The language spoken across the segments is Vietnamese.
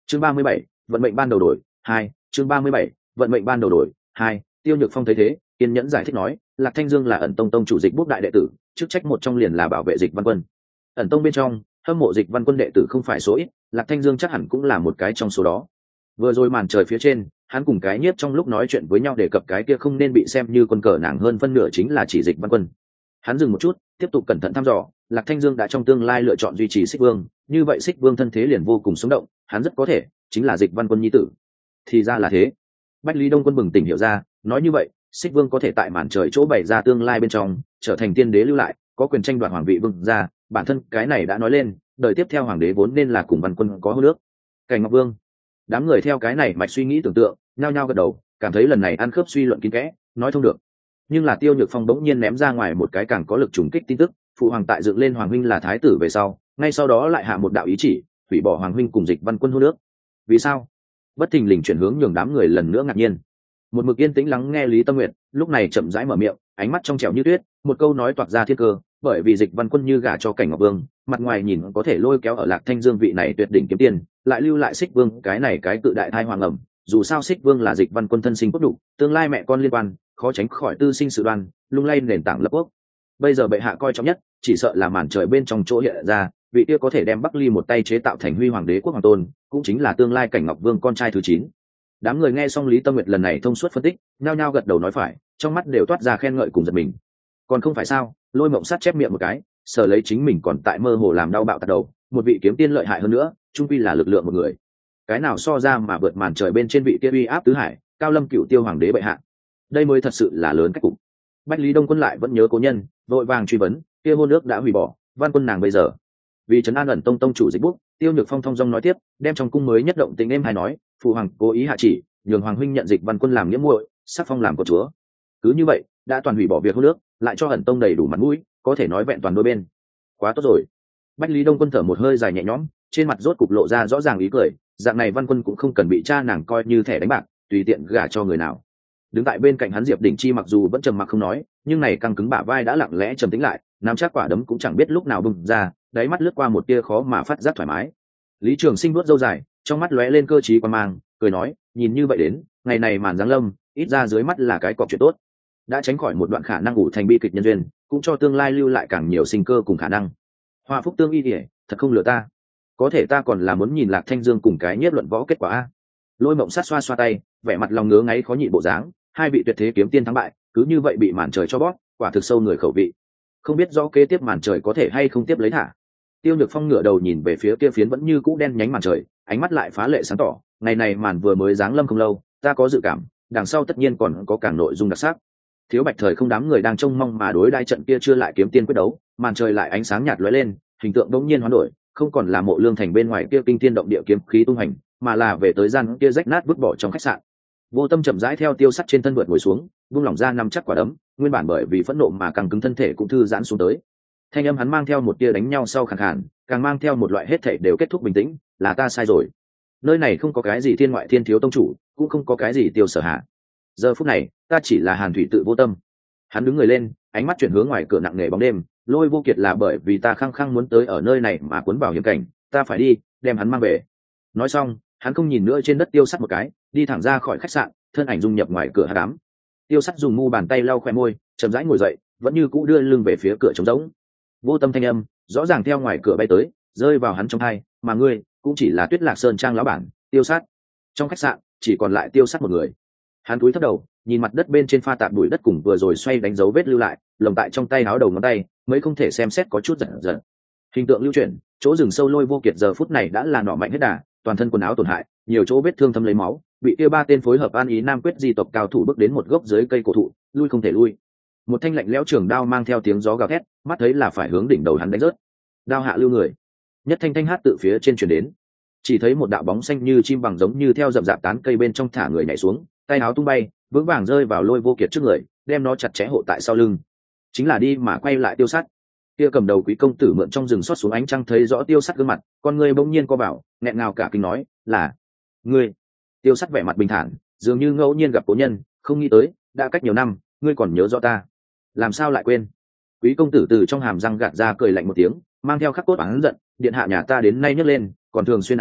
chương 37, vận mệnh ban đầu đổi 2. chương 37, vận mệnh ban đầu đổi 2. Tiêu Nhược Phong thấy thế, kiên nhẫn giải thích nói, Lạc Thanh Dương là ẩn tông tông chủ Dịch Bút đại đệ tử, chức trách một trong liền là bảo vệ Dịch Văn Quân. Ẩn tông bên trong, hâm mộ Dịch Văn Quân đệ tử không phải số ít, Lạc Thanh Dương chắc hẳn cũng là một cái trong số đó. Vừa rồi màn trời phía trên, hắn cùng cái nhiếp trong lúc nói chuyện với nhau đề cập cái kia không nên bị xem như quân cờ nàng hơn phân nửa chính là chỉ Dịch Văn Quân. Hắn dừng một chút, tiếp tục cẩn thận thăm dò, Lạc Thanh Dương đã trong tương lai lựa chọn duy trì Xích Vương, như vậy Xích Vương thân thế liền vô cùng sống động, hắn rất có thể chính là Dịch Văn Quân nhi tử. Thì ra là thế. Bách Lý Đông Quân bừng tỉnh hiểu ra, nói như vậy, Xích Vương có thể tại màn trời chỗ bày ra tương lai bên trong, trở thành tiên đế lưu lại, có quyền tranh đoạt hoàng vị vương gia, bản thân cái này đã nói lên, đời tiếp theo hoàng đế vốn nên là cùng Văn Quân có hôn nước. Cảnh Ngọc Vương, đám người theo cái này mạch suy nghĩ tưởng tượng, nhao nhao gật đầu, cảm thấy lần này ăn khớp suy luận kín kẽ, nói thông được. Nhưng là Tiêu Nhược Phong bỗng nhiên ném ra ngoài một cái càng có lực trùng kích tin tức, phụ hoàng tại dựng lên hoàng huynh là thái tử về sau, ngay sau đó lại hạ một đạo ý chỉ, hủy bỏ hoàng huynh cùng Dịch Văn Quân hôn nước. Vì sao? Bất thình lình chuyển hướng nhường đám người lần nữa ngạc nhiên. Một mực yên tĩnh lắng nghe Lý Tâm Nguyệt, lúc này chậm rãi mở miệng, ánh mắt trong trẻo như tuyết, một câu nói toạc ra thiên cơ, bởi vì Dịch Văn Quân như gả cho Cảnh Ngọc Vương, mặt ngoài nhìn có thể lôi kéo ở Lạc Thanh Dương vị này tuyệt đỉnh kiếm tiền, lại lưu lại Xích Vương, cái này cái tự đại thai hoàng ẩm, dù sao Xích Vương là Dịch Văn Quân thân sinh cốt đủ, tương lai mẹ con liên quan, khó tránh khỏi tư sinh sự đoan, lung lay nền tảng lập quốc. Bây giờ bệ hạ coi trọng nhất, chỉ sợ là màn trời bên trong chỗ hiện ra, vị kia có thể đem Bắc Ly một tay chế tạo thành Huy Hoàng đế quốc hoàng tôn, cũng chính là tương lai Cảnh Ngọc Vương con trai thứ 9. Đám người nghe xong Lý Tâm Nguyệt lần này thông suốt phân tích, nhao nhao gật đầu nói phải, trong mắt đều toát ra khen ngợi cùng giật mình. Còn không phải sao? Lôi Mộng Sát chép miệng một cái, sở lấy chính mình còn tại mơ hồ làm đau bạo tạt đầu, một vị kiếm tiên lợi hại hơn nữa, trung quy là lực lượng một người. Cái nào so ra mà vượt màn trời bên trên vị kia uy áp tứ hải, Cao Lâm Cửu Tiêu hoàng đế bệ hạ. Đây mới thật sự là lớn cách cục. Bách Lý Đông Quân lại vẫn nhớ cố nhân, vội vàng truy vấn, kia hôn ước đã hủy bỏ, Văn Quân nàng bây giờ. Vì trấn an ẩn tông tông chủ Dịch Bút, Tiêu Nhược Phong thông dong nói tiếp, đem trong cung mới nhất động tình êm hay nói, phụ hoàng cố ý hạ chỉ, nhường hoàng huynh nhận Dịch Văn Quân làm nghĩa muội, sắc phong làm của chúa. Cứ như vậy, đã toàn hủy bỏ việc hôn ước, lại cho ẩn tông đầy đủ mặt mũi, có thể nói vẹn toàn đôi bên. Quá tốt rồi. Bách Lý Đông Quân thở một hơi dài nhẹ nhõm, trên mặt rốt cục lộ ra rõ ràng ý cười, dạng này Văn Quân cũng không cần bị cha nàng coi như thẻ đánh bạc, tùy tiện gả cho người nào. Đứng tại bên cạnh hắn Diệp Đỉnh Chi mặc dù vẫn trầm mặc không nói, nhưng này căng cứng bả vai đã lặng lẽ trầm tĩnh lại, nắm chắc quả đấm cũng chẳng biết lúc nào bùng ra, đáy mắt lướt qua một tia khó mà phát giác thoải mái. Lý Trường Sinh vuốt râu dài, trong mắt lóe lên cơ trí quan mang, cười nói, nhìn như vậy đến, ngày này màn giáng lâm, ít ra dưới mắt là cái cọc chuyện tốt, đã tránh khỏi một đoạn khả năng ủ thành bi kịch nhân duyên, cũng cho tương lai lưu lại càng nhiều sinh cơ cùng khả năng. Hoa phúc tương y thể, thật không lừa ta. Có thể ta còn là muốn nhìn Lạc Thanh Dương cùng cái nhiếp luận võ kết quả a. Lôi Mộng Sát xoa xoa tay, vẻ mặt lòng ngứa ngáy khó nhịn bộ dáng, hai vị tuyệt thế kiếm tiên thắng bại, cứ như vậy bị màn trời cho bóp, quả thực sâu người khẩu vị. Không biết rõ kế tiếp màn trời có thể hay không tiếp lấy thả. Tiêu Nhược Phong ngửa đầu nhìn về phía kia phiến vẫn như cũ đen nhánh màn trời, ánh mắt lại phá lệ sáng tỏ, ngày này màn vừa mới giáng lâm không lâu, ta có dự cảm, đằng sau tất nhiên còn có càng nội dung đặc sắc. Thiếu Bạch Thời không đám người đang trông mong mà đối đai trận kia chưa lại kiếm tiên quyết đấu, màn trời lại ánh sáng nhạt lóe lên, hình tượng đống nhiên hoán đổi, không còn là Mộ Lương Thành bên ngoài kia kinh thiên động địa kiếm khí tung hành, mà là về tới gian kia rách nát vứt bỏ trong khách sạn. Vô Tâm chậm rãi theo Tiêu Sắt trên thân vượt ngồi xuống, buông lỏng ra nắm chắc quả đấm, nguyên bản bởi vì phẫn nộ mà càng cứng thân thể cũng thư giãn xuống tới. Thanh âm hắn mang theo một tia đánh nhau sau khàn khàn, càng mang theo một loại hết thảy đều kết thúc bình tĩnh, là ta sai rồi. Nơi này không có cái gì thiên ngoại thiên thiếu tông chủ, cũng không có cái gì Tiêu Sở Hạ. Giờ phút này, ta chỉ là Hàn Thủy tự Vô Tâm. Hắn đứng người lên, ánh mắt chuyển hướng ngoài cửa nặng nề bóng đêm, Lôi Vô Kiệt là bởi vì ta khăng khăng muốn tới ở nơi này mà cuốn vào hiểm cảnh, ta phải đi, đem hắn mang về. Nói xong, hắn không nhìn nữa trên đất Tiêu Sắt một cái, đi thẳng ra khỏi khách sạn, thân ảnh dung nhập ngoài cửa hắc ám. Tiêu Sắt dùng mu bàn tay lau khóe môi, chậm rãi ngồi dậy, vẫn như cũ đưa lưng về phía cửa trống rỗng. Vô Tâm thanh âm rõ ràng theo ngoài cửa bay tới, rơi vào hắn trong tai, mà ngươi cũng chỉ là Tuyết Lạc Sơn trang lão bản, Tiêu Sắt. Trong khách sạn chỉ còn lại Tiêu Sắt một người. Hắn cúi thấp đầu, nhìn mặt đất bên trên pha tạp bụi đất cùng vừa rồi xoay đánh dấu vết lưu lại, lồng tại trong tay áo đầu ngón tay, mới không thể xem xét có chút giật giật. Hình tượng lưu chuyển, chỗ rừng sâu Lôi Vô Kiệt giờ phút này đã là nỏ mạnh hết đà, toàn thân quần áo tổn hại, nhiều chỗ vết thương thấm lấy máu, bị kia ba tên phối hợp an ý nam quyết di tộc cao thủ bước đến một gốc dưới cây cổ thụ, lui không thể lui. Một thanh lạnh lẽo trường đao mang theo tiếng gió gào thét, mắt thấy là phải hướng đỉnh đầu hắn đánh rớt. Đao hạ lưu người. Nhất thanh thanh hát tự phía trên truyền đến. Chỉ thấy một đạo bóng xanh như chim bằng giống như theo rậm rạp tán cây bên trong thả người nhảy xuống, tay áo tung bay, vững vàng rơi vào Lôi Vô Kiệt trước người, đem nó chặt chẽ hộ tại sau lưng. Chính là đi mà quay lại Tiêu Sắt. Kia cầm đầu quý công tử mượn trong rừng xót xuống ánh trăng thấy rõ Tiêu Sắt gương mặt, con người bỗng nhiên co vào, nghẹn ngào cả kinh nói, là ngươi. Tiêu Sắt vẻ mặt bình thản, dường như ngẫu nhiên gặp cố nhân, không nghĩ tới đã cách nhiều năm, ngươi còn nhớ rõ ta, làm sao lại quên. Quý công tử từ trong hàm răng gạt ra cười lạnh một tiếng, mang theo khắc cốt oán giận, điện hạ nhà ta đến nay nhấc lên, còn thường xuyên ảo não,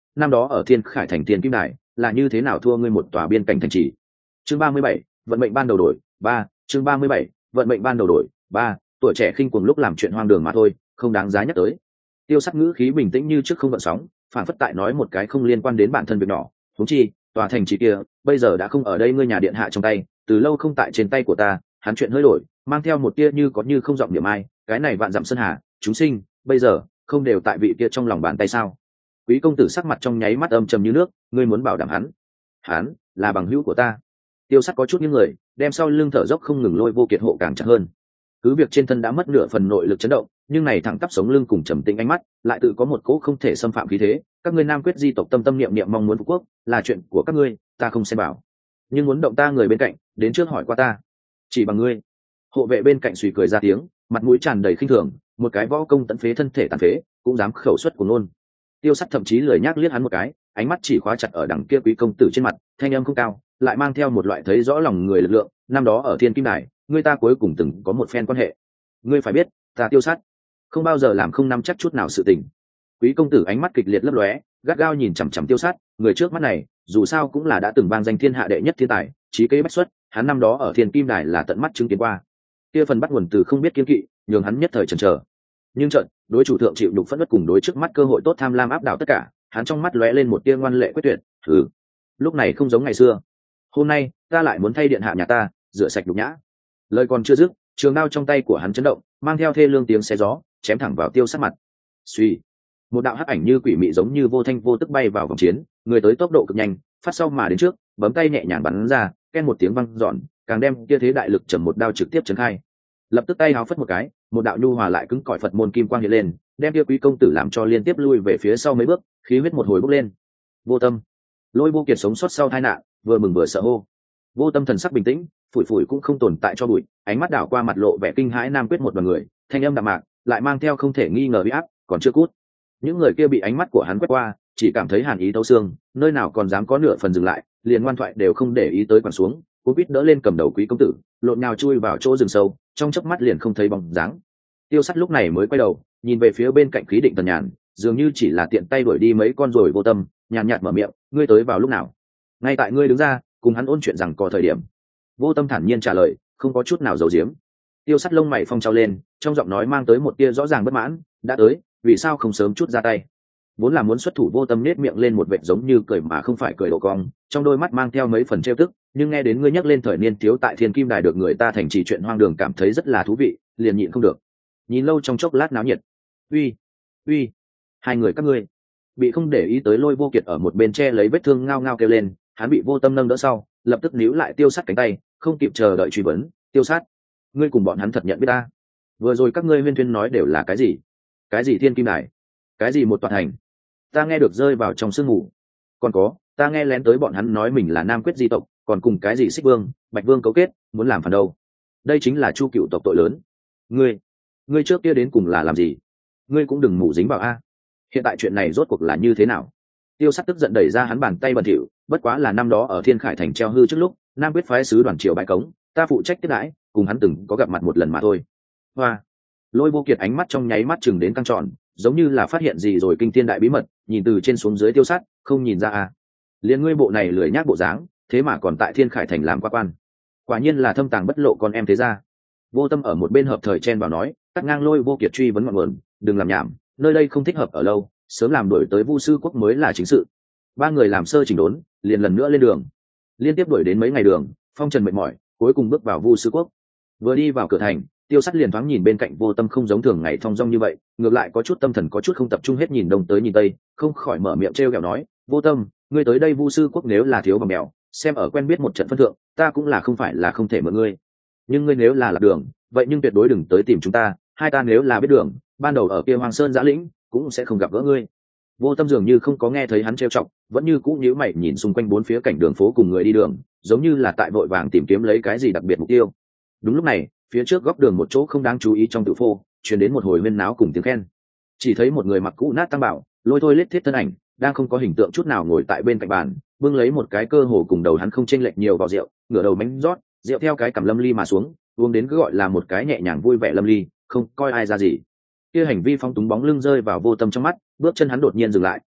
năm đó ở Thiên Khải thành Thiên Kim Đài là như thế nào thua ngươi một tòa biên cảnh thành trì. Chương 37, vận mệnh ban đầu đổi 3. Chương 37, vận mệnh ban đầu đổi 3. Tuổi trẻ khinh cuồng lúc làm chuyện hoang đường mà thôi, không đáng giá nhắc tới. Tiêu Sắc ngữ khí bình tĩnh như trước không gợn sóng, phản phất tại nói một cái không liên quan đến bản thân việc nhỏ. Huống chi tòa thành trì kia bây giờ đã không ở đây ngươi nhà điện hạ trong tay, từ lâu không tại trên tay của ta. Hắn chuyện hơi đổi, mang theo một tia như có như không giọng niệm ai, cái này vạn dặm sơn hà chúng sinh bây giờ không đều tại vị kia trong lòng bàn tay sao? Quý công tử sắc mặt trong nháy mắt âm trầm như nước, ngươi muốn bảo đảm hắn là bằng hữu của ta. Tiêu Sắc có chút những người đem sau lưng thở dốc không ngừng Lôi Vô Kiệt hộ càng chặt hơn. Cứ việc trên thân đã mất nửa phần nội lực chấn động, nhưng này thẳng tắp sống lưng cùng trầm tĩnh ánh mắt lại tự có một cỗ không thể xâm phạm khí thế. Các ngươi Nam Quyết di tộc tâm tâm niệm niệm mong muốn phục quốc là chuyện của các ngươi, ta không xem bảo, nhưng muốn động ta người bên cạnh đến trước hỏi qua ta, chỉ bằng ngươi. Hộ vệ bên cạnh suy cười ra tiếng, mặt mũi tràn đầy khinh thường, một cái võ công tận phế thân thể tàn phế cũng dám khẩu xuất của nôn. Tiêu Sắc thậm chí lười nhác liếc hắn một cái, ánh mắt chỉ khóa chặt ở đằng kia quý công tử trên mặt, thanh âm không cao, lại mang theo một loại thấy rõ lòng người lực lượng. Năm đó ở Thiên Kim Đài, ngươi ta cuối cùng từng có một phen quan hệ. Ngươi phải biết, ta Tiêu Sát không bao giờ làm không nắm chắc chút nào sự tình. Quý công tử ánh mắt kịch liệt lấp lóe, gắt gao nhìn chằm chằm Tiêu Sát, người trước mắt này, dù sao cũng là đã từng vang danh thiên hạ đệ nhất thiên tài, trí kế bách xuất, hắn năm đó ở Thiên Kim Đài là tận mắt chứng kiến qua. Kia phần bắt nguồn từ không biết kiên kỵ, nhường hắn nhất thời chần chờ. Nhưng trận, đối chủ thượng chịu đục phẫn nộ cùng đối trước mắt cơ hội tốt tham lam áp đảo tất cả, hắn trong mắt lóe lên một tia ngoan lệ quyết tuyệt. Lúc này không giống ngày xưa. Hôm nay, ta lại muốn thay điện hạ nhà ta rửa sạch nhục nhã. Lời còn chưa dứt, trường đao trong tay của hắn chấn động, mang theo thê lương tiếng xé gió, chém thẳng vào Tiêu Sắc mặt. Suy, một đạo hắc ảnh như quỷ mị giống như vô thanh vô tức bay vào vòng chiến, người tới tốc độ cực nhanh, phát sau mà đến trước, bấm tay nhẹ nhàng bắn ra, ken một tiếng vang dọn, càng đem kia thế đại lực trầm một đao trực tiếp chấn khai. Lập tức tay háo phất một cái, một đạo nhu hòa lại cứng cỏi Phật môn kim quang hiện lên, đem kia quý công tử làm cho liên tiếp lui về phía sau mấy bước, khí huyết một hồi bốc lên. Vô Tâm, Lôi Vô Kiệt sống sót sau tai nạn, vừa mừng vừa sợ hô. Vô Tâm thần sắc bình tĩnh, phủi phủi cũng không tồn tại cho bụi, ánh mắt đảo qua mặt lộ vẻ kinh hãi Nam Quyết một đoàn người, thanh âm đạm mạc, lại mang theo không thể nghi ngờ uy áp, còn chưa cút. Những người kia bị ánh mắt của hắn quét qua, chỉ cảm thấy hàn ý thấu xương, nơi nào còn dám có nửa phần dừng lại, liền ngoan thoại đều không để ý tới quẳng xuống, cú quýt đỡ lên cầm đầu quý công tử, lộn nhào chui vào chỗ rừng sâu, trong chớp mắt liền không thấy bóng dáng. Tiêu Sắt lúc này mới quay đầu, nhìn về phía bên cạnh khí định tần nhàn, dường như chỉ là tiện tay đuổi đi mấy con rồi Vô Tâm, nhàn nhạt mở miệng, ngươi tới vào lúc nào? Ngay tại ngươi đứng ra, cùng hắn ôn chuyện rằng có thời điểm. Vô Tâm thản nhiên trả lời, không có chút nào giấu giếm. Tiêu Sắt lông mày phong trao lên, trong giọng nói mang tới một tia rõ ràng bất mãn, đã tới, vì sao không sớm chút ra tay? Vốn là muốn xuất thủ Vô Tâm nết miệng lên một vệt giống như cười mà không phải cười độ cong, trong đôi mắt mang theo mấy phần trêu tức, nhưng nghe đến ngươi nhắc lên thời niên thiếu tại Thiên Kim Đài được người ta thành trì chuyện hoang đường cảm thấy rất là thú vị, liền nhịn không được. Nhìn lâu trong chốc lát náo nhiệt. Uy, hai người các ngươi. Bị không để ý tới Lôi Vô Kiệt ở một bên che lấy vết thương ngao ngao kêu lên, hắn bị Vô Tâm nâng đỡ sau, lập tức níu lại Tiêu Sắt cánh tay, không kịp chờ đợi truy vấn, Tiêu Sắt, ngươi cùng bọn hắn thật nhận biết ta? Vừa rồi các ngươi huyên thuyên nói đều là cái gì? Cái gì Thiên Kim Đài? Cái gì một tòa thành? Ta nghe được rơi vào trong sương mù. Còn có, ta nghe lén tới bọn hắn nói mình là Nam Quyết di tộc, còn cùng cái gì Xích Vương, Bạch Vương cấu kết, muốn làm phản đâu? Đây chính là Chu Cựu tộc tội lớn. Ngươi trước kia đến cùng là làm gì? Ngươi cũng đừng mù dính vào a. Hiện tại chuyện này rốt cuộc là như thế nào? Tiêu Sắt tức giận đẩy ra hắn bàn tay bẩn thỉu, bất quá là năm đó ở Thiên Khải thành treo hư trước lúc, Nam Quyết phái sứ đoàn triều bãi cống, ta phụ trách tiếp đãi, cùng hắn từng có gặp mặt một lần mà thôi. Hoa. Lôi Vô Kiệt ánh mắt trong nháy mắt chừng đến căng tròn, giống như là phát hiện gì rồi kinh thiên đại bí mật, nhìn từ trên xuống dưới Tiêu Sắt, không nhìn ra à? Liên ngươi bộ này lười nhác bộ dáng, thế mà còn tại Thiên Khải thành làm qua quan. Quả nhiên là thâm tàng bất lộ con em thế gia. Vô Tâm ở một bên hợp thời chen vào nói, cắt ngang Lôi Vô Kiệt truy vấn ngọn nguồn, đừng làm nhảm, nơi đây không thích hợp ở lâu, sớm làm đuổi tới Vu Sư Quốc mới là chính sự. Ba người làm sơ chỉnh đốn, liền lần nữa lên đường. Liên tiếp đuổi đến mấy ngày đường, phong trần mệt mỏi, cuối cùng bước vào Vu Sư Quốc. Vừa đi vào cửa thành, Tiêu Sắt liền thoáng nhìn bên cạnh Vô Tâm không giống thường ngày thong dong như vậy, ngược lại có chút tâm thần có chút không tập trung hết nhìn đông tới nhìn tây, không khỏi mở miệng trêu ghẹo nói, Vô Tâm, ngươi tới đây Vu Sư Quốc nếu là thiếu bằng mèo, xem ở quen biết một trận phân thượng, ta cũng là không phải là không thể mượn ngươi. Nhưng ngươi nếu là lạc đường, vậy nhưng tuyệt đối đừng tới tìm chúng ta, hai ta nếu là biết đường, ban đầu ở kia Hoàng Sơn Giã Lĩnh, cũng sẽ không gặp gỡ ngươi. Vô Tâm dường như không có nghe thấy hắn trêu chọc, vẫn như cũ nhíu mày nhìn xung quanh bốn phía cảnh đường phố cùng người đi đường, giống như là tại vội vàng tìm kiếm lấy cái gì đặc biệt mục tiêu. Đúng lúc này, phía trước góc đường một chỗ không đáng chú ý trong tự phô, truyền đến một hồi huyên náo cùng tiếng khen. Chỉ thấy một người mặc cũ nát tăng bảo, lôi thôi lết thiết thân ảnh, đang không có hình tượng chút nào ngồi tại bên cạnh bàn, bưng lấy một cái cơ hồ cùng đầu hắn không chênh lệch nhiều vào rượu, ngửa đầu mánh rót, rượu theo cái cằm lâm ly mà xuống, uống đến cứ gọi là một cái nhẹ nhàng vui vẻ lâm ly, không coi ai ra gì. Kia hành vi phóng túng bóng lưng rơi vào Vô Tâm trong mắt, bước chân hắn đột nhiên dừng lại,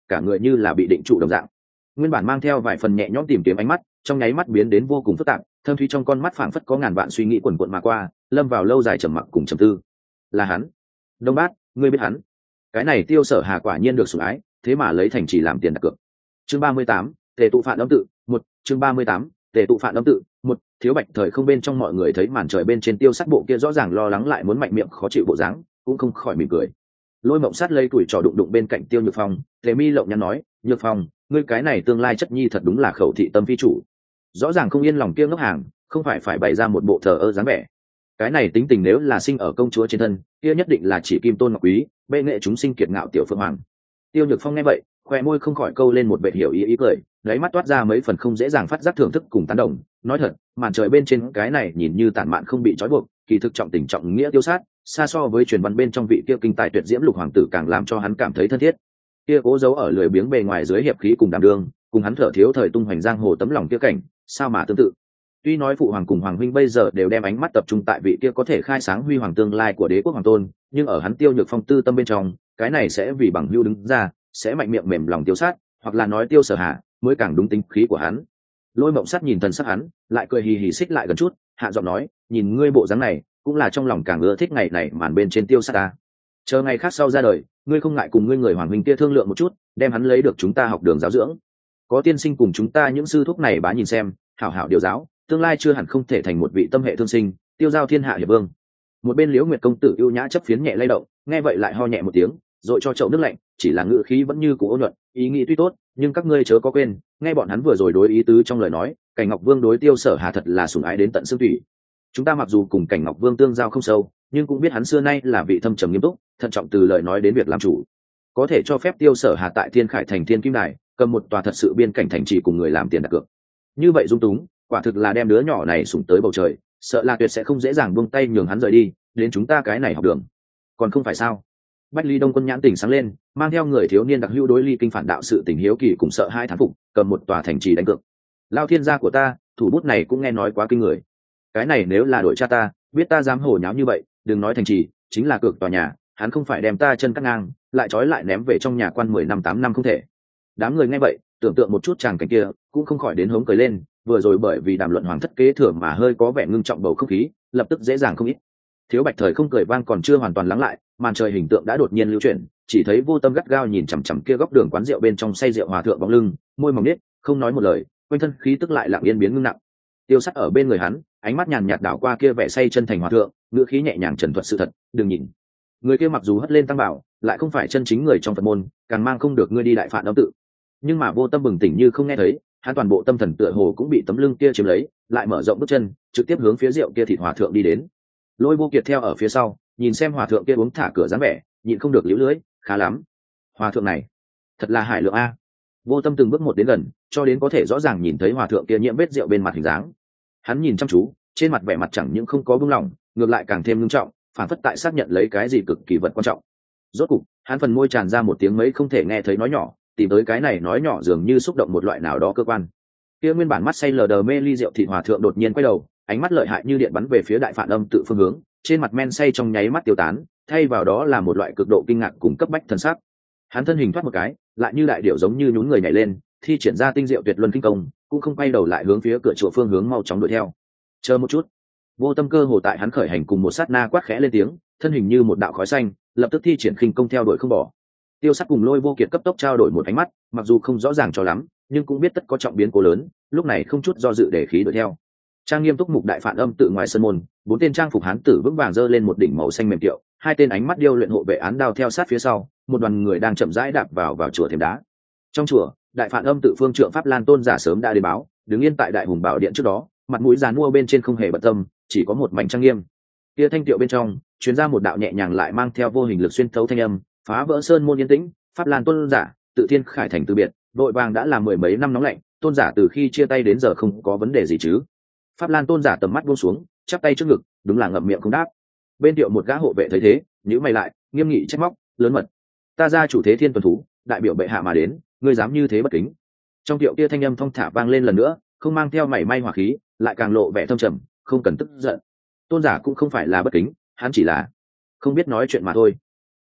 cả người như là bị định trụ đồng dạng. Nguyên bản mang theo vài phần nhẹ nhõm tìm kiếm ánh mắt trong nháy mắt biến đến vô cùng phức tạp, thâm thúy trong con mắt phảng phất có ngàn vạn suy nghĩ quần quận mà qua, lâm vào lâu dài trầm mặc cùng trầm tư. Là hắn. Đông Bát, ngươi biết hắn? Cái này Tiêu Sở Hà quả nhiên được sủng ái, thế mà lấy thành trì làm tiền đặt cược. Chương 38, Tề tụ phản âm tự, một. Chương 38, Tề tụ phản âm tự, một. Thiếu Bạch thời không bên trong mọi người thấy màn trời bên trên Tiêu Sát bộ kia rõ ràng lo lắng lại muốn mạnh miệng khó chịu bộ dáng, cũng không khỏi mỉm cười. Lôi Mộng Sát lấy tuổi trò đụng đụng bên cạnh Tiêu Nhược Phong, Tề Mi lộng nhắn nói, Nhược Phong, ngươi cái này tương lai chất nhi thật đúng là khẩu thị tâm phi chủ, rõ ràng không yên lòng kia ngốc hàng, không phải bày ra một bộ thờ ơ dáng vẻ. Cái này tính tình nếu là sinh ở công chúa trên thân, kia nhất định là chỉ kim tôn ngọc quý, bệ nghệ chúng sinh kiệt ngạo tiểu phượng hoàng. Tiêu Nhược Phong nghe vậy, khoe môi không khỏi câu lên một vệt hiểu ý cười, đáy mắt toát ra mấy phần không dễ dàng phát giác thưởng thức cùng tán đồng. Nói thật, màn trời bên trên cái này nhìn như tản mạn không bị trói buộc, kỳ thực trọng tình trọng nghĩa Tiêu Sát, xa so với truyền văn bên trong vị kia kinh tài tuyệt diễm lục hoàng tử càng làm cho hắn cảm thấy thân thiết. Kia cố giấu ở lười biếng bề ngoài dưới hiệp khí cùng đảm đương, cùng hắn thở thiếu thời tung hoành giang hồ tấm lòng kia cảnh, sao mà tương tự. Tuy nói phụ hoàng cùng hoàng huynh bây giờ đều đem ánh mắt tập trung tại vị kia có thể khai sáng huy hoàng tương lai của đế quốc hoàng tôn, nhưng ở hắn Tiêu Nhược Phong tư tâm bên trong, cái này sẽ vì bằng hữu đứng ra, sẽ mạnh miệng mềm lòng Tiêu Sát, hoặc là nói Tiêu Sở Hà, mới càng đúng tính khí của hắn. Lôi Mộng Sát nhìn thần sắc hắn, lại cười hì hì xích lại gần chút, hạ giọng nói, nhìn ngươi bộ dáng này, cũng là trong lòng càng ưa thích ngày này màn bên trên Tiêu Sát ta. Chờ ngày khác sau ra đời, ngươi không ngại cùng ngươi người hoàng huynh kia thương lượng một chút, đem hắn lấy được chúng ta học đường giáo dưỡng. Có tiên sinh cùng chúng ta những sư thúc này bá nhìn xem, hảo hảo điều giáo, tương lai chưa hẳn không thể thành một vị tâm hệ thương sinh, tiêu giao thiên hạ hiệp vương. Một bên Liễu Nguyệt công tử ưu nhã chấp phiến nhẹ lay động, nghe vậy lại ho nhẹ một tiếng, rồi cho chậu nước lạnh, chỉ là ngữ khí vẫn như cũ ôn nhuận, ý nghĩ tuy tốt, nhưng các ngươi chớ có quên, nghe bọn hắn vừa rồi đối ý tứ trong lời nói, Cảnh Ngọc Vương đối Tiêu Sở Hà thật là sủng ái đến tận xương thủy. Chúng ta mặc dù cùng Cảnh Ngọc Vương tương giao không sâu, nhưng cũng biết hắn xưa nay là vị thâm trầm nghiêm túc, thận trọng từ lời nói đến việc làm chủ. Có thể cho phép Tiêu Sở Hà tại Thiên Khải thành Thiên Kim Đài, cầm một tòa thật sự biên cảnh thành trì cùng người làm tiền đặt cược. Như vậy dung túng, quả thực là đem đứa nhỏ này sủng tới bầu trời, sợ là tuyệt sẽ không dễ dàng buông tay nhường hắn rời đi, đến chúng ta cái này học đường. Còn không phải sao? Bách Ly Đông Quân nhãn tỉnh sáng lên, mang theo người thiếu niên đặc hữu đối ly kinh phản đạo sự tình hiếu kỳ cùng sợ hai thán phục, cầm một tòa thành trì đánh cược. Lao thiên gia của ta, thủ bút này cũng nghe nói quá kinh người. Cái này nếu là đội cha ta, biết ta dám hồ nháo như vậy, đừng nói thành trì, chính là cược tòa nhà, hắn không phải đem ta chân cắt ngang, lại trói lại ném về trong nhà quan 10 năm 8 năm không thể. Đám người nghe vậy, tưởng tượng một chút chàng cảnh kia, cũng không khỏi đến hống cười lên, vừa rồi bởi vì đàm luận hoàng thất kế thừa mà hơi có vẻ ngưng trọng bầu không khí, lập tức dễ dàng không ít. Thiếu Bạch thời không cười vang còn chưa hoàn toàn lắng lại, màn trời hình tượng đã đột nhiên lưu chuyển, chỉ thấy Vô Tâm gắt gao nhìn chằm chằm kia góc đường quán rượu bên trong say rượu hòa thượng bóng lưng, môi mỏng nết, không nói một lời, quanh thân khí tức lại lặng yên biến ngưng nặng. Tiêu Sắt ở bên người hắn, ánh mắt nhàn nhạt đảo qua kia vẻ say chân thành hòa thượng, ngữ khí nhẹ nhàng trần thuật sự thật, đừng nhìn. Người kia mặc dù hất lên tăng bảo, lại không phải chân chính người trong Phật môn, càng mang không được ngươi đi đại phạn âm tự. Nhưng mà Vô Tâm bừng tỉnh như không nghe thấy, hắn toàn bộ tâm thần tựa hồ cũng bị tấm lưng kia chiếm lấy, lại mở rộng bước chân, trực tiếp hướng phía rượu kia thịt hòa thượng đi đến. Lôi Vô Kiệt theo ở phía sau, nhìn xem hòa thượng kia uống thả cửa dáng vẻ, nhịn không được liễu lưỡi, khá lắm. Hòa thượng này, thật là hải lượng a. Vô Tâm từng bước một đến gần, cho đến có thể rõ ràng nhìn thấy hòa thượng kia nhiễm vết rượu bên mặt hình dáng. Hắn nhìn chăm chú, trên mặt vẻ mặt chẳng những không có bưng lỏng, ngược lại càng thêm nghiêm trọng, phản phất tại xác nhận lấy cái gì cực kỳ vật quan trọng. Rốt cục, hắn phần môi tràn ra một tiếng mấy không thể nghe thấy nói nhỏ, tìm tới cái này nói nhỏ dường như xúc động một loại nào đó cơ quan. Kia nguyên bản mắt say lờ đờ mê ly rượu thịt hòa thượng đột nhiên quay đầu, ánh mắt lợi hại như điện bắn về phía đại phạn âm tự phương hướng, trên mặt men say trong nháy mắt tiêu tán, thay vào đó là một loại cực độ kinh ngạc cùng cấp bách thần sắc. Hắn thân hình thoát một cái, lại như đại điểu giống như nhún người nhảy lên, thi triển ra tinh diệu tuyệt luân kinh công, cũng không quay đầu lại hướng phía cửa chùa phương hướng mau chóng đuổi theo. Chờ một chút. Vô Tâm cơ hồ tại hắn khởi hành cùng một sát na quát khẽ lên tiếng, thân hình như một đạo khói xanh, lập tức thi triển khinh công theo đuổi không bỏ. Tiêu Sắt cùng Lôi Vô Kiệt cấp tốc trao đổi một ánh mắt, mặc dù không rõ ràng cho lắm, nhưng cũng biết tất có trọng biến cố lớn, lúc này không chút do dự để khí đuổi theo. Trang nghiêm túc mục đại phạn âm tự ngoài sân môn, bốn tên trang phục hán tử vững vàng giơ lên một đỉnh màu xanh mềm tiệu, hai tên ánh mắt điêu luyện hộ vệ án đao theo sát phía sau, một đoàn người đang chậm rãi đạp vào chùa thềm đá. Trong chùa, đại phạn âm tự phương trượng pháp Lan Tôn giả sớm đã đến báo, đứng yên tại đại hùng bảo điện trước đó, mặt mũi giàn mua bên trên không hề bận tâm, chỉ có một mảnh trang nghiêm. Kia thanh tiệu bên trong, truyền ra một đạo nhẹ nhàng lại mang theo vô hình lực xuyên thấu thanh âm, phá vỡ sơn môn yên tĩnh, pháp Lan Tôn giả, tự Thiên Khải thành từ biệt, đội vàng đã là mười mấy năm nóng lạnh, Tôn giả từ khi chia tay đến giờ không có vấn đề gì chứ? Pháp Lan Tôn giả tầm mắt buông xuống, chắp tay trước ngực, đúng là ngậm miệng không đáp. Bên tiệu một gã hộ vệ thấy thế, nhíu mày lại, nghiêm nghị trách móc, lớn mật. Ta ra chủ thế thiên tuần thú, đại biểu bệ hạ mà đến, ngươi dám như thế bất kính. Trong tiệu kia thanh âm thong thả vang lên lần nữa, không mang theo mảy may hỏa khí, lại càng lộ vẻ thâm trầm, không cần tức giận. Tôn giả cũng không phải là bất kính, hắn chỉ là không biết nói chuyện mà thôi.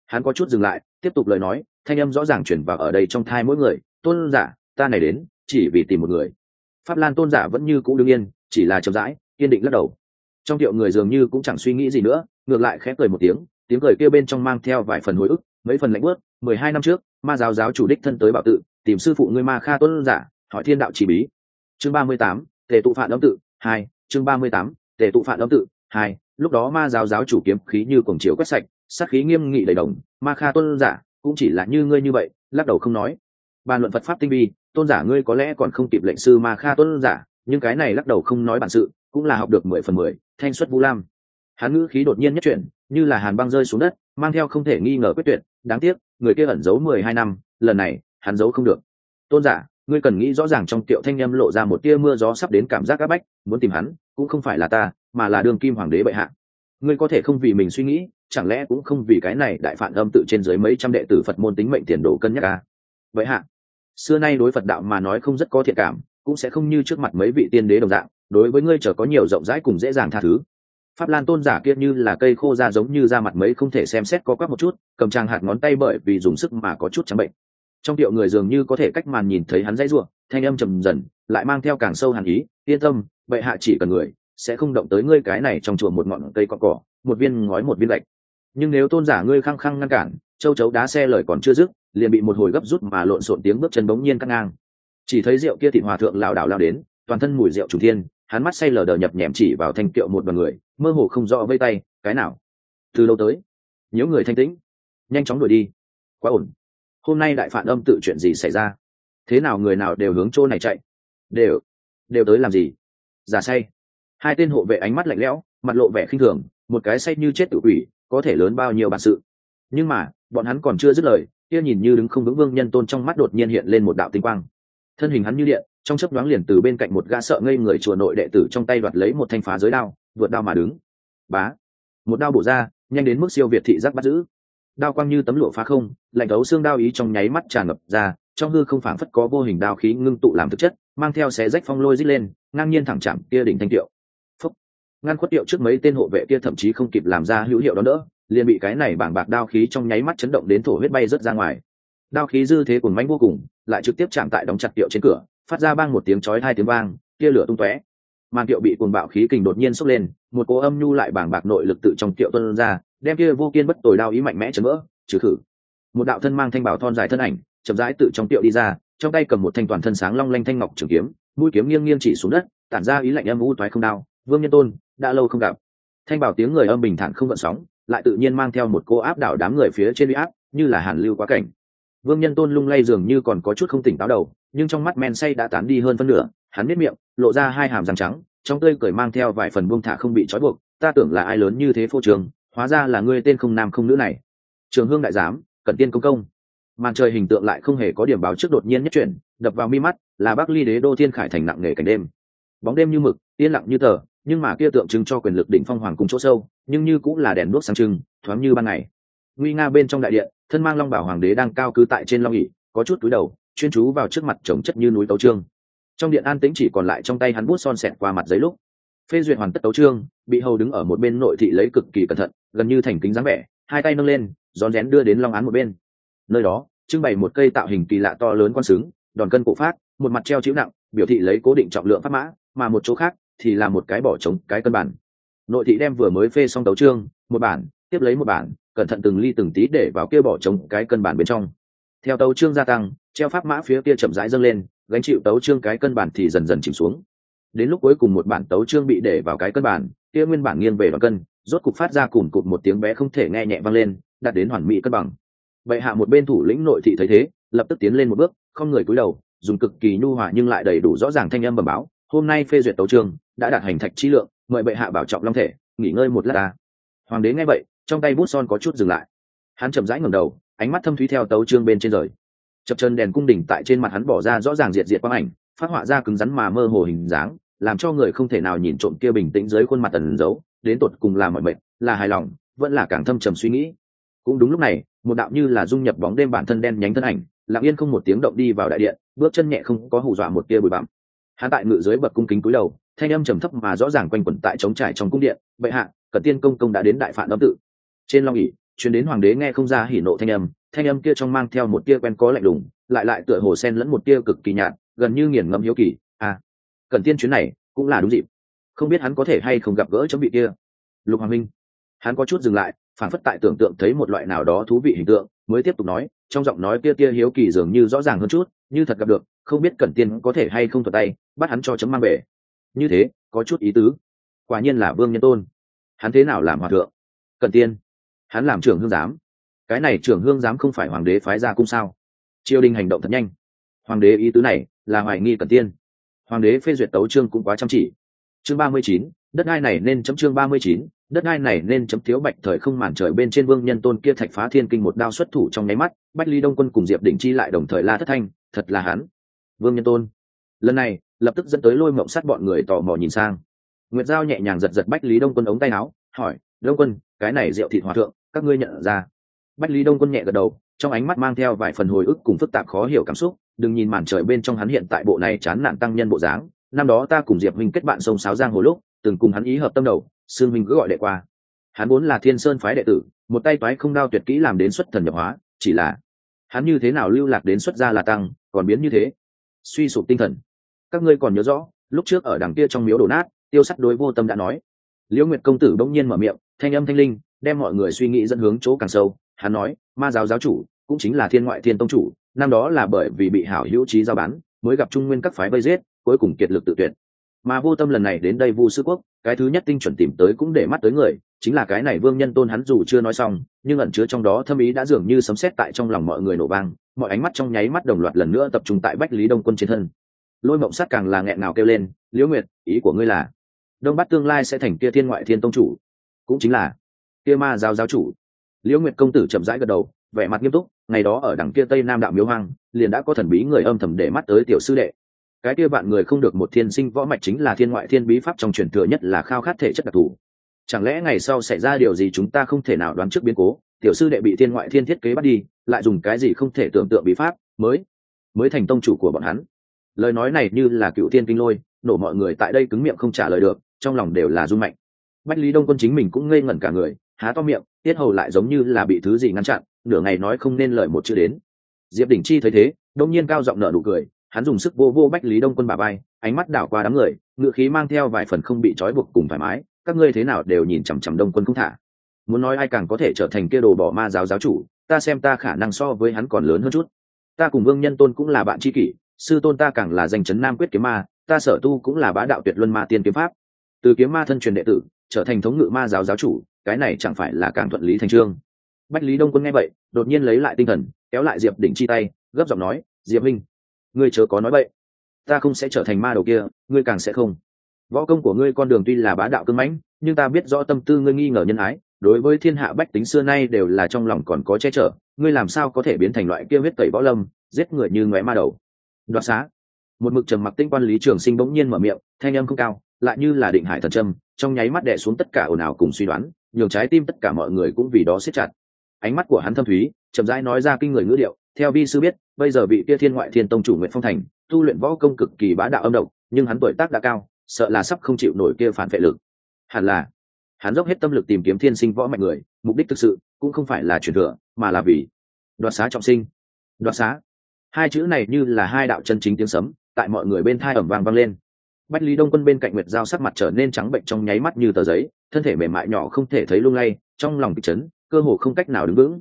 Hắn có chút dừng lại, tiếp tục lời nói, thanh âm rõ ràng chuyển vào ở đây trong thai mỗi người. Tôn giả, ta này đến chỉ vì tìm một người. Pháp Lan tôn giả vẫn như cũ đương yên, chỉ là chậm rãi kiên định lắc đầu. Trong tiệu người dường như cũng chẳng suy nghĩ gì nữa, ngược lại khẽ cười một tiếng, tiếng cười kia bên trong mang theo vài phần hồi ức, mấy phần lạnh bớt. 12 năm trước, ma giáo giáo chủ đích thân tới bảo tự, tìm sư phụ ngươi Ma Kha tôn giả, hỏi thiên đạo chỉ bí. Chương 38, tề tụ phản âm tự 2. Chương 38, tề tụ phản âm tự 2. Lúc đó ma giáo giáo chủ kiếm khí như cuồng chiếu quét sạch, sát khí nghiêm nghị đầy đồng. Ma Kha tôn giả cũng chỉ là như ngươi như vậy, lắc đầu không nói. Bàn luận Phật pháp tinh vi, tôn giả ngươi có lẽ còn không kịp lệnh sư Ma Kha tôn giả, nhưng cái này lắc đầu không nói bản sự, cũng là học được 10 phần 10, thanh xuất Vu Lam. Hắn ngữ khí đột nhiên nhất chuyển, như là hàn băng rơi xuống đất, mang theo không thể nghi ngờ quyết tuyệt. Đáng tiếc, người kia ẩn giấu 12 năm, lần này hắn giấu không được. Tôn giả, ngươi cần nghĩ rõ ràng. Trong tiệu thanh âm lộ ra một tia mưa gió sắp đến cảm giác áp bách. Muốn tìm hắn, cũng không phải là ta, mà là đương kim hoàng đế bệ hạ. Ngươi có thể không vì mình suy nghĩ, chẳng lẽ cũng không vì cái này đại phản âm tự trên dưới mấy trăm đệ tử Phật môn tính mệnh tiền đồ cân nhắc à? Bệ hạ, xưa nay đối Phật đạo mà nói không rất có thiện cảm, cũng sẽ không như trước mặt mấy vị tiên đế đồng dạng, đối với ngươi chờ có nhiều rộng rãi cùng dễ dàng tha thứ. Pháp Lan tôn giả kia như là cây khô ra, giống như da mặt mấy không thể xem xét có quắc một chút, cầm trang hạt ngón tay bởi vì dùng sức mà có chút trắng bệnh. Trong tiệu người dường như có thể cách màn nhìn thấy hắn dãy ruộng, thanh âm trầm dần, lại mang theo càng sâu hàn ý. Yên tâm, bệ hạ chỉ cần người, sẽ không động tới ngươi cái này trong chùa một ngọn cây cọn cỏ, một viên ngói một viên gạch. Nhưng nếu tôn giả ngươi khăng khăng ngăn cản, châu chấu đá xe lời còn chưa dứt, liền bị một hồi gấp rút mà lộn xộn tiếng bước chân bỗng nhiên cắt ngang. Chỉ thấy rượu kia thịt hòa thượng lảo đảo lao đến, toàn thân mùi rượu trùng thiên, hắn mắt say lờ đờ nhập nhèm chỉ vào thanh kiệu một đoàn người, mơ hồ không rõ vây tay, cái nào, từ lâu tới, nhiễu người thanh tĩnh, nhanh chóng đuổi đi. Quá ổn. Hôm nay đại phản âm tự chuyện gì xảy ra? Thế nào người nào đều hướng chỗ này chạy? Đều tới làm gì? Giả say. Hai tên hộ vệ ánh mắt lạnh lẽo, mặt lộ vẻ khinh thường, một cái say như chết tự quỷ, có thể lớn bao nhiêu bản sự. Nhưng mà, bọn hắn còn chưa dứt lời, kia nhìn như đứng không vững Vương Nhân Tôn trong mắt đột nhiên hiện lên một đạo tinh quang. Thân hình hắn như điện, trong chớp nhoáng liền từ bên cạnh một gã sợ ngây người chùa nội đệ tử trong tay đoạt lấy một thanh phá giới đao, vượt đao mà đứng. Bá, một đao bổ ra, nhanh đến mức siêu việt thị giác bắt giữ. Đao quang như tấm lụa phá không, lạnh thấu xương đao ý trong nháy mắt tràn ngập ra, trong hư không phảng phất có vô hình đao khí ngưng tụ làm thực chất, mang theo xé rách phong lôi rít lên, ngang nhiên thẳng chạm kia đỉnh thanh tiệu. Phúc. Ngăn khuất tiệu trước mấy tên hộ vệ kia thậm chí không kịp làm ra hữu hiệu đó đỡ, liền bị cái này bảng bạc đao khí trong nháy mắt chấn động đến thổ huyết bay rớt ra ngoài. Đao khí dư thế cuồng mãnh vô cùng, lại trực tiếp chạm tại đóng chặt tiệu trên cửa, phát ra bang một tiếng chói tai tiếng vang, tia lửa tung tóe. Màn tiệu bị cuồng bạo khí kình đột nhiên sốc lên, một cỗ âm nhu lại bảng bạc nội lực tự trong tiệu tuôn ra, đem kia vô kiên bất tồi đao ý mạnh mẽ chấn vỡ, trừ khử. Một đạo thân mang thanh bảo thon dài thân ảnh, chậm rãi tự trong tiệu đi ra, trong tay cầm một thanh toàn thân sáng long lanh thanh ngọc trường kiếm, mũi kiếm nghiêng nghiêng chỉ xuống đất, tản ra ý lạnh âm u toái không đao. Vương Nhân Tôn, đã lâu không gặp. Thanh bảo tiếng người âm bình thản không gợn sóng, lại tự nhiên mang theo một cô áp đảo đám người phía trên uy áp, như là hàn lưu quá cảnh. Vương Nhân Tôn lung lay dường như còn có chút không tỉnh táo đầu, nhưng trong mắt men say đã tán đi hơn phân nửa, hắn nhếch miệng, lộ ra hai hàm răng trắng, trong tươi cười mang theo vài phần buông thả không bị trói buộc. Ta tưởng là ai lớn như thế phô trường, hóa ra là ngươi tên không nam không nữ này. Trường Hương đại giám, Cẩn Tiên công công. Màn trời hình tượng lại không hề có điểm báo trước đột nhiên nhất chuyển, đập vào mi mắt là Bắc Ly đế đô thiên khải thành nặng nề cảnh đêm. Bóng đêm như mực, yên lặng như tờ, nhưng mà kia tượng trưng cho quyền lực đỉnh phong hoàng cung chỗ sâu, nhưng như cũng là đèn đuốc sáng trưng, thoáng như ban ngày. Nguy nga bên trong đại điện, thân mang long bảo hoàng đế đang cao cư tại trên long ỷ, có chút cúi đầu, chuyên chú vào trước mặt chồng chất như núi tấu chương. Trong điện an tĩnh chỉ còn lại trong tay hắn bút son xẹt qua mặt giấy lúc phê duyệt hoàn tất tấu chương, bị hầu đứng ở một bên nội thị lấy cực kỳ cẩn thận, gần như thành kính dáng vẻ, hai tay nâng lên, rón rén đưa đến long án một bên. Nơi đó trưng bày một cây tạo hình kỳ lạ to lớn quan xứng, đòn cân cổ phát, một mặt treo chữ nặng, biểu thị lấy cố định trọng lượng pháp mã, mà một chỗ khác thì là một cái bỏ trống cái cân bản. Nội thị đem vừa mới phê xong tấu chương, một bản tiếp lấy một bản, cẩn thận từng ly từng tí để vào kia bỏ trống cái cân bản bên trong. Theo tấu chương gia tăng, treo pháp mã phía kia chậm rãi dâng lên, gánh chịu tấu chương cái cân bản thì dần dần chìm xuống. Đến lúc cuối cùng một bản tấu chương bị để vào cái cân bản, kia nguyên bản nghiêng về đoạn cân, rốt cục phát ra cùn cụt một tiếng bé không thể nghe nhẹ vang lên, đạt đến hoàn mỹ cân bằng. Bệ hạ một bên thủ lĩnh nội thị thấy thế, lập tức tiến lên một bước, không người cúi đầu, dùng cực kỳ nhu hòa nhưng lại đầy đủ rõ ràng thanh âm bẩm báo, hôm nay phê duyệt tấu chương đã đạt hành thạch chi lượng, mời bệ hạ bảo trọng long thể, nghỉ ngơi một lát ta. Hoàng đế nghe vậy, trong tay bút son có chút dừng lại, hắn chậm rãi ngẩng đầu, ánh mắt thâm thúy theo tấu chương bên trên rời. Chập chân đèn cung đình tại trên mặt hắn bỏ ra rõ ràng diệt quang ảnh, phát họa ra cứng rắn mà mơ hồ hình dáng, làm cho người không thể nào nhìn trộm kia bình tĩnh dưới khuôn mặt tần giấu, đến tột cùng là mọi mệt, là hài lòng, vẫn là càng thâm trầm suy nghĩ. Cũng đúng lúc này, một đạo như là dung nhập bóng đêm bản thân đen nhánh thân ảnh, lặng yên không một tiếng động đi vào đại điện, bước chân nhẹ không có hù dọa một tia bụi bặm. Hắn tại ngự dưới bậc cung kính cúi đầu, thanh âm trầm thấp mà rõ ràng quanh quẩn tại trống trải trong cung điện, bệ hạ, Cẩn Tiên công công đã đến đại phạn âm tự. Trên long ỷ, chuyến đến hoàng đế nghe không ra hỉ nộ thanh âm kia trong mang theo một tia quen có lạnh lùng, lại tựa hồ sen lẫn một tia cực kỳ nhạt, gần như nghiền ngẫm hiếu kỳ. À, Cẩn Tiên chuyến này cũng là đúng dịp, không biết hắn có thể hay không gặp gỡ chấm vị kia. Lục Hoàng Minh, hắn có chút dừng lại, phản phất tại tưởng tượng thấy một loại nào đó thú vị hình tượng, mới tiếp tục nói, trong giọng nói kia hiếu kỳ dường như rõ ràng hơn chút, như thật gặp được, không biết Cẩn Tiên có thể hay không thuận tay bắt hắn cho chấm mang về. Như thế có chút ý tứ. Quả nhiên là Vương Nhân Tôn. Hắn thế nào làm hòa thượng? Cẩn Tiên, hắn làm trưởng hương giám. Cái này trưởng hương giám không phải hoàng đế phái ra cung sao? Triều đình hành động thật nhanh. Hoàng đế ý tứ này là hoài nghi Cẩn Tiên. Hoàng đế phê duyệt tấu chương cũng quá chăm chỉ. Chương 39, đất đai này nên chấm. Chương 39, đất đai này nên chấm. Thiếu Bạch thời không màn trời bên trên Vương Nhân Tôn kia thạch phá thiên kinh một đao xuất thủ trong nháy mắt, Bách Lý Đông Quân cùng Diệp Đỉnh Chi lại đồng thời la thất thanh, thật là hắn. Vương Nhân Tôn. Lần này lập tức dẫn tới Lôi Mộng Sắt bọn người tò mò nhìn sang. Nguyệt Giao nhẹ nhàng giật Bách Lý Đông Quân ống tay áo, hỏi, Đông Quân, cái này rượu thịt hòa thượng các ngươi nhận ra? Bách Lý Đông Quân nhẹ gật đầu, trong ánh mắt mang theo vài phần hồi ức cùng phức tạp khó hiểu cảm xúc. Đừng nhìn màn trời bên trong hắn hiện tại bộ này chán nản tăng nhân bộ dáng, năm đó ta cùng Diệp huynh kết bạn sông sáo giang hồ lúc từng cùng hắn ý hợp tâm đầu, xương huynh cứ gọi đệ qua. Hắn vốn là Thiên Sơn phái đệ tử, một tay toái không đao tuyệt kỹ làm đến xuất thần nhập hóa, chỉ là hắn như thế nào lưu lạc đến xuất gia là tăng, còn biến như thế, suy sụp tinh thần. Các ngươi còn nhớ rõ lúc trước ở đằng kia trong miếu đổ nát, Tiêu Sắt đối Vô Tâm đã nói. Liễu Nguyệt công tử bỗng nhiên mở miệng, thanh âm thanh linh, đem mọi người suy nghĩ dẫn hướng chỗ càng sâu. Hắn nói, ma giáo giáo chủ cũng chính là Thiên Ngoại Thiên tông chủ, năm đó là bởi vì bị hảo hữu trí giao bán, mới gặp Trung Nguyên các phái vây giết, cuối cùng kiệt lực tự tuyệt. Mà Vô Tâm lần này đến đây Vu Sư Quốc, cái thứ nhất tinh chuẩn tìm tới cũng để mắt tới người, chính là cái này Vương Nhân Tôn. Hắn dù chưa nói xong, nhưng ẩn chứa trong đó thâm ý đã dường như sấm sét tại trong lòng mọi người nổ vang, mọi ánh mắt trong nháy mắt đồng loạt lần nữa tập trung tại Bách Lý Đông Quân trên thân. Lôi Mộng Sắt càng là nghẹn ngào kêu lên, Liễu Nguyệt, ý của ngươi là Đông Bắc tương lai sẽ thành kia Thiên Ngoại Thiên tông chủ, cũng chính là kia ma giáo giáo chủ? Liễu Nguyệt công tử chậm rãi gật đầu, vẻ mặt nghiêm túc, ngày đó ở đằng kia Tây Nam đạo miếu hoang, liền đã có thần bí người âm thầm để mắt tới tiểu sư đệ. Cái kia bạn người không được một thiên sinh võ mạch, chính là Thiên Ngoại Thiên bí pháp trong truyền thừa, nhất là khao khát thể chất đặc thù. Chẳng lẽ ngày sau xảy ra điều gì chúng ta không thể nào đoán trước biến cố, tiểu sư đệ bị Thiên Ngoại Thiên thiết kế bắt đi, lại dùng cái gì không thể tưởng tượng bí pháp mới thành tông chủ của bọn hắn? Lời nói này như là cựu thiên kinh lôi, nổ mọi người tại đây cứng miệng không trả lời được, trong lòng đều là rung mạnh. Bách Lý Đông Quân chính mình cũng ngây ngẩn cả người, há to miệng, tiết hầu lại giống như là bị thứ gì ngăn chặn, nửa ngày nói không nên lời một chữ đến. Diệp Đỉnh Chi thấy thế, đông nhiên cao giọng nở nụ cười, hắn dùng sức vô Bách Lý Đông Quân bả vai, ánh mắt đảo qua đám người, ngựa khí mang theo vài phần không bị trói buộc cùng thoải mái. Các ngươi thế nào đều nhìn chằm chằm Đông Quân không thả? Muốn nói ai càng có thể trở thành kia đồ bỏ ma giáo giáo chủ, ta xem ta khả năng so với hắn còn lớn hơn chút. Ta cùng Vương Nhân Tôn cũng là bạn tri kỷ, sư tôn ta càng là danh chấn Nam Quyết kiếm ma, ta sở tu cũng là bá đạo tuyệt luân ma tiên kiếm pháp, từ kiếm ma thân truyền đệ tử trở thành thống ngự ma giáo giáo chủ, cái này chẳng phải là càng thuận lý thành trương? Bách Lý Đông Quân nghe vậy, đột nhiên lấy lại tinh thần, kéo lại Diệp Đỉnh Chi tay, gấp giọng nói, Diệp minh, ngươi chớ có nói bậy, ta không sẽ trở thành ma đầu kia, ngươi càng sẽ không. Võ công của ngươi con đường tuy là bá đạo cứng mãnh, nhưng ta biết rõ tâm tư ngươi nghi ngờ nhân ái, đối với thiên hạ bách tính xưa nay đều là trong lòng còn có che chở, ngươi làm sao có thể biến thành loại kia huyết tẩy võ lâm, giết người như ngóe ma đầu? Đoạt xá. Một mực trầm mặc tinh quan Lý Trường Sinh bỗng nhiên mở miệng, thanh âm không cao, lại như là định hải thần châm, trong nháy mắt đè xuống tất cả ồn ào cùng suy đoán, nhường trái tim tất cả mọi người cũng vì đó siết chặt. Ánh mắt của hắn thâm thúy, chậm rãi nói ra kinh người ngữ điệu, theo vi sư biết, bây giờ vị kia Thiên Ngoại Thiên tông chủ Nguyệt Phong Thành tu luyện võ công cực kỳ bá đạo âm độc, nhưng hắn tuổi tác đã cao, sợ là sắp không chịu nổi kia phản vệ lực. Hẳn là hắn dốc hết tâm lực tìm kiếm thiên sinh võ mạnh người, mục đích thực sự cũng không phải là truyền thừa, mà là vì đoạt xá trọng sinh. Đoạt xá, hai chữ này như là hai đạo chân chính tiếng sấm tại mọi người bên thai ẩm vang lên. Bách Lý Đông Quân bên cạnh Nguyệt Giao sắc mặt trở nên trắng bệnh trong nháy mắt như tờ giấy, thân thể mềm mại nhỏ không thể thấy lung lay, trong lòng kịch chấn, cơ hồ không cách nào đứng vững.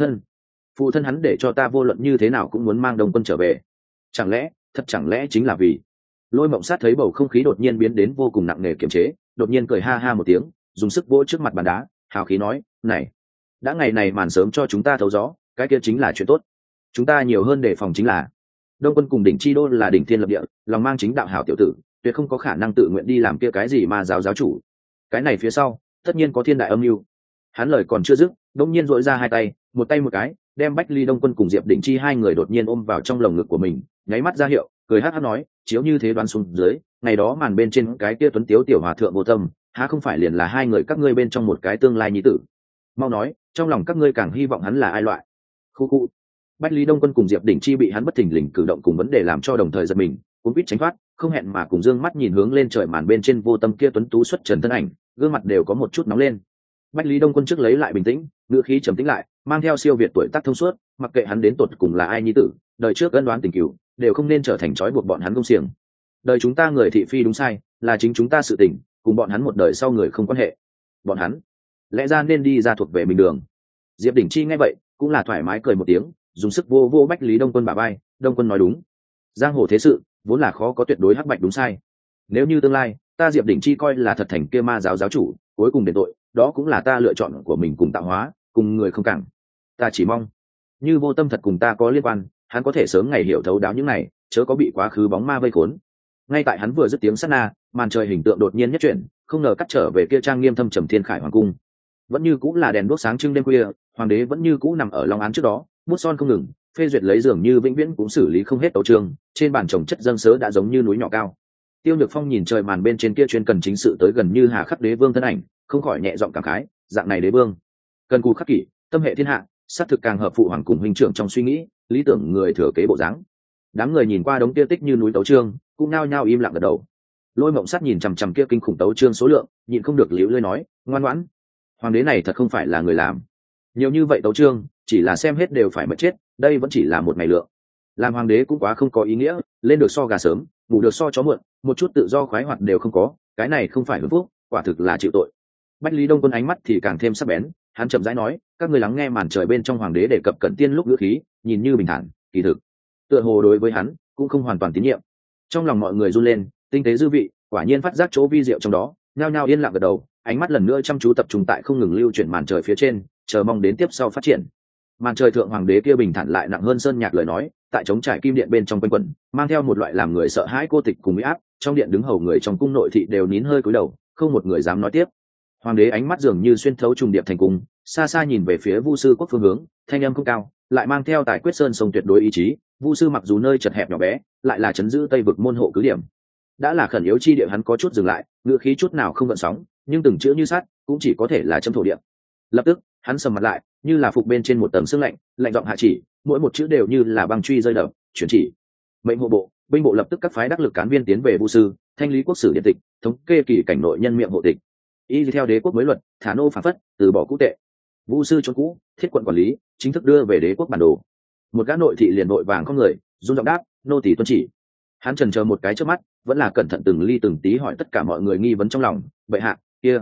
Phụ thân hắn để cho ta vô luận như thế nào cũng muốn mang Đông Quân trở về, chẳng lẽ chính là vì? Lôi Mộng Sát thấy bầu không khí đột nhiên biến đến vô cùng nặng nề kiềm chế, đột nhiên cười ha ha một tiếng, dùng sức vỗ trước mặt bàn đá, hào khí nói, này, đã ngày này màn sớm cho chúng ta thấu gió, cái kia chính là chuyện tốt. Chúng ta nhiều hơn đề phòng chính là Đông Quân cùng Đỉnh Chi Đô là đỉnh thiên lập địa, lòng mang chính đạo hảo tiểu tử, tuyệt không có khả năng tự nguyện đi làm kia cái gì mà giáo chủ. Cái này phía sau tất nhiên có thiên đại âm mưu. Hắn lời còn chưa dứt, đột nhiên dội ra hai tay, một tay một cái, đem Bách Ly Đông Quân cùng Diệp Đỉnh Chi hai người đột nhiên ôm vào trong lồng ngực của mình, nháy mắt ra hiệu, cười hắc hắc nói, chiếu như thế đoán xuống dưới, ngày đó màn bên trên cái kia tuấn tiếu tiểu hòa thượng Vô Tâm, há không phải liền là hai người các ngươi bên trong một cái tương lai nhi tử? Mau nói, trong lòng các ngươi càng hy vọng hắn là ai loại? Khu. Bách Lý Đông Quân cùng Diệp Đỉnh Chi bị hắn bất thình lình cử động cùng vấn đề làm cho đồng thời giật mình, cuốn quýt tránh thoát, không hẹn mà cùng dương mắt nhìn hướng lên trời màn bên trên Vô Tâm kia tuấn tú xuất trần thân ảnh, gương mặt đều có một chút nóng lên. Bách Lý Đông Quân trước lấy lại bình tĩnh, ngữ khí trầm tĩnh lại, mang theo siêu việt tuổi tác thông suốt, mặc kệ hắn đến tột cùng là ai nhi tử, đời trước ân đoán tình cửu đều không nên trở thành trói buộc bọn hắn công xiềng. Đời chúng ta người thị phi đúng sai là chính chúng ta sự tình, cùng bọn hắn một đời sau người không quan hệ. Bọn hắn lẽ ra nên đi ra thuộc về mình đường. Diệp Đỉnh Chi nghe vậy cũng là thoải mái cười một tiếng, dùng sức vô vô Bách Lý Đông Quân bả vai. Đông Quân nói đúng, giang hồ thế sự vốn là khó có tuyệt đối hắc bạch đúng sai. Nếu như tương lai ta Diệp Đỉnh Chi coi là thật thành kia ma giáo giáo chủ, cuối cùng đền tội, đó cũng là ta lựa chọn của mình cùng tạo hóa, cùng người không cản. Ta chỉ mong như Vô Tâm thật cùng ta có liên quan, hắn có thể sớm ngày hiểu thấu đáo những này, chớ có bị quá khứ bóng ma vây khốn. Ngay tại hắn vừa dứt tiếng sát na, màn trời hình tượng đột nhiên nhất chuyển, không ngờ cắt trở về kia trang nghiêm thâm trầm thiên khải hoàng cung. Vẫn như cũng là đèn đuốc sáng trưng đêm khuya, hoàng đế vẫn như cũ nằm ở long án trước đó, bút son không ngừng, phê duyệt lấy dường như vĩnh viễn cũng xử lý không hết tấu chương, trên bàn chồng chất dâng sớ đã giống như núi nhỏ cao. Tiêu Nhược Phong nhìn trời màn bên trên kia chuyên cần chính sự tới gần như hà khắc đế vương thân ảnh, không khỏi nhẹ giọng cảm khái, dạng này đế vương, cần cù khắc kỷ, tâm hệ thiên hạ, sát thực càng hợp phụ hoàng cùng huynh trưởng trong suy nghĩ, lý tưởng người thừa kế bộ dáng. Đám người nhìn qua đống kia tích như núi tấu chương, cũng nao nhao im lặng gật đầu. Lôi Mộng Sát nhìn chằm chằm kia kinh khủng tấu chương số lượng, nhịn không được liễu lơi nói, ngoan ngoãn, hoàng đế này thật không phải là người làm. Nhiều như vậy tấu chương, chỉ là xem hết đều phải mất chết, đây vẫn chỉ là một ngày lượng. Làm hoàng đế cũng quá không có ý nghĩa, lên được so gà sớm, ngủ được so chó muộn, một chút tự do khoái hoạt đều không có, cái này không phải hưởng phúc, quả thực là chịu tội. Bách Lý Đông Quân ánh mắt thì càng thêm sắc bén, hắn chậm rãi nói, các ngươi lắng nghe màn trời bên trong hoàng đế đề cập cận tiên lúc ngữ khí, nhìn như bình thản, kỳ thực tựa hồ đối với hắn cũng không hoàn toàn tín nhiệm. Trong lòng mọi người run lên, tinh tế dư vị, quả nhiên phát giác chỗ vi diệu trong đó, nhao nhao yên lặng gật đầu, ánh mắt lần nữa chăm chú tập trung tại không ngừng lưu chuyển màn trời phía trên, chờ mong đến tiếp sau phát triển. Màn trời thượng hoàng đế kia bình thản lại nặng hơn sơn nhạc lời nói, tại trống trải kim điện bên trong quanh quẩn, mang theo một loại làm người sợ hãi cô tịch cùng uy áp. Trong điện đứng hầu người trong cung nội thị đều nín hơi cúi đầu, không một người dám nói tiếp. Hoàng đế ánh mắt dường như xuyên thấu trùng điệp thành cung, xa xa nhìn về phía Vu Sư Quốc phương hướng, thanh âm không cao, lại mang theo tài quyết sơn sông tuyệt đối ý chí. Vu Sư mặc dù nơi chật hẹp nhỏ bé, lại là trấn giữ Tây vực môn hộ cứ điểm. Đã là khẩn yếu chi địa, hắn có chút dừng lại, ngữ khí chút nào không gợn sóng, nhưng từng chữ như sắt, cũng chỉ có thể là châm thổ địa. Lập tức, hắn sầm mặt lại, như là phục bên trên một tầng sương lạnh, lạnh giọng hạ chỉ, mỗi một chữ đều như là băng truy rơi đập, chuyển chỉ. Mệnh hộ bộ, binh bộ lập tức các phái đắc lực cán viên tiến về Vu Sư, thanh lý quốc sử điện tịch, thống kê kỳ cảnh nội nhân miệng hộ tịch. Y theo đế quốc mới luật, thả nô phản phất, từ bỏ cũ tệ. Vu Sư chốn cũ, thiết quận quản lý, chính thức đưa về đế quốc bản đồ. Một gã nội thị liền vội vàng không người, run giọng đáp, nô tỳ tuân chỉ. Hắn chần chờ một cái trước mắt, vẫn là cẩn thận từng ly từng tí hỏi tất cả mọi người nghi vấn trong lòng, bệ hạ,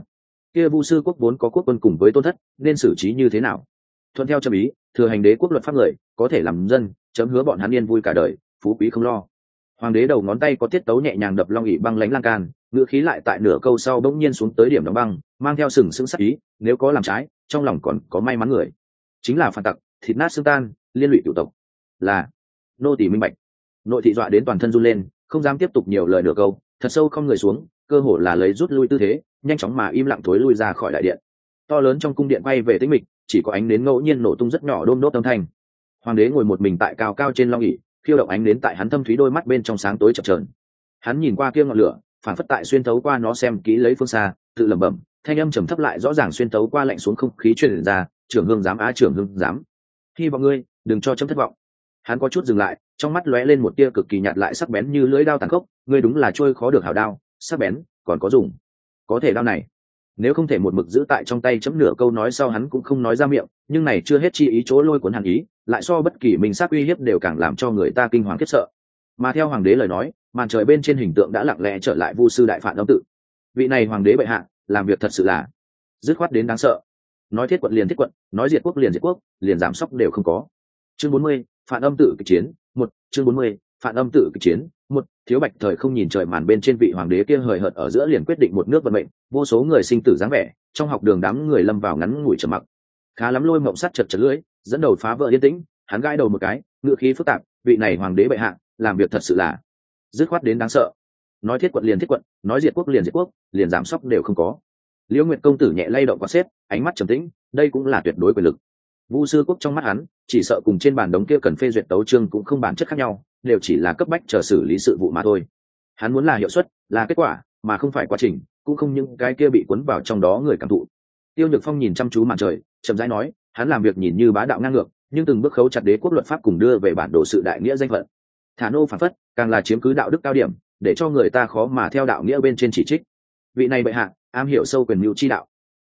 kia Vu Sư quốc vốn có quốc quân cùng với tôn thất, nên xử trí như thế nào? Thuận theo chấm ý, thừa hành đế quốc luật pháp người, có thể làm dân, chấm hứa bọn hắn yên vui cả đời, phú quý không lo. Hoàng đế đầu ngón tay có tiết tấu nhẹ nhàng đập long ỷ băng lãnh lan can, ngữ khí lại tại nửa câu sau bỗng nhiên xuống tới điểm đóng băng, mang theo sừng sững sắc ý, nếu có làm trái, trong lòng còn có may mắn người, chính là phản tặc, thịt nát xương tan, liên lụy cửu tộc. Là nô tỳ minh bạch. Nội thị dọa đến toàn thân run lên, không dám tiếp tục nhiều lời nửa câu, thật sâu không người xuống, cơ hồ là lấy rút lui tư thế, nhanh chóng mà im lặng thối lui ra khỏi đại điện. To lớn trong cung điện quay về tĩnh mịch, chỉ có ánh nến ngẫu nhiên nổ tung rất nhỏ đôm đốt âm thanh. Hoàng đế ngồi một mình tại cao cao trên long ỷ, khiêu động ánh nến tại hắn thâm thúy đôi mắt bên trong sáng tối chập chờn. Hắn nhìn qua kia ngọn lửa, phản phất tại xuyên thấu qua nó xem kỹ lấy phương xa, tự lẩm bẩm, thanh âm trầm thấp lại rõ ràng xuyên thấu qua lạnh xuống không khí truyền ra, trưởng hương dám trưởng hương dám. Hy vọng ngươi đừng cho chấm thất vọng. Hắn có chút dừng lại, trong mắt lóe lên một tia cực kỳ nhạt lại sắc bén như lưỡi đao tàn khốc, ngươi đúng là trôi khó được hảo đao, sắc bén, còn có dùng. Có thể đao này, nếu không thể một mực giữ tại trong tay chấm nửa câu nói sau hắn cũng không nói ra miệng, nhưng này chưa hết chi ý chỗ lôi cuốn hàn ý, lại so bất kỳ mình xác uy hiếp đều càng làm cho người ta kinh hoàng khiếp sợ. Mà theo hoàng đế lời nói, màn trời bên trên hình tượng đã lặng lẽ trở lại Vu Sư đại phản âm tự. Vị này hoàng đế bệ hạ, làm việc thật sự là dứt khoát đến đáng sợ. Nói thiết quận liền thiết quận, nói diệt quốc liền diệt quốc, liền giảm sóc đều không có. Chương 40, phản âm tự kịch chiến, 1, chương 40, phản âm tự kịch chiến, 1, Thiếu Bạch thời không nhìn trời màn bên trên vị hoàng đế kia hời hợt ở giữa liền quyết định một nước vận mệnh, vô số người sinh tử dáng vẻ, trong học đường đám người lâm vào ngắn ngủi trầm mặc. Khá lắm Lôi Mộng Sắt chật chật lưỡi, dẫn đầu phá vỡ yên tĩnh, hắn gãi đầu một cái, ngữ khí phức tạp, vị này hoàng đế bệ hạ, làm việc thật sự là dứt khoát đến đáng sợ. Nói thiết quận liền thiết quận, nói diệt quốc liền diệt quốc, liền giảm sóc đều không có. Liễu Nguyệt công tử nhẹ lay động quạt xếp, ánh mắt trầm tĩnh, đây cũng là tuyệt đối quyền lực. Vu Sư quốc trong mắt hắn, chỉ sợ cùng trên bàn đống kia cần phê duyệt tấu chương cũng không bản chất khác nhau, đều chỉ là cấp bách chờ xử lý sự vụ mà thôi. Hắn muốn là hiệu suất, là kết quả, mà không phải quá trình, cũng không những cái kia bị cuốn vào trong đó người cảm thụ. Tiêu Nhược Phong nhìn chăm chú màn trời, chậm rãi nói, hắn làm việc nhìn như bá đạo ngang ngược, nhưng từng bước khấu chặt đế quốc luật pháp cùng đưa về bản đồ sự đại nghĩa danh phận. Thả nô phản phất, càng là chiếm cứ đạo đức cao điểm, để cho người ta khó mà theo đạo nghĩa bên trên chỉ trích. Vị này bệ hạ, am hiểu sâu quyền mưu chi đạo.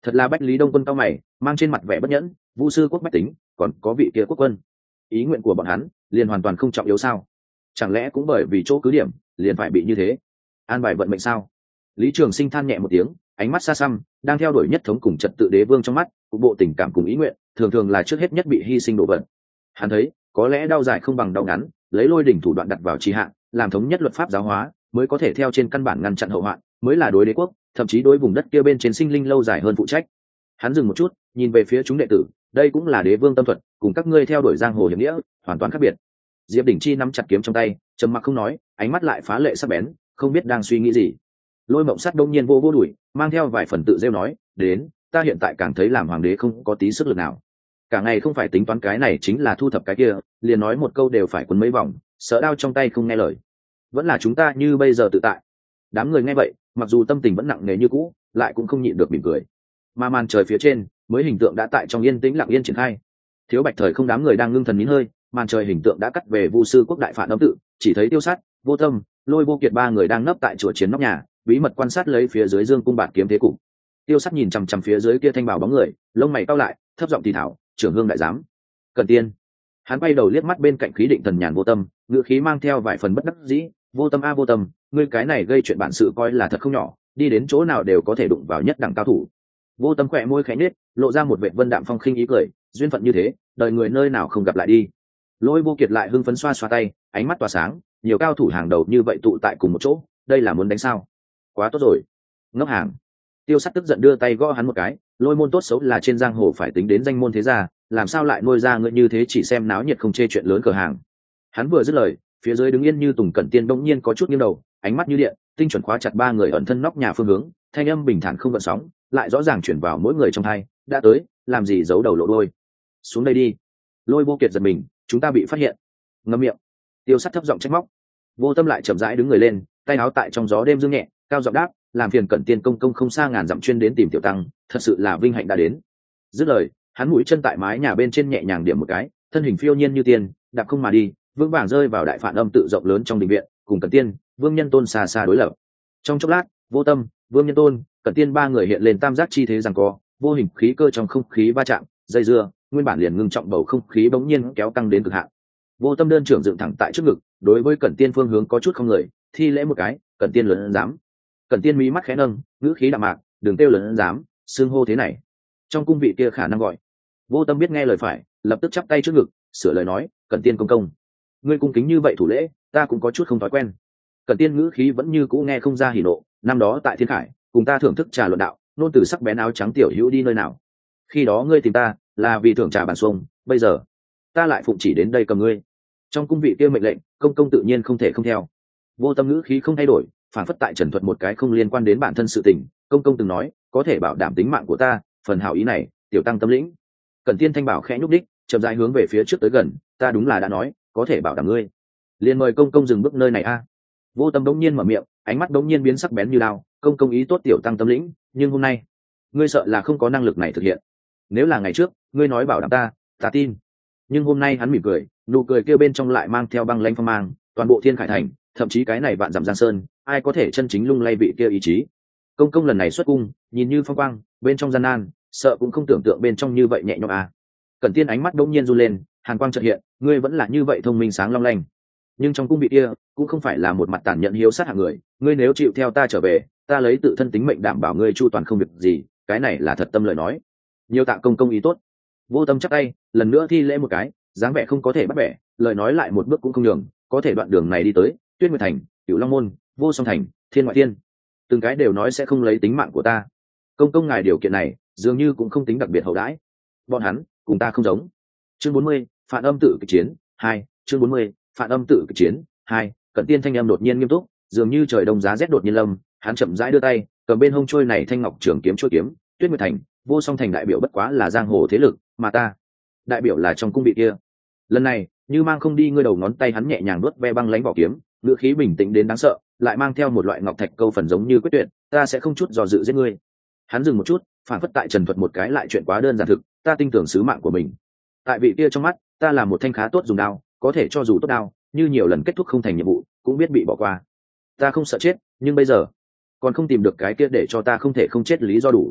Thật là Bách Lý Đông Quân cao mày, mang trên mặt vẻ bất nhẫn, Vu sư quốc bách tính, còn có vị kia quốc quân, ý nguyện của bọn hắn liền hoàn toàn không trọng yếu sao? Chẳng lẽ cũng bởi vì chỗ cứ điểm liền phải bị như thế? An bài vận mệnh sao? Lý Trường Sinh than nhẹ một tiếng, ánh mắt xa xăm, đang theo đuổi nhất thống cùng trật tự đế vương trong mắt, cục bộ tình cảm cùng ý nguyện, thường thường là trước hết nhất bị hy sinh đồ vật. Hắn thấy, có lẽ đau dài không bằng đau ngắn, lấy lôi đỉnh thủ đoạn đặt vào trì hạn, làm thống nhất luật pháp giáo hóa, mới có thể theo trên căn bản ngăn chặn hậu hoạn, mới là đối đế quốc, thậm chí đối vùng đất kia bên trên sinh linh lâu dài hơn phụ trách. Hắn dừng một chút, nhìn về phía chúng đệ tử, đây cũng là đế vương tâm thuật, cùng các ngươi theo đuổi giang hồ hiểm nghĩa, hoàn toàn khác biệt. Diệp Đỉnh Chi nắm chặt kiếm trong tay, trầm mặc không nói, ánh mắt lại phá lệ sắc bén, không biết đang suy nghĩ gì. Lôi Mộng Sắt đông nhiên vô vô đuổi, mang theo vài phần tự rêu nói, đến, ta hiện tại càng thấy làm hoàng đế không có tí sức lực nào. Cả ngày không phải tính toán cái này chính là thu thập cái kia, liền nói một câu đều phải quấn mấy vòng, sợ đau trong tay không nghe lời. Vẫn là chúng ta như bây giờ tự tại. Đám người nghe vậy, mặc dù tâm tình vẫn nặng nề như cũ, lại cũng không nhịn được mỉm cười. Mà màn trời phía trên, mới hình tượng đã tại trong yên tĩnh lặng yên triển khai. Thiếu Bạch Thời không đám người đang ngưng thần nín hơi, màn trời hình tượng đã cắt về Vu sư quốc đại phản âm tự, chỉ thấy Tiêu Sát, Vô Tâm, Lôi Vô Kiệt ba người đang nấp tại chùa chiến nóc nhà, bí mật quan sát lấy phía dưới dương cung bạt kiếm thế cục. Tiêu Sát nhìn chằm chằm phía dưới kia thanh bảo bóng người, lông mày cau lại, thấp giọng thì thảo, trưởng hương đại giám. Cẩn Tiên. Hắn bay đầu liếc mắt bên cạnh khí định thần nhàn Vô Tâm, ngữ khí mang theo vài phần bất đắc dĩ, Vô Tâm a Vô Tâm, ngươi cái này gây chuyện bản sự coi là thật không nhỏ, đi đến chỗ nào đều có thể đụng vào nhất đẳng cao thủ. Vô Tâm khỏe môi khẽ nết, lộ ra một vẻ vân đạm phong khinh ý cười, duyên phận như thế, đời người nơi nào không gặp lại đi. Lôi Vô Kiệt lại hưng phấn xoa xoa tay, ánh mắt tỏa sáng, nhiều cao thủ hàng đầu như vậy tụ tại cùng một chỗ, đây là muốn đánh sao? Quá tốt rồi. Ngốc hàng. Tiêu Sắt tức giận đưa tay gõ hắn một cái, Lôi môn tốt xấu là trên giang hồ phải tính đến danh môn thế gia, làm sao lại nuôi ra ngươi như thế chỉ xem náo nhiệt không chê chuyện lớn cửa hàng. Hắn vừa dứt lời, phía dưới đứng yên như Tùng Cẩn Tiên bỗng nhiên có chút nghiêng đầu, ánh mắt như điện, tinh chuẩn khóa chặt ba người ẩn thân nóc nhà phương hướng, thanh âm bình thản không gợn sóng, lại rõ ràng chuyển vào mỗi người trong hai, đã tới, làm gì giấu đầu lộ đôi. Xuống đây đi. Lôi Vô Kiệt giật mình, chúng ta bị phát hiện. Ngậm miệng. Tiêu Sắt thấp giọng trách móc. Vô Tâm lại chậm rãi đứng người lên, tay áo tại trong gió đêm dương nhẹ, cao giọng đáp, làm phiền Cẩn Tiên công công không xa ngàn dặm chuyên đến tìm tiểu tăng, thật sự là vinh hạnh đã đến. Dứt lời, hắn mũi chân tại mái nhà bên trên nhẹ nhàng điểm một cái, thân hình phiêu nhiên như tiên, đạp không mà đi, vững vàng rơi vào đại phản âm tự rộng lớn trong đình viện, cùng Cẩn Tiên, Vương Nhân Tôn xa xa đối lập. Trong chốc lát, Vô Tâm, Vương Nhân Tôn, Cẩn Tiên ba người hiện lên tam giác chi thế giằng co, vô hình khí cơ trong không khí va chạm, dây dưa, nguyên bản liền ngưng trọng bầu không khí bỗng nhiên kéo căng đến cực hạn. Vô Tâm đơn trưởng dựng thẳng tại trước ngực, đối với Cẩn Tiên phương hướng có chút không người, thi lễ một cái, Cẩn Tiên lớn dám. Cẩn Tiên mí mắt khẽ nâng, ngữ khí đạm mạc, đừng kêu lớn dám, xưng hô thế này. Trong cung vị kia khả năng gọi. Vô Tâm biết nghe lời phải, lập tức chắp tay trước ngực, sửa lời nói, Cẩn Tiên công công. Ngươi cung kính như vậy thủ lễ, ta cũng có chút không thói quen. Cẩn Tiên ngữ khí vẫn như cũ nghe không ra hỉ nộ, năm đó tại Thiên Khải, cùng ta thưởng thức trà luận đạo, nôn từ sắc bén áo trắng tiểu hữu đi nơi nào. Khi đó ngươi tìm ta, là vì thưởng trà bàn xuông, bây giờ ta lại phụng chỉ đến đây cầm ngươi. Trong cung vị kia mệnh lệnh, công công tự nhiên không thể không theo. Vô Tâm ngữ khí không thay đổi, phản phất tại trần thuật một cái không liên quan đến bản thân sự tình, công công từng nói, có thể bảo đảm tính mạng của ta, phần hảo ý này, tiểu tăng tâm lĩnh. Cẩn Tiên thanh bảo khẽ nhúc đích, chậm rãi hướng về phía trước tới gần, ta đúng là đã nói, có thể bảo đảm ngươi. Liền mời công công dừng bước nơi này a. Vô Tâm đống nhiên mở miệng, ánh mắt đống nhiên biến sắc bén như đao, công công ý tốt tiểu tăng tâm lĩnh, nhưng hôm nay, ngươi sợ là không có năng lực này thực hiện. Nếu là ngày trước, ngươi nói bảo đảm ta tin. Nhưng hôm nay hắn mỉm cười, nụ cười kia bên trong lại mang theo băng lãnh phong mang, toàn bộ Thiên Khải thành, thậm chí cái này vạn dặm giang sơn, ai có thể chân chính lung lay vị kia ý chí. Công công lần này xuất cung, nhìn như phong quang, bên trong gian nan, sợ cũng không tưởng tượng bên trong như vậy nhẹ nhõm à. Cẩn Tiên ánh mắt đống nhiên run lên, hàn quang chợt hiện, ngươi vẫn là như vậy thông minh sáng long lanh. Nhưng trong cung vị kia, cũng không phải là một mặt tàn nhẫn hiếu sát hạng người, ngươi nếu chịu theo ta trở về, ta lấy tự thân tính mệnh đảm bảo ngươi chu toàn không việc gì, cái này là thật tâm lời nói. Nhiều tạ công công ý tốt. Vô Tâm chắp tay, lần nữa thi lễ một cái, dáng vẻ không có thể bắt bẻ, lời nói lại một bước cũng không nhường, có thể đoạn đường này đi tới, Tuyết Nguyệt thành, Cửu Long môn, Vô Song thành, Thiên Ngoại thiên, từng cái đều nói sẽ không lấy tính mạng của ta. Công công ngài điều kiện này, dường như cũng không tính đặc biệt hậu đãi. Bọn hắn, cùng ta không giống. Chương 40, phản âm tự kịch chiến 2, chương 40, phản âm tự kịch chiến 2, Cẩn Tiên thanh âm đột nhiên nghiêm túc, dường như trời đông giá rét đột nhiên lâm, hắn chậm rãi đưa tay, cầm bên hông trôi này thanh ngọc trường kiếm chuôi kiếm, Tuyết Nguyệt thành, Vô Song thành đại biểu bất quá là giang hồ thế lực, mà ta, đại biểu là trong cung vị kia. Lần này, như mang không đi ngươi đầu ngón tay hắn nhẹ nhàng nuốt ve băng lãnh bảo kiếm, ngữ khí bình tĩnh đến đáng sợ, lại mang theo một loại ngọc thạch câu phần giống như quyết tuyệt, ta sẽ không chút dò dự giết ngươi. Hắn dừng một chút, phản phất tại trần thuật một cái lại chuyện quá đơn giản thực, ta tin tưởng sứ mạng của mình. Tại vị kia trong mắt, ta là một thanh khá tốt dùng đao, có thể cho dù tốt đao, như nhiều lần kết thúc không thành nhiệm vụ, cũng biết bị bỏ qua. Ta không sợ chết, nhưng bây giờ còn không tìm được cái kia để cho ta không thể không chết lý do đủ.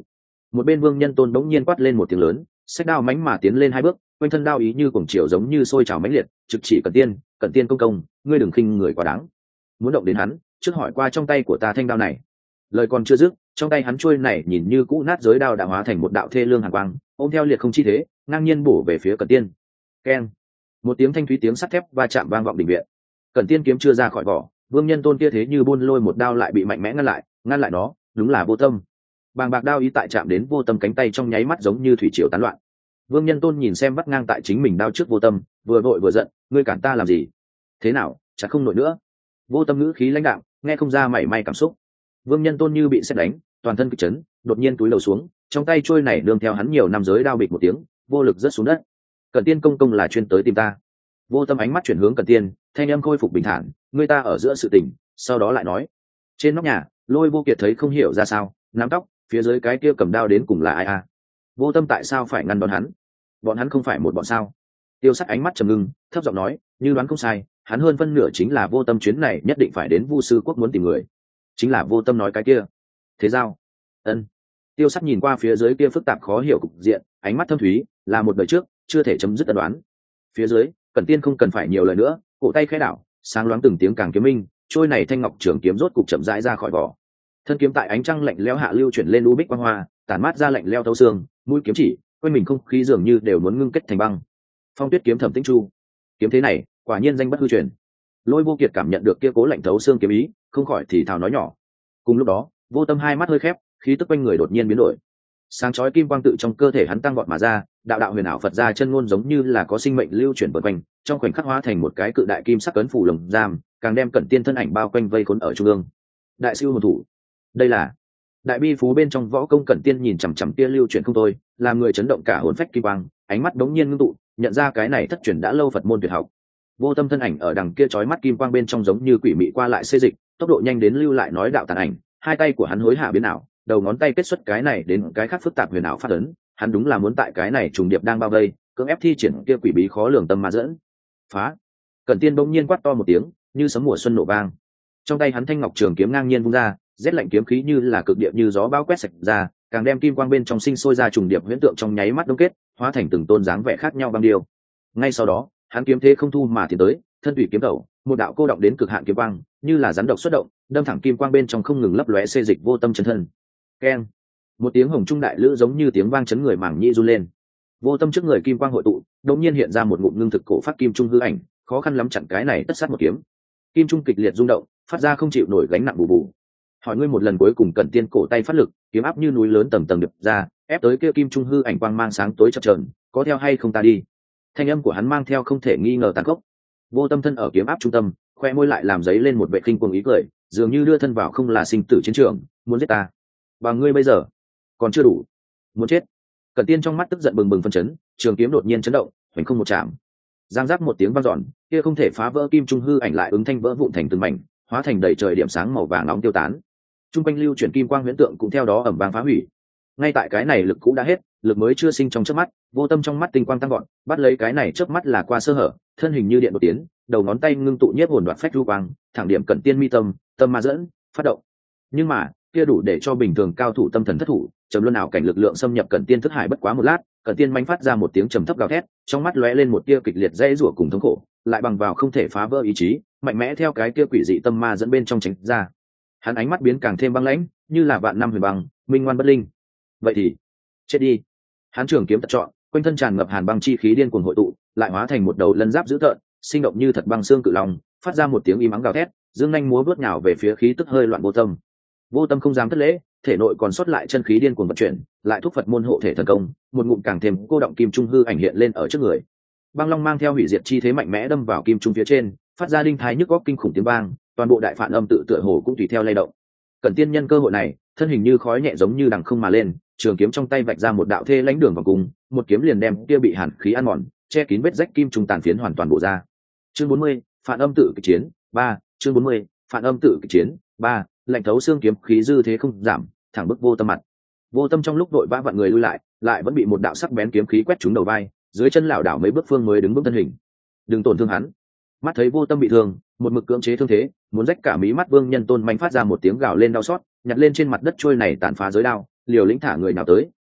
Một bên Vương Nhân Tôn bỗng nhiên quát lên một tiếng lớn, xách đao mánh mà tiến lên 2 bước, quanh thân đao ý như cuồng chiều giống như sôi trào mãnh liệt, trực chỉ Cẩn Tiên công, ngươi đừng khinh người quá đáng. Muốn động đến hắn, trước hỏi qua trong tay của ta thanh đao này. Lời còn chưa dứt, trong tay hắn chuôi này nhìn như cũ nát giới đao đã hóa thành một đạo thê lương hàn quang, ôm theo liệt không chi thế, ngang nhiên bổ về phía Cẩn Tiên. Keng! Một tiếng thanh thúy tiếng sắt thép va chạm vang vọng đình viện. Cẩn Tiên kiếm chưa ra khỏi vỏ, Vương Nhân Tôn kia thế như buôn lôi một đao lại bị mạnh mẽ ngăn lại nó, đúng là Vô Tâm. Bàng bạc đao ý tại chạm đến Vô Tâm cánh tay trong nháy mắt giống như thủy triều tán loạn. Vương Nhân Tôn nhìn xem vắt ngang tại chính mình đao trước Vô Tâm, vừa vội vừa giận, ngươi cản ta làm gì? Thế nào, chả không nổi nữa. Vô Tâm ngữ khí lãnh đạm, nghe không ra mảy may cảm xúc. Vương Nhân Tôn như bị sét đánh, toàn thân kịch chấn, đột nhiên túi lầu xuống, trong tay trôi này đường theo hắn nhiều năm giới đao bịch một tiếng, vô lực rớt xuống đất. Cẩn Tiên công là chuyên tới tìm ta. Vô Tâm ánh mắt chuyển hướng Cẩn Tiên, thanh âm khôi phục bình thản, người ta ở giữa sự tình, sau đó lại nói. Trên nóc nhà, Lôi Vô Kiệt thấy không hiểu ra sao, nắm tóc, phía dưới cái kia cầm đao đến cùng là ai à? Vô Tâm tại sao phải ngăn đón hắn? Bọn hắn không phải một bọn sao? Tiêu Sắt ánh mắt trầm ngưng, thấp giọng nói, như đoán không sai, hắn hơn phân nửa chính là Vô Tâm chuyến này nhất định phải đến Vu Sư Quốc muốn tìm người. Chính là Vô Tâm nói cái kia. Thế giao? Ân. Tiêu Sắt nhìn qua phía dưới kia phức tạp khó hiểu cục diện, ánh mắt thâm thúy, là một đời trước, chưa thể chấm dứt ân đoán. Phía dưới, Cẩn Tiên không cần phải nhiều lời nữa, cổ tay khẽ đảo, sáng loáng từng tiếng càng kiếm minh, trôi này thanh ngọc trường kiếm rốt cục chậm rãi ra khỏi vỏ. Thân kiếm tại ánh trăng lạnh lẽo hạ lưu chuyển lên u bích quang hoa, tản mát ra lạnh lẽo thấu xương, mũi kiếm chỉ, quanh mình không khí dường như đều muốn ngưng kết thành băng. Phong Tuyết kiếm Thẩm Tĩnh Chu, kiếm thế này, quả nhiên danh bất hư truyền. Lôi Vô Kiệt cảm nhận được kia cố lạnh thấu xương kiếm ý, không khỏi thì thào nói nhỏ. Cùng lúc đó, Vô Tâm hai mắt hơi khép, khí tức quanh người đột nhiên biến đổi. Sáng chói kim quang tự trong cơ thể hắn tăng vọt mà ra, đạo huyền ảo Phật gia chân ngôn giống như là có sinh mệnh lưu chuyển vần quanh, trong khoảnh khắc hóa thành một cái cự đại kim sắc cấn phủ lồng giam, càng đem Cẩn Tiên thân ảnh bao quanh vây khốn ở trung ương. Đại siêu hồn thủ, đây là đại bi phú bên trong võ công. Cẩn Tiên nhìn chằm chằm kia lưu chuyển không thôi, làm người chấn động cả hồn phách kim quang, ánh mắt đống nhiên ngưng tụ, nhận ra cái này thất truyền đã lâu Phật môn tuyệt học. Vô Tâm thân ảnh ở đằng kia chói mắt kim quang bên trong giống như quỷ mị qua lại xê dịch, tốc độ nhanh đến lưu lại nói đạo tàn ảnh, hai tay của hắn hối hả biến ảo, đầu ngón tay kết xuất cái này đến cái khác phức tạp huyền ảo phát ấn, hắn đúng là muốn tại cái này trùng điệp đang bao vây, cưỡng ép thi triển kia quỷ bí khó lường tâm ma dẫn. Phá! Cẩn Tiên bỗng nhiên quát to một tiếng, như sấm mùa xuân nổ vang. Trong tay hắn thanh ngọc trường kiếm ngang nhiên vung ra, rét lạnh kiếm khí như là cực địa như gió bão quét sạch ra, càng đem kim quang bên trong sinh sôi ra trùng điệp huyễn tượng trong nháy mắt đông kết, hóa thành từng tôn dáng vẻ khác nhau băng điêu. Ngay sau đó, hắn kiếm thế không thu mà tiến tới, thân tùy kiếm đầu, một đạo cô động đến cực hạn kiếm quang, như là rắn độc xuất động, đâm thẳng kim quang bên trong không ngừng lấp lóe xê dịch Vô Tâm chân thân. Keng! Một tiếng hồng trung đại lữ giống như tiếng vang chấn người màng nhĩ run lên. Vô Tâm trước người kim quang hội tụ, đột nhiên hiện ra một ngụm ngưng thực cổ phát kim trung hư ảnh, khó khăn lắm chặn cái này tất sát một kiếm. Kim trung kịch liệt rung động, phát ra không chịu nổi gánh nặng bù bù. Hỏi ngươi một lần cuối cùng, Cẩn Tiên cổ tay phát lực, kiếm áp như núi lớn tầng tầng đập ra, ép tới kia kim trung hư ảnh quang mang sáng tối chập chờn, có theo hay không ta đi? Thanh âm của hắn mang theo không thể nghi ngờ tàn khốc. Vô Tâm thân ở kiếm áp trung tâm, khoe môi lại làm giấy lên một vệ khinh cuồng ý cười, dường như đưa thân vào không là sinh tử chiến trường, muốn giết ta. Và ngươi bây giờ còn chưa đủ, muốn chết. Cẩn Tiên trong mắt tức giận bừng bừng phân chấn, trường kiếm đột nhiên chấn động, hoành không một chạm. Giang giác một tiếng vang dọn, kia không thể phá vỡ kim trung hư ảnh lại ứng thanh vỡ vụn thành từng mảnh, hóa thành đầy trời điểm sáng màu vàng nóng tiêu tán. Trung quanh lưu chuyển kim quang huyễn tượng cũng theo đó ầm vang phá hủy. Ngay tại cái này lực cũ đã hết, lực mới chưa sinh trong chớp mắt, Vô Tâm trong mắt tinh quang tăng gọn, bắt lấy cái này chớp mắt là qua sơ hở, thân hình như điện đột tiến, đầu ngón tay ngưng tụ nhiếp hồn đoạt phách lưu quang, thẳng điểm Cẩn Tiên mi tâm, tâm ma dẫn, phát động. Nhưng mà, kia đủ để cho bình thường cao thủ tâm thần thất thủ, trầm luân ảo cảnh lực lượng xâm nhập Cẩn Tiên thức hải bất quá một lát, Cẩn Tiên manh phát ra một tiếng trầm thấp gào thét, trong mắt lóe lên một tia kịch liệt dãy rủa cùng thống khổ, lại bằng vào không thể phá vỡ ý chí, mạnh mẽ theo cái kia quỷ dị tâm ma dẫn bên trong tránh ra. Hắn ánh mắt biến càng thêm băng lãnh, như là vạn năm huyền băng, minh ngoan bất linh. Vậy thì chết đi. Hắn trường kiếm tật chọn, quanh thân tràn ngập hàn băng chi khí điên cuồng hội tụ, lại hóa thành một đầu lân giáp dữ tợn, sinh động như thật băng xương cự long, phát ra một tiếng im ắng gào thét, dương nhanh múa vớt nhào về phía khí tức hơi loạn Vô Tâm. Vô Tâm không dám thất lễ, thể nội còn sót lại chân khí điên cuồng vận chuyển, lại thúc Phật môn hộ thể thần công, một ngụm càng thêm cô động kim trung hư ảnh hiện lên ở trước người. Băng long mang theo hủy diệt chi thế mạnh mẽ đâm vào kim trung phía trên, phát ra đinh thái nhức óc kinh khủng tiếng vang, toàn bộ đại phản âm tự tựa hồ cũng tùy theo lay động. Cẩn Tiên nhân cơ hội này, thân hình như khói nhẹ giống như đằng không mà lên, trường kiếm trong tay vạch ra một đạo thê lãnh đường vòng cung, một kiếm liền đem kia bị hàn khí ăn mòn, che kín vết rách kim trung tàn phiến hoàn toàn bổ ra. Chương 40, phản âm tự kịch chiến 3, chương 40, phản âm tự kịch chiến 3, lạnh thấu xương kiếm khí dư thế không giảm, thẳng bức Vô Tâm mặt. Vô Tâm trong lúc đội vã vặn người lui lại vẫn bị một đạo sắc bén kiếm khí quét trúng đầu vai, dưới chân lảo đảo mấy bước phương mới đứng vững thân hình. Đừng tổn thương hắn. Mắt thấy Vô Tâm bị thương, một mực cưỡng chế thương thế, muốn rách cả mí mắt Vương Nhân Tôn mạnh phát ra một tiếng gào lên đau xót, nhặt lên trên mặt đất trôi này tàn phá giới đao, liều lĩnh thả người nào tới,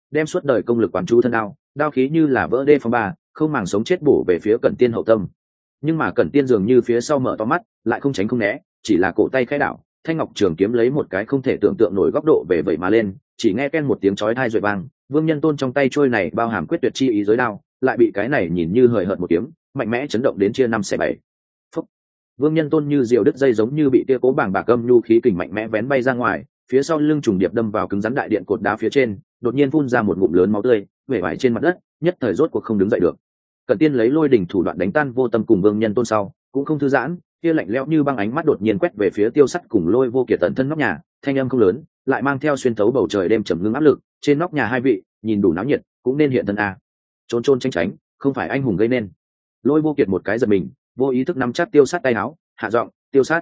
đem suốt đời công lực quán chú thân đao, đao khí như là vỡ đê phong ba, không màng sống chết bổ về phía Cẩn Tiên hậu tâm. Nhưng mà Cẩn Tiên dường như phía sau mở to mắt, lại không tránh không né, chỉ là cổ tay khẽ đảo, thanh ngọc trường kiếm lấy một cái không thể tưởng tượng nổi góc độ về vậy mà lên, chỉ nghe ken một tiếng chói tai rội vang, Vương Nhân Tôn trong tay trôi này bao hàm quyết tuyệt chi ý giới đao, lại bị cái này nhìn như hời hợt một kiếm, mạnh mẽ chấn động đến chia năm xẻ bảy. Phúc. Vương Nhân Tôn như diều đứt dây giống như bị tia cố bảng bạc âm nhu khí kình mạnh mẽ vén bay ra ngoài, phía sau lưng trùng điệp đâm vào cứng rắn đại điện cột đá phía trên, đột nhiên phun ra một ngụm lớn máu tươi, bể vải trên mặt đất, nhất thời rốt cuộc không đứng dậy được. Cẩn Tiên lấy lôi đỉnh thủ đoạn đánh tan Vô Tâm cùng Vương Nhân Tôn sau, cũng không thư giãn, kia lạnh lẽo như băng ánh mắt đột nhiên quét về phía Tiêu Sắt cùng Lôi Vô Kiệt tận thân nóc nhà, thanh âm không lớn, lại mang theo xuyên thấu bầu trời đêm trầm ngưng áp lực, trên nóc nhà hai vị, nhìn đủ náo nhiệt, cũng nên hiện thân a. Trốn trốn tránh tránh, không phải anh hùng gây nên. Lôi Vô Kiệt một cái giật mình, vô ý thức nắm chặt Tiêu Sắt tay áo, hạ giọng, "Tiêu Sắt,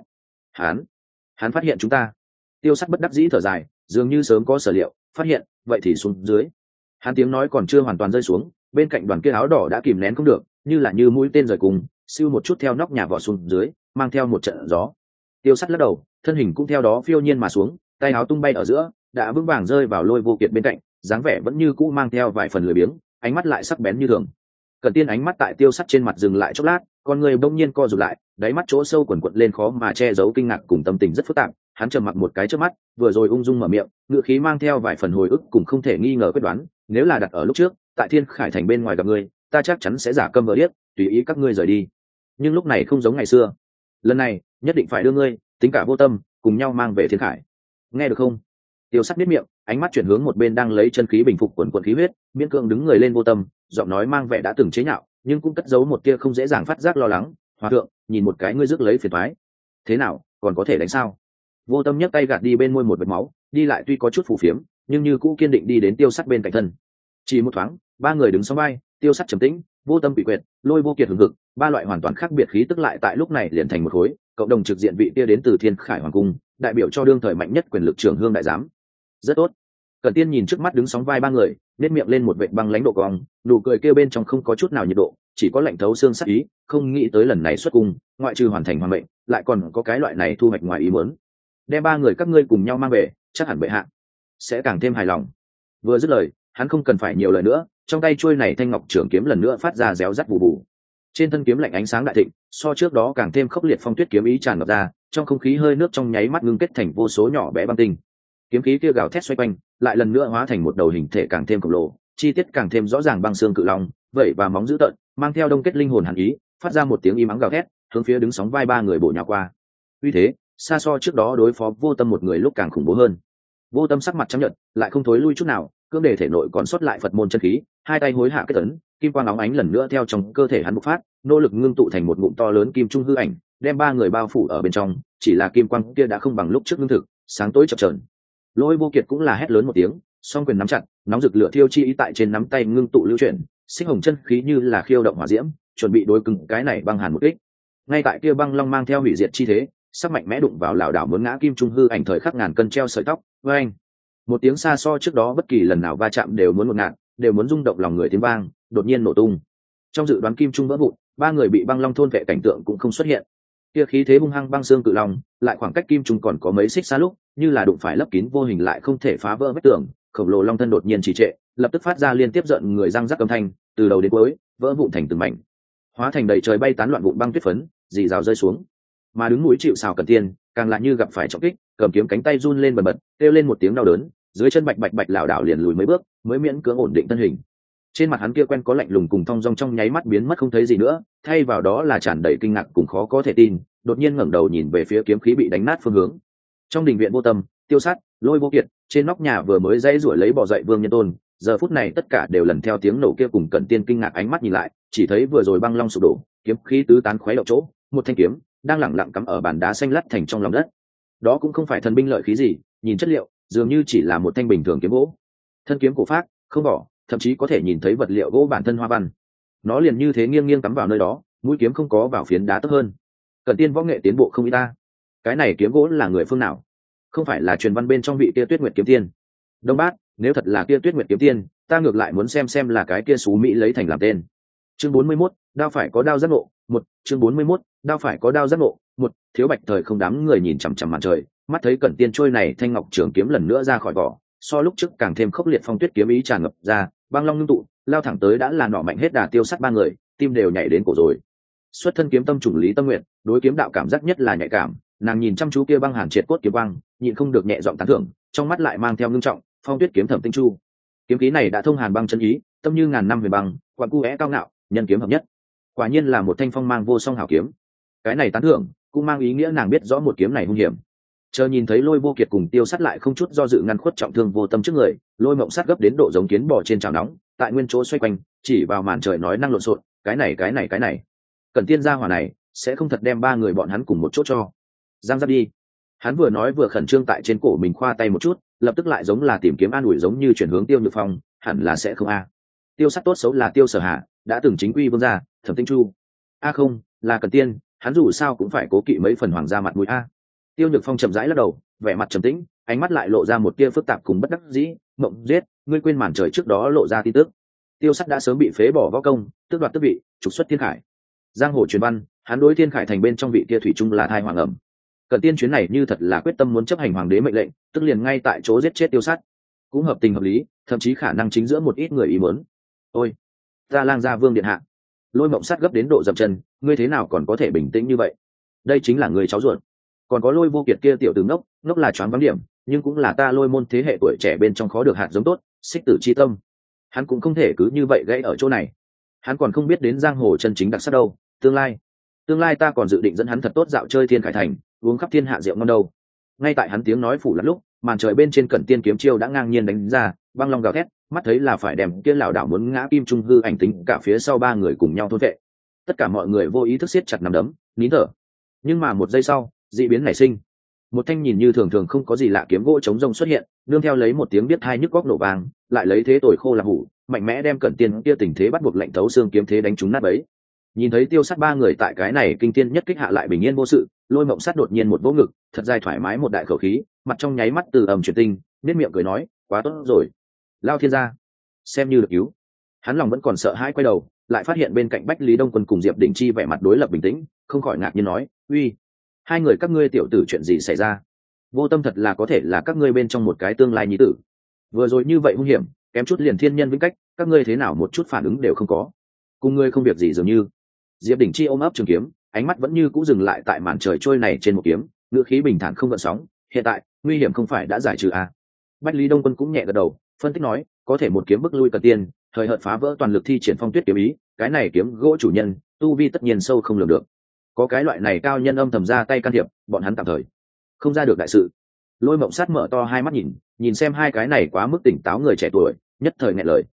hắn phát hiện chúng ta." Tiêu Sắt bất đắc dĩ thở dài, dường như sớm có sở liệu, phát hiện, vậy thì xuống dưới. Hắn tiếng nói còn chưa hoàn toàn rơi xuống, bên cạnh đoàn kia áo đỏ đã kìm nén không được, như là như mũi tên rời cùng, siêu một chút theo nóc nhà vọt xuống dưới, mang theo một trận gió. Tiêu Sắt lắc đầu, thân hình cũng theo đó phiêu nhiên mà xuống, tay áo tung bay ở giữa, đã vững vàng rơi vào Lôi Vô Kiệt bên cạnh, dáng vẻ vẫn như cũ mang theo vài phần lười biếng, ánh mắt lại sắc bén như thường. Cẩn Tiên ánh mắt tại Tiêu Sắt trên mặt dừng lại chốc lát, con người bỗng nhiên co rụt lại, đáy mắt chỗ sâu quần quật lên khó mà che giấu kinh ngạc cùng tâm tình rất phức tạp. Hắn trầm mặc một cái trước mắt, vừa rồi ung dung mở miệng, ngữ khí mang theo vài phần hồi ức cùng không thể nghi ngờ quyết đoán. Nếu là đặt ở lúc trước, tại Thiên Khải Thành bên ngoài gặp ngươi, ta chắc chắn sẽ giả câm vờ điếc, tùy ý các ngươi rời đi. Nhưng lúc này không giống ngày xưa, lần này nhất định phải đưa ngươi, tính cả Vô Tâm, cùng nhau mang về Thiên Khải. Nghe được không? Tiêu Sắt biết miệng, ánh mắt chuyển hướng một bên đang lấy chân khí bình phục quần quần khí huyết, miễn cưỡng đứng người lên Vô Tâm, giọng nói mang vẻ đã từng chế nhạo, nhưng cũng cất giấu một tia không dễ dàng phát giác lo lắng. Hòa thượng, nhìn một cái ngươi rước lấy phiền toái, thế nào, còn có thể đánh sao? Vô Tâm nhấc tay gạt đi bên môi một vệt máu, đi lại tuy có chút phù phiếm, nhưng như cũ kiên định đi đến Tiêu Sắt bên cạnh thân. Chỉ một thoáng, ba người đứng song vai, Tiêu Sắt trầm tĩnh, Vô Tâm bị quyệt, Lôi Vô Kiệt hừng hực, ba loại hoàn toàn khác biệt khí tức lại tại lúc này liền thành một khối, cộng đồng trực diện vị kia đến từ Thiên Khải Hoàng cung, đại biểu cho đương thời mạnh nhất quyền lực trưởng hương đại giám. Rất tốt. Cẩn Tiên nhìn trước mắt đứng sóng vai ba người, nét miệng lên một vệt băng lãnh độ cong, nụ cười kêu bên trong không có chút nào nhiệt độ, chỉ có lạnh thấu xương sắc ý, không nghĩ tới lần này xuất cung, ngoại trừ hoàn thành hoàn mệnh, lại còn có cái loại này thu hoạch ngoài ý muốn. Đem ba người các ngươi cùng nhau mang về, chắc hẳn bệ hạ sẽ càng thêm hài lòng. Vừa dứt lời, hắn không cần phải nhiều lời nữa, trong tay chuôi này thanh ngọc trường kiếm lần nữa phát ra réo rắt bù bù. Trên thân kiếm lạnh ánh sáng đại thịnh, so trước đó càng thêm khốc liệt phong tuyết kiếm ý tràn ngập ra, trong không khí hơi nước trong nháy mắt ngưng kết thành vô số nhỏ bé băng tinh. Kiếm khí kia gào thét xoay quanh, lại lần nữa hóa thành một đầu hình thể càng thêm khổng lồ, chi tiết càng thêm rõ ràng băng xương cự long, vậy và móng dữ tợn, mang theo đông kết linh hồn hàn ý, phát ra một tiếng im ắng gào thét, hướng phía đứng sóng vai ba người bổ nhào qua. Uy thế, xa so trước đó đối phó Vô Tâm một người lúc càng khủng bố hơn. Vô Tâm sắc mặt trắng nhợt, lại không thối lui chút nào, cưỡng để thể nội còn sót lại Phật môn chân khí, hai tay hối hạ kết ấn, kim quang óng ánh lần nữa theo trong cơ thể hắn bộc phát, nỗ lực ngưng tụ thành một ngụm to lớn kim trung hư ảnh, đem ba người bao phủ ở bên trong, chỉ là kim quang kia đã không bằng lúc trước ngưng thực, sáng tối chập chờn. Lôi Vô Kiệt cũng là hét lớn một tiếng, song quyền nắm chặt, nóng rực lửa thiêu chi ý tại trên nắm tay ngưng tụ lưu chuyển, sinh hồng chân khí như là khiêu động hỏa diễm, chuẩn bị đối cứng cái này băng hàn một kích. Ngay tại kia băng long mang theo hủy diệt chi thế, sắc mạnh mẽ đụng vào lảo đảo muốn ngã kim trung hư ảnh thời khắc ngàn cân treo sợi tóc, với anh một tiếng xa so trước đó bất kỳ lần nào va chạm đều muốn một ngạn, đều muốn rung động lòng người tiếng vang, đột nhiên nổ tung. Trong dự đoán kim trung vỡ vụn, ba người bị băng long thôn vệ cảnh tượng cũng không xuất hiện. Kia khí thế hung hăng băng xương cự long, lại khoảng cách kim trung còn có mấy xích xa lúc, như là đụng phải lấp kín vô hình lại không thể phá vỡ vách tường, khổng lồ long thân đột nhiên trì trệ, lập tức phát ra liên tiếp giận người răng rắc âm thanh, từ đầu đến cuối, vỡ vụn thành từng mảnh, hóa thành đầy trời bay tán loạn vụn băng tuyết phấn, rì rào rơi xuống. Mà đứng núi chịu sào Cẩn Tiên, càng lại như gặp phải trọng kích, cầm kiếm cánh tay run lên bần bật, kêu lên một tiếng đau đớn, dưới chân bạch bạch bạch lảo đảo liền lùi mấy bước, mới miễn cưỡng ổn định thân hình. Trên mặt hắn kia quen có lạnh lùng cùng thong dong trong nháy mắt biến mất không thấy gì nữa, thay vào đó là tràn đầy kinh ngạc cùng khó có thể tin, đột nhiên ngẩng đầu nhìn về phía kiếm khí bị đánh nát phương hướng. Trong đình viện Vô Tâm, Tiêu Sát, Lôi Vô Kiệt, trên nóc nhà vừa mới dãy rủi lấy bò dậy Vương Nhân Tôn, giờ phút này tất cả đều lần theo tiếng nổ kia cùng Cẩn Tiên kinh ngạc ánh mắt nhìn lại, chỉ thấy vừa rồi băng long sụp đổ, kiếm khí tứ tán khuấy động chỗ, một thanh kiếm đang lẳng lặng cắm ở bàn đá xanh lắt thành trong lòng đất. Đó cũng không phải thần binh lợi khí gì, nhìn chất liệu, dường như chỉ là một thanh bình thường kiếm gỗ. Thân kiếm cổ phác, không bỏ, thậm chí có thể nhìn thấy vật liệu gỗ bản thân hoa văn. Nó liền như thế nghiêng nghiêng cắm vào nơi đó, mũi kiếm không có vào phiến đá tấp hơn. Cẩn Tiên võ nghệ tiến bộ không ít ta. Cái này kiếm gỗ là người phương nào? Không phải là truyền văn bên trong vị kia Tuyết Nguyệt kiếm tiên? Đông Bát, nếu thật là kia Tuyết Nguyệt kiếm tiên, ta ngược lại muốn xem là cái kia xú mỹ lấy thành làm tên. Chương 41, đao phải có đao giác ngộ, một chương 41, đao phải có đao giác ngộ, một Thiếu Bạch thời không đám người nhìn chằm chằm màn trời, mắt thấy Cẩn Tiên trôi này thanh ngọc trường kiếm lần nữa ra khỏi vỏ, so lúc trước càng thêm khốc liệt phong tuyết kiếm ý tràn ngập ra, băng long ngưng tụ lao thẳng tới đã là nọ mạnh hết đà tiêu sát ba người, tim đều nhảy đến cổ rồi. Xuất thân kiếm tâm chủng Lý Tâm Nguyện, đối kiếm đạo cảm giác nhất là nhạy cảm, nàng nhìn chăm chú kia băng hàn triệt cốt kiếm băng, nhịn không được nhẹ giọng tán thưởng, trong mắt lại mang theo ngưng trọng. Phong tuyết kiếm Thẩm Tinh Chu, kiếm khí này đã thông hàn băng chân ý, tâm như ngàn năm về băng, quặn cu é cao ngạo, nhân kiếm hợp nhất, quả nhiên là một thanh phong mang vô song hảo kiếm. Cái này tán thưởng cũng mang ý nghĩa nàng biết rõ một kiếm này hung hiểm. Chờ nhìn thấy Lôi Vô Kiệt cùng Tiêu Sắt lại không chút do dự ngăn khuất trọng thương Vô Tâm trước người, Lôi Mộng Sát gấp đến độ giống kiến bò trên chảo nóng, tại nguyên chỗ xoay quanh, chỉ vào màn trời nói năng lộn xộn, cái này, Cẩn Tiên gia hỏa này sẽ không thật đem ba người bọn hắn cùng một chỗ cho giang giáp đi. Hắn vừa nói vừa khẩn trương tại trên cổ mình khoa tay một chút, lập tức lại giống là tìm kiếm an ủi, giống như chuyển hướng Tiêu Nhược Phong, hẳn là sẽ không a. Tiêu Sắt tốt xấu là Tiêu Sở Hạ, đã từng chính quy vương gia, Thẩm Tinh Chu. A không, là Cẩn Tiên, hắn dù sao cũng phải cố kỵ mấy phần hoàng gia mặt mũi a. Tiêu Nhược Phong chậm rãi lắc đầu, vẻ mặt trầm tĩnh, ánh mắt lại lộ ra một tia phức tạp cùng bất đắc dĩ. Mộng giết, ngươi quên màn trời trước đó lộ ra tin tức. Tiêu Sắt đã sớm bị phế bỏ võ công, tước đoạt tước vị, trục xuất thiên khải. Giang hồ truyền văn, hắn đối thiên khải thành bên trong vị kia thủy chung là thai hoàng ẩm. Cẩn Tiên chuyến này như thật là quyết tâm muốn chấp hành hoàng đế mệnh lệnh, tức liền ngay tại chỗ giết chết Tiêu Sắt, cũng hợp tình hợp lý, thậm chí khả năng chính giữa một ít người ý muốn. Ôi, ta lang gia vương điện hạ. Lôi Mộng Sát gấp đến độ dậm chân, ngươi thế nào còn có thể bình tĩnh như vậy? Đây chính là người cháu ruột. Còn có Lôi Vô Kiệt kia tiểu tử ngốc, ngốc là choáng vắng điểm, nhưng cũng là ta Lôi môn thế hệ tuổi trẻ bên trong khó được hạt giống tốt, xích tử chi tâm. Hắn cũng không thể cứ như vậy gãy ở chỗ này. Hắn còn không biết đến giang hồ chân chính đặc sắc đâu, tương lai ta còn dự định dẫn hắn thật tốt dạo chơi thiên khải thành, uống khắp thiên hạ rượu ngon đâu. Ngay tại hắn tiếng nói phủ lẫn lúc, màn trời bên trên Cẩn Tiên kiếm chiêu đã ngang nhiên đánh ra, băng long gào thét, mắt thấy là phải đem kia lão đảo muốn ngã kim trung hư ảnh tính cả phía sau ba người cùng nhau thôn vệ. Tất cả mọi người vô ý thức siết chặt nắm đấm, nín thở. Nhưng mà một giây sau, dị biến nảy sinh. Một thanh nhìn như thường thường không có gì lạ kiếm gỗ chống rông xuất hiện, nương theo lấy một tiếng biết hai nhức góc nổ vàng, lại lấy thế tồi khô là hủ, mạnh mẽ đem Cẩn Tiên kia tình thế bắt buộc lệnh thấu xương kiếm thế đánh trúng nát bấy. Nhìn thấy Tiêu Sắt ba người tại cái này kinh tiên nhất kích hạ lại bình yên vô sự, Lôi Mộng Sát đột nhiên một vỗ ngực, thật dài thoải mái một đại khẩu khí, mặt trong nháy mắt từ ầm chuyển tinh, nét miệng cười nói, quá tốt rồi, Lao thiên gia, xem như được cứu. Hắn lòng vẫn còn sợ hãi, quay đầu lại phát hiện bên cạnh Bách Lý Đông Quân cùng Diệp Đình Chi vẻ mặt đối lập bình tĩnh, không khỏi ngạc nhiên nói, uy, hai người các ngươi tiểu tử chuyện gì xảy ra? Vô Tâm thật là có thể là các ngươi bên trong một cái tương lai nhi tử. Vừa rồi như vậy hung hiểm, kém chút liền thiên nhân vĩnh cách, các ngươi thế nào một chút phản ứng đều không có? Cùng ngươi không việc gì dường như. Diệp Đình Chi ôm ấp trường kiếm, ánh mắt vẫn như cũ dừng lại tại màn trời trôi này trên một kiếm, ngữ khí bình thản không gợn sóng. Hiện tại nguy hiểm không phải đã giải trừ à? Bách Lý Đông Quân cũng nhẹ gật đầu, phân tích nói, có thể một kiếm bức lui Cẩn Tiên, thời hợt phá vỡ toàn lực thi triển phong tuyết kiếm ý, cái này kiếm gỗ chủ nhân tu vi tất nhiên sâu không lường được. Có cái loại này cao nhân âm thầm ra tay can thiệp, bọn hắn tạm thời không ra được đại sự. Lôi Mộng Sát mở to hai mắt nhìn xem hai cái này quá mức tỉnh táo người trẻ tuổi, nhất thời nghẹn lời,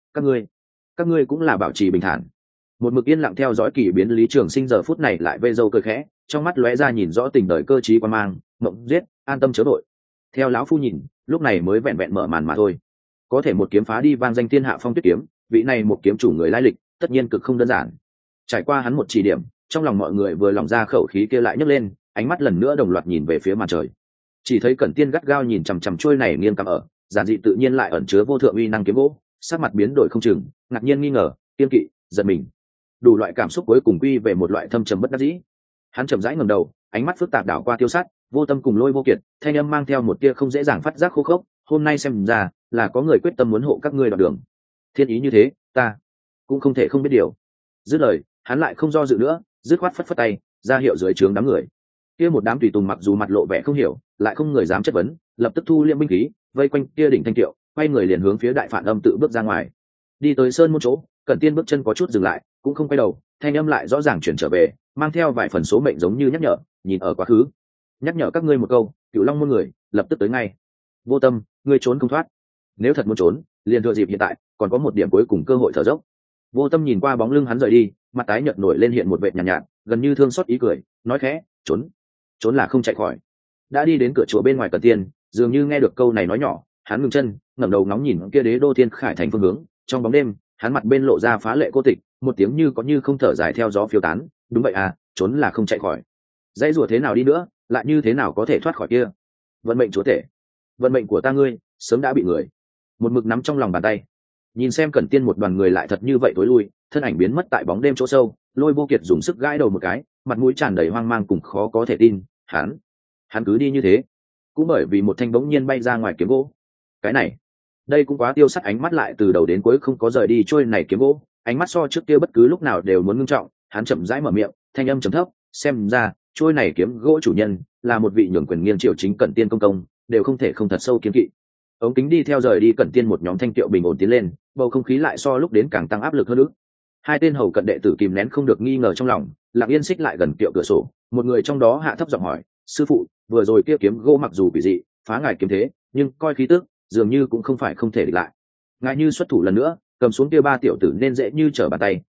các ngươi cũng là bảo trì bình thản. Một mực yên lặng theo dõi kỳ biến Lý Trường Sinh giờ phút này lại vây dâu cười khẽ, trong mắt lóe ra nhìn rõ tình đời cơ trí quan mang. Mộng giết, an tâm chớ đội. Theo lão phu nhìn, lúc này mới vẹn vẹn mở màn mà thôi. Có thể một kiếm phá đi vang danh thiên hạ phong tuyết kiếm, vị này một kiếm chủ người lai lịch, tất nhiên cực không đơn giản. Trải qua hắn một chỉ điểm, trong lòng mọi người vừa lòng ra khẩu khí kia lại nhấc lên, ánh mắt lần nữa đồng loạt nhìn về phía màn trời. Chỉ thấy Cẩn Tiên gắt gao nhìn chằm chằm trôi này nghiêng cắm ở, giản dị tự nhiên lại ẩn chứa vô thượng uy năng kiếm gỗ, sắc mặt biến đổi không chừng, ngạc nhiên nghi ngờ, kiên kỵ, giận mình. Đủ loại cảm xúc cuối cùng quy về một loại thâm trầm bất đắc dĩ. Hắn chậm rãi ngẩng đầu, ánh mắt phức tạp đảo qua Tiêu Sắt, Vô Tâm cùng Lôi Vô Kiệt, thanh âm mang theo một tia không dễ dàng phát giác khô khốc, hôm nay xem ra là có người quyết tâm muốn hộ các ngươi đoạn đường. Thiên ý như thế, ta cũng không thể không biết điều. Dứt lời, hắn lại không do dự nữa, dứt khoát phất phất tay, ra hiệu dưới trướng đám người. Kia một đám tùy tùng mặc dù mặt lộ vẻ không hiểu, lại không người dám chất vấn, lập tức thu liệm binh khí, vây quanh kia đỉnh thanh kiệu, quay người liền hướng phía đại phản âm tự bước ra ngoài. Đi tới sơn môn chỗ, Cẩn Tiên bước chân có chút dừng lại, cũng không quay đầu, thanh âm lại rõ ràng chuyển trở về, mang theo vài phần số mệnh giống như nhắc nhở, nhìn ở quá khứ, nhắc nhở các ngươi một câu, Cửu Long môn người lập tức tới ngay. Vô Tâm, ngươi trốn không thoát, nếu thật muốn trốn, liền thừa dịp hiện tại, còn có một điểm cuối cùng cơ hội thở dốc. Vô Tâm nhìn qua bóng lưng hắn rời đi, mặt tái nhợt nổi lên hiện một vệt nhàn nhạt, gần như thương xót ý cười, nói khẽ, trốn là không chạy khỏi. Đã đi đến cửa chùa bên ngoài Cẩn Tiên, dường như nghe được câu này nói nhỏ, hắn ngừng chân, ngẩng đầu ngóng nhìn kia đế đô thiên khải thành phương hướng. Trong bóng đêm, hắn mặt bên lộ ra phá lệ cô tịch, một tiếng như có như không thở dài theo gió phiêu tán. Đúng vậy à, trốn là không chạy khỏi. Dãy rủa thế nào đi nữa, lại như thế nào có thể thoát khỏi kia? Vận mệnh chúa tể, vận mệnh của ta ngươi, sớm đã bị người một mực nắm trong lòng bàn tay. Nhìn xem Cẩn Tiên một đoàn người lại thật như vậy tối lui, thân ảnh biến mất tại bóng đêm chỗ sâu. Lôi Vô Kiệt dùng sức gãi đầu một cái, mặt mũi tràn đầy hoang mang cùng khó có thể tin. Hắn cứ đi như thế, cũng bởi vì một thanh bỗng nhiên bay ra ngoài kiếm gỗ. Cái này đây cũng quá tiêu sắt, ánh mắt lại từ đầu đến cuối không có rời đi trôi này kiếm gỗ, ánh mắt so trước kia bất cứ lúc nào đều muốn ngưng trọng. Hắn chậm rãi mở miệng, thanh âm trầm thấp, xem ra trôi này kiếm gỗ chủ nhân là một vị nhường quyền nghiêng triều chính Cẩn Tiên công công, đều không thể không thật sâu kiên kỵ. Ống kính đi theo rời đi Cẩn Tiên, một nhóm thanh tiệu bình ổn tiến lên, bầu không khí lại so lúc đến càng tăng áp lực hơn nữa. Hai tên hầu cận đệ tử kìm nén không được nghi ngờ trong lòng, lặng yên xích lại gần kiệu cửa sổ, một người trong đó hạ thấp giọng hỏi, sư phụ, vừa rồi kia kiếm gỗ mặc dù quỷ dị, phá ngài kiếm thế, nhưng coi khí tức dường như cũng không phải không thể địch lại. Ngài như xuất thủ lần nữa, cầm xuống kia ba tiểu tử nên dễ như trở bàn tay,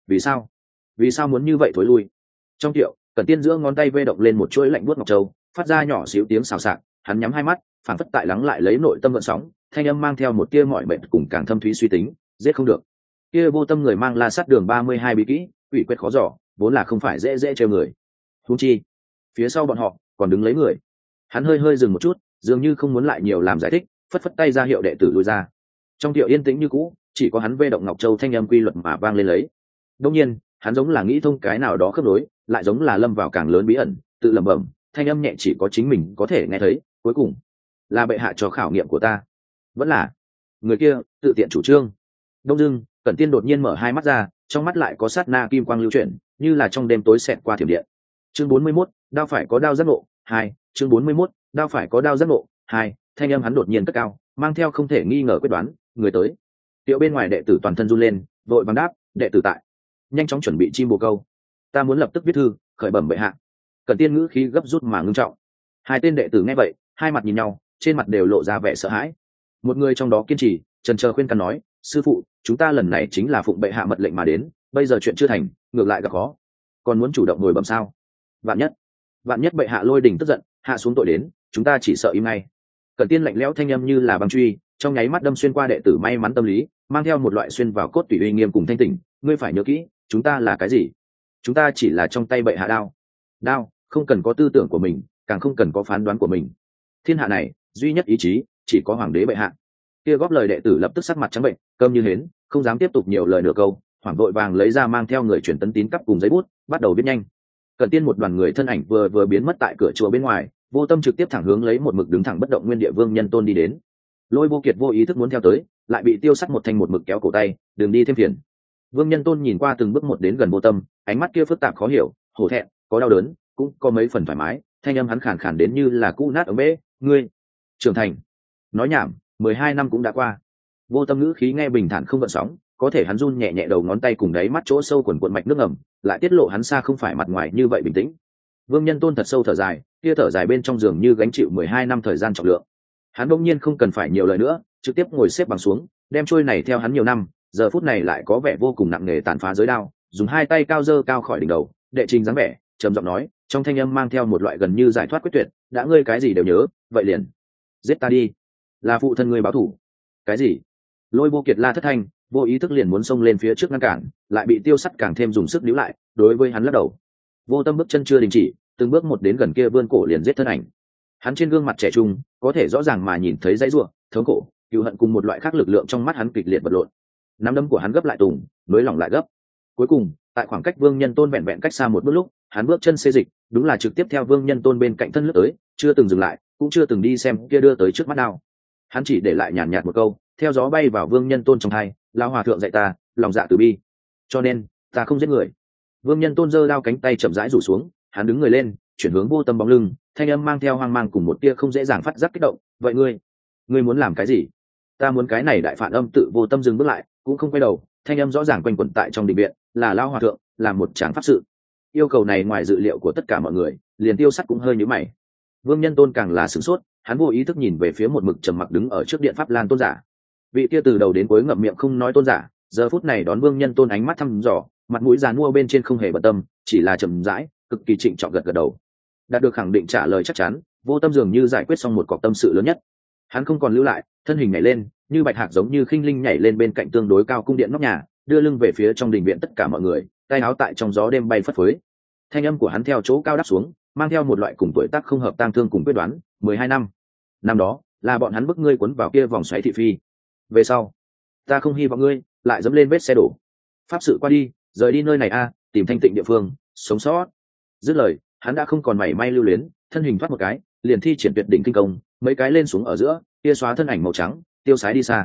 vì sao muốn như vậy thối lui? Trong tiệu, Cẩn Tiên giữa ngón tay vê động lên một chuỗi lạnh buốt ngọc châu, phát ra nhỏ xíu tiếng xào xạc. Hắn nhắm hai mắt, phản phất tại lắng lại lấy nội tâm gợn sóng, thanh âm mang theo một tia mỏi mệt cùng càng thâm thúy suy tính, giết không được. Kia vô tâm người mang La Sát Đường 32 bí kỹ, ủy quyết khó dò, vốn là không phải dễ dễ trêu người. Huống chi, phía sau bọn họ còn đứng lấy người. Hắn hơi dừng một chút, dường như không muốn lại nhiều làm giải thích, phất phất tay ra hiệu đệ tử lui ra. Trong tiệu yên tĩnh như cũ, chỉ có hắn vê động ngọc châu thanh âm quy luật mà vang lên lấy. Đương nhiên, hắn giống là nghĩ thông cái nào đó khớp nối, lại giống là lâm vào càng lớn bí ẩn, tự lẩm bẩm, thanh âm nhẹ chỉ có chính mình có thể nghe thấy, cuối cùng là bệ hạ cho khảo nghiệm của ta, vẫn là người kia tự tiện chủ trương. Đông dưng, Cẩn Tiên đột nhiên mở hai mắt ra, trong mắt lại có sát na kim quang lưu chuyển, như là trong đêm tối xẹt qua thiểm điện. Chương 41, đao phải có đao giác ngộ 2, chương 41, đao phải có đao giác ngộ 2, thanh âm hắn đột nhiên cất cao, mang theo không thể nghi ngờ quyết đoán, người tới. Tiệu bên ngoài đệ tử toàn thân run lên, vội vàng đáp, đệ tử tại. Nhanh chóng chuẩn bị chim bồ câu, ta muốn lập tức viết thư khởi bẩm bệ hạ. Cẩn Tiên ngữ khí gấp rút mà ngưng trọng. Hai tên đệ tử nghe vậy, hai mặt nhìn nhau, trên mặt đều lộ ra vẻ sợ hãi. Một người trong đó kiên trì, chần chờ khuyên can nói, sư phụ, chúng ta lần này chính là phụng bệ hạ mật lệnh mà đến, bây giờ chuyện chưa thành, ngược lại gặp khó, còn muốn chủ động hồi bẩm sao? Vạn nhất bệ hạ lôi đình tức giận, hạ xuống tội đến, chúng ta chỉ sợ im ngay. Cẩn Tiên lạnh lẽo thanh âm như là băng truy, trong nháy mắt đâm xuyên qua đệ tử may mắn tâm lý, mang theo một loại xuyên vào cốt tủy uy nghiêm cùng thanh tỉnh. Ngươi phải nhớ kỹ, chúng ta là cái gì? Chúng ta chỉ là trong tay bệ hạ đao, không cần có tư tưởng của mình, càng không cần có phán đoán của mình. Thiên hạ này duy nhất ý chí chỉ có hoàng đế bệ hạ. Kia góp lời đệ tử lập tức sắc mặt trắng bệnh, câm như hến, không dám tiếp tục nhiều lời nửa câu, hoảng vội vàng lấy ra mang theo người truyền tấn tín cắp cùng giấy bút, bắt đầu viết nhanh. Cẩn Tiên một đoàn người thân ảnh vừa biến mất tại cửa chùa bên ngoài, vô tâm trực tiếp thẳng hướng lấy một mực đứng thẳng bất động nguyên địa Vương Nhân Tôn đi đến. Lôi Vô Kiệt vô ý thức muốn theo tới, lại bị Tiêu Sắt một thanh một mực kéo cổ tay, đừng đi thêm phiền. Vương Nhân Tôn nhìn qua từng bước một đến gần vô tâm, ánh mắt kia phức tạp khó hiểu, hổ thẹn, có đau đớn, cũng có mấy phần thoải mái, thanh âm hắn khàn khàn đến như là cũ nát ống bể, ngươi trưởng thành. Nói nhảm, 12 năm cũng đã qua. Vô tâm ngữ khí nghe bình thản không gợn sóng, có thể hắn run nhẹ nhẹ đầu ngón tay cùng đáy mắt chỗ sâu quần cuộn mạch nước ngầm, lại tiết lộ hắn xa không phải mặt ngoài như vậy bình tĩnh. Vương Nhân Tôn thật sâu thở dài, kia thở dài bên trong giường như gánh chịu 12 năm thời gian trọng lượng. Hắn bỗng nhiên không cần phải nhiều lời nữa, trực tiếp ngồi xếp bằng xuống, đem trôi này theo hắn nhiều năm, giờ phút này lại có vẻ vô cùng nặng nề tàn phá giới đao, dùng hai tay cao dơ cao khỏi đỉnh đầu, đệ trình dáng vẻ, trầm giọng nói, trong thanh âm mang theo một loại gần như giải thoát quyết tuyệt, đã ngươi cái gì đều nhớ, vậy liền giết ta đi, là phụ thân ngươi báo thù. Cái gì? Lôi Vô Kiệt la thất thanh, vô ý thức liền muốn xông lên phía trước ngăn cản, lại bị Tiêu Sắt càng thêm dùng sức níu lại, đối với hắn lắc đầu. Vô tâm bước chân chưa đình chỉ, từng bước một đến gần kia vươn cổ liền giết thân ảnh. Hắn trên gương mặt trẻ trung, có thể rõ ràng mà nhìn thấy dãy rủa, thống khổ, cừu hận cùng một loại khác lực lượng trong mắt hắn kịch liệt vật lộn. Nắm đấm của hắn gấp lại tùng, nối lỏng lại gấp. Cuối cùng, tại khoảng cách Vương Nhân Tôn vẹn vẹn cách xa một bước lúc, hắn bước chân xê dịch, đúng là trực tiếp theo Vương Nhân Tôn bên cạnh thân lướt tới, chưa từng dừng lại, cũng chưa từng đi xem kia đưa tới trước mắt đao. Hắn chỉ để lại nhàn nhạt một câu, theo gió bay vào Vương Nhân Tôn trong tai, lão hòa thượng dạy ta, lòng dạ từ bi, cho nên ta không giết người. Vương Nhân Tôn giơ đao cánh tay chậm rãi rủ xuống, hắn đứng người lên, chuyển hướng vô tâm bóng lưng, thanh âm mang theo hoang mang cùng một tia không dễ dàng phát giác kích động, vậy ngươi muốn làm cái gì? Ta muốn cái này đại phản âm tự vô tâm dừng bước lại, cũng không quay đầu, thanh âm rõ ràng quanh quẩn tại trong đình viện, là lão hòa thượng, là một tràng pháp sự. Yêu cầu này ngoài dự liệu của tất cả mọi người, liền Tiêu Sắt cũng hơi nhíu mày. Vương Nhân Tôn càng là sửng sốt, hắn vô ý thức nhìn về phía một mực trầm mặc đứng ở trước điện pháp lan tôn giả. Vị kia từ đầu đến cuối ngậm miệng không nói tôn giả, giờ phút này đón Vương Nhân Tôn ánh mắt thăm dò, mặt mũi giàn mua bên trên không hề bận tâm, chỉ là trầm rãi, cực kỳ trịnh trọng gật gật đầu. Đạt được khẳng định trả lời chắc chắn, vô tâm dường như giải quyết xong một cọc tâm sự lớn nhất. Hắn không còn lưu lại, thân hình nhảy lên, như bạch hạc giống như khinh linh nhảy lên bên cạnh tương đối cao cung điện nóc nhà, đưa lưng về phía trong đình viện tất cả mọi người, tay áo tại trong gió đêm bay phất phới. Thanh âm của hắn theo chỗ cao đáp xuống, mang theo một loại cùng tuổi tác không hợp tang thương cùng quyết đoán. 12 năm, năm đó là bọn hắn bức ngươi cuốn vào kia vòng xoáy thị phi, về sau ta không hy vọng ngươi lại dẫm lên vết xe đổ. Pháp sự qua đi, rời đi nơi này tìm thanh tịnh địa phương, sống sót. Dứt lời, hắn đã không còn mảy may lưu luyến, thân hình thoát một cái, liền thi triển tuyệt đỉnh kinh công, mấy cái lên xuống ở giữa, kia xóa thân ảnh màu trắng, tiêu sái đi xa.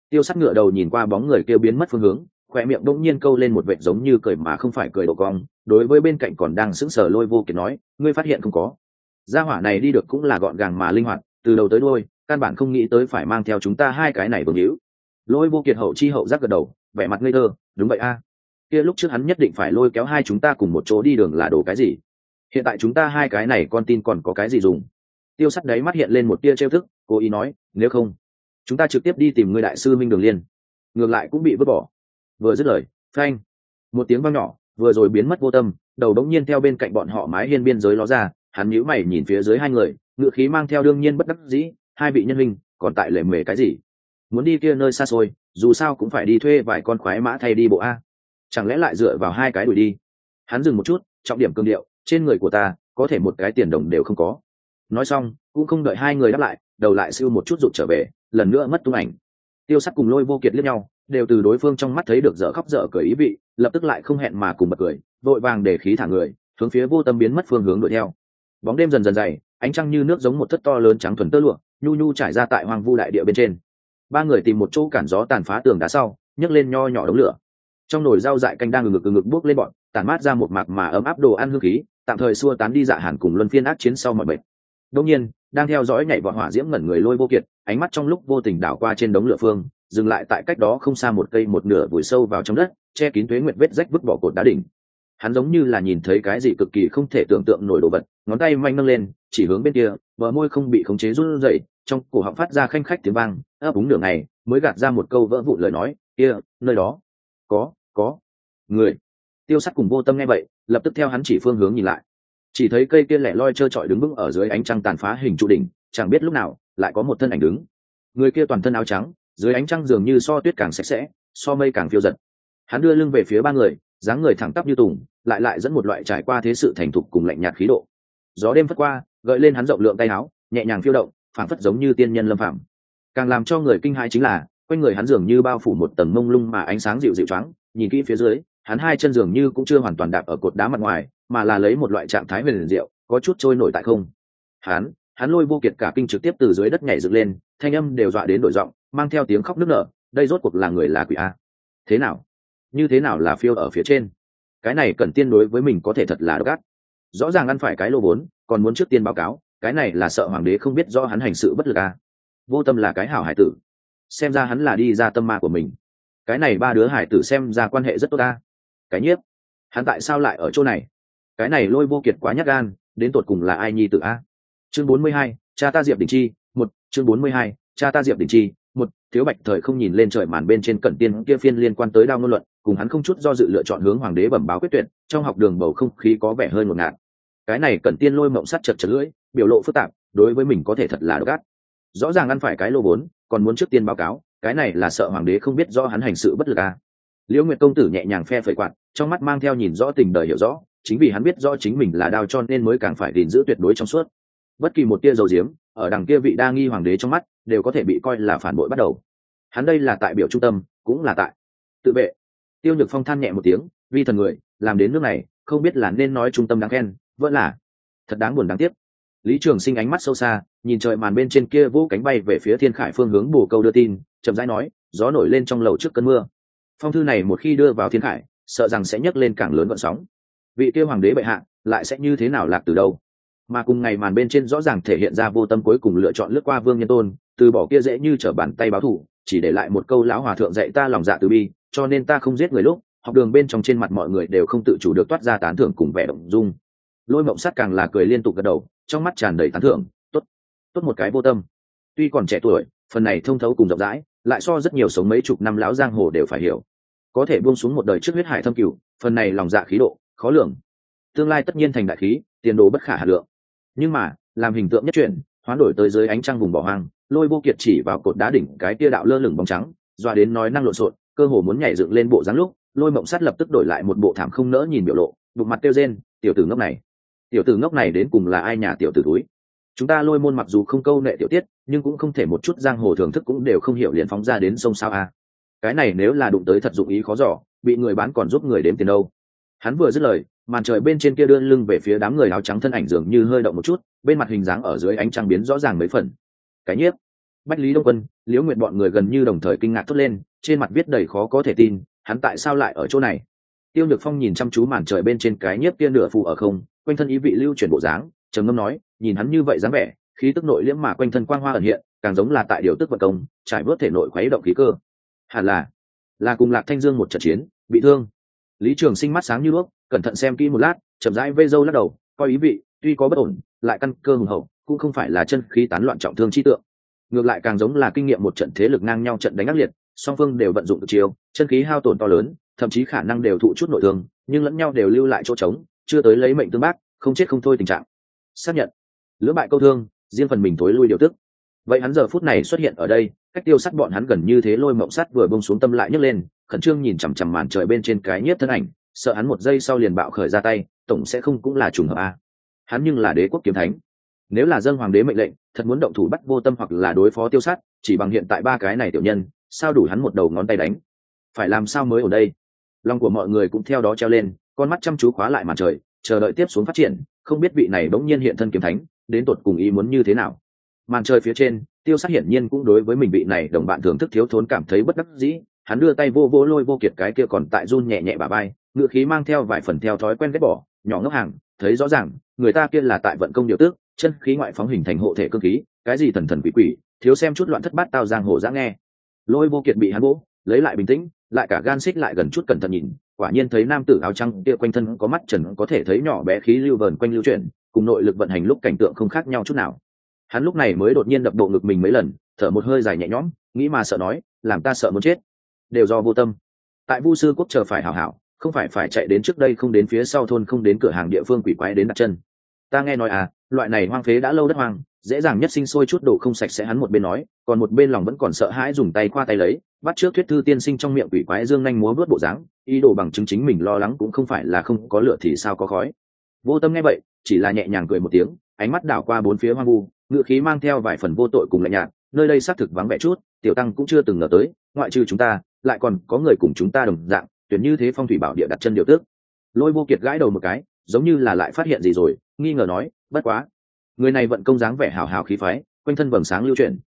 Tiêu Sắt ngựa đầu nhìn qua bóng người kia biến mất phương hướng, khoe miệng bỗng nhiên câu lên một vệt giống như cười mà không phải cười độ cong, đối với bên cạnh còn đang sững sờ Lôi Vô Kiệt nói, ngươi phát hiện không có, gia hỏa này đi được cũng là gọn gàng mà linh hoạt, từ đầu tới đuôi căn bản không nghĩ tới phải mang theo chúng ta hai cái này vương hữu. Lôi Vô Kiệt hậu chi hậu giác gật đầu, vẻ mặt ngây thơ, đúng vậy a, kia lúc trước hắn nhất định phải lôi kéo hai chúng ta cùng một chỗ đi đường là đồ cái gì, hiện tại chúng ta hai cái này con tin còn có cái gì dùng. Tiêu Sắt đấy mắt hiện lên một tia trêu thức, cố ý nói, nếu không chúng ta trực tiếp đi tìm người đại sư Minh Đường Liên, ngược lại cũng bị vứt bỏ. Vừa dứt lời, phanh, một tiếng vang nhỏ, vừa rồi biến mất vô tâm, đầu đống nhiên theo bên cạnh bọn họ mái hiên biên giới ló ra, hắn nhíu mày nhìn phía dưới hai người, ngựa khí mang theo đương nhiên bất đắc dĩ, hai vị nhân huynh còn tại lề mề cái gì, muốn đi kia nơi xa xôi, dù sao cũng phải đi thuê vài con khoái mã thay đi bộ a, chẳng lẽ lại dựa vào hai cái đuổi đi. Hắn dừng một chút, trọng điểm cương điệu, trên người của ta có thể một cái tiền đồng đều không có. Nói xong cũng không đợi hai người đáp lại, đầu lại siêu một chút rụt trở về, lần nữa mất tung ảnh. Tiêu Sắt cùng Lôi Vô Kiệt liếc nhau, đều từ đối phương trong mắt thấy được dở khóc dở cười ý vị, lập tức lại không hẹn mà cùng bật cười, vội vàng để khí thả người hướng phía Vô Tâm biến mất phương hướng đuổi theo. Bóng đêm dần dần dày, ánh trăng như nước giống một thất to lớn trắng thuần tơ lụa, nhu nhu trải ra tại hoang vu đại địa bên trên. Ba người tìm một chỗ cản gió tàn phá tường đá sau, nhấc lên nho nhỏ đống lửa. Trong nồi rau dại canh đang ngực bốc lên bọn, tản mát ra một mạc mà ấm áp đồ ăn hương khí, tạm thời xua tán đi dạ hàn cùng luân phiên ác chiến sau mọi bệnh. Đương nhiên, đang theo dõi nhảy vọt hỏa diễm ngẩn người Lôi Vô Kiệt, ánh mắt trong lúc vô tình đảo qua trên đống lửa phương, dừng lại tại cách đó không xa một cây một nửa vùi sâu vào trong đất, che kín tuế nguyệt vết rách vứt bỏ cột đá đỉnh. Hắn giống như là nhìn thấy cái gì cực kỳ không thể tưởng tượng nổi đồ vật, ngón tay manh nâng lên, chỉ hướng bên kia, bờ môi không bị khống chế run rẩy, trong cổ họng phát ra khanh khách tiếng vang, ấp úng nửa ngày, mới gạt ra một câu vỡ vụn lời nói, kia, nơi đó, có người. Tiêu Sắt cùng Vô Tâm nghe vậy, lập tức theo hắn chỉ phương hướng nhìn lại, chỉ thấy cây kia lẻ loi trơ trọi đứng vững ở dưới ánh trăng tàn phá hình trụ đỉnh, chẳng biết lúc nào lại có một thân ảnh đứng. Người kia toàn thân áo trắng, dưới ánh trăng dường như so tuyết càng sạch sẽ, so mây càng phiêu dật. Hắn đưa lưng về phía ba người, dáng người thẳng tắp như tùng, lại dẫn một loại trải qua thế sự thành thục cùng lạnh nhạt khí độ. Gió đêm phất qua, gợi lên hắn rộng lượng tay áo, nhẹ nhàng phiêu động, phảng phất giống như tiên nhân lâm phàm. Càng làm cho người kinh hãi chính là, quanh người hắn dường như bao phủ một tầng mông lung mà ánh sáng dịu dịu choáng, nhìn kỹ phía dưới, hắn hai chân dường như cũng chưa hoàn toàn đạp ở cột đá mặt ngoài, mà là lấy một loại trạng thái huyền diệu, có chút trôi nổi tại không. Hắn Lôi Vô Kiệt cả kinh trực tiếp từ dưới đất nhảy dựng lên, thanh âm đều dọa đến đổi giọng, mang theo tiếng khóc nức nở, đây rốt cuộc là người là quỷ a? Thế nào? Như thế nào là phiêu ở phía trên? Cái này Cẩn Tiên đối với mình có thể thật là độc ác. Rõ ràng ăn phải cái lô vốn, còn muốn trước tiên báo cáo, cái này là sợ hoàng đế không biết do hắn hành sự bất lực a. Vô Tâm là cái hảo hải tử, xem ra hắn là đi ra tâm ma của mình. Cái này ba đứa hải tử xem ra quan hệ rất tốt a. Cái nhiếp, hắn tại sao lại ở chỗ này? Cái này Lôi Vô Kiệt quá nhát gan, đến tột cùng là ai nhi tử a? Chương 42, cha ta Diệp Đình Chi, chương 42, cha ta Diệp Đình Chi, Thiếu Bạch thời không nhìn lên trời màn bên trên Cẩn Tiên kia phiên liên quan tới đao ngôn luận, cùng hắn không chút do dự lựa chọn hướng hoàng đế bẩm báo quyết tuyệt, trong học đường bầu không khí có vẻ hơi ngột ngạt. Cái này Cẩn Tiên Lôi mộng sắt chật lưỡi, biểu lộ phức tạp, đối với mình có thể thật là độc ác. Rõ ràng ăn phải cái lô vốn, còn muốn trước tiên báo cáo, cái này là sợ hoàng đế không biết do hắn hành sự bất lực à? Liễu Nguyệt công tử nhẹ nhàng phe phẩy quạt, trong mắt mang theo nhìn rõ tình đời hiểu rõ, chính vì hắn biết rõ chính mình là đao cho nên mới càng phải gìn giữ tuyệt đối trong suốt. Bất kỳ một tia dầu diếm ở đằng kia vị đa nghi hoàng đế trong mắt đều có thể bị coi là phản bội bắt đầu. Hắn đây là tại biểu trung tâm, cũng là tại tự vệ. Tiêu Nhược Phong than nhẹ một tiếng, vi thần người làm đến nước này, không biết là nên nói trung tâm đáng khen, vẫn là thật đáng buồn đáng tiếc. Lý Trường Sinh ánh mắt sâu xa, nhìn trời màn bên trên kia vỗ cánh bay về phía Thiên Khải phương hướng bổ câu đưa tin, chậm rãi nói, gió nổi lên trong lầu trước cơn mưa. Phong thư này một khi đưa vào Thiên Khải, sợ rằng sẽ nhấc lên càng lớn gợn sóng. Vị kia hoàng đế bệ hạ lại sẽ như thế nào lạc từ đâu? Mà cùng ngày màn bên trên rõ ràng thể hiện ra Vô Tâm cuối cùng lựa chọn lướt qua Vương Nhân Tôn, từ bỏ kia dễ như trở bàn tay báo thù, chỉ để lại một câu lão hòa thượng dạy ta lòng dạ từ bi, cho nên ta không giết người lúc học đường bên trong trên mặt mọi người đều không tự chủ được toát ra tán thưởng cùng vẻ động dung. Lôi Mộng Sắt càng là cười liên tục gật đầu, trong mắt tràn đầy tán thưởng, tốt một cái Vô Tâm. Tuy còn trẻ tuổi, phần này thông thấu cùng rộng rãi, lại so rất nhiều sống mấy chục năm lão giang hồ đều phải hiểu. Có thể buông xuống một đời trước huyết hải thâm cửu, phần này lòng dạ khí độ khó lường, tương lai tất nhiên thành đại khí, tiền đồ bất khả hà lượng. Nhưng mà làm hình tượng nhất chuyển, hoán đổi tới dưới ánh trăng vùng bỏ hoang, Lôi Vô Kiệt chỉ vào cột đá đỉnh cái tia đạo lơ lửng bóng trắng, doa đến nói năng lộn xộn, cơ hồ muốn nhảy dựng lên bộ dáng lúc, Lôi Mộng Sắt lập tức đổi lại một bộ thảm không nỡ nhìn biểu lộ, bụng mặt kêu rên, tiểu tử ngốc này đến cùng là ai nhà tiểu tử túi? Chúng ta Lôi môn mặc dù không câu nệ tiểu tiết, nhưng cũng không thể một chút giang hồ thưởng thức cũng đều không hiểu liền phóng ra đến sông sao a. Cái này nếu là đụng tới thật dụng ý khó dò, bị người bán còn giúp người đếm tiền đâu. Hắn vừa dứt lời, màn trời bên trên kia đưa lưng về phía đám người áo trắng thân ảnh dường như hơi động một chút, bên mặt hình dáng ở dưới ánh trăng biến rõ ràng mấy phần. Cái nhiếp, Bách Lý Đông Quân, Liễu Nguyệt bọn người gần như đồng thời kinh ngạc thốt lên, trên mặt viết đầy khó có thể tin, hắn tại sao lại ở chỗ này? Tiêu Nhược Phong nhìn chăm chú màn trời bên trên cái nhiếp kia nửa phù ở không, quanh thân ý vị lưu chuyển bộ dáng, trầm ngâm nói, nhìn hắn như vậy dáng vẻ, khí tức nội liễm mà quanh thân quang hoa ẩn hiện, càng giống là tại điều tức vận công, trải vớt thể nội khuấy động khí cơ. Hẳn là cùng Lạc Thanh Dương một trận chiến, bị thương. Lý Trường Sinh mắt sáng như đuốc, cẩn thận xem kỹ một lát, chậm rãi vây râu lắc đầu, coi ý vị, tuy có bất ổn, lại căn cơ hùng hậu, cũng không phải là chân khí tán loạn trọng thương chi tượng. Ngược lại càng giống là kinh nghiệm một trận thế lực ngang nhau trận đánh ác liệt, song phương đều vận dụng cực chiêu, chân khí hao tổn to lớn, thậm chí khả năng đều thụ chút nội thương, nhưng lẫn nhau đều lưu lại chỗ trống, chưa tới lấy mệnh tương bác, không chết không thôi tình trạng. Xác nhận, lưỡng bại câu thương, riêng phần mình thối lui điều tức. Vậy hắn giờ phút này xuất hiện ở đây, cách Tiêu Sắt bọn hắn gần như thế, Lôi Mộng Sắt vừa buông xuống tâm lại nhấc lên, khẩn trương nhìn chằm chằm màn trời bên trên cái nhiếp thân ảnh, sợ hắn một giây sau liền bạo khởi ra tay, tổng sẽ không cũng là trùng hợp a. Hắn nhưng là đế quốc kiếm thánh, nếu là dâng hoàng đế mệnh lệnh, thật muốn động thủ bắt Vô Tâm hoặc là đối phó Tiêu Sắt, chỉ bằng hiện tại ba cái này tiểu nhân, sao đủ hắn một đầu ngón tay đánh? Phải làm sao mới ở đây? Lòng của mọi người cũng theo đó treo lên, con mắt chăm chú khóa lại màn trời, chờ đợi tiếp xuống phát triển, không biết vị này bỗng nhiên hiện thân kiếm thánh, đến tột cùng ý muốn như thế nào. Màn trời phía trên, Tiêu Sát hiển nhiên cũng đối với mình vị này đồng bạn thưởng thức thiếu thốn cảm thấy bất đắc dĩ, hắn đưa tay vô vô Lôi Vô Kiệt cái kia còn tại run nhẹ nhẹ bả vai, ngựa khí mang theo vài phần theo thói quen ghét bỏ, nhỏ ngốc hàng, thấy rõ ràng, người ta kia là tại vận công điều tước, chân khí ngoại phóng hình thành hộ thể cương khí, cái gì thần thần quỷ quỷ, thiếu xem chút loạn thất bát tao giang hồ dã nghe. Lôi Vô Kiệt bị hắn vỗ, lấy lại bình tĩnh, lại cả gan xích lại gần chút cẩn thận nhìn, quả nhiên thấy nam tử áo trắng kia quanh thân có mắt trần có thể thấy nhỏ bé khí lưu vờn quanh lưu chuyển, cùng nội lực vận hành lúc cảnh tượng không khác nhau chút nào. Hắn lúc này mới đột nhiên đập bộ ngực mình mấy lần, thở một hơi dài nhẹ nhõm, nghĩ mà sợ nói, làm ta sợ muốn chết, đều do Vô Tâm. Tại Vu Sư Quốc chờ phải hảo hảo, không phải chạy đến trước đây không đến phía sau thôn không đến cửa hàng địa phương quỷ quái đến đặt chân. Ta nghe nói loại này hoang phế đã lâu đất hoang, dễ dàng nhất sinh sôi chút đồ không sạch sẽ, hắn một bên nói, còn một bên lòng vẫn còn sợ hãi dùng tay qua tay lấy, bắt trước Thuyết Thư tiên sinh trong miệng quỷ quái dương nhanh múa vớt bộ dáng, ý đồ bằng chứng chính mình lo lắng cũng không phải là không có lửa thì sao có khói. Vô Tâm nghe vậy, chỉ là nhẹ nhàng cười một tiếng, ánh mắt đảo qua bốn phía hoang vu, ngựa khí mang theo vài phần vô tội cùng lạnh nhạt, nơi đây xác thực vắng vẻ chút, tiểu tăng cũng chưa từng ngờ tới, ngoại trừ chúng ta, lại còn có người cùng chúng ta đồng dạng, tuyển như thế phong thủy bảo địa đặt chân điều tước. Lôi Vô Kiệt gãi đầu một cái, giống như là lại phát hiện gì rồi, nghi ngờ nói, bất quá, người này vận công dáng vẻ hào hào khí phái, quanh thân vầng sáng lưu chuyển,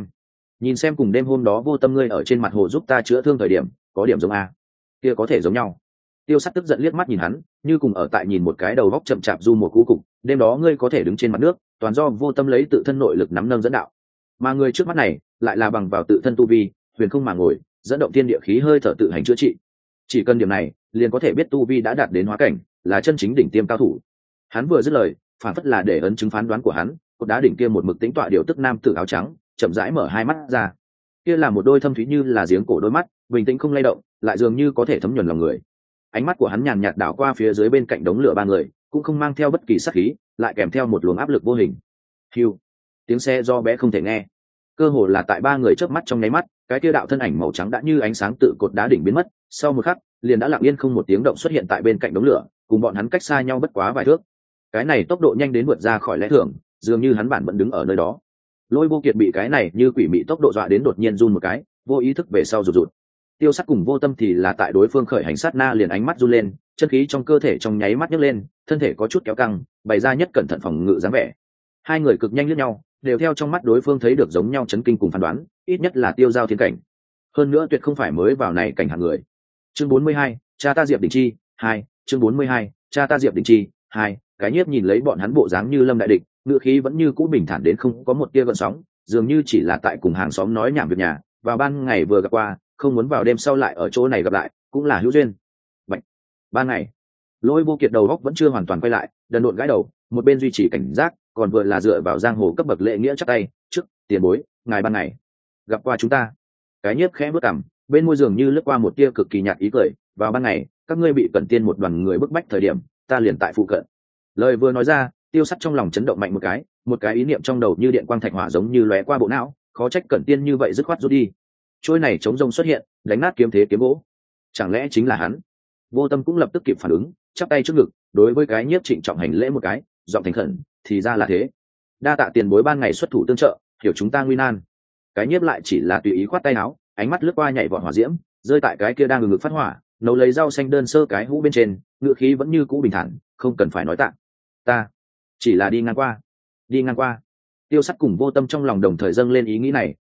nhìn xem cùng đêm hôm đó Vô Tâm ngươi ở trên mặt hồ giúp ta chữa thương thời điểm, có điểm giống a? Kia có thể giống nhau. Tiêu Sắt tức giận liếc mắt nhìn hắn, như cùng ở tại nhìn một cái đầu góc chậm chạp du một cú cục, đêm đó ngươi có thể đứng trên mặt nước, toàn do Vô Tâm lấy tự thân nội lực nắm nâng dẫn đạo, mà người trước mắt này lại là bằng vào tự thân tu vi, huyền không mà ngồi, dẫn động thiên địa khí hơi thở tự hành chữa trị. Chỉ cần điểm này, liền có thể biết tu vi đã đạt đến hóa cảnh, là chân chính đỉnh tiêm cao thủ. Hắn vừa dứt lời, phản phất là để ấn chứng phán đoán của hắn, cột đá đỉnh kia một mực tĩnh tọa điều tức nam tử áo trắng, chậm rãi mở hai mắt ra. Kia là một đôi thâm thúy như là giếng cổ đôi mắt, bình tĩnh không lay động, lại dường như có thể thấm nhuần lòng người. Ánh mắt của hắn nhàn nhạt đảo qua phía dưới bên cạnh đống lửa ba người, cũng không mang theo bất kỳ sát khí, lại kèm theo một luồng áp lực vô hình. Hưu, tiếng xe do bé không thể nghe, cơ hồ là tại ba người chớp mắt trong nháy mắt, cái kia đạo thân ảnh màu trắng đã như ánh sáng tự cột đá đỉnh biến mất, sau một khắc liền đã lặng yên không một tiếng động xuất hiện tại bên cạnh đống lửa, cùng bọn hắn cách xa nhau bất quá vài thước. Cái này tốc độ nhanh đến vượt ra khỏi lẽ thường, dường như hắn bản vẫn đứng ở nơi đó. Lôi Vô Kiệt bị cái này như quỷ mị tốc độ dọa đến đột nhiên run một cái, vô ý thức về sau rụt rụt. Tiêu Sắt cùng Vô Tâm thì là tại đối phương khởi hành sát na liền ánh mắt run lên, chân khí trong cơ thể trong nháy mắt nhấc lên, thân thể có chút kéo căng, bày ra nhất cẩn thận phòng ngự dáng vẻ. Hai người cực nhanh lướt nhau, đều theo trong mắt đối phương thấy được giống nhau chấn kinh cùng phán đoán, ít nhất là tiêu giao thiên cảnh. Hơn nữa tuyệt không phải mới vào này cảnh hạng người. Chương 42, cha ta Diệp Đình Chi 2, chương 42, cha ta Diệp Đình Chi 2, cái nhiếp nhìn lấy bọn hắn bộ dáng như lâm đại địch, ngữ khí vẫn như cũ bình thản đến không có một tia gợn sóng, dường như chỉ là tại cùng hàng xóm nói nhảm việc nhà, vào ban ngày vừa gặp qua, không muốn vào đêm sau lại ở chỗ này gặp lại, cũng là hữu duyên. Bạch. Ban ngày, Lôi Vô Kiệt đầu óc vẫn chưa hoàn toàn quay lại, đần độn gãi đầu, một bên duy trì cảnh giác, còn vừa là dựa vào giang hồ cấp bậc lễ nghĩa chắp tay, trước tiền bối, ngài ban ngày gặp qua chúng ta. Cái nhiếp khẽ bước cằm, bên môi dường như lướt qua một tia cực kỳ nhạt ý cười, vào ban ngày các ngươi bị Cẩn Tiên một đoàn người bức bách thời điểm, ta liền tại phụ cận. Lời vừa nói ra, Tiêu Sắt trong lòng chấn động mạnh một cái ý niệm trong đầu như điện quang thạch hỏa giống như lóe qua bộ não, khó trách Cẩn Tiên như vậy dứt khoát rút đi. Trôi này chống rông xuất hiện, đánh nát kiếm thế kiếm gỗ, chẳng lẽ chính là hắn? Vô Tâm cũng lập tức kịp phản ứng, chắp tay trước ngực, đối với cái nhiếp trịnh trọng hành lễ một cái, giọng thành khẩn, thì ra là thế, đa tạ tiền bối ban ngày xuất thủ tương trợ, hiểu chúng ta nguy nan. Cái nhiếp lại chỉ là tùy ý khoát tay áo, ánh mắt lướt qua nhảy vọt hỏa diễm, rơi tại cái kia đang ngừng ngực phát hỏa, nấu lấy rau xanh đơn sơ cái hũ bên trên, ngựa khí vẫn như cũ bình thản, không cần phải nói tạ, ta chỉ là đi ngang qua. Tiêu Sắt cùng Vô Tâm trong lòng đồng thời dâng lên ý nghĩ này,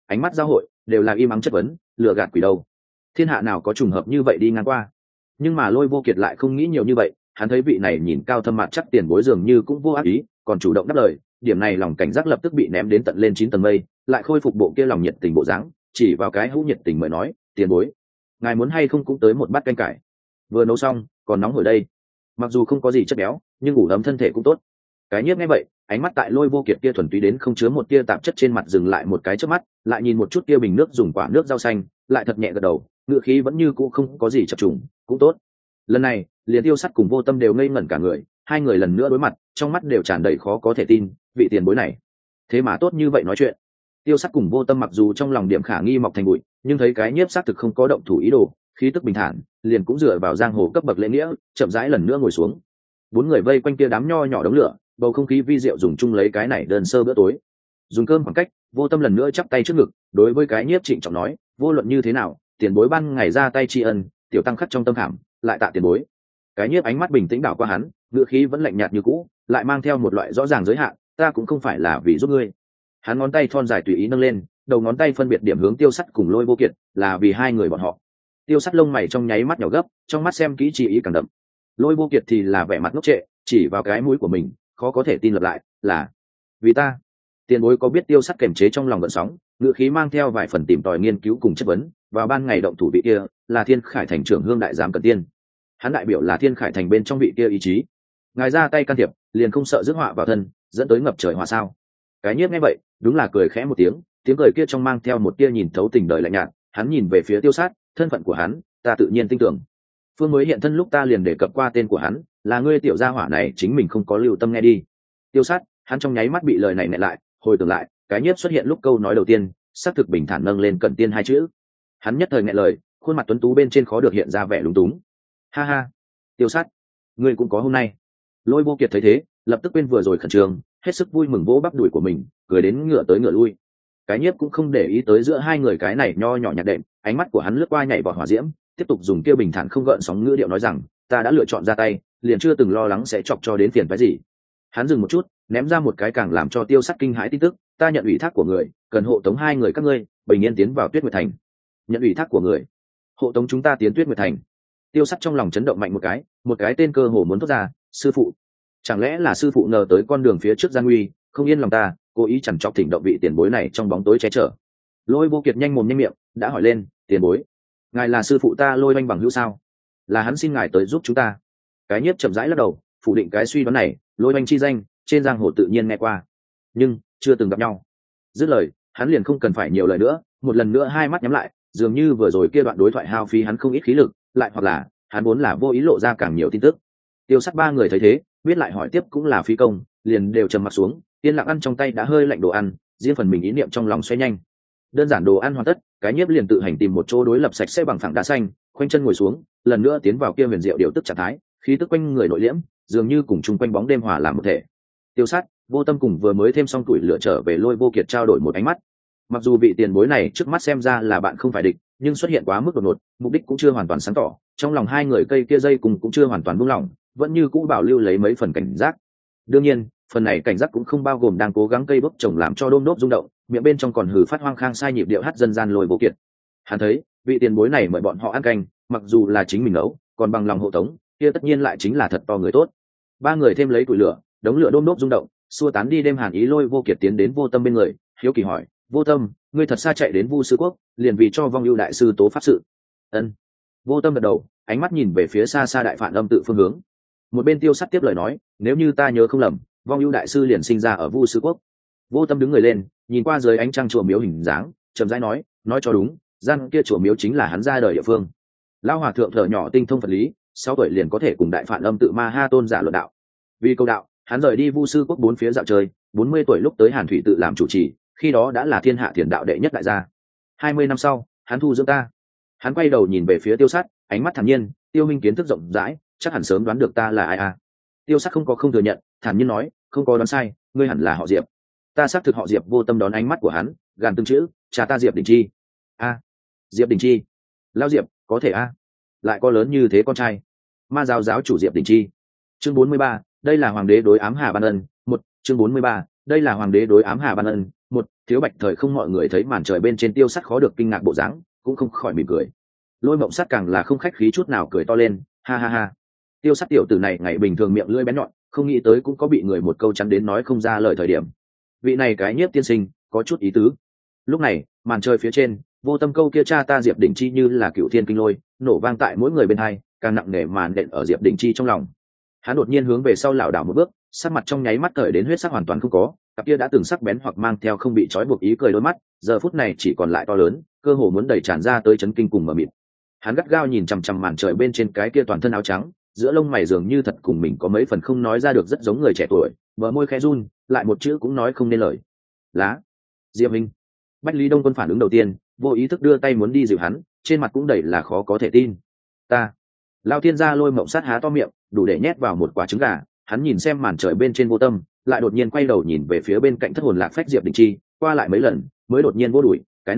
ánh mắt giao hội đều là im ắng chất vấn, lừa gạt quỷ đâu, thiên hạ nào có trùng hợp như vậy đi ngang qua. Nhưng mà Lôi Vô Kiệt lại không nghĩ nhiều như vậy, hắn thấy vị này nhìn cao thâm mặt chắc tiền bối dường như cũng vô ác ý, còn chủ động đáp lời, điểm này lòng cảnh giác lập tức bị ném đến tận lên 9 tầng mây, lại khôi phục bộ kia lòng nhiệt tình bộ dáng, chỉ vào cái hũ nhiệt tình mới nói, tiền bối, ngài muốn hay không cũng tới một bát canh cải, vừa nấu xong còn nóng hổi đây, mặc dù không có gì chất béo nhưng ủ ấm thân thể cũng tốt. Cái Nhiếp nghe vậy, ánh mắt tại Lôi Vô Kiệt kia thuần túy đến không chứa một tia tạp chất trên mặt dừng lại một cái chớp mắt, lại nhìn một chút kia bình nước dùng quả nước rau xanh, lại thật nhẹ gật đầu, ngựa khí vẫn như cũ không có gì chập trùng, cũng tốt. Lần này liền Tiêu Sắt cùng Vô Tâm đều ngây ngẩn cả người, hai người lần nữa đối mặt, trong mắt đều tràn đầy khó có thể tin, vị tiền bối này thế mà tốt như vậy nói chuyện. Tiêu Sắt cùng Vô Tâm mặc dù trong lòng điểm khả nghi mọc thành bụi, nhưng thấy cái Nhiếp xác thực không có động thủ ý đồ, khí tức bình thản, liền cũng dựa vào giang hồ cấp bậc lễ nghĩa, chậm rãi lần nữa ngồi xuống. Bốn người vây quanh kia đám nho nhỏ đống lửa, bầu không khí vi diệu dùng chung lấy cái này đơn sơ bữa tối. Dùng cơm khoảng cách, Vô Tâm lần nữa chắp tay trước ngực, đối với cái Nhiếp trịnh trọng nói, vô luận như thế nào, tiền bối ban ngày ra tay tri ân, tiểu tăng khắc trong tâm khảm, lại tạ tiền bối. Cái Nhiếp ánh mắt bình tĩnh đảo qua hắn, ngữ khí vẫn lạnh nhạt như cũ, lại mang theo một loại rõ ràng giới hạn, ta cũng không phải là vì giúp ngươi. Hắn ngón tay thon dài tùy ý nâng lên, đầu ngón tay phân biệt điểm hướng Tiêu Sắt cùng Lôi Vô Kiệt, là vì hai người bọn họ. Tiêu Sắt lông mày trong nháy mắt nhỏ gấp, trong mắt xem kỹ chi ý càng đậm. Lôi Vô Kiệt thì là vẻ mặt ngốc trệ, chỉ vào cái mũi của mình, khó có thể tin lặp lại, là vì ta. Tiền bối có biết Tiêu Sắt kiềm chế trong lòng gợn sóng, ngữ khí mang theo vài phần tìm tòi nghiên cứu cùng chất vấn, vào ban ngày động thủ vị kia là Thiên Khải Thành trưởng Hương đại giám Cẩn Tiên. Hắn đại biểu là Thiên Khải Thành bên trong vị kia ý chí. Ngài ra tay can thiệp, liền không sợ rước họa vào thân, dẫn tới ngập trời họa sao? Cái Nhiếp nghe vậy, đúng là cười khẽ một tiếng, tiếng cười kia trong mang theo một tia nhìn thấu tình đời lạnh nhạt, hắn nhìn về phía Tiêu Sát, thân phận của hắn, ta tự nhiên tin tưởng. Phương mới hiện thân lúc ta liền đề cập qua tên của hắn, là ngươi tiểu gia hỏa này chính mình không có lưu tâm nghe đi. Tiêu Sát, hắn trong nháy mắt bị lời này nẹt lại, hồi tưởng lại, cái Nhiếp xuất hiện lúc câu nói đầu tiên, xác thực bình thản nâng lên Cẩn Tiên hai chữ. Hắn nhất thời nghẹn lời, khuôn mặt tuấn tú bên trên khó được hiện ra vẻ lúng túng. Ha ha, Tiêu Sát, ngươi cũng có hôm nay. Lôi Vô Kiệt thấy thế, lập tức quên vừa rồi khẩn trương, hết sức vui mừng vỗ bắp đùi của mình, cười đến ngửa tới ngửa lui. Cái Nhiếp cũng không để ý tới giữa hai người cái này nho nhỏ nhạt đệm, ánh mắt của hắn lướt qua nhảy vọt hỏa diễm, tiếp tục dùng kia bình thản không gợn sóng ngữ điệu nói rằng, ta đã lựa chọn ra tay, liền chưa từng lo lắng sẽ chọc cho đến phiền phái gì. Hắn dừng một chút, ném ra một cái càng làm cho Tiêu Sắt kinh hãi tin tức, ta nhận ủy thác của người, cần hộ tống hai người các ngươi bình yên tiến vào Tuyết Nguyệt Thành. Nhận ủy thác của người, hộ tống chúng ta tiến Tuyết Nguyệt Thành. Tiêu Sắt trong lòng chấn động mạnh một cái tên cơ hồ muốn thốt ra, sư phụ. Chẳng lẽ là sư phụ ngờ tới con đường phía trước gian nguy, không yên lòng ta, cố ý chằn chọc thỉnh động vị tiền bối này trong bóng tối che chở. Lôi Vô Kiệt nhanh mồm nhanh miệng, đã hỏi lên, tiền bối, ngài là sư phụ ta Lôi Oanh bằng hữu sao? Là hắn xin ngài tới giúp chúng ta. Cái Nhiếp chậm rãi lắc đầu, phủ định cái suy đoán này, Lôi Oanh chi danh, trên giang hồ tự nhiên nghe qua, nhưng chưa từng gặp nhau. Dứt lời, hắn liền không cần phải nhiều lời nữa, một lần nữa hai mắt nhắm lại, dường như vừa rồi kia đoạn đối thoại hao phí hắn không ít khí lực, lại hoặc là hắn vốn là vô ý lộ ra càng nhiều tin tức. Tiêu Sắt ba người thấy thế, biết lại hỏi tiếp cũng là phí công, liền đều trầm mặt xuống, yên lặng ăn trong tay đã hơi lạnh đồ ăn, riêng phần mình ý niệm trong lòng xoay nhanh. Đơn giản đồ ăn hoàn tất, cái Nhiếp liền tự hành tìm một chỗ đối lập sạch sẽ bằng phẳng đá xanh, khoanh chân ngồi xuống, lần nữa tiến vào kia huyền diệu điều tức trạng thái, khí tức quanh người nội liễm, dường như cùng chung quanh bóng đêm hòa làm một thể. Tiêu Sát, Vô Tâm cùng vừa mới thêm xong tuổi lửa trở về Lôi Vô Kiệt trao đổi một ánh mắt. Mặc dù vị tiền bối này trước mắt xem ra là bạn không phải địch, nhưng xuất hiện quá mức đột ngột, mục đích cũng chưa hoàn toàn sáng tỏ, trong lòng hai người cây kia dây cùng cũng chưa hoàn toàn buông lỏng, vẫn như cũ bảo lưu lấy mấy phần cảnh giác. Đương nhiên, phần này cảnh giác cũng không bao gồm đang cố gắng cây bốc trồng làm cho đôm đốp rung động, miệng bên trong còn hừ phát hoang khang sai nhịp điệu hát dân gian Lôi Vô Kiệt. Hắn thấy, vị tiền bối này mời bọn họ ăn canh, mặc dù là chính mình nấu, còn bằng lòng hộ tống, kia tất nhiên lại chính là thật to người tốt. Ba người thêm lấy củi lửa, đống lửa đôm đốp rung động, xua tán đi đêm hàn ý. Lôi Vô Kiệt tiến đến Vô Tâm bên người, hiếu kỳ hỏi, Vô Tâm, ngươi thật xa chạy đến Vu Sư Quốc, liền vì cho Vong Ưu đại sư tố pháp sự? Ân. Vô Tâm gật đầu, ánh mắt nhìn về phía xa xa Đại Phạn Âm tự phương hướng. Một bên Tiêu Sắt tiếp lời nói, nếu như ta nhớ không lầm, Vong Ưu đại sư liền sinh ra ở Vu Sư Quốc. Vô Tâm đứng người lên, nhìn qua dưới ánh trăng chùa miếu hình dáng, chậm rãi nói cho đúng, gian kia chùa miếu chính là hắn ra đời địa phương. Lão hòa thượng thở nhỏ tinh thông Phật lý, 6 tuổi liền có thể cùng Đại Phạn Âm tự Ma Ha tôn giả luận đạo. Vì câu đạo, hắn rời đi Vu Sư Quốc 4 phía dạo chơi, 40 tuổi lúc tới Hàn Thủy tự làm chủ trì, khi đó đã là thiên hạ thiền đạo đệ nhất đại gia. 20 năm sau, hắn thu dưỡng ta. Hắn quay đầu nhìn về phía Tiêu Sắt, ánh mắt thản nhiên, Tiêu minh kiến thức rộng rãi, chắc hẳn sớm đoán được ta là ai à? Tiêu Sắt không thừa nhận, thản nhiên nói, không có đoán sai, ngươi hẳn là họ Diệp. Ta xác thực họ Diệp. Vô Tâm đón ánh mắt của hắn, gàn từng chữ, cha ta Diệp Đình Chi. A, Diệp Đình Chi, lão Diệp, có thể a? Lại có lớn như thế con trai. Ma giáo giáo chủ Diệp Đình Chi. Chương 43, đây là hoàng đế đối ám Hà Ban Ân. Chương 43, đây là hoàng đế đối ám Hà Ban Ân. Thiếu Bạch thời không mọi người thấy màn trời bên trên Tiêu Sắt khó được kinh ngạc bộ dáng, cũng không khỏi mỉm cười. Lôi Mộng Sắt càng là không khách khí chút nào, cười to lên, ha ha ha. Tiêu Sắt tiểu tử này ngày bình thường miệng lưỡi bén nhọn, không nghĩ tới cũng có bị người một câu chắn đến nói không ra lời thời điểm. Vị này cái nhiếp tiên sinh có chút ý tứ. Lúc này màn trời phía trên, vô tâm câu kia cha ta Diệp Đỉnh Chi như là cựu thiên kinh lôi nổ vang tại mỗi người bên hai, càng nặng nề màn đện ở Diệp Đỉnh Chi trong lòng. Hắn đột nhiên hướng về sau lảo đảo một bước, sắc mặt trong nháy mắt cởi đến huyết sắc hoàn toàn không có, cặp kia đã từng sắc bén hoặc mang theo không bị trói buộc ý cười đôi mắt, giờ phút này chỉ còn lại to lớn, cơ hồ muốn đẩy tràn ra tới chấn kinh cùng mờ mịt. Hắn gắt gao nhìn chằm chằm màn trời bên trên cái kia toàn thân áo trắng, giữa lông mày dường như thật cùng mình có mấy phần không nói ra được, rất giống người trẻ tuổi, bờ môi khẽ run, lại một chữ cũng nói không nên lời. Lá. Diệp Minh. Bách Lý Đông Quân phản ứng đầu tiên, vô ý thức đưa tay muốn đi dịu hắn, trên mặt cũng đầy là khó có thể tin. Ta. Lao Thiên gia Lôi Mộng Sát há to miệng, đủ để nhét vào một quả trứng gà. Hắn nhìn xem màn trời bên trên vô tâm, lại đột nhiên quay đầu nhìn về phía bên cạnh thất hồn lạc phách Diệp Đình Chi, qua lại mấy lần mới đột nhiên vô đuổi, cái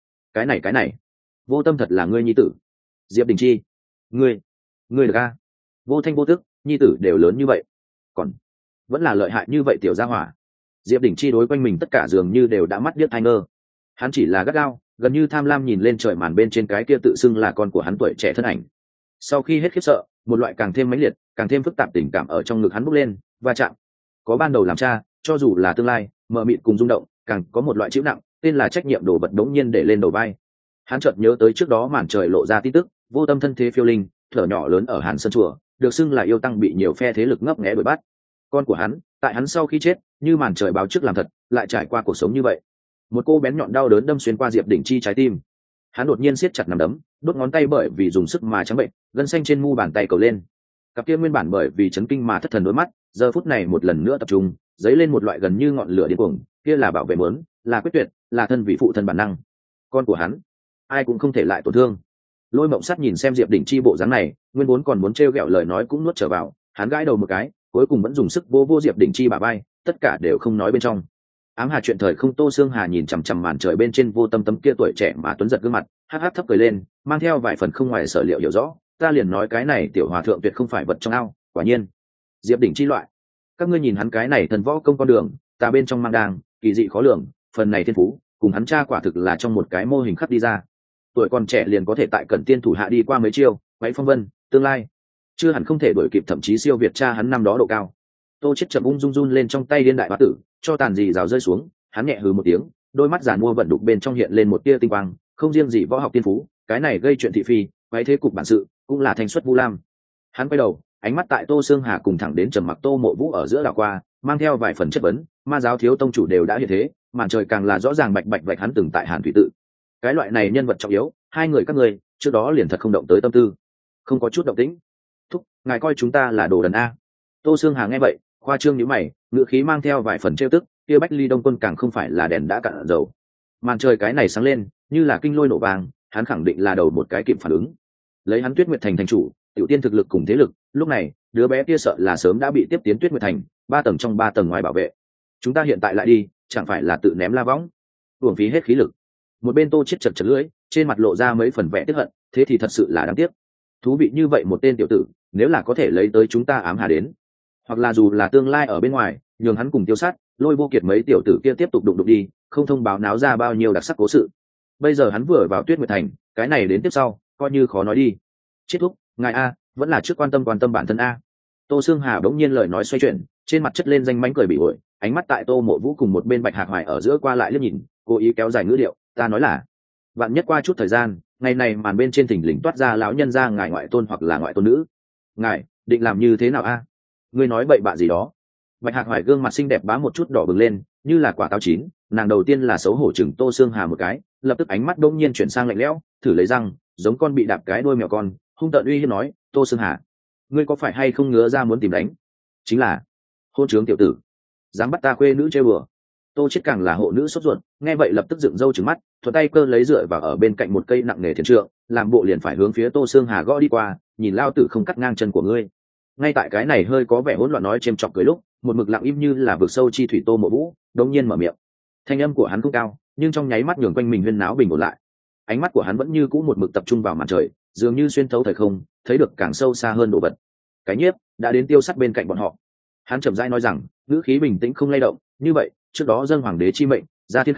này vô tâm thật là ngươi nhi tử? Diệp Đình Chi, ngươi được a? Vô thanh vô tức, nhi tử đều lớn như vậy, còn vẫn là lợi hại như vậy tiểu gia hỏa. Diệp Đình Chi đối quanh mình tất cả dường như đều đã mắt điếc tai ngơ. Hắn chỉ là gắt gao, gần như tham lam nhìn lên trời màn bên trên cái kia tự xưng là con của hắn tuổi trẻ thân ảnh. Sau khi hết khiếp sợ, một loại càng thêm mãnh liệt, càng thêm phức tạp tình cảm ở trong ngực hắn bốc lên, va chạm. Có ban đầu làm cha, cho dù là tương lai, mờ mịt cùng rung động, càng có một loại chịu nặng, tên là trách nhiệm đổ vật đống nhiên để lên đầu vai. Hắn chợt nhớ tới trước đó màn trời lộ ra tin tức, vô tâm thân thế phiêu linh, thở nhỏ lớn ở Hàn Sơn chùa, được xưng là yêu tăng bị nhiều phe thế lực ngấp nghé đuổi bắt. Con của hắn, tại hắn sau khi chết, như màn trời báo trước làm thật, lại trải qua cuộc sống như vậy. Một cô bén nhọn đau đớn đâm xuyên qua Diệp Đỉnh Chi trái tim. Hắn đột nhiên siết chặt nắm đấm, đốt ngón tay bởi vì dùng sức mà trắng bệnh, gân xanh trên mu bàn tay cầu lên. Cặp kia nguyên bản bởi vì chấn kinh mà thất thần đôi mắt, giờ phút này một lần nữa tập trung, dấy lên một loại gần như ngọn lửa điên cuồng, kia là bảo vệ muốn, là quyết tuyệt, là thân vị phụ thân bản năng. Con của hắn, ai cũng không thể lại tổn thương. Lôi Mộng Sắt nhìn xem Diệp Đỉnh Chi bộ dáng này, nguyên vốn còn muốn trêu ghẹo lời nói cũng nuốt trở vào, hắn gãi đầu một cái, cuối cùng vẫn dùng sức vô Diệp Đỉnh Chi bả vai, tất cả đều không nói bên trong. Ám Hà chuyện thời không, Tô Sương Hà nhìn chằm chằm màn trời bên trên vô tâm tấm kia tuổi trẻ mà tuấn giật gương mặt, hắc hắc thấp cười lên, mang theo vài phần không ngoài sở liệu hiểu rõ, ta liền nói cái này tiểu hòa thượng tuyệt không phải vật trong ao, quả nhiên. Diệp Đỉnh Chi loại, các ngươi nhìn hắn cái này thần võ công con đường, ta bên trong mang đang kỳ dị khó lường, phần này thiên phú, cùng hắn cha quả thực là trong một cái mô hình khắc đi ra. Tuổi còn trẻ liền có thể tại Cẩn Tiên thủ hạ đi qua mấy chiêu, quấy phong vân, tương lai chưa hẳn không thể đuổi kịp, thậm chí siêu việt cha hắn năm đó độ cao. Tô Chết chậm ung dung run lên trong tay điên đại bá tử, cho tàn gì rào rơi xuống, hắn nhẹ hừ một tiếng, đôi mắt giàn mua vận đục bên trong hiện lên một tia tinh quang, không riêng gì võ học tiên phú, cái này gây chuyện thị phi, quấy thế cục bản sự, cũng là thanh xuất vu lam. Hắn quay đầu, ánh mắt tại Tô Sương Hà cùng thẳng đến Trầm Mặc Tô Mộ Vũ ở giữa đảo qua, mang theo vài phần chất vấn, ma giáo thiếu tông chủ đều đã hiện thế, màn trời càng là rõ ràng bạch bạch vạch hắn từng tại Hàn Thủy Tự. Cái loại này nhân vật trọng yếu, hai người các ngươi trước đó liền thật không động tới tâm tư, không có chút động tĩnh. Thúc, ngài coi chúng ta là đồ đần a? Tô Sương Hà nghe vậy, khoa trương nhíu mày, ngữ khí mang theo vài phần trêu tức, kia Bách Ly Đông Quân càng không phải là đèn đã cạn dầu. Màn trời cái này sáng lên, như là kinh lôi nổ vàng, hắn khẳng định là đầu một cái kịp phản ứng. Lấy hắn Tuyết Nguyệt Thành thành chủ, tiểu tiên thực lực cùng thế lực, lúc này, đứa bé kia sợ là sớm đã bị tiếp tiến Tuyết Nguyệt Thành, 3 tầng trong 3 tầng ngoài bảo vệ. Chúng ta hiện tại lại đi, chẳng phải là tự ném la võng, uổng phí hết khí lực. Một bên Tô chết chật chật lưỡi, trên mặt lộ ra mấy phần vẻ tức hận, thế thì thật sự là đáng tiếc. Thú vị như vậy một tên tiểu tử, nếu là có thể lấy tới chúng ta Ám Hà đến, hoặc là dù là tương lai ở bên ngoài, nhường hắn cùng Tiêu Sát, Lôi Vô Kiệt mấy tiểu tử kia tiếp tục đụng đi, không thông báo náo ra bao nhiêu đặc sắc cố sự. Bây giờ hắn vừa vào Tuyết Nguyệt Thành, cái này đến tiếp sau, coi như khó nói đi. Chết thúc, ngài a, vẫn là trước quan tâm bản thân a. Tô Sương Hà đống nhiên lời nói xoay chuyển, trên mặt chất lên danh mánh cười bị ổi, ánh mắt tại Tô Mộ Vũ cùng một bên Bạch Hạc Hoài ở giữa qua lại liếc nhìn, cố ý kéo dài ngữ điệu, ta nói là, vạn nhất qua chút thời gian, ngày này màn bên trên thỉnh lình toát ra lão nhân ra ngài ngoại tôn hoặc là ngoại tôn nữ, ngài định làm như thế nào a? Ngươi nói bậy bạ gì đó? Bạch Hạc Hoài gương mặt xinh đẹp bá một chút đỏ bừng lên, như là quả táo chín, nàng đầu tiên là xấu hổ chừng Tô Sương Hà một cái, lập tức ánh mắt đông nhiên chuyển sang lạnh lẽo, thử lấy răng, giống con bị đạp cái đuôi mèo con, hung tợn uy hiếp nói, Tô Sương Hà, ngươi có phải hay không ngứa ra muốn tìm đánh? Chính là hôn trướng tiểu tử, dám bắt ta khuê nữ chơi bừa. Tô chết càng là hộ nữ sốt ruột, nghe vậy lập tức dựng râu trừng mắt, thuận tay cơ lấy dựa vào ở bên cạnh một cây nặng nề thiền trượng, làm bộ liền phải hướng phía Tô Sương Hà gõ đi qua, nhìn lao tử không cắt ngang chân của ngươi. Ngay tại cái này hơi có vẻ hỗn loạn nói chêm chọc cười lúc, một mực lặng im như là vực sâu chi thủy Tô Mộ Vũ đột nhiên mở miệng. Thanh âm của hắn không cao, nhưng trong nháy mắt nhường quanh mình huyên náo bình ổn lại. Ánh mắt của hắn vẫn như cũ một mực tập trung vào màn trời, dường như xuyên thấu thời không, thấy được càng sâu xa hơn đồ vật. Cái nhiếp đã đến Tiêu Sắt bên cạnh bọn họ. Hắn chậm rãi nói rằng, ngữ khí bình tĩnh không lay động, như vậy, trước đó dâng hoàng đế chi mệnh, ra thiên khải,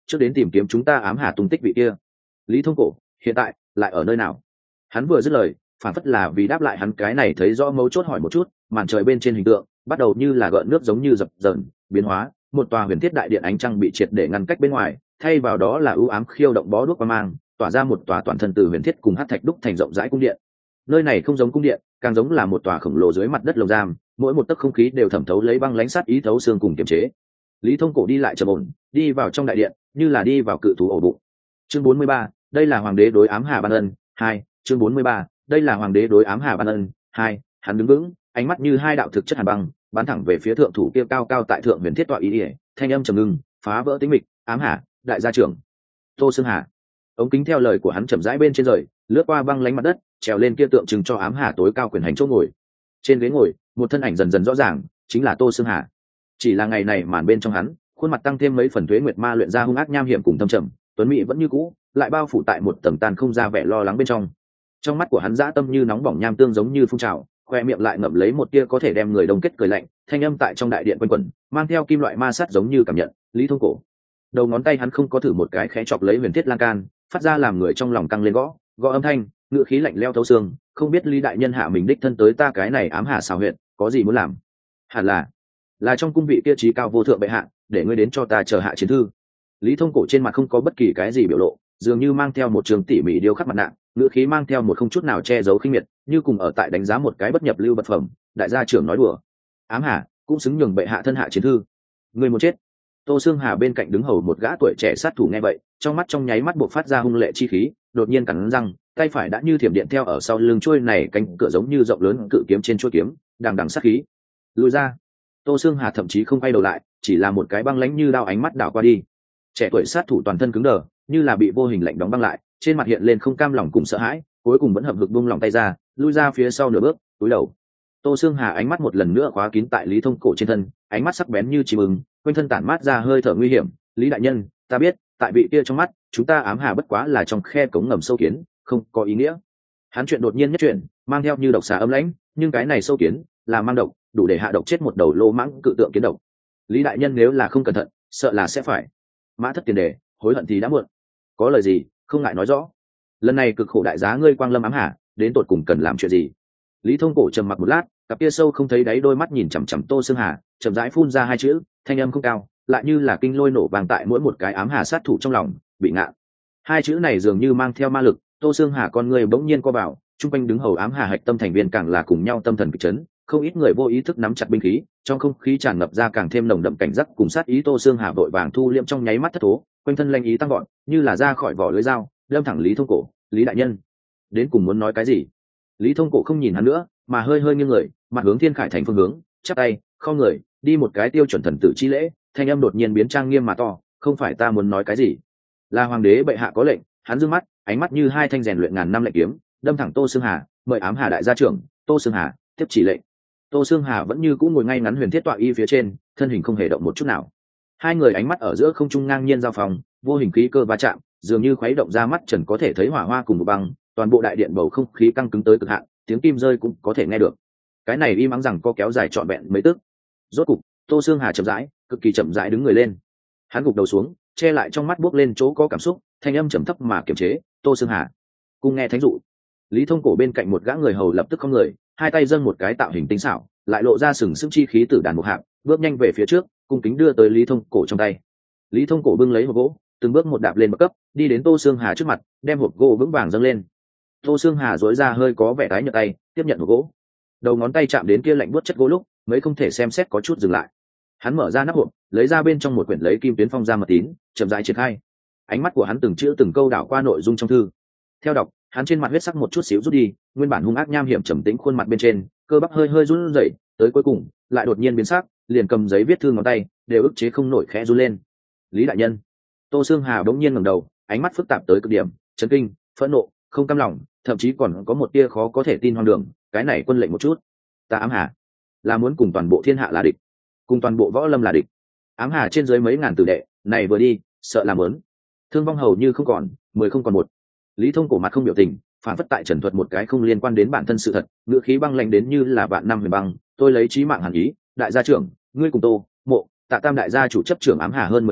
trước đến tìm kiếm chúng ta ám hà tung tích vị kia. Lý Thông Cổ hiện tại lại ở nơi nào? Hắn vừa dứt lời, phản phất là vì đáp lại hắn cái này thấy rõ mấu chốt hỏi một chút, màn trời bên trên hình tượng bắt đầu như là gợn nước giống như dập dờn biến hóa, một tòa huyền thiết đại điện ánh trăng bị triệt để ngăn cách bên ngoài, thay vào đó là ưu ám khiêu động bó đuốc qua mang, tỏa ra một tòa toàn thân từ huyền thiết cùng hắc thạch đúc thành rộng rãi cung điện. Nơi này không giống cung điện, càng giống là một tòa khổng lồ dưới mặt đất lồng giam, mỗi một tấc không khí đều thẩm thấu lấy băng lãnh sát ý thấu xương cùng kiềm chế. Lý Thông Cổ đi lại trầm ổn, đi vào trong đại điện như là đi vào cự thú ổ bụng. Chương 43, đây là hoàng đế đối ám hà ban ân. 2, chương 43, đây là hoàng đế đối ám hà ban ân. 2, hắn đứng vững, ánh mắt như hai đạo thực chất hàn băng, bắn thẳng về phía thượng thủ kia cao cao tại thượng huyền thiết tọa ý ỉa, thanh âm trầm ngưng, phá vỡ tĩnh mịch. Ám hà, đại gia trưởng Tô Xương Hà. Ống kính theo lời của hắn chậm rãi bên trên rời, lướt qua băng lánh mặt đất, trèo lên kia tượng trưng cho ám hà tối cao quyền hành chỗ ngồi. Trên ghế ngồi, một thân ảnh dần dần rõ ràng, chính là Tô Xương Hà. Chỉ là ngày này màn bên trong hắn, khuôn mặt tăng thêm mấy phần tuế nguyệt ma luyện ra hung ác nham hiểm cùng thâm trầm, tuấn mỹ vẫn như cũ, lại bao phủ tại một tầng tàn không ra vẻ lo lắng bên trong. Trong mắt của hắn dã tâm như nóng bỏng nham tương giống như phun trào, khoe miệng lại ngậm lấy một tia có thể đem người đông kết cười lạnh, thanh âm tại trong đại điện quanh quẩn, mang theo kim loại ma sát giống như cảm nhận. Lý Thông Cổ. Đầu ngón tay hắn không có thử một cái khẽ chọc lấy huyền thiết lan can, phát ra làm người trong lòng căng lên gõ âm thanh, ngựa khí lạnh leo thấu xương. Không biết Lý đại nhân hạ mình đích thân tới ta cái này ám hà xào huyện, có gì muốn làm? Hẳn là trong cung vị kia trí cao vô thượng bệ hạ, để ngươi đến cho ta chờ hạ chiến thư. Lý Thông Cổ trên mặt không có bất kỳ cái gì biểu lộ, dường như mang theo một trường tỉ mỉ điêu khắc mặt nạ, ngữ khí mang theo một không chút nào che giấu khinh miệt, như cùng ở tại đánh giá một cái bất nhập lưu vật phẩm. Đại gia trưởng nói đùa, ám hà cũng xứng nhường bệ hạ thân hạ chiến thư? Ngươi muốn chết? Tô Xương Hà bên cạnh đứng hầu một gã tuổi trẻ sát thủ nghe vậy, trong mắt trong nháy mắt bộc phát ra hung lệ chi khí, đột nhiên cắn răng, tay phải đã như thiểm điện theo ở sau lưng chuôi này cánh cửa giống như rộng lớn cự kiếm trên chuôi kiếm, đằng đằng sát khí. Lùi ra! Tô Xương Hà thậm chí không quay đầu lại, chỉ là một cái băng lãnh như đao ánh mắt đảo qua đi. Trẻ tuổi sát thủ toàn thân cứng đờ, như là bị vô hình lạnh đóng băng lại, trên mặt hiện lên không cam lòng cùng sợ hãi, cuối cùng vẫn hậm hực buông lòng tay ra, lui ra phía sau nửa bước, cúi đầu. Tô Xương Hà ánh mắt một lần nữa khóa kín tại Lý Thông Cổ trên thân, ánh mắt sắc bén như chim ưng, quanh thân tản mát ra hơi thở nguy hiểm. Lý đại nhân, ta biết, tại vị kia trong mắt, chúng ta ám hà bất quá là trong khe cống ngầm sâu kiến, không có ý nghĩa. Hắn chuyện đột nhiên nhất chuyện, mang theo như độc xà âm lãnh, nhưng cái này sâu kiến là mang độc, đủ để hạ độc chết một đầu lô mãng cự tượng kiến độc. Lý đại nhân nếu là không cẩn thận, sợ là sẽ phải mã thất tiền đề, hối hận thì đã muộn. Có lời gì, không ngại nói rõ. Lần này cực khổ đại giá ngươi quang lâm ám hà, đến tột cùng cần làm chuyện gì? Lý Thông Cổ trầm mặc một lát, cặp kia sâu không thấy đáy đôi mắt nhìn chằm chằm Tô Xương Hà, chậm rãi phun ra hai chữ, thanh âm không cao, lại như là kinh lôi nổ vang tại mỗi một cái ám hà sát thủ trong lòng. Bị ngạn. Hai chữ này dường như mang theo ma lực. Tô Xương Hà con người bỗng nhiên co vào, trung quanh đứng hầu ám hà hạch tâm thành viên càng là cùng nhau tâm thần kịch chấn, không ít người vô ý thức nắm chặt binh khí, trong không khí tràn ngập ra càng thêm nồng đậm cảnh giác cùng sát ý. Tô Xương Hà vội vàng thu liệm trong nháy mắt thất thố, quanh thân lanh ý tăng gọn, như là ra khỏi vỏ lưới dao, đâm thẳng Lý Thông Cổ. Lý đại nhân, đến cùng muốn nói cái gì? Lý Thông Cổ không nhìn hắn nữa, mà hơi hơi nghiêng người, mặt hướng Thiên Khải thành phương hướng, chắp tay, không người, đi một cái tiêu chuẩn thần tử chi lễ. Thanh âm đột nhiên biến trang nghiêm mà to, không phải ta muốn nói cái gì, là hoàng đế bệ hạ có lệnh. Hắn dương mắt, ánh mắt như hai thanh rèn luyện ngàn năm lệnh kiếm, đâm thẳng Tô Xương Hà, mời ám hà đại gia trưởng. Tô Xương Hà tiếp chỉ lệnh. Tô Xương Hà vẫn như cũ ngồi ngay ngắn huyền thiết tọa y phía trên, thân hình không hề động một chút nào. Hai người ánh mắt ở giữa không trung ngang nhiên giao phòng, vô hình khí cơ va chạm, dường như khuấy động ra mắt trần có thể thấy hỏa hoa cùng một băng, toàn bộ đại điện bầu không khí căng cứng tới cực hạn, tiếng kim rơi cũng có thể nghe được. Cái này im ắng rằng có kéo dài trọn vẹn mấy tức. Rốt cục, Tô Xương Hà chậm rãi, cực kỳ chậm rãi đứng người lên. Hắn gục đầu xuống, che lại trong mắt buốc lên chỗ có cảm xúc, thanh âm trầm thấp mà kiềm chế. Tô Xương Hà, cùng nghe thánh dụ. Lý Thông Cổ bên cạnh một gã người hầu lập tức không người, hai tay dâng một cái tạo hình tinh xảo, lại lộ ra sừng sững chi khí tử đàn một hạng, bước nhanh về phía trước, cung kính đưa tới Lý Thông Cổ trong tay. Lý Thông Cổ bưng lấy hộp gỗ, từng bước một đạp lên bậc cấp, đi đến Tô Xương Hà trước mặt, đem hộp gỗ vững vàng dâng lên. Tô Xương Hà duỗi ra hơi có vẻ tái nhợt tay, tiếp nhận hộp gỗ. Đầu ngón tay chạm đến kia lạnh buốt chất gỗ lúc, mới không thể xem xét có chút dừng lại. Hắn mở ra nắp hộp, lấy ra bên trong một quyển lấy kim tuyến phong ra mật tín, chậm rãi triển khai. Ánh mắt của hắn từng chữ từng câu đảo qua nội dung trong thư. Theo đọc, hắn trên mặt huyết sắc một chút xíu rút đi, nguyên bản hung ác nham hiểm trầm tĩnh khuôn mặt bên trên, cơ bắp hơi hơi run rẩy, tới cuối cùng lại đột nhiên biến sắc, liền cầm giấy viết thư ngón tay đều ức chế không nổi khẽ run lên. Lý đại nhân. Tô Xương Hà bỗng nhiên ngẩng đầu, ánh mắt phức tạp tới cực điểm, chấn kinh, phẫn nộ, không cam lòng, thậm chí còn có một tia khó có thể tin hoang đường. Cái này quân lệnh một chút, ta ám hà là muốn cùng toàn bộ thiên hạ là địch, cùng toàn bộ võ lâm là địch. Ám hà trên dưới mấy ngàn tử đệ, này vừa đi, sợ làm lớn, thương vong hầu như không còn, 10 không còn một. Lý Thông Cổ mặt không biểu tình, phản phất tại trần thuật một cái không liên quan đến bản thân sự thật, ngữ khí băng lạnh đến như là vạn năm huyền băng. Tôi lấy chí mạng hàn ý, đại gia trưởng, ngươi cùng Tô, Mộ, Tạ tam đại gia chủ chấp trưởng ám hà hơn 10 năm,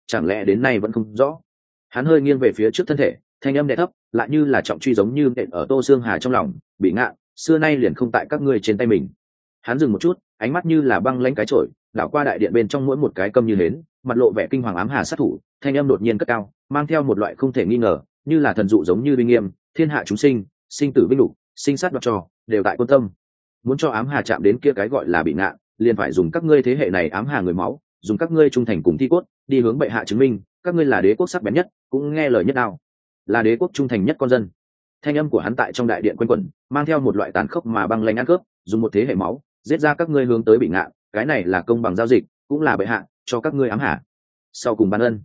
chẳng lẽ đến nay vẫn không rõ? Hắn hơi nghiêng về phía trước thân thể, thanh âm đè thấp, lại như là trọng truy giống như nện ở Tô Xương Hà trong lòng. Bị ngạn, xưa nay liền không tại các ngươi trên tay mình. Hắn dừng một chút, ánh mắt như là băng lãnh cái chổi, đảo qua đại điện bên trong mỗi một cái câm như nến, mặt lộ vẻ kinh hoàng ám hà sát thủ. Thanh âm đột nhiên cất cao, mang theo một loại không thể nghi ngờ, như là thần dụ giống như binh nghiêm, thiên hạ chúng sinh, sinh tử vinh lục, sinh sát đoạt trò, đều tại quân tâm. Muốn cho ám hà chạm đến kia cái gọi là bị ngạn, liền phải dùng các ngươi thế hệ này ám hà người máu, dùng các ngươi trung thành cùng thi cốt, đi hướng bệ hạ chứng minh, các ngươi là đế quốc sắc bén nhất, cũng nghe lời nhất nào, là đế quốc trung thành nhất con dân. Thanh âm của hắn tại trong đại điện quanh quẩn, mang theo một loại tàn khốc mà băng lãnh ăn cướp, dùng một thế hệ máu, giết ra các ngươi hướng tới bị ngạn, cái này là công bằng giao dịch, cũng là bệ hạ cho các ngươi ám hà. Sau cùng ban ân.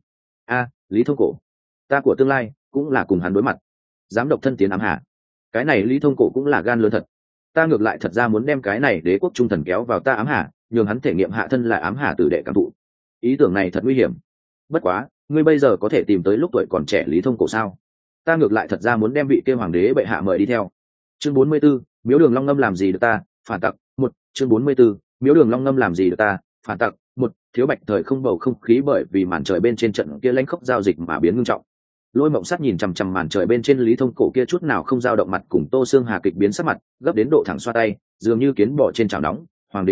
Lý Thông Cổ, ta của tương lai, cũng là cùng hắn đối mặt. Dám độc thân tiến ám hà, cái này Lý Thông Cổ cũng là gan lớn thật. Ta ngược lại thật ra muốn đem cái này đế quốc trung thần kéo vào ta ám hà, nhường hắn thể nghiệm hạ thân là ám hà tử đệ cảm thụ. Ý tưởng này thật nguy hiểm. Bất quá, ngươi bây giờ có thể tìm tới lúc tuổi còn trẻ Lý Thông Cổ sao? Ta ngược lại thật ra muốn đem vị kia hoàng đế bệ hạ mời đi theo. Chương 44, miếu đường long ngâm làm gì được ta, phản tặc. Một, chương 44, miếu đường long ngâm làm gì được ta, phản tặc. Một, Thiếu Bạch thời không bầu không khí bởi vì màn trời bên trên trận kia lãnh khốc giao dịch mà biến ngưng trọng. Lôi Mộng Sát nhìn chằm chằm màn trời bên trên Lý Thông Cổ kia chút nào không dao động mặt, cùng Tô Xương Hà kịch biến sắc mặt, gấp đến độ thẳng xoa tay, dường như kiến bò trên chảo nóng. Hoàng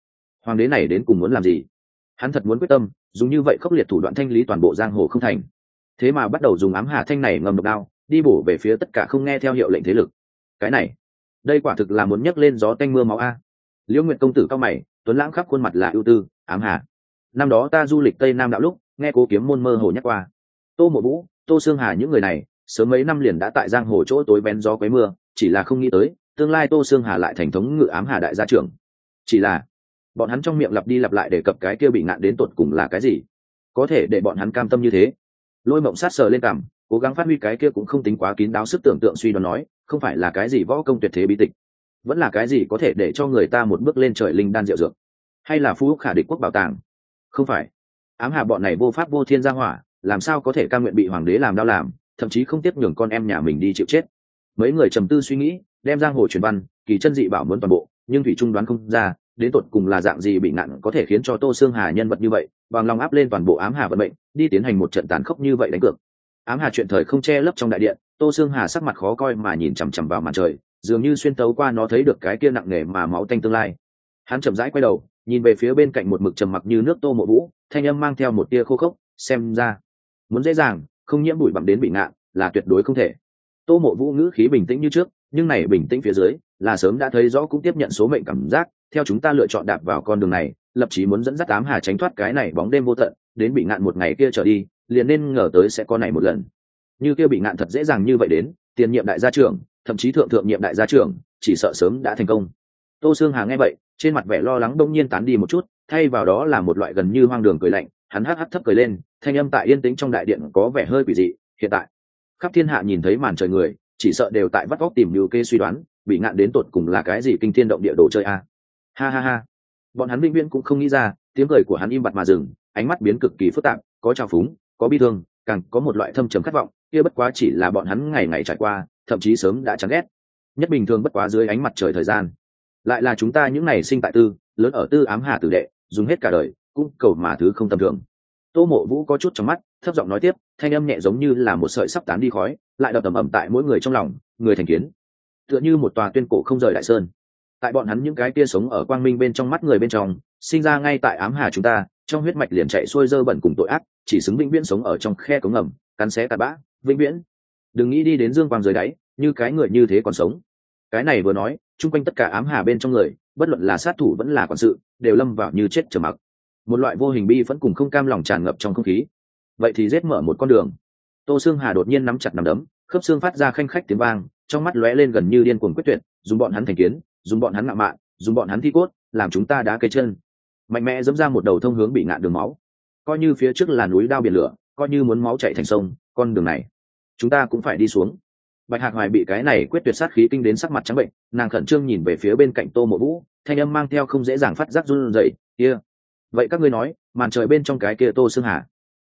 đế này đến cùng muốn làm gì? Hắn thật muốn quyết tâm dùng như vậy khốc liệt thủ đoạn thanh lý toàn bộ giang hồ không thành, thế mà bắt đầu dùng ám hà thanh này ngầm độc đao đi bổ về phía tất cả không nghe theo hiệu lệnh thế lực. Cái này, đây quả thực là muốn nhấc lên gió tanh mưa máu a. Liễu Nguyệt công tử cao mày, tuấn lãng khắp khuôn mặt là ưu tư. Ám hà, năm đó ta du lịch Tây Nam đạo lúc nghe Cố Kiếm môn mơ hồ nhắc qua. Tô Mộ Vũ, Tô Xương Hà những người này sớm mấy năm liền đã tại giang hồ chỗ tối bén gió quấy mưa, chỉ là không nghĩ tới tương lai Tô Xương Hà lại thành thống ngự ám hà đại gia trưởng. Chỉ là bọn hắn trong miệng lặp đi lặp lại đề cập cái kia bị ngạn đến tột cùng là cái gì, có thể để bọn hắn cam tâm như thế? Lôi Mộng Sát sờ lên cằm, cố gắng phát huy cái kia cũng không tính quá kín đáo sức tưởng tượng, suy đoán nói, không phải là cái gì võ công tuyệt thế bí tịch, vẫn là cái gì có thể để cho người ta một bước lên trời linh đan diệu dược, hay là phú khả địch quốc bảo tàng? Không phải. Ám hà bọn này vô pháp vô thiên gia hỏa, làm sao có thể cam nguyện bị hoàng đế làm đau làm, thậm chí không tiếp nhường con em nhà mình đi chịu chết. Mấy người trầm tư suy nghĩ, đem giang hồ truyền văn kỳ chân dị bảo muốn toàn bộ, nhưng thủy trung đoán không ra đến tột cùng là dạng gì bị ngạn có thể khiến cho Tô Xương Hà nhân vật như vậy bằng lòng áp lên toàn bộ ám hà vận mệnh, đi tiến hành một trận tàn khốc như vậy đánh cược. Ám hà chuyện thời không che lấp trong đại điện, Tô Xương Hà sắc mặt khó coi mà nhìn chằm chằm vào màn trời, dường như xuyên tấu qua nó thấy được cái kia nặng nề mà máu tanh tương lai. Hắn chậm rãi quay đầu, nhìn về phía bên cạnh một mực trầm mặc như nước Tô Mộ Vũ, thanh âm mang theo một tia khô khốc, xem ra muốn dễ dàng không nhiễm bụi bặm đến bị ngạn là tuyệt đối không thể. Tô Mộ Vũ ngữ khí bình tĩnh như trước, nhưng này bình tĩnh phía dưới là sớm đã thấy rõ cũng tiếp nhận số mệnh cảm giác. Theo chúng ta lựa chọn đạp vào con đường này, lập chí muốn dẫn dắt ám hà tránh thoát cái này bóng đêm vô tận, đến bị ngạn một ngày kia trở đi, liền nên ngờ tới sẽ có này một lần. Như kia bị ngạn thật dễ dàng như vậy đến, tiền nhiệm đại gia trưởng, thậm chí thượng thượng nhiệm đại gia trưởng, chỉ sợ sớm đã thành công. Tô Xương Hà nghe vậy, trên mặt vẻ lo lắng đông nhiên tán đi một chút, thay vào đó là một loại gần như hoang đường cười lạnh. Hắn hắc hắc thấp cười lên, thanh âm tại yên tĩnh trong đại điện có vẻ hơi quỷ dị. Hiện tại, khắp thiên hạ nhìn thấy màn trời người, chỉ sợ đều tại vắt óc tìm lưu kê suy đoán, bị ngạn đến tột cùng là cái gì kinh thiên động địa đồ chơi a. Ha ha ha. Bọn hắn vĩnh viễn cũng không nghĩ ra, tiếng cười của hắn im bặt mà dừng, ánh mắt biến cực kỳ phức tạp, có trào phúng, có bi thương, càng có một loại thâm trầm khát vọng, kia bất quá chỉ là bọn hắn ngày ngày trải qua, thậm chí sớm đã chán ghét. Nhất bình thường bất quá dưới ánh mặt trời thời gian. Lại là chúng ta những này sinh tại tư, lớn ở tư ám hà tử đệ, dùng hết cả đời, cũng cầu mà thứ không tầm thường. Tô Mộ Vũ có chút trong mắt, thấp giọng nói tiếp, thanh âm nhẹ giống như là một sợi sắp tán đi khói, lại đập ầm ầm tại mỗi người trong lòng, người thành kiến. Tựa như một tòa tuyên cổ không rời đại sơn. Tại bọn hắn những cái kia sống ở quang minh bên trong mắt người bên trong, sinh ra ngay tại ám hà chúng ta, trong huyết mạch liền chạy xuôi dơ bẩn cùng tội ác, chỉ xứng vĩnh viễn sống ở trong khe cống ngầm, cắn xé tạt bã, vĩnh viễn. Đừng nghĩ đi đến dương quang dưới đáy, như cái người như thế còn sống. Cái này vừa nói, chung quanh tất cả ám hà bên trong người, bất luận là sát thủ vẫn là quản sự, đều lâm vào như chết trầm mặc. Một loại vô hình bi vẫn cùng không cam lòng tràn ngập trong không khí. Vậy thì giết mở một con đường. Tô Xương Hà đột nhiên nắm chặt nắm đấm, khớp xương phát ra khanh khách tiếng vang, trong mắt lóe lên gần như điên cuồng quyết tuyệt, dùng bọn hắn thành kiến, dùng bọn hắn ngạo mạn, dùng bọn hắn thi cốt, làm chúng ta đá cây chân. Mạnh mẽ dẫm ra một đầu thông hướng bị ngạn đường máu. Coi như phía trước là núi đao biển lửa, coi như muốn máu chảy thành sông, con đường này chúng ta cũng phải đi xuống. Bạch Hạc Hoài bị cái này quyết tuyệt sát khí kinh đến sắc mặt trắng bệnh, nàng khẩn trương nhìn về phía bên cạnh Tô Mộ Vũ, thanh âm mang theo không dễ dàng phát giác run rẩy, "Kia, vậy các ngươi nói, màn trời bên trong cái kia Tô Xương Hà,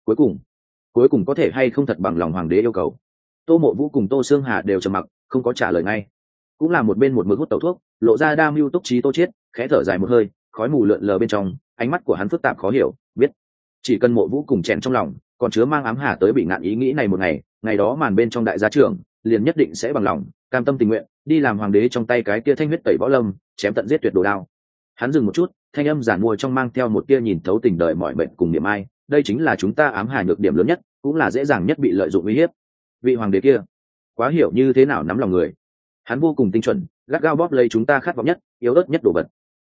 cuối cùng có thể hay không thật bằng lòng hoàng đế yêu cầu?" Tô Mộ Vũ cùng Tô Xương Hà đều trầm mặc, không có trả lời ngay. Cũng là một bên một mực hút tẩu thuốc, lộ ra đa mưu túc trí Tô Chiết, khẽ thở dài một hơi, khói mù lượn lờ bên trong, ánh mắt của hắn phức tạp khó hiểu, biết chỉ cần Mộ Vũ cùng chèn trong lòng còn chứa mang ám hà tới bị ngạn ý nghĩ này một ngày, ngày đó màn bên trong đại gia trưởng liền nhất định sẽ bằng lòng cam tâm tình nguyện đi làm hoàng đế trong tay cái kia thanh huyết tẩy võ lâm, chém tận giết tuyệt đồ đao. Hắn dừng một chút, thanh âm giản mua trong mang theo một tia nhìn thấu tình đời mọi mệnh cùng niềm ai, đây chính là chúng ta ám hà nhược điểm lớn nhất, cũng là dễ dàng nhất bị lợi dụng uy hiếp. Vị hoàng đế kia quá hiểu như thế nào nắm lòng người, hắn vô cùng tinh chuẩn, gắt gao bóp lấy chúng ta khát vọng nhất, yếu ớt nhất đồ vật.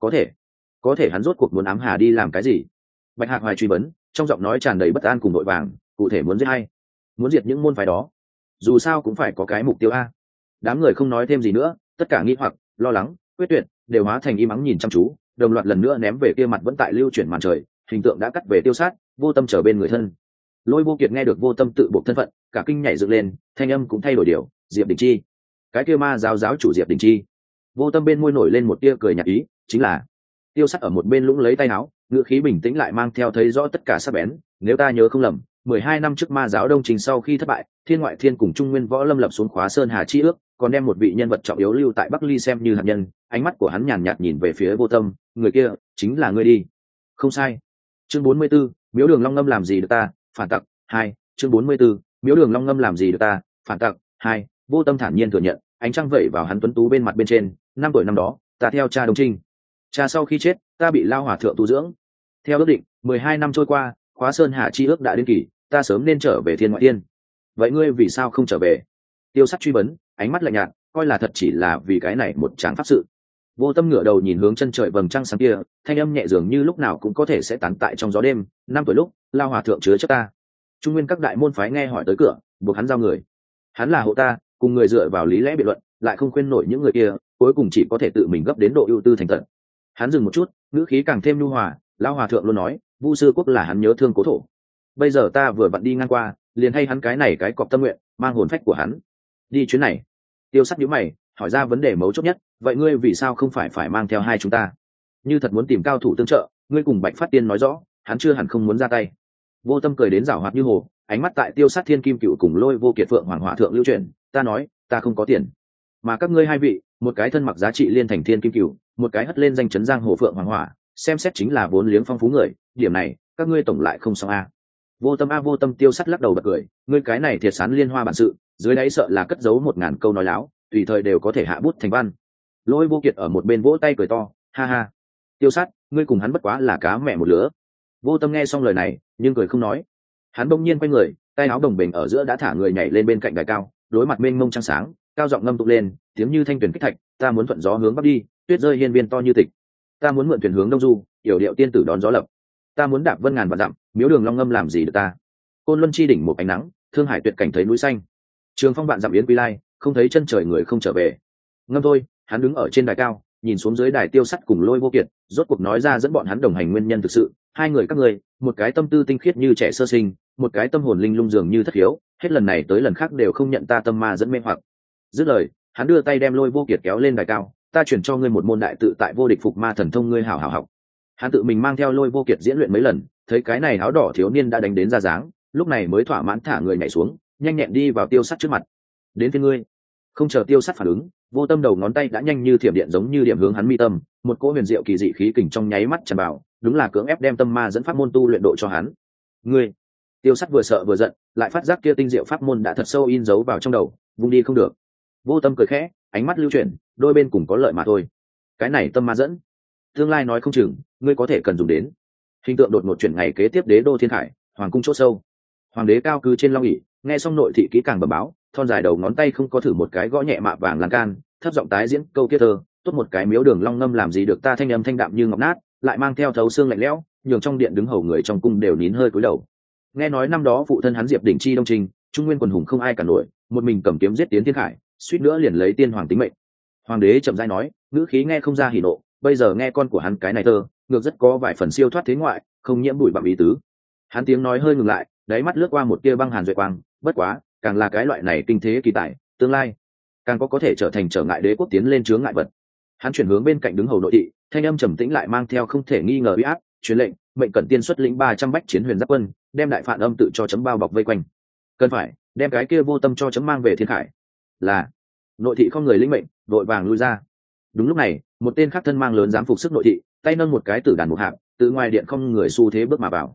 Có thể hắn rốt cuộc muốn ám hà đi làm cái gì? Bạch Hạc Hoài truy vấn, trong giọng nói tràn đầy bất an cùng vội vàng. Cụ thể muốn giết hay muốn diệt những môn phái đó? Dù sao cũng phải có cái mục tiêu a. Đám người không nói thêm gì nữa, tất cả nghi hoặc, lo lắng, quyết tuyệt đều hóa thành im ắng nhìn chăm chú, đồng loạt lần nữa ném về kia mặt vẫn tại lưu chuyển màn trời, hình tượng đã cắt về Tiêu Sát, Vô Tâm trở bên người thân. Lôi Vô Kiệt nghe được Vô Tâm tự buộc thân phận, cả kinh nhảy dựng lên, thanh âm cũng thay đổi điều, Diệp Đình Chi. Cái kia ma giáo chủ Diệp Đình Chi. Vô Tâm bên môi nổi lên một tia cười nhạt ý, chính là. Tiêu Sát ở một bên lũng lấy tay áo, ngữ khí bình tĩnh lại mang theo thấy rõ tất cả sắc bén. Nếu ta nhớ không lầm, 12 năm trước ma giáo Đông Trình sau khi thất bại, Thiên Ngoại Thiên cùng Trung Nguyên Võ Lâm lập xuống Khóa Sơn Hà chi ước, còn đem một vị nhân vật trọng yếu lưu tại Bắc Ly xem như hạt nhân. Ánh mắt của hắn nhàn nhạt nhìn về phía Vô Tâm, người kia chính là ngươi đi. Không sai. Chương 44, Miếu Đường Long Ngâm làm gì được ta, phản tặc 2. Chương 44, Miếu Đường Long Ngâm làm gì được ta, phản tặc 2. Vô Tâm thản nhiên thừa nhận, ánh trăng vẩy vào hắn tuấn tú bên mặt bên trên. 5 tuổi năm đó, ta theo cha Đông Trinh. Cha sau khi chết, ta bị lao hòa thượng tu dưỡng. Theo ước định, 12 năm trôi qua, Khóa Sơn Hà chi ước đã đến kỳ, ta sớm nên trở về Thiên Ngoại Thiên. Vậy ngươi vì sao không trở về? Tiêu Sát truy vấn, ánh mắt lạnh nhạt, coi là thật chỉ là vì cái này một tràng pháp sự. Vô Tâm ngửa đầu nhìn hướng chân trời vầng trăng sáng kia, thanh âm nhẹ dường như lúc nào cũng có thể sẽ tán tại trong gió đêm. 5 tuổi lúc, lao hòa thượng chứa chấp ta. Trung Nguyên các đại môn phái nghe hỏi tới cửa, buộc hắn giao người. Hắn là hộ ta, cùng người dựa vào lý lẽ biện luận, lại không khuyên nổi những người kia, cuối cùng chỉ có thể tự mình gấp đến độ ưu tư thành tận. Hắn dừng một chút, ngữ khí càng thêm nhu hòa, lao hòa thượng luôn nói, Vu Sư Quốc là hắn nhớ thương cố thổ. Bây giờ ta vừa vặn đi ngang qua, liền hay hắn cái này cái cọp tâm nguyện, mang hồn phách của hắn đi chuyến này. Tiêu Sát nhíu mày, hỏi ra vấn đề mấu chốt nhất, vậy ngươi vì sao không phải mang theo hai chúng ta? Như thật muốn tìm cao thủ tương trợ, ngươi cùng Bạch Phát Tiên nói rõ, hắn chưa hẳn không muốn ra tay. Vô Tâm cười đến giảo hoạt như hồ, ánh mắt tại Tiêu Sát Thiên Kim Cựu cùng Lôi Vô Kiệt Phượng Hoàng Hỏa thượng lưu truyền, ta nói, ta không có tiền, mà các ngươi hai vị, một cái thân mặc giá trị liên thành Thiên Kim Cựu, một cái hất lên danh chấn giang hồ Phượng Hoàng Hỏa, xem xét chính là vốn liếng phong phú người, điểm này, các ngươi tổng lại không xong a. Vô Tâm a Vô Tâm. Tiêu Sát lắc đầu bật cười, ngươi cái này thiệt sán liên hoa bản sự, dưới đáy sợ là cất giấu 1000 câu nói láo, tùy thời đều có thể hạ bút thành văn. Lôi Vô Kiệt ở một bên vỗ tay cười to, ha ha. Tiêu Sát, ngươi cùng hắn bất quá là cá mẹ một lứa. Vô Tâm nghe xong lời này, nhưng cười không nói. Hắn bỗng nhiên quay người, tay áo đồng bình ở giữa đã thả người nhảy lên bên cạnh đài cao, đối mặt mênh mông trăng sáng, cao giọng ngâm tụng lên, tiếng như thanh tuyển kích thạch, ta muốn thuận gió hướng bắc đi, tuyết rơi hiên viên to như tịch. Ta muốn mượn thuyền hướng đông du, yểu điệu tiên tử đón gió lập. Ta muốn đạp vân ngàn vạn dặm, Miếu Đường Long Ngâm làm gì được ta. Côn Luân chi đỉnh một ánh nắng, Thương Hải tuyệt cảnh thấy núi xanh. Trường phong vạn dặm yến quy lai, không thấy chân trời người không trở về. Ngâm thôi. Hắn đứng ở trên đài cao, nhìn xuống dưới đài Tiêu Sắt cùng Lôi Vô Kiệt, rốt cuộc nói ra dẫn bọn hắn đồng hành nguyên nhân thực sự. Hai người các ngươi, một cái tâm tư tinh khiết như trẻ sơ sinh, một cái tâm hồn linh lung dường như thất hiếu, hết lần này tới lần khác đều không nhận ta tâm ma dẫn mê hoặc. Dứt lời, hắn đưa tay đem Lôi Vô Kiệt kéo lên đài cao, ta chuyển cho ngươi một môn đại tự tại vô địch phục ma thần thông, ngươi hảo hảo học. Hắn tự mình mang theo Lôi Vô Kiệt diễn luyện mấy lần, thấy cái này áo đỏ thiếu niên đã đánh đến ra dáng, lúc này mới thỏa mãn thả người nhảy xuống, nhanh nhẹn đi vào Tiêu Sắt trước mặt. Đến phía ngươi. Không chờ Tiêu Sắt phản ứng, Vô Tâm đầu ngón tay đã nhanh như thiểm điện giống như điểm hướng hắn mi tâm, một cỗ huyền diệu kỳ dị khí kình trong nháy mắt tràn vào, đúng là cưỡng ép đem tâm ma dẫn pháp môn tu luyện độ cho hắn. Ngươi. Tiêu Sắt vừa sợ vừa giận, lại phát giác kia tinh diệu pháp môn đã thật sâu in dấu vào trong đầu, vung đi không được. Vô Tâm cười khẽ, ánh mắt lưu chuyển, đôi bên cùng có lợi mà thôi. Cái này tâm ma dẫn, tương lai nói không chừng, ngươi có thể cần dùng đến. Hình tượng đột ngột chuyển ngày kế tiếp đế đô Thiên Khải, hoàng cung chỗ sâu. Hoàng đế cao cư trên long ỷ, nghe xong nội thị kỹ càng bẩm báo, thon dài đầu ngón tay không có thử một cái gõ nhẹ mạ vàng lan can, thấp giọng tái diễn câu kia thơ, tốt một cái Miếu Đường Long Ngâm làm gì được ta, thanh âm thanh đạm như ngọc nát, lại mang theo thấu xương lạnh lẽo, nhường trong điện đứng hầu người trong cung đều nín hơi cúi đầu. Nghe nói năm đó phụ thân hắn Diệp Đình Chi Đông Trình, Trung Nguyên quần hùng không ai cả nổi, một mình cầm kiếm giết tiến Thiên Khải, suýt nữa liền lấy tiên hoàng tính mệnh. Hoàng đế chậm rãi nói, ngữ khí nghe không ra hỉ nộ, bây giờ nghe con của hắn cái này thơ, ngược rất có vài phần siêu thoát thế ngoại, không nhiễm bụi bặm ý tứ. Hắn tiếng nói hơi ngừng lại, đáy mắt lướt qua một tia băng hàn duệ quang, bất quá, càng là cái loại này kinh thế kỳ tài, tương lai càng có thể trở thành trở ngại đế quốc tiến lên chướng ngại vật. Hắn chuyển hướng bên cạnh đứng hầu nội thị, thanh âm trầm tĩnh lại mang theo không thể nghi ngờ uy áp, truyền lệnh, mệnh Cẩn Tiên xuất lĩnh 300 bách chiến huyền giáp quân, đem đại phản âm tự cho chấm bao bọc vây quanh. Cần phải đem cái kia Vô Tâm cho chấm mang về Thiên Khải. Là. Nội thị không người lĩnh mệnh, đội vàng lui ra. Đúng lúc này, một tên khác thân mang lớn dám phục sức nội thị, tay nâng một cái tử đàn một hạng, từ ngoài điện không người xu thế bước mà vào.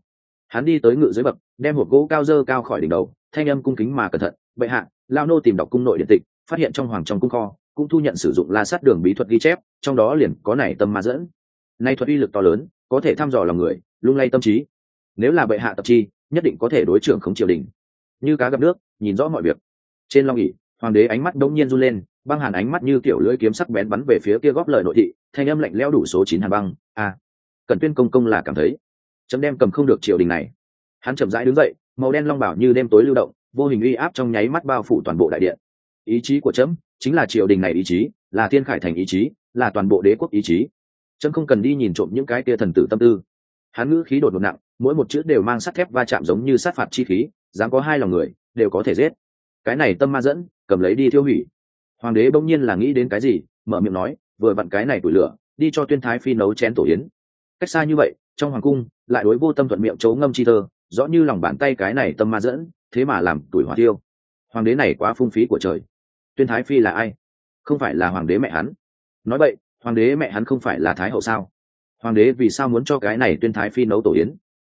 Hắn đi tới ngự dưới bậc, đem hộp gỗ cao dơ cao khỏi đỉnh đầu, thanh âm cung kính mà cẩn thận. Bệ hạ, lao nô tìm đọc cung nội điện tịch, phát hiện trong hoàng trong cung kho cũng thu nhận sử dụng la sát đường bí thuật ghi chép, trong đó liền có này tâm ma dẫn. Nay thuật uy lực to lớn, có thể thăm dò lòng người, lung lay tâm trí. Nếu là bệ hạ tập chi, nhất định có thể đối trưởng khống triều đình, như cá gặp nước, nhìn rõ mọi việc. Trên long ỷ, hoàng đế ánh mắt đông nhiên run lên, băng hàn ánh mắt như kiểu lưỡi kiếm sắc bén bắn về phía kia góp lời nội thị, thanh âm lạnh lẽo đủ số 9 hàn băng. Cần Tuyên công công là cảm thấy chấm đem cầm không được triều đình này. Hắn chậm rãi đứng dậy, màu đen long bảo như đêm tối lưu động, vô hình uy áp trong nháy mắt bao phủ toàn bộ đại điện. Ý chí của chấm chính là triều đình này ý chí, là thiên khải thành ý chí, là toàn bộ đế quốc ý chí. Chấm không cần đi nhìn trộm những cái kia thần tử tâm tư. Hắn ngữ khí đột ngột nặng, mỗi một chữ đều mang sắt thép va chạm giống như sát phạt chi khí, dám có hai lòng người đều có thể giết. Cái này tâm ma dẫn, cầm lấy đi tiêu hủy. Hoàng đế bỗng nhiên là nghĩ đến cái gì, mở miệng nói, vừa vặn cái này tuổi lửa, đi cho Tuyên thái phi nấu chén tổ yến. Cách xa như vậy, trong hoàng cung lại đối Vô Tâm thuận miệng chấu ngâm chi thơ, rõ như lòng bàn tay cái này tâm ma dẫn, thế mà làm tuổi hỏa tiêu. Hoàng đế này quá phung phí của trời. Tuyên thái phi là ai? Không phải là hoàng đế mẹ hắn. Nói vậy, hoàng đế mẹ hắn không phải là thái hậu sao? Hoàng đế vì sao muốn cho cái này Tuyên thái phi nấu tổ yến?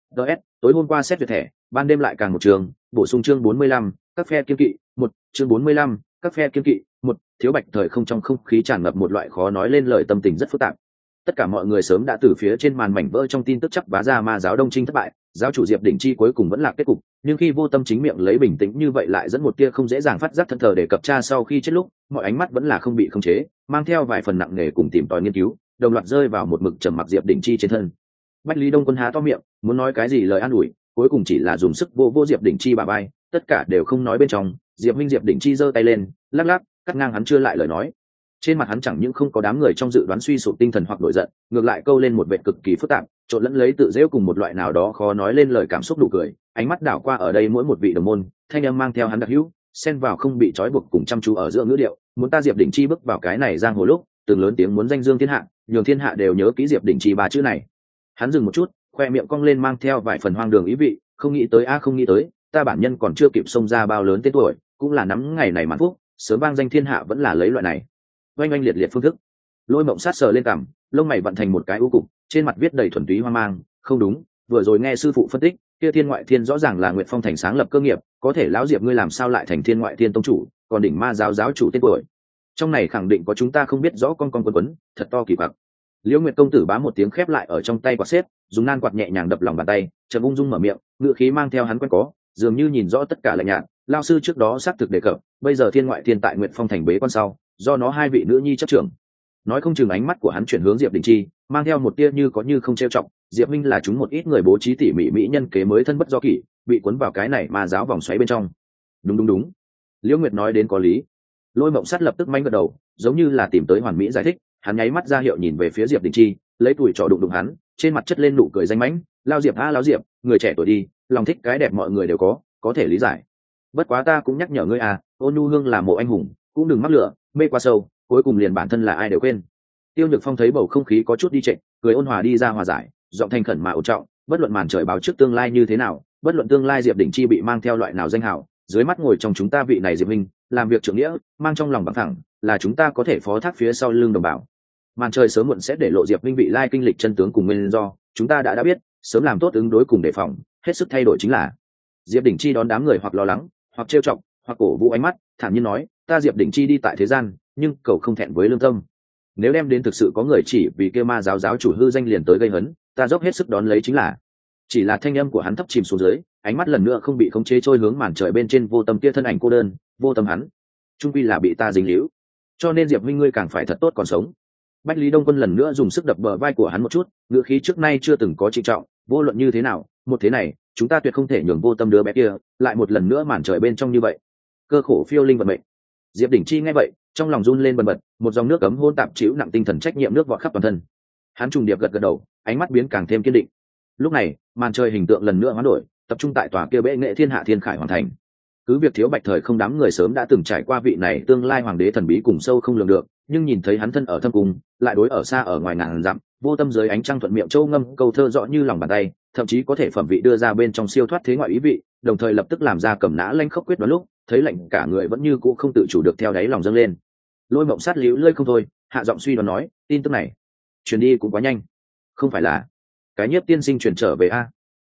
Tối hôm qua xét duyệt thẻ, ban đêm lại càng một trường, bổ sung chương 45, các phe kiên kỵ, chương 45, các phe kiên kỵ, Thiếu Bạch thời không, trong không khí tràn ngập một loại khó nói lên lời tâm tình rất phức tạp. Tất cả mọi người sớm đã từ phía trên màn mảnh vỡ trong tin tức chắc vá ra ma giáo Đông Trinh thất bại, giáo chủ Diệp Đỉnh Chi cuối cùng vẫn là kết cục, nhưng khi Vô Tâm chính miệng lấy bình tĩnh như vậy lại dẫn một tia không dễ dàng phát giác thân thờ để cập tra sau khi chết lúc, mọi ánh mắt vẫn là không bị khống chế, mang theo vài phần nặng nề cùng tìm tòi nghiên cứu, đồng loạt rơi vào một mực trầm mặc Diệp Đỉnh Chi trên thân. Bách Lý Đông Quân há to miệng, muốn nói cái gì lời an ủi, cuối cùng chỉ là dùng sức vô Diệp Đỉnh Chi bả vai, tất cả đều không nói bên trong. Diệp Minh Diệp Đỉnh Chi giơ tay lên, lắc lắc, cắt ngang hắn chưa lại lời nói. Trên mặt hắn chẳng những không có đám người trong dự đoán suy sụp tinh thần hoặc nổi giận, ngược lại câu lên một vẻ cực kỳ phức tạp, trộn lẫn lấy tự giễu cùng một loại nào đó khó nói lên lời cảm xúc nụ cười. Ánh mắt đảo qua ở đây mỗi một vị đồng môn, thanh âm mang theo hắn đặc hữu, xen vào không bị trói buộc cùng chăm chú ở giữa ngữ điệu. Muốn ta Diệp Đỉnh Chi bước vào cái này giang hồ lúc, từng lớn tiếng muốn danh dương thiên hạ, nhường thiên hạ đều nhớ kỹ Diệp Đỉnh Chi ba chữ này. Hắn dừng một chút, khoe miệng cong lên mang theo vài phần hoang đường ý vị, không nghĩ tới không nghĩ tới, ta bản nhân còn chưa kịp xông ra bao lớn tên tuổi, cũng là nắm ngày này mãn phúc, sớm vang danh thiên hạ vẫn là lấy loại này. Oanh oanh liệt liệt phương thức. Lôi Mộng Sát sờ lên cằm, lông mày vận thành một cái u cục, trên mặt viết đầy thuần túy hoang mang. Không đúng, vừa rồi nghe sư phụ phân tích, kia Thiên Ngoại Thiên rõ ràng là Nguyệt Phong thành sáng lập cơ nghiệp, có thể lão Diệp ngươi làm sao lại thành Thiên Ngoại Thiên tông chủ, còn đỉnh ma giáo giáo chủ tên tuổi. Trong này khẳng định có chúng ta không biết rõ con quấn, thật to kỳ quặc. Liễu Nguyệt công tử bám một tiếng khép lại ở trong tay quạt xếp, dùng nan quạt nhẹ nhàng đập lòng bàn tay, trầm ung dung mở miệng, ngữ khí mang theo hắn quen có, dường như nhìn rõ tất cả lạnh nhạt. Lao sư trước đó xác thực đề cập, bây giờ Thiên Ngoại Thiên tại Nguyệt Phong thành bế quan sau, do nó hai vị nữ nhi chấp trưởng. Nói không chừng ánh mắt của hắn chuyển hướng Diệp Đình Chi, mang theo một tia như có như không trêu chọc. Diệp Minh là chúng một ít người bố trí tỉ mỉ mỹ nhân kế mới thân bất do kỷ, bị cuốn vào cái này ma giáo vòng xoáy bên trong. Đúng. Liễu Nguyệt nói đến có lý. Lôi Mộng Sát lập tức manh gật đầu, giống như là tìm tới hoàn mỹ giải thích. Hắn nháy mắt ra hiệu nhìn về phía Diệp Đình Chi, lấy tuổi trò đụng hắn, trên mặt chất lên nụ cười danh mãnh. Lao Diệp lao Diệp, người trẻ tuổi đi, lòng thích cái đẹp mọi người đều có thể lý giải. Bất quá ta cũng nhắc nhở ngươi Ôn Nhu Hương là mộ anh hùng, cũng đừng mắc lửa, mê quá sâu, cuối cùng liền bản thân là ai đều quên. Tiêu Nhược Phong thấy bầu không khí có chút đi trệ, cười ôn hòa đi ra hòa giải, giọng thành khẩn mà ổn trọng, bất luận màn trời báo trước tương lai như thế nào, bất luận tương lai Diệp Đỉnh Chi bị mang theo loại nào danh hào, dưới mắt ngồi trong chúng ta vị này Diệp Minh, làm việc trưởng nghĩa, mang trong lòng bằng thẳng, là chúng ta có thể phó thác phía sau lưng đồng bào. Màn trời sớm muộn sẽ để lộ Diệp Minh vị lai kinh lịch chân tướng cùng nguyên do, chúng ta đã biết, sớm làm tốt ứng đối cùng đề phòng, hết sức thay đổi chính là. Diệp Đỉnh Chi đón đám người hoặc lo lắng, hoặc trêu chọc, hoặc cổ vũ ánh mắt, thản nhiên nói, ta Diệp Đỉnh Chi đi tại thế gian, nhưng cầu không thẹn với lương tâm. Nếu đem đến thực sự có người chỉ vì kia ma giáo giáo chủ hư danh liền tới gây hấn, ta dốc hết sức đón lấy chính là. Chỉ là thanh âm của hắn thấp chìm xuống dưới, ánh mắt lần nữa không bị khống chế trôi hướng màn trời bên trên Vô Tâm kia thân ảnh cô đơn, Vô Tâm hắn, trung quy là bị ta dính líu. Cho nên Diệp Minh ngươi càng phải thật tốt còn sống. Bách Lý Đông Quân lần nữa dùng sức đập bờ vai của hắn một chút, ngữ khí trước nay chưa từng có trịnh trọng, vô luận như thế nào, một thế này, chúng ta tuyệt không thể nhường Vô Tâm đứa bé kia lại một lần nữa màn trời bên trong như vậy. Cơ khổ phiêu linh vận mệnh. Diệp Đỉnh Chi nghe vậy, trong lòng run lên bần bật, một dòng nước cấm hôn tạp chịu nặng tinh thần trách nhiệm nước vọt khắp toàn thân. Hắn trùng điệp gật đầu, ánh mắt biến càng thêm kiên định. Lúc này, màn trời hình tượng lần nữa hoán đổi, tập trung tại tòa kia bệ nghệ thiên hạ thiên khải hoàn thành. Cứ việc Thiếu Bạch thời không đám người sớm đã từng trải qua vị này tương lai hoàng đế thần bí cùng sâu không lường được, nhưng nhìn thấy hắn thân ở thâm cung, lại đối ở xa ở ngoài ngàn dặm, Vô Tâm dưới ánh trăng thuận miệng châu ngâm câu thơ rõ như lòng bàn tay, thậm chí có thể phẩm vị đưa ra bên trong siêu thoát thế ngoại ý vị, đồng thời lập tức làm ra cầm nã lanh khốc quyết đoán lúc, thấy lệnh cả người vẫn như cũ không tự chủ được theo đáy lòng dâng lên. Lôi Mộng Sát liễu lơi không thôi, hạ giọng suy đoán nói, tin tức này truyền đi cũng quá nhanh, không phải là cái Nhiếp tiên sinh truyền trở về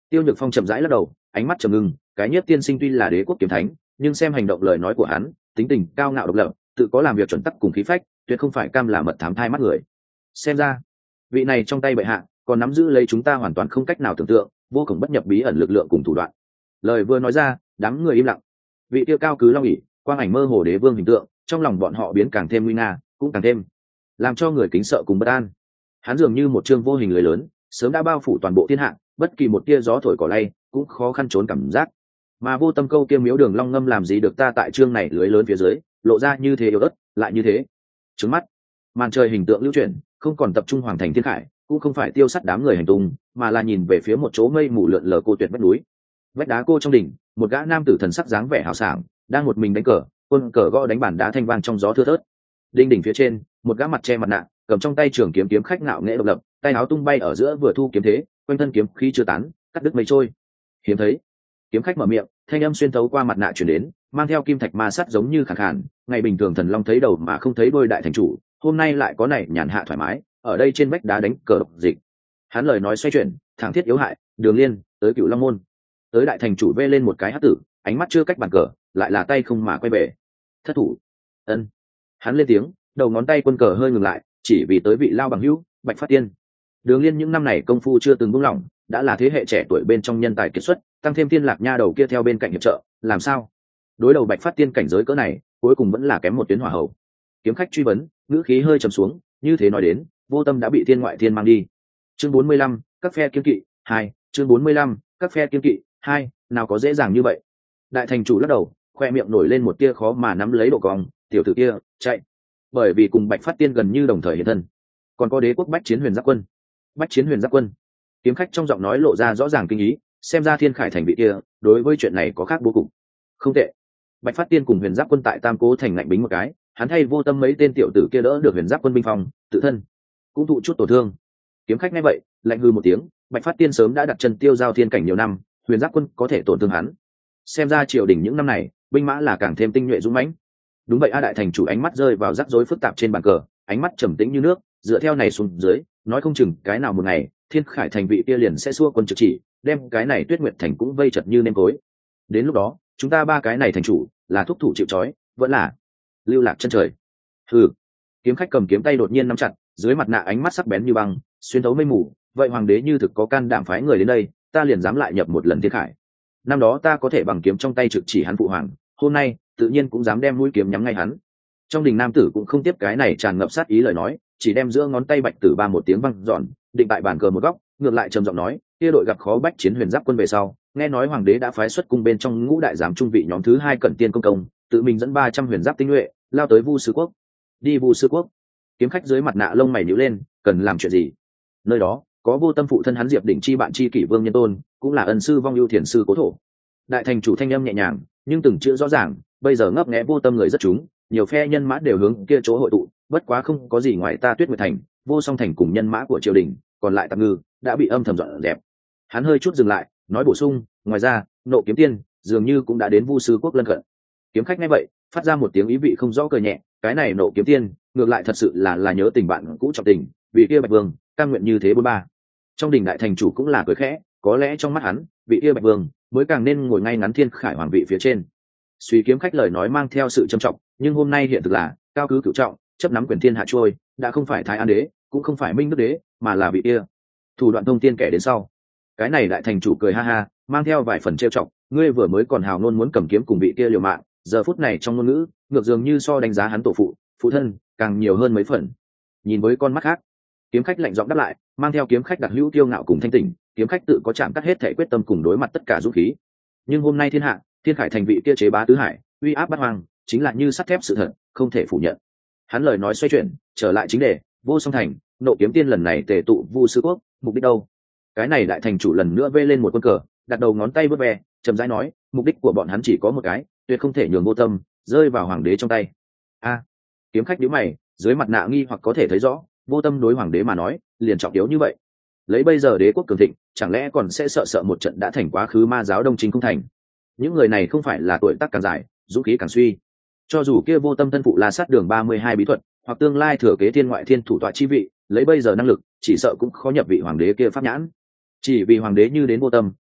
Tiêu Nhược Phong chậm rãi lắc đầu, ánh mắt trầm ngưng. Cái Nhiếp tiên sinh tuy là đế quốc kiếm thánh, nhưng xem hành động lời nói của hắn, tính tình cao ngạo độc lập, tự có làm việc chuẩn tắc cùng khí phách, tuyệt không phải cam là mật thám thai mắt người. Xem ra vị này trong tay bệ hạ còn nắm giữ lấy chúng ta hoàn toàn không cách nào tưởng tượng, vô cùng bất nhập bí ẩn lực lượng cùng thủ đoạn. Lời vừa nói ra, đám người im lặng. Vị tiêu cao cứ long ỉ, quang ảnh mơ hồ đế vương hình tượng, trong lòng bọn họ biến càng thêm nguy nga, cũng càng thêm làm cho người kính sợ cùng bất an. Hắn dường như một chương vô hình lưới lớn, sớm đã bao phủ toàn bộ thiên hạ, bất kỳ một tia gió thổi cỏ lay cũng khó khăn trốn cảm giác. Mà Vô Tâm câu kia miếu đường long ngâm làm gì được ta tại chương này lưới lớn phía dưới, lộ ra như thế yếu ớt, lại như thế trứng mắt. Màn trời hình tượng lưu chuyển, không còn tập trung hoàng thành thiên khải, cũng không phải tiêu sát đám người hành tung, mà là nhìn về phía một chỗ mây mù lượn lờ cô tuyệt vách núi. Vách đá cô trong đỉnh, một gã nam tử thần sắc dáng vẻ hào sảng, đang một mình đánh cờ, quân cờ gõ đánh bàn đá thanh vang trong gió thưa thớt. Đỉnh đỉnh phía trên, một gã mặt che mặt nạ, cầm trong tay trường kiếm kiếm khách ngạo nghễ độc lập, tay áo tung bay ở giữa vừa thu kiếm thế, quanh thân kiếm khí chưa tán, cắt đứt mây trôi. Hiếm thấy, kiếm khách mở miệng, thanh âm xuyên thấu qua mặt nạ truyền đến, mang theo kim thạch ma sắt giống như khàn khàn. Ngày bình thường thần long thấy đầu mà không thấy đuôi đại thành chủ, hôm nay lại có này nhàn hạ thoải mái, ở đây trên vách đá đánh cờ độc dịch. Hắn lời nói xoay chuyển, thẳng thiết yếu hại, Đường Liên tới Cựu Long môn, tới đại thành chủ vê lên một cái hắc tử, ánh mắt chưa cách bàn cờ, lại là tay không mà quay về. Thất thủ. Ân. Hắn lên tiếng, đầu ngón tay quân cờ hơi ngừng lại, chỉ vì tới vị lao bằng hữu, Bạch Phát Tiên. Đường Liên những năm này công phu chưa từng buông lỏng, đã là thế hệ trẻ tuổi bên trong nhân tài kiệt xuất, tăng thêm Tiên Lạc Nha đầu kia theo bên cạnh hiệp trợ, làm sao? Đối đầu Bạch Phát Tiên cảnh giới cỡ này, cuối cùng vẫn là kém một tuyến hỏa hậu. Kiếm khách truy vấn, ngữ khí hơi trầm xuống, như thế nói đến, Vô Tâm đã bị Thiên Ngoại Thiên mang đi. Chương 45, các phe kiên kỵ 2, chương 45, các phe kiên kỵ 2, nào có dễ dàng như vậy. Đại thành chủ lắc đầu, khoe miệng nổi lên một tia khó mà nắm lấy độ cong, tiểu tử kia chạy, bởi vì cùng Bạch Phát Tiên gần như đồng thời hiện thân. Còn có đế quốc Bách Chiến Huyền Giáp Quân. Bách Chiến Huyền Giáp Quân. Kiếm khách trong giọng nói lộ ra rõ ràng kinh ý, xem ra Thiên Khải thành vị kia đối với chuyện này có khác bố cục. Không tệ. Bạch Phát Tiên cùng Huyền Giáp Quân tại Tam Cố thành lạnh bính một cái, hắn thay Vô Tâm mấy tên tiểu tử kia đỡ được Huyền Giáp Quân binh phòng, tự thân cũng thụ chút tổn thương. Kiếm khách nghe vậy, lạnh hư một tiếng, Bạch Phát Tiên sớm đã đặt chân tiêu giao thiên cảnh nhiều năm, Huyền Giáp Quân có thể tổn thương hắn. Xem ra triều đình những năm này, binh mã là càng thêm tinh nhuệ dũng mãnh. Đúng vậy, A đại thành chủ ánh mắt rơi vào rắc rối phức tạp trên bàn cờ, ánh mắt trầm tĩnh như nước, dựa theo này xuống dưới, nói không chừng cái nào một ngày, Thiên Khải thành vị kia liền sẽ xua quân trực chỉ, đem cái này Tuyết Nguyệt thành cũng vây chật như nêm cối. Đến lúc đó, chúng ta ba cái này thành chủ, là thúc thủ chịu trói, vẫn là lưu lạc chân trời. Hừ. Kiếm khách cầm kiếm tay đột nhiên nắm chặt, dưới mặt nạ ánh mắt sắc bén như băng, xuyên thấu mây mù. Vậy hoàng đế như thực có can đảm phái người đến đây, ta liền dám lại nhập một lần Thiên Khải. Năm đó ta có thể bằng kiếm trong tay trực chỉ hắn phụ hoàng, hôm nay tự nhiên cũng dám đem mũi kiếm nhắm ngay hắn. Trong đình nam tử cũng không tiếp cái này tràn ngập sát ý lời nói, chỉ đem giữa ngón tay bạch tử ba một tiếng văng dọn, định tại bàn cờ một góc, ngược lại trầm giọng nói, kia đội gặp khó Bách Chiến Huyền Giáp Quân về sau, nghe nói hoàng đế đã phái xuất cung bên trong ngũ đại giám trung vị nhóm thứ 2 Cẩn Tiên công công, tự mình dẫn 300 huyền giáp tinh nhuệ, lao tới Vu Sư Quốc. Đi Vu Sư Quốc. Kiếm khách dưới mặt nạ lông mày nhíu lên, cần làm chuyện gì? Nơi đó có Vô Tâm phụ thân hắn Diệp Đỉnh chi bạn chi kỷ Vương Nhân Tôn, cũng là ân sư vong ưu thiền sư cố thổ. Đại thành chủ thanh âm nhẹ nhàng, nhưng từng chữ rõ ràng, bây giờ ngấp nghé Vô Tâm người rất chúng, nhiều phe nhân mã đều hướng kia chỗ hội tụ, bất quá không có gì ngoài ta Tuyết Nguyệt thành, Vô Song thành cùng nhân mã của triều đình, còn lại tạm ngư đã bị âm thầm dọn dẹp. Hắn hơi chút dừng lại, nói bổ sung, ngoài ra, Nộ Kiếm Tiên dường như cũng đã đến Vu Sư Quốc lân cận. Kiếm khách nghe vậy, phát ra một tiếng ý vị không rõ cười nhẹ, cái này Nộ Kiếm Tiên, ngược lại thật sự là nhớ tình bạn cũ trọng tình, vì kia Bạch Vương, cam nguyện như thế 43. Trong đình đại thành chủ cũng là cười khẽ, có lẽ trong mắt hắn, vị kia Bạch Vương mới càng nên ngồi ngay ngắn Thiên Khải hoàng vị phía trên. Suy kiếm khách lời nói mang theo sự trầm trọng, nhưng hôm nay hiện thực là cao cứ cửu trọng, chấp nắm quyền thiên hạ trôi, đã không phải Thái An đế, cũng không phải Minh Đức đế, mà là vị kia thủ đoạn thông tiên kẻ đến sau. Cái này đại thành chủ cười ha ha, mang theo vài phần trêu chọc, ngươi vừa mới còn hào ngôn muốn cầm kiếm cùng vị kia liều mạng, giờ phút này trong ngôn ngữ ngược dường như so đánh giá hắn tổ phụ thân càng nhiều hơn mấy phần. Nhìn với con mắt khác, kiếm khách lạnh giọng đáp lại, mang theo kiếm khách đặc hữu tiêu ngạo cùng thanh tỉnh, kiếm khách tự có chạm cắt hết thể quyết tâm cùng đối mặt tất cả dũng khí. Nhưng hôm nay thiên hạ, Thiên Khải thành vị kia chế bá tứ hải, uy áp bát hoang, chính là như sắt thép sự thật, không thể phủ nhận. Hắn lời nói xoay chuyển, trở lại chính đề, Vô Song thành, Nộ Kiếm Tiên lần này tề tụ Vu Sư Quốc, mục đích đâu? Cái này đại thành chủ lần nữa vê lên một quân cờ, đặt đầu ngón tay vớt ve, chậm rãi nói, mục đích của bọn hắn chỉ có một cái, tuyệt không thể nhường Vô Tâm rơi vào hoàng đế trong tay. A, kiếm khách nhíu mày, dưới mặt nạ nghi hoặc có thể thấy rõ, Vô Tâm đối hoàng đế mà nói, liền trọng yếu như vậy. Lấy bây giờ đế quốc cường thịnh, chẳng lẽ còn sẽ sợ một trận đã thành quá khứ ma giáo đông chính không thành? Những người này không phải là tuổi tác càng dài, dũng khí càng suy. Cho dù kia Vô Tâm thân phụ là sát đường 32 bí thuật, hoặc tương lai thừa kế thiên ngoại thiên thủ tọa chi vị, lấy bây giờ năng lực, chỉ sợ cũng khó nhập vị hoàng đế kia pháp nhãn. Chỉ vì hoàng đế như đến Vô Tâm,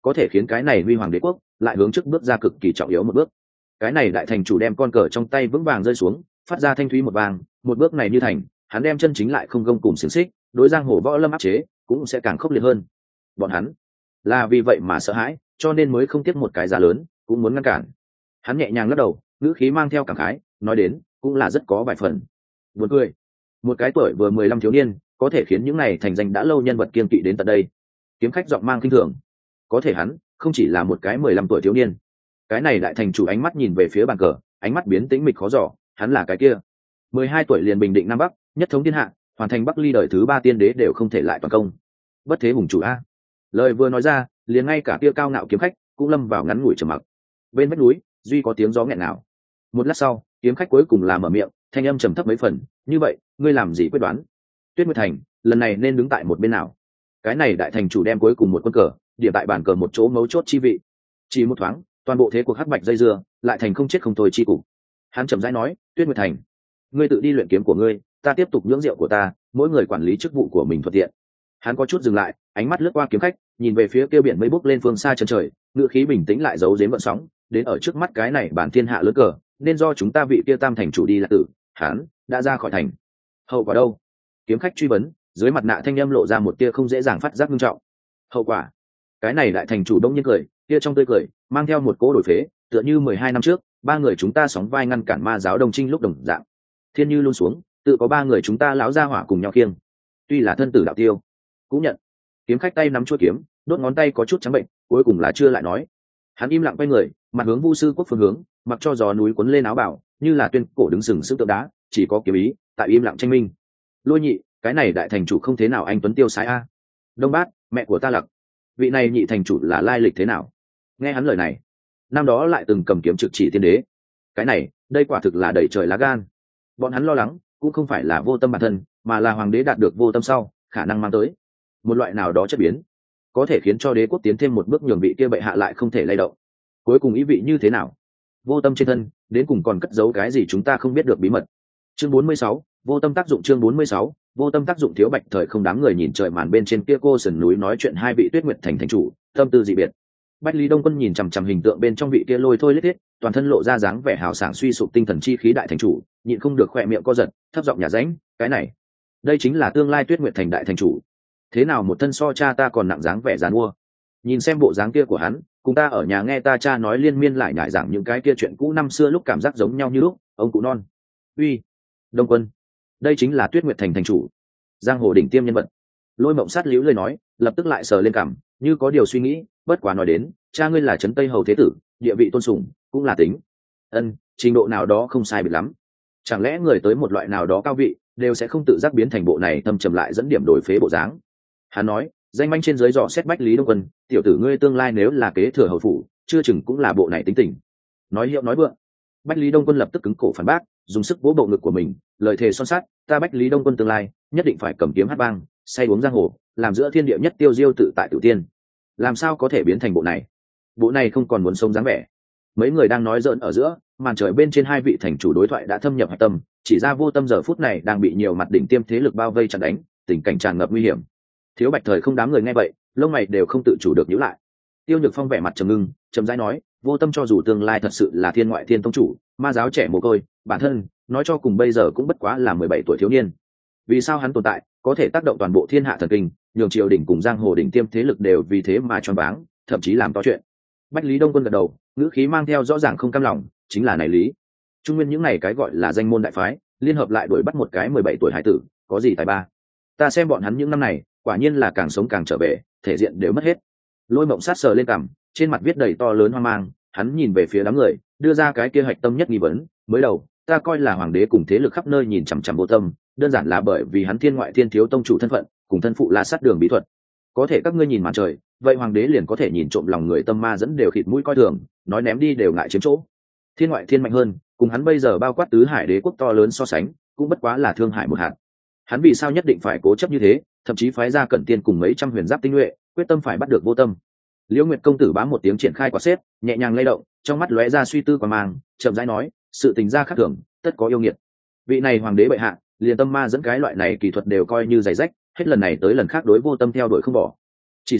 có thể khiến cái này huy hoàng đế quốc lại hướng trước bước ra cực kỳ trọng yếu một bước. Cái này đại thành chủ đem con cờ trong tay vững vàng rơi xuống, phát ra thanh thúy một vàng, một bước này như thành, hắn đem chân chính lại không gông cùng xiềng xích, đối giang hồ võ lâm áp chế cũng sẽ càng khốc liệt hơn. Bọn hắn là vì vậy mà sợ hãi, cho nên mới không tiếc một cái giá lớn cũng muốn ngăn cản. Hắn nhẹ nhàng lắc đầu, ngữ khí mang theo cảm khái, nói đến cũng là rất có vài phần buồn cười. Một cái tuổi vừa 15 thiếu niên có thể khiến những này thành danh đã lâu nhân vật kiên kỵ đến tận đây. Kiếm khách giọng mang kinh thường, có thể hắn không chỉ là một cái 15 tuổi thiếu niên. Cái này đại thành chủ ánh mắt nhìn về phía bàn cờ, ánh mắt biến tĩnh mịch khó dò, hắn là cái kia 12 tuổi liền bình định Nam Bắc, nhất thống thiên hạ, hoàn thành Bắc Ly đời thứ 3 tiên đế đều không thể lại toàn công. Bất thế hùng chủ a. Lời vừa nói ra, liền ngay cả kia cao ngạo kiếm khách cũng lâm vào ngắn ngủi trầm mặc. Bên vách núi duy có tiếng gió nghẹn nào. Một lát sau, kiếm khách cuối cùng là mở miệng, thanh âm trầm thấp mấy phần, như vậy ngươi làm gì quyết đoán? Tuyết Nguyệt Thành lần này nên đứng tại một bên nào? Cái này đại thành chủ đem cuối cùng một quân cờ điểm tại bàn cờ một chỗ mấu chốt chi vị. Chỉ một thoáng, toàn bộ thế cuộc hắc bạch dây dưa lại thành không chết không thôi chi cục. Hắn trầm rãi nói, Tuyết Nguyệt Thành, ngươi tự đi luyện kiếm của ngươi, ta tiếp tục nhưỡng rượu của ta, mỗi người quản lý chức vụ của mình thuận tiện. Hắn có chút dừng lại, ánh mắt lướt qua kiếm khách, nhìn về phía kia biển mây bốc lên phương xa chân trời, ngựa khí bình tĩnh lại giấu giếm gợn sóng, đến ở trước mắt cái này bản thiên hạ lớn cờ, nên do chúng ta vị kia tam thành chủ đi là tử, hắn đã ra khỏi thành. Hậu quả đâu? Kiếm khách truy vấn, dưới mặt nạ thanh âm lộ ra một tia không dễ dàng phát giác nghiêm trọng. Hậu quả? Cái này đại thành chủ đông nhiên cười, kia trong tươi cười mang theo một cỗ đổi phế, tựa như 12 năm trước, ba người chúng ta sóng vai ngăn cản ma giáo đồng trinh lúc đồng dạng. Thiên như luôn xuống, tự có ba người chúng ta láo ra hỏa cùng nhau khiêng. Tuy là thân tử đạo tiêu, cũng nhận. Kiếm khách tay nắm chuôi kiếm, đốt ngón tay có chút trắng bệnh, cuối cùng là chưa lại nói. Hắn im lặng quay người, mặt hướng Vu Sư Quốc phương hướng, mặc cho gió núi cuốn lên áo bào, như là tuyên cổ đứng sừng sững tượng đá, chỉ có kiếm ý tại im lặng tranh minh. Lôi Nhị, cái này đại thành chủ không thế nào anh tuấn tiêu sái a. Đông Bát, mẹ của ta Lặc, vị này nhị thành chủ là lai lịch thế nào? Nghe hắn lời này, năm đó lại từng cầm kiếm trực chỉ tiên đế. Cái này, đây quả thực là đẩy trời lá gan. Bọn hắn lo lắng cũng không phải là vô tâm bản thân, mà là hoàng đế đạt được vô tâm sau khả năng mang tới một loại nào đó chất biến, có thể khiến cho đế quốc tiến thêm một bước, nhường vị kia bệ hạ lại không thể lay động. Cuối cùng ý vị như thế nào? Vô tâm trên thân đến cùng còn cất giấu cái gì chúng ta không biết được bí mật. Chương 46, vô tâm tác dụng. Chương 46, vô tâm tác dụng. Thiếu Bạch Thời không, đám người nhìn trời màn bên trên kia cô sườn núi nói chuyện hai vị Tuyết Nguyệt Thành thành chủ, tâm tư dị biệt. Bách Lý Đông Quân nhìn chằm chằm hình tượng bên trong vị kia lôi thôi lết thiết, toàn thân lộ ra dáng vẻ hào sảng suy sụp tinh thần chi khí đại thành chủ, nhịn không được khỏe miệng co giật, thấp giọng nhà ránh, cái này, đây chính là tương lai Tuyết Nguyệt Thành đại thành chủ. Thế nào một thân so cha ta còn nặng dáng vẻ giàn mua. Nhìn xem bộ dáng kia của hắn, cùng ta ở nhà nghe ta cha nói liên miên lại nhải giảng những cái kia chuyện cũ năm xưa lúc cảm giác giống nhau như lúc, ông cụ non. Uy, Đông Quân, đây chính là Tuyết Nguyệt Thành thành chủ, giang hồ đỉnh tiêm nhân vật. Lôi Mộng Sát liễu lời nói, lập tức lại sờ lên cằm, như có điều suy nghĩ, bất quá nói đến, cha ngươi là trấn Tây hầu thế tử, địa vị tôn sùng, cũng là tính. Trình độ nào đó không sai biệt lắm. Chẳng lẽ người tới một loại nào đó cao vị, đều sẽ không tự giác biến thành bộ này thâm trầm lại dẫn điểm đổi phế bộ dáng. Hắn nói, danh manh trên dưới dò xét Bách Lý Đông Quân, tiểu tử ngươi tương lai nếu là kế thừa hầu phủ, chưa chừng cũng là bộ này tính tình. Nói hiệu nói vượng. Bách Lý Đông Quân lập tức cứng cổ phản bác, dùng sức vỗ bộ ngực của mình, lời thề son sắt, ta Bách Lý Đông Quân tương lai nhất định phải cầm kiếm hát vang, say uống giang hồ, làm giữa thiên địa nhất tiêu diêu tự tại tự tiên. Làm sao có thể biến thành bộ này? Bộ này không còn muốn sống dáng vẻ. Mấy người đang nói giỡn ở giữa, màn trời bên trên hai vị thành chủ đối thoại đã thâm nhập hạch tâm, chỉ ra vô tâm giờ phút này đang bị nhiều mặt đỉnh tiêm thế lực bao vây chặn đánh, tình cảnh tràn ngập nguy hiểm. Thiếu Bạch Thời không, đám người nghe vậy, lông mày đều không tự chủ được nhíu lại. Tiêu Nhược Phong vẻ mặt trầm ngưng, chậm rãi nói, vô tâm cho dù tương lai thật sự là thiên ngoại thiên tông chủ, ma giáo trẻ mồ côi, bản thân nói cho cùng bây giờ cũng bất quá là 17 tuổi thiếu niên. Vì sao hắn tồn tại có thể tác động toàn bộ thiên hạ thần kinh, nhường triều đỉnh cùng giang hồ đỉnh tiêm thế lực đều vì thế mà choáng váng, thậm chí làm to chuyện. Bách Lý Đông Quân gật đầu, ngữ khí mang theo rõ ràng không cam lòng, chính là này lý. Trung nguyên những này cái gọi là danh môn đại phái, liên hợp lại đuổi bắt một cái 17 tuổi hải tử, có gì tài ba? Ta xem bọn hắn những năm này, quả nhiên là càng sống càng trở về, thể diện đều mất hết. Lôi Mộng Sát sờ lên cằm, trên mặt viết đầy to lớn hoang mang, hắn nhìn về phía đám người, đưa ra cái kia hạch tâm nhất nghi vấn, mới đầu, ta coi là hoàng đế cùng thế lực khắp nơi nhìn chằm chằm vô tâm, đơn giản là bởi vì hắn thiên ngoại thiên thiếu tông chủ thân phận, cùng thân phụ La Sát đường bí thuật. Có thể các ngươi nhìn màn trời, vậy hoàng đế liền có thể nhìn trộm lòng người, tâm ma dẫn đều khịt mũi coi thường, nói ném đi đều ngại chiếm chỗ. Thiên ngoại thiên mạnh hơn, cùng hắn bây giờ bao quát tứ hải đế quốc to lớn so sánh, cũng bất quá là thương hải một hạt. Hắn vì sao nhất định phải cố chấp như thế, thậm chí phái ra Cẩn Tiên cùng mấy trăm huyền giáp tinh nhuệ, quyết tâm phải bắt được vô tâm. Liễu Nguyệt công tử bám một tiếng triển khai quả xếp, nhẹ nhàng lay động, trong mắt lóe ra suy tư quả mang, chậm rãi nói, sự tình gia khác thường, tất có yêu nghiệt. Vị này hoàng đế bệ hạ, liền tâm ma dẫn cái loại này kỳ thuật đều coi như giày rách, hết lần này tới lần khác đối vô tâm theo đuổi không bỏ. Chỉ sợ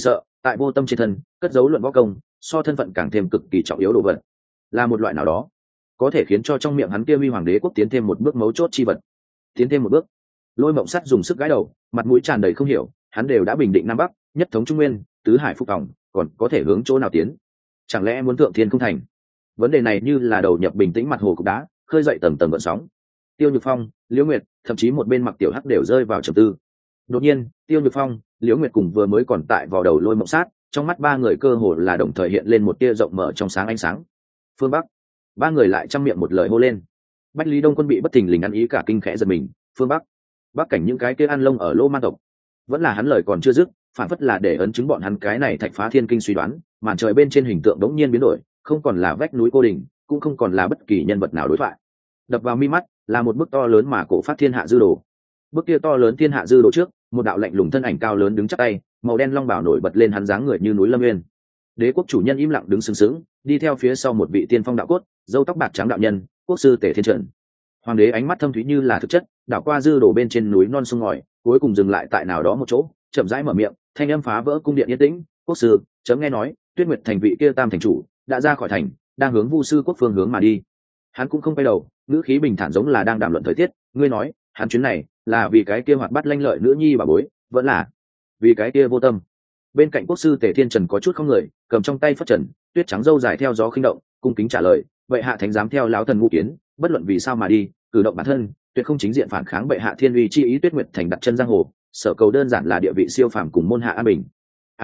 tại vô tâm trên thân cất giấu luận võ công so thân phận càng thêm cực kỳ trọng yếu đồ vật, là một loại nào đó có thể khiến cho trong miệng hắn kia huy hoàng đế quốc tiến thêm một bước mấu chốt chi vật. Tiến thêm một bước. Lôi Mộng Sắt dùng sức gãi đầu, mặt mũi tràn đầy không hiểu, hắn đều đã bình định nam bắc, nhất thống trung nguyên, tứ hải phục vòng, còn có thể hướng chỗ nào tiến? Chẳng lẽ muốn thượng thiên không thành? Vấn đề này như là đầu nhập bình tĩnh mặt hồ cục đá, khơi dậy tầng tầng gợn sóng. Tiêu Nhược Phong, Liễu Nguyệt, thậm chí một bên Mặc Tiểu Hắc đều rơi vào trầm tư. Đột nhiên, Tiêu Nhược Phong, Liễu Nguyệt cùng vừa mới còn tại vào đầu Lôi Mộng Sát, trong mắt ba người cơ hồ là đồng thời hiện lên một tia rộng mở trong sáng ánh sáng. Phương Bắc. Ba người lại trăm miệng một lời hô lên. Bách Lý Đông Quân bị bất thình lình ăn ý cả kinh khẽ giật mình. Phương Bắc. Bắc cảnh những cái kia ăn lông ở Lô Man tộc. Vẫn là hắn lời còn chưa dứt, phản phất là để ấn chứng bọn hắn cái này thạch phá thiên kinh suy đoán, màn trời bên trên hình tượng đống nhiên biến đổi, không còn là vách núi cô đình, cũng không còn là bất kỳ nhân vật nào đối thoại. Đập vào mi mắt là một bức to lớn mà cổ phát thiên hạ dư đồ. Bức kia to lớn thiên hạ dư đồ trước, một đạo lạnh lùng thân ảnh cao lớn đứng chắp tay, màu đen long bào nổi bật lên hắn dáng người như núi lâm nguyên. Đế quốc chủ nhân im lặng đứng sừng sững, đi theo phía sau một vị tiên phong đạo cốt, râu tóc bạc trắng đạo nhân, quốc sư Tề Thiên Trần. Hoàng đế ánh mắt thâm thúy như là thực chất, đảo qua dư đồ bên trên núi non sông ngòi, cuối cùng dừng lại tại nào đó một chỗ, chậm rãi mở miệng, thanh âm phá vỡ cung điện yên tĩnh. Quốc sư, chấm nghe nói Tuyết Nguyệt thành vị kia tam thành chủ đã ra khỏi thành, đang hướng Vu sư quốc phương hướng mà đi. Hắn cũng không quay đầu, ngữ khí bình thản giống là đang đàm luận thời tiết. Ngươi nói hắn chuyến này là vì cái kia hoạt bát lanh lợi nữ nhi bà bối, vẫn là vì cái kia vô tâm? Bên cạnh quốc sư Tề Thiên Trần có chút không người, cầm trong tay phất trần, tuyết trắng râu dài theo gió khinh động, cung kính trả lời. Vậy hạ thánh dám theo lão thần ngũ kiến, bất luận vì sao mà đi, cử động bản thân tuyệt không chính diện phản kháng bệ hạ thiên uy chi ý. Tuyết Nguyệt thành đặt chân giang hồ, sở cầu đơn giản là địa vị siêu phàm cùng môn hạ an bình.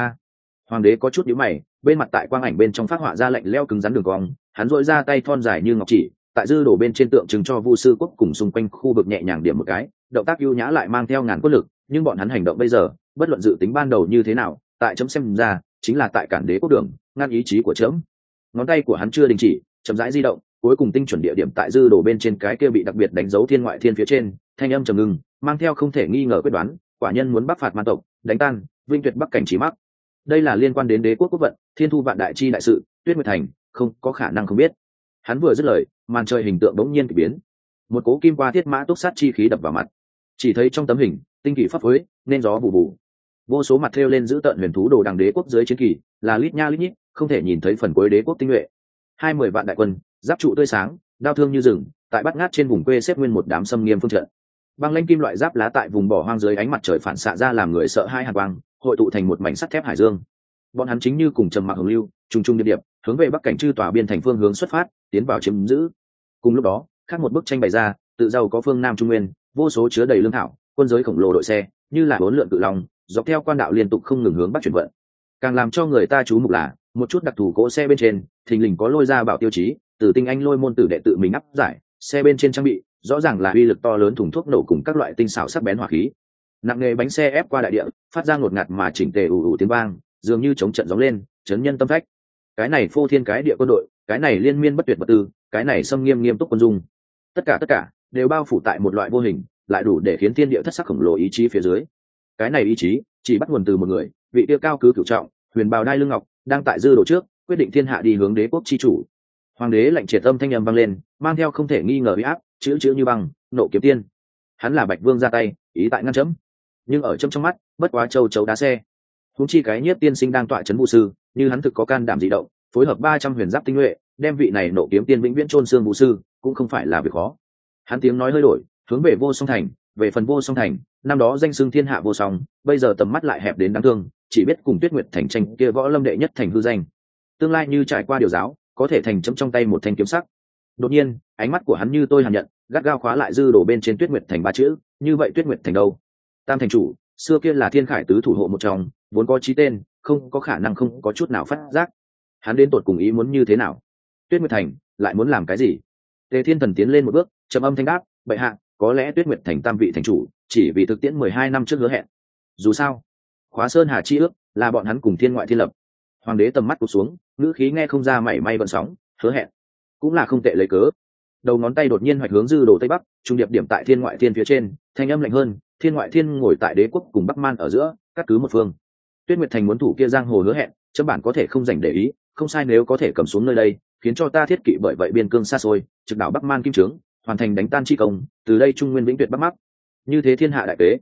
Hoàng đế có chút nhíu mày, bên mặt tại quang ảnh bên trong phát họa ra lạnh lẽo cứng rắn đường cong, hắn dội ra tay thon dài như ngọc chỉ, tại dư đổ bên trên tượng trưng cho Vu sư quốc cùng xung quanh khu vực nhẹ nhàng điểm một cái, động tác ưu nhã lại mang theo ngàn cốt lực. Nhưng bọn hắn hành động bây giờ, bất luận dự tính ban đầu như thế nào, tại chấm xem ra chính là tại cản đế quốc đường, ngăn ý chí của chấm. Ngón tay của hắn chưa đình chỉ, chậm rãi di động, cuối cùng tinh chuẩn địa điểm tại dư đổ bên trên cái kia bị đặc biệt đánh dấu thiên ngoại thiên phía trên. Thanh âm trầm ngưng, mang theo không thể nghi ngờ quyết đoán, quả nhân muốn bắc phạt man tộc, đánh tan vinh tuyệt bắc cảnh chỉ mắc. Đây là liên quan đến đế quốc quốc vận, thiên thu vạn đại chi đại sự, Tuyết Nguyệt thành không có khả năng không biết. Hắn vừa dứt lời, màn trời hình tượng đống nhiên kỳ biến, một cố kim qua thiết mã túc sát chi khí đập vào mặt. Chỉ thấy trong tấm hình, tinh kỳ pháp phối nên gió bù bù, vô số mặt thêu lên giữ tợn huyền thú đồ đằng đế quốc dưới chiến kỳ, là lít nha lít nhít, không thể nhìn thấy phần cuối đế quốc tinh nhuệ. 20 vạn đại quân, giáp trụ tươi sáng, đao thương như rừng, tại bắt ngát trên vùng quê xếp nguyên một đám xâm nghiêm phương trận. Băng lãnh kim loại giáp lá tại vùng bỏ hoang dưới ánh mặt trời phản xạ ra làm người sợ hai hàn quang, hội tụ thành một mảnh sắt thép hải dương. Bọn hắn chính như cùng trầm mặc hồng lưu, trùng trùng điệp điệp, hướng về bắc cảnh chư tòa biên thành phương hướng xuất phát, tiến vào chiếm giữ. Cùng lúc đó, khác một bức tranh bày ra, tự giàu có phương Nam Trung Nguyên, vô số chứa đầy lương thảo, quân giới khổng lồ đội xe, như là bốn lượn cự long, dọc theo quan đạo liên tục không ngừng hướng bắc chuyển vận. Càng làm cho người ta chú mục là, một chút đặc thù cỗ xe bên trên, thình lình có lôi ra bảo tiêu chí, từ tinh anh lôi môn tử đệ tự mình áp giải, xe bên trên trang bị, rõ ràng là uy lực to lớn thùng thuốc nổ cùng các loại tinh xảo sắc bén hỏa khí. Nặng nghề bánh xe ép qua đại địa, phát ra ngột ngạt mà chỉnh tề ù ù tiếng vang, dường như chống trận gióng lên, chấn nhân tâm phách. Cái này phô thiên cái địa quân đội, cái này liên miên bất tuyệt vật tư, cái này xâm nghiêm nghiêm túc quân dung, tất cả đều bao phủ tại một loại vô hình, lại đủ để khiến thiên địa thất sắc khổng lồ ý chí phía dưới. Cái này ý chí chỉ bắt nguồn từ một người, vị tiêu cao cứ cửu trọng, huyền bào đai lưng ngọc, đang tại dư đồ trước quyết định thiên hạ đi hướng đế quốc chi chủ. Hoàng đế lạnh triệt âm thanh âm vang lên, mang theo không thể nghi ngờ uy áp, chữ như băng, nộ kiếm tiên. Hắn là Bạch Vương ra tay, ý tại ngăn chấm, nhưng ở chấm trong mắt, bất quá châu chấu đá xe. Huống chi cái nhiếp tiên sinh đang tọa trấn Vu sư, như hắn thực có can đảm dị động, phối hợp 300 huyền giáp tinh nhuệ, đem vị này nộ kiếm tiên vĩnh viễn chôn xương Vu sư, cũng không phải là việc khó. Hắn tiếng nói hơi đổi, hướng về Vô Song thành, về phần Vô Song thành, năm đó danh xưng thiên hạ vô song, bây giờ tầm mắt lại hẹp đến đáng thương, chỉ biết cùng Tuyết Nguyệt thành tranh kia võ lâm đệ nhất thành hư danh. Tương lai như trải qua điều giáo, có thể thành chấm trong tay một thanh kiếm sắc. Đột nhiên, ánh mắt của hắn như tôi hàn nhận, gắt gao khóa lại dư đồ bên trên Tuyết Nguyệt thành ba chữ. Như vậy Tuyết Nguyệt thành đâu? Tam thành chủ, xưa kia là thiên khải tứ thủ hộ một trong, vốn có chí tên, không có khả năng không có chút nào phát giác. Hắn đến tột cùng ý muốn như thế nào? Tuyết Nguyệt thành lại muốn làm cái gì? Tề Thiên Thần tiến lên một bước, trầm âm thanh đáp, bệ hạ, có lẽ Tuyết Nguyệt thành tam vị thành chủ, chỉ vì thực tiễn 12 năm trước hứa hẹn. Dù sao, Khóa Sơn Hà chi ước là bọn hắn cùng thiên ngoại thiên lập. Hoàng đế tầm mắt cụp xuống, ngữ khí nghe không ra mảy may vận sóng, hứa hẹn cũng là không tệ lấy cớ. Đầu ngón tay đột nhiên hoạch hướng dư đồ tây bắc, trung điệp điểm tại thiên ngoại thiên phía trên, thanh âm lạnh hơn, thiên ngoại thiên ngồi tại đế quốc cùng bắc man ở giữa, cắt cứ một phương. Tuyết Nguyệt thành muốn thủ kia giang hồ hứa hẹn, chấm bản có thể không dành để ý, không sai nếu có thể cầm xuống nơi đây, khiến cho ta thiết kỵ bởi vậy biên cương xa xôi, trực đảo bắc man kim trướng, hoàn thành đánh tan chi công, từ đây trung nguyên vĩnh tuyệt bắc mắc. Như thế thiên hạ đại kế.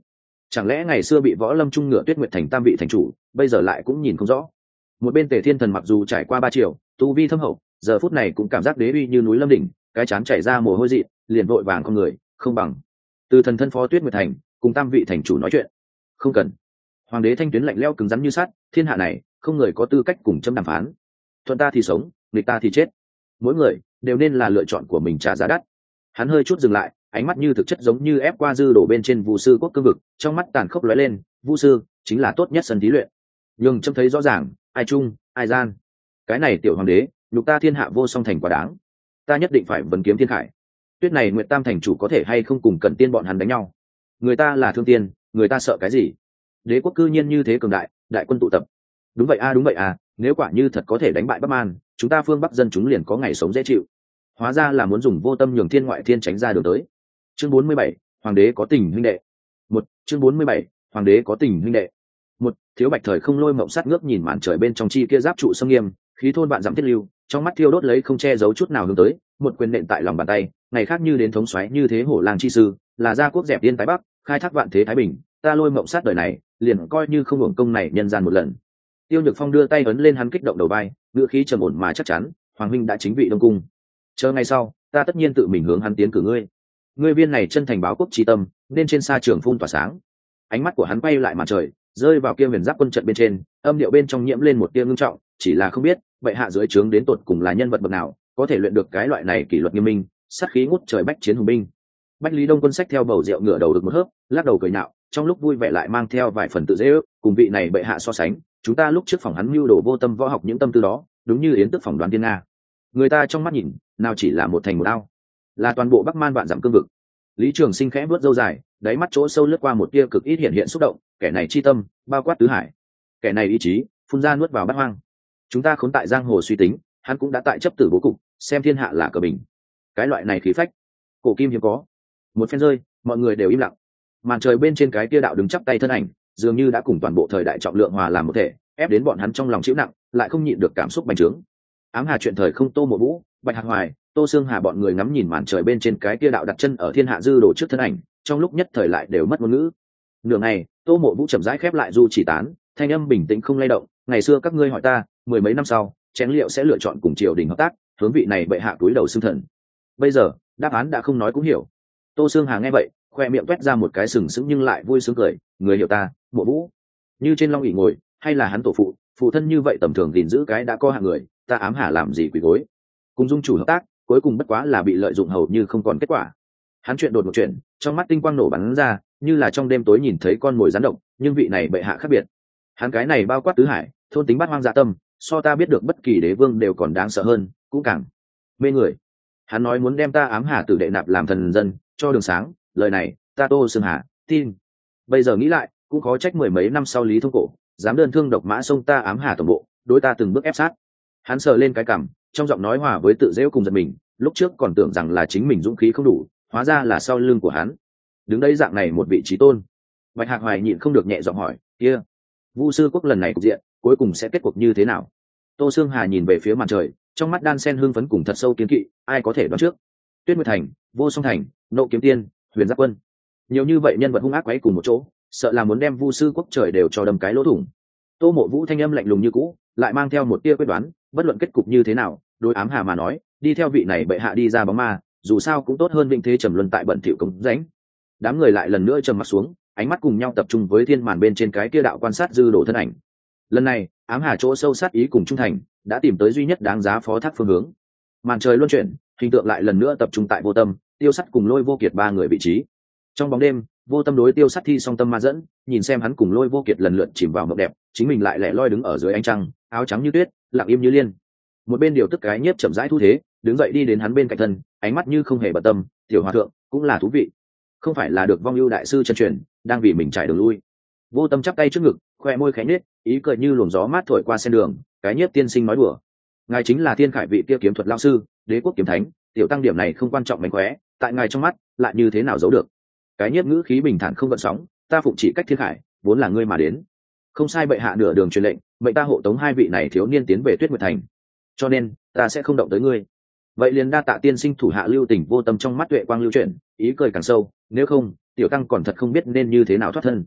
Chẳng lẽ ngày xưa bị võ lâm trung ngựa Tuyết Nguyệt thành tam vị thành chủ bây giờ lại cũng nhìn không rõ? Một bên Tề Thiên Thần mặc dù trải qua 3 triệu tu vi thâm hậu, giờ phút này cũng cảm giác đế uy như núi lâm đỉnh, cái chán chảy ra mồ hôi dị, liền vội vàng con người không bằng từ thần thân phó Tuyết Nguyệt thành cùng tam vị thành chủ nói chuyện. Không cần. Hoàng đế thanh tuyến lạnh lẽo cứng rắn như sắt, thiên hạ này không người có tư cách cùng châm đàm phán. Thuận ta thì sống, nghịch ta thì chết. Mỗi người đều nên là lựa chọn của mình trả giá đắt. Hắn hơi chút dừng lại, ánh mắt như thực chất giống như ép qua dư đổ bên trên Vu sư quốc cương vực, trong mắt tàn khốc lóe lên, Vu sư chính là tốt nhất sân thí luyện. Nhưng trông thấy rõ ràng, ai trung, ai gian. Cái này tiểu hoàng đế, nhục ta thiên hạ vô song thành quá đáng. Ta nhất định phải vấn kiếm thiên khải. Tuyết này Nguyệt Tam thành chủ có thể hay không cùng Cẩn Tiên bọn hắn đánh nhau? Người ta là thương tiên, người ta sợ cái gì? Đế quốc cư nhiên như thế cường đại, đại quân tụ tập. Đúng vậy a, đúng vậy à, nếu quả như thật có thể đánh bại Bắc Man, chúng ta phương Bắc dân chúng liền có ngày sống dễ chịu. Hóa ra là muốn dùng vô tâm nhường thiên ngoại thiên tránh ra đường tới. Chương 47, hoàng đế có tình huynh đệ. Chương 47, hoàng đế có tình huynh đệ. Thiếu Bạch Thời không lôi mộng sát ngước nhìn màn trời bên trong chi kia giáp trụ sông nghiêm, khí thôn bạn dặm thiết lưu, trong mắt thiêu đốt lấy không che giấu chút nào hướng tới, một quyền nện tại lòng bàn tay, ngày khác như đến thống xoáy như thế hổ lang chi sư, là gia quốc dẹp yên tái bắc, khai thác vạn thế thái bình, ta lôi mộng sát đời này, liền coi như không hưởng công này nhân gian một lần. Tiêu Nhược Phong đưa tay ấn lên hắn kích động đầu vai, ngữ khí trầm ổn mà chắc chắn, hoàng huynh đã chính vị đông cung. Chờ ngày sau, ta tất nhiên tự mình hướng hắn tiến cử ngươi. Ngươi viên này chân thành báo quốc chi tâm, nên trên sa trường phun tỏa sáng. Ánh mắt của hắn quay lại màn trời, rơi vào kia huyền giáp quân trận bên trên, âm điệu bên trong nhiễm lên một tia ngưng trọng, chỉ là không biết bệ hạ dưới trướng đến tột cùng là nhân vật bậc nào, có thể luyện được cái loại này kỷ luật nghiêm minh, sát khí ngút trời bách chiến hùng binh. Bách Lý Đông Quân xách theo bầu rượu ngửa đầu được một hớp, lắc đầu cười nhạo, trong lúc vui vẻ lại mang theo vài phần tự dễ ước, cùng vị này bệ hạ so sánh, chúng ta lúc trước phòng hắn mưu đồ vô tâm võ học những tâm tư đó, đúng như yến tức phỏng đoán thiên nga. Người ta trong mắt nhìn, nào chỉ là một thành một ao, là toàn bộ Bắc Man vạn dặm cương vực. Lý Trường Sinh khẽ vuốt râu dài, đáy mắt chỗ sâu lướt qua một tia cực ít hiện xúc động, kẻ này chi tâm, bao quát tứ hải. Kẻ này ý chí, phun ra nuốt vào bát hoang. Chúng ta khốn tại giang hồ suy tính, hắn cũng đã tại chấp tử bố cục, xem thiên hạ là cờ bình. Cái loại này khí phách, cổ kim hiếm có. Một phen rơi, mọi người đều im lặng. Màn trời bên trên cái tia đạo đứng chắp tay thân ảnh, dường như đã cùng toàn bộ thời đại trọng lượng hòa làm một thể, ép đến bọn hắn trong lòng chịu nặng, lại không nhịn được cảm xúc bành trướng. Ám Hà chuyện thời không Tô Mộ Vũ, Bạch Hạc Hoài, Tô Sương Hà bọn người ngắm nhìn màn trời bên trên cái tia đạo đặt chân ở thiên hạ dư đồ trước thân ảnh, trong lúc nhất thời lại đều mất ngôn ngữ. Nửa ngày, Tô Mộ Vũ chậm rãi khép lại du chỉ tán, thanh âm bình tĩnh không lay động, ngày xưa các ngươi hỏi ta, mười mấy năm sau, chén liệu sẽ lựa chọn cùng triều đình hợp tác, hướng vị này bệ hạ túi đầu xưng thần. Bây giờ, đáp án đã không nói cũng hiểu. Tô Sương Hà nghe vậy, khoe miệng toét ra một cái sừng sững nhưng lại vui sướng cười, người hiểu ta, Mộ Vũ. Như trên long ỷ ngồi, hay là hắn tổ phụ, phụ thân như vậy tầm thường gìn giữ cái đã có hạng người, ta Ám Hà làm gì quỳ gối. Cùng dung chủ hợp tác, cuối cùng bất quá là bị lợi dụng hầu như không còn kết quả. Hắn chuyện đột một chuyện, trong mắt tinh quang nổ bắn ra, như là trong đêm tối nhìn thấy con mồi rắn độc, nhưng vị này bệ hạ khác biệt. Hắn cái này bao quát tứ hải, thôn tính bát hoang dạ tâm, so ta biết được bất kỳ đế vương đều còn đáng sợ hơn, cũng càng mê người. Hắn nói muốn đem ta Ám Hà tử đệ nạp làm thần dân, cho đường sáng, lời này, ta Tô Sương Hà tin. Bây giờ nghĩ lại, cũng khó trách mười mấy năm sau Lý Thông Cổ, dám đơn thương độc mã xông ta Ám Hà tổng bộ, đối ta từng bước ép sát. Hắn sờ lên cái cằm, trong giọng nói hòa với tự dễu cùng giật mình, lúc trước còn tưởng rằng là chính mình dũng khí không đủ, hóa ra là sau lưng của hắn đứng đây dạng này một vị trí tôn. Bạch Hạc Hoài nhịn không được nhẹ giọng hỏi, kia Vu sư quốc lần này cục diện cuối cùng sẽ kết cuộc như thế nào? Tô Sương Hà nhìn về phía màn trời, trong mắt đan sen hưng phấn cùng thật sâu kiến kỵ, ai có thể đoán trước? Tuyết Nguyệt Thành, Vô Song Thành, Nộ Kiếm Tiên, Huyền Giáp Quân, nhiều như vậy nhân vật hung ác quấy cùng một chỗ, sợ là muốn đem Vu sư quốc trời đều cho đâm cái lỗ thủng. Tô Mộ Vũ thanh âm lạnh lùng như cũ, lại mang theo một tia quyết đoán, bất luận kết cục như thế nào, đối Ám Hà mà nói, đi theo vị này bệ hạ đi ra bóng ma, dù sao cũng tốt hơn vinh thế trầm luân tại bận thỉu cống rãnh. Đám người lại lần nữa trầm mặt xuống, ánh mắt cùng nhau tập trung với thiên màn bên trên cái kia đạo quan sát dư đổ thân ảnh. Lần này, Ám Hà chỗ sâu sát ý cùng trung thành, đã tìm tới duy nhất đáng giá phó thác phương hướng. Màn trời luân chuyển, hình tượng lại lần nữa tập trung tại Vô Tâm, Tiêu Sắt cùng Lôi Vô Kiệt ba người vị trí. Trong bóng đêm, Vô Tâm đối Tiêu Sắt thi song tâm ma dẫn, nhìn xem hắn cùng Lôi Vô Kiệt lần lượt chìm vào mộng đẹp, chính mình lại lẻ loi đứng ở dưới ánh trăng, áo trắng như tuyết, lặng im như liên. Một bên điều tức cái nhiếp chậm rãi thu thế, đứng dậy đi đến hắn bên cạnh thân, ánh mắt như không hề bận tâm, tiểu hòa thượng cũng là thú vị, không phải là được vong ưu đại sư chân truyền, đang vì mình trải đường lui. Vô Tâm chắp tay trước ngực, khoe môi khẽ nhếch, ý cười như luồng gió mát thổi qua sen đường, cái nhiếp tiên sinh nói đùa, ngài chính là thiên khải vị kia kiếm thuật lão sư, đế quốc kiếm thánh, tiểu tăng điểm này không quan trọng mánh khóe, tại ngài trong mắt lại như thế nào giấu được? Cái nhiếp ngữ khí bình thản không gợn sóng, ta phụng chỉ cách thiên khải, vốn là ngươi mà đến. Không sai, bệ hạ nửa đường truyền lệnh, mệnh ta hộ tống hai vị này thiếu niên tiến về Tuyết Nguyệt Thành, cho nên ta sẽ không động tới ngươi. Vậy liền đa tạ tiên sinh thủ hạ lưu tình. Vô Tâm trong mắt tuệ quang lưu chuyển, ý cười càng sâu, nếu không tiểu tăng còn thật không biết nên như thế nào thoát thân.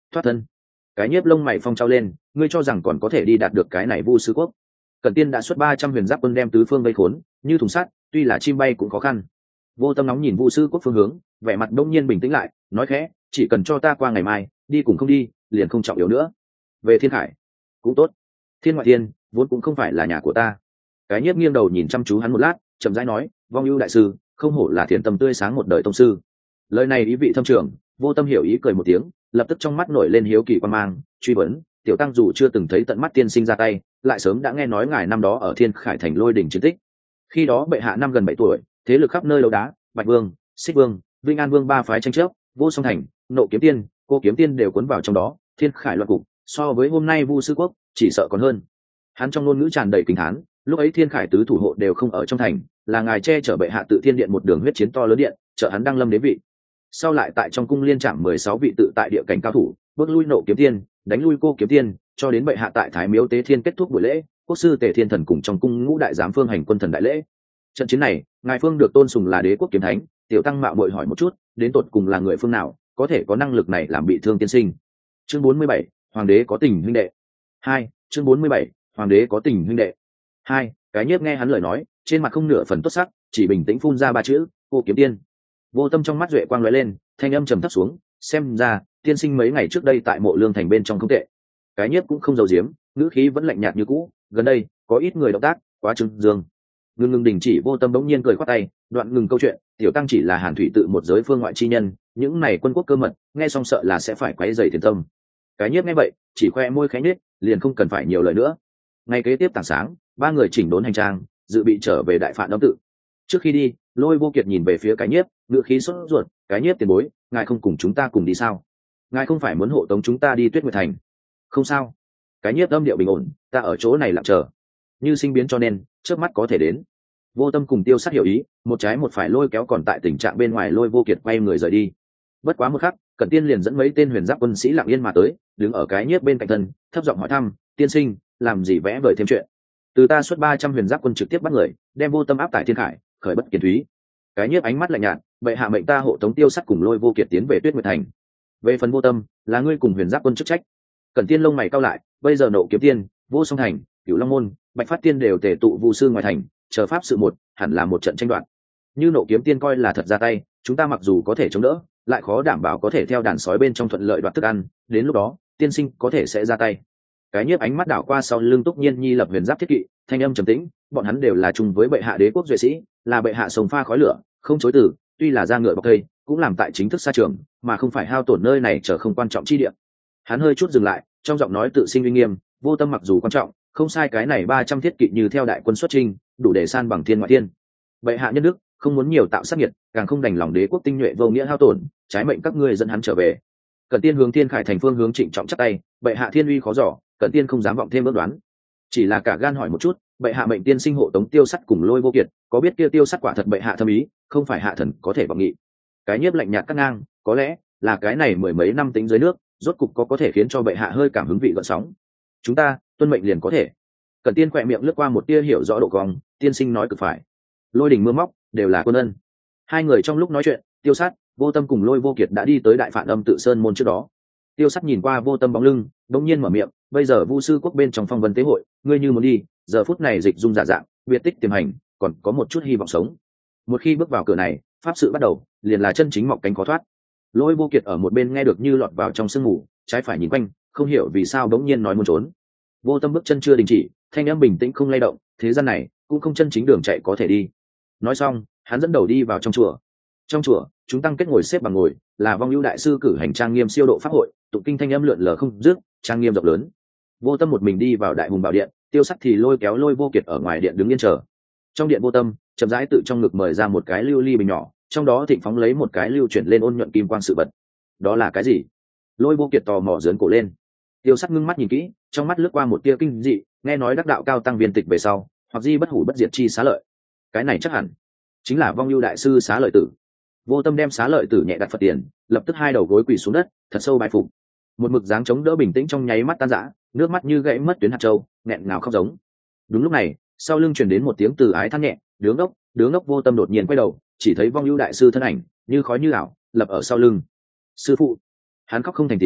thoát thân. Cái nhiếp lông mày phong trao lên, ngươi cho rằng còn có thể đi đạt được cái này Vu sư quốc? Cẩn Tiên đã xuất 300 huyền giáp quân đem tứ phương vây khốn như thùng sắt, tuy là chim bay cũng khó khăn. Vô Tâm nóng nhìn Vu sư quốc phương hướng, vẻ mặt đông nhiên bình tĩnh lại, nói khẽ, chỉ cần cho ta qua ngày mai, đi cùng không đi liền không trọng yếu nữa. Về Thiên Khải cũng tốt, Thiên Ngoại Thiên vốn cũng không phải là nhà của ta. Cái nhiếp nghiêng đầu nhìn chăm chú hắn một lát, chậm rãi nói, Vong Ưu đại sư không hổ là thiện tâm tươi sáng một đời tông sư. Lời này ý vị thâm trường. Vô Tâm hiểu ý cười một tiếng, lập tức trong mắt nổi lên hiếu kỳ quan mang, truy vấn, tiểu tăng dù chưa từng thấy tận mắt tiên sinh ra tay, lại sớm đã nghe nói ngài năm đó ở Thiên Khải thành lôi đỉnh chiến tích. Khi đó bệ hạ năm gần 7 tuổi, thế lực khắp nơi đấu đá, Bạch Vương, Xích Vương, Vinh An Vương ba phái tranh chấp, Vô Song thành, Nộ Kiếm Tiên, Cô Kiếm Tiên đều cuốn vào trong đó, Thiên Khải loạn cục, so với hôm nay Vu sư quốc chỉ sợ còn hơn. Hắn trong ngôn ngữ tràn đầy kính thán, lúc ấy Thiên Khải tứ thủ hộ đều không ở trong thành, là ngài che chở bệ hạ tự thiên điện một đường huyết chiến to lớn điện, trợ hắn đăng lâm đế vị. Sau lại tại trong cung liên trạm 16 vị tự tại địa cảnh cao thủ, bước lui Nộ Kiếm Tiên, đánh lui Cô Kiếm Tiên, cho đến bệ hạ tại Thái Miếu tế thiên kết thúc buổi lễ, quốc sư Tề Thiên Thần cùng trong cung ngũ đại giám phương hành quân thần đại lễ. Trận chiến này, ngài phương được tôn sùng là đế quốc kiếm thánh, tiểu tăng mạo muội hỏi một chút, đến tột cùng là người phương nào, có thể có năng lực này làm bị thương tiên sinh? Chương 47, Hoàng đế có tình huynh đệ. 2, chương 47, Hoàng đế có tình huynh đệ. 2, cái nhiếp nghe hắn lời nói, trên mặt không nửa phần tốt sắc, chỉ bình tĩnh phun ra ba chữ, Cô Kiếm Tiên. Vô Tâm trong mắt duệ quang lóe lên, thanh âm trầm thấp xuống, xem ra tiên sinh mấy ngày trước đây tại Mộ Lương thành bên trong không tệ. Cái nhiếp cũng không giấu giếm, ngữ khí vẫn lạnh nhạt như cũ, gần đây có ít người động tác quá trưng dương. Ngưng đình chỉ. Vô Tâm bỗng nhiên cười khoát tay, đoạn ngừng câu chuyện, tiểu tăng chỉ là Hàn Thủy tự một giới phương ngoại chi nhân, những này quân quốc cơ mật nghe xong sợ là sẽ phải quấy rầy thiền tâm. Cái nhiếp nghe vậy chỉ khoe môi khẽ nhếch, liền không cần phải nhiều lời nữa. Ngày kế tiếp tảng sáng, ba người chỉnh đốn hành trang, dự bị trở về Đại Phạn Âm tự. Trước khi đi, Lôi Vô Kiệt nhìn về phía cái nhiếp, ngữ khí sốt ruột, cái nhiếp tiền bối, ngài không cùng chúng ta cùng đi sao? Ngài không phải muốn hộ tống chúng ta đi Tuyết Nguyệt thành? Không sao. Cái nhiếp âm điệu bình ổn, ta ở chỗ này lặng chờ, như sinh biến cho nên trước mắt có thể đến. Vô Tâm cùng Tiêu Sát hiểu ý, một trái một phải lôi kéo còn tại tình trạng bên ngoài Lôi Vô Kiệt quay người rời đi. Bất quá một khắc, Cẩn Tiên liền dẫn mấy tên huyền giáp quân sĩ lặng yên mà tới, đứng ở cái nhiếp bên cạnh thân, thấp giọng hỏi thăm, tiên sinh làm gì vẽ vời thêm chuyện? Từ ta xuất 300 huyền giáp quân trực tiếp bắt người, đem Vô Tâm áp tại Thiên Khải, khởi bất kiến thúy. Cái nhiếp ánh mắt lạnh nhạt, vậy hạ mệnh ta hộ tống Tiêu Sát cùng Lôi Vô Kiệt tiến về Tuyết Nguyệt thành. Về phần Vô Tâm, là ngươi cùng huyền giáp quân chức trách. Cẩn Tiên lông mày cau lại, bây giờ Nộ Kiếm Tiên, Vô Song thành, Cửu Long môn, Bạch Phát Tiên đều tề tụ Vu sư ngoài thành, chờ pháp sự một, hẳn là một trận tranh đoạt. Như Nộ Kiếm Tiên coi là thật ra tay, chúng ta mặc dù có thể chống đỡ, lại khó đảm bảo có thể theo đàn sói bên trong thuận lợi đoạt thức ăn, đến lúc đó tiên sinh có thể sẽ ra tay. Cái nhiếp ánh mắt đảo qua sau lưng Túc Nhiên Nhi lập huyền giáp thiết kỵ, thanh âm trầm tĩnh, bọn hắn đều là chung với bệ hạ đế quốc duệ sĩ, là bệ hạ sông pha khói lửa, không chối từ, tuy là ra ngựa bọc thây, cũng làm tại chính thức xa trường, mà không phải hao tổn nơi này trở không quan trọng chi địa. Hắn hơi chút dừng lại, trong giọng nói tự sinh uy nghiêm, Vô Tâm mặc dù quan trọng, không sai, cái này 300 thiết kỵ như theo đại quân xuất chinh, đủ để san bằng Thiên Ngoại Thiên. Bệ hạ nhân đức, không muốn nhiều tạo sát nhiệt, càng không đành lòng đế quốc tinh nhuệ vô nghĩa hao tổn, trái mệnh các ngươi dẫn hắn trở về. Cẩn Tiên hướng Thiên Khải thành phương hướng trịnh trọng chắp tay, bệ hạ thiên uy khó dò, Cẩn Tiên không dám vọng thêm ước đoán, chỉ là cả gan hỏi một chút, bệ hạ mệnh tiên sinh hộ tống Tiêu Sắt cùng Lôi Vô Kiệt, có biết kia Tiêu Sắt quả thật bệ hạ thâm ý, không phải hạ thần có thể vọng nghị. Cái nhiếp lạnh nhạt cắt ngang, có lẽ là cái này mười mấy năm tính dưới nước, rốt cục có thể khiến cho bệ hạ hơi cảm hứng vị gợn sóng. Chúng ta tuân mệnh liền có thể. Cẩn Tiên khỏe miệng lướt qua một tia hiểu rõ độ cong, tiên sinh nói cực phải. Lôi đình mưa móc đều là quân ân. Hai người trong lúc nói chuyện, Tiêu Sát, Vô Tâm cùng Lôi Vô Kiệt đã đi tới Đại Phạn Âm tự sơn môn trước đó. Tiêu Sát nhìn qua Vô Tâm bóng lưng, đột nhiên mở miệng, bây giờ Vu sư quốc bên trong phong vân tế hội, ngươi như muốn đi, giờ phút này dịch dung giả dạng, biệt tích tiềm hành, còn có một chút hy vọng sống. Một khi bước vào cửa này, pháp sự bắt đầu, liền là chân chính mọc cánh khó thoát. Lôi Vô Kiệt ở một bên nghe được như lọt vào trong sương mù, trái phải nhìn quanh, không hiểu vì sao bỗng nhiên nói muốn trốn. Vô Tâm bước chân chưa đình chỉ, thanh âm bình tĩnh không lay động, thế gian này cũng không chân chính đường chạy có thể đi. Nói xong, hắn dẫn đầu đi vào trong chùa. Trong chùa, chúng tăng kết ngồi xếp bằng ngồi, là Vong Ưu đại sư cử hành trang nghiêm siêu độ pháp hội, tụng kinh thanh âm lượn lờ không dứt, trang nghiêm rộng lớn. Vô Tâm một mình đi vào Đại Hùng Bảo điện, Tiêu Sắc thì lôi kéo Lôi Vô Kiệt ở ngoài điện đứng yên chờ. Trong điện Vô Tâm chậm rãi tự trong ngực mời ra một cái lưu ly bình nhỏ, trong đó thịnh phóng lấy một cái lưu chuyển lên ôn nhuận kim quang sự vật. Đó là cái gì? Lôi Vô Kiệt tò mò giớn cổ lên. Tiêu Sắc ngưng mắt nhìn kỹ, trong mắt lướt qua một tia kinh dị, nghe nói đắc đạo cao tăng viên tịch về sau, hoặc di bất hủ bất diệt chi xá lợi. Cái này chắc hẳn chính là Vong Ưu đại sư xá lợi tử. Vô Tâm đem xá lợi tử nhẹ đặt Phật tiền, lập tức hai đầu gối quỳ xuống đất, thật sâu bái phục. Một mực dáng chống đỡ bình tĩnh trong nháy mắt tan rã, nước mắt như gãy mất tuyến hạt châu, nghẹn ngào khóc giống. Đúng lúc này, sau lưng truyền đến một tiếng từ ái than nhẹ, đứa ngốc. Vô Tâm đột nhiên quay đầu, chỉ thấy Vong Ưu đại sư thân ảnh như khói như ảo, lập ở sau lưng. Sư phụ! Hắn khóc không thành tiếng,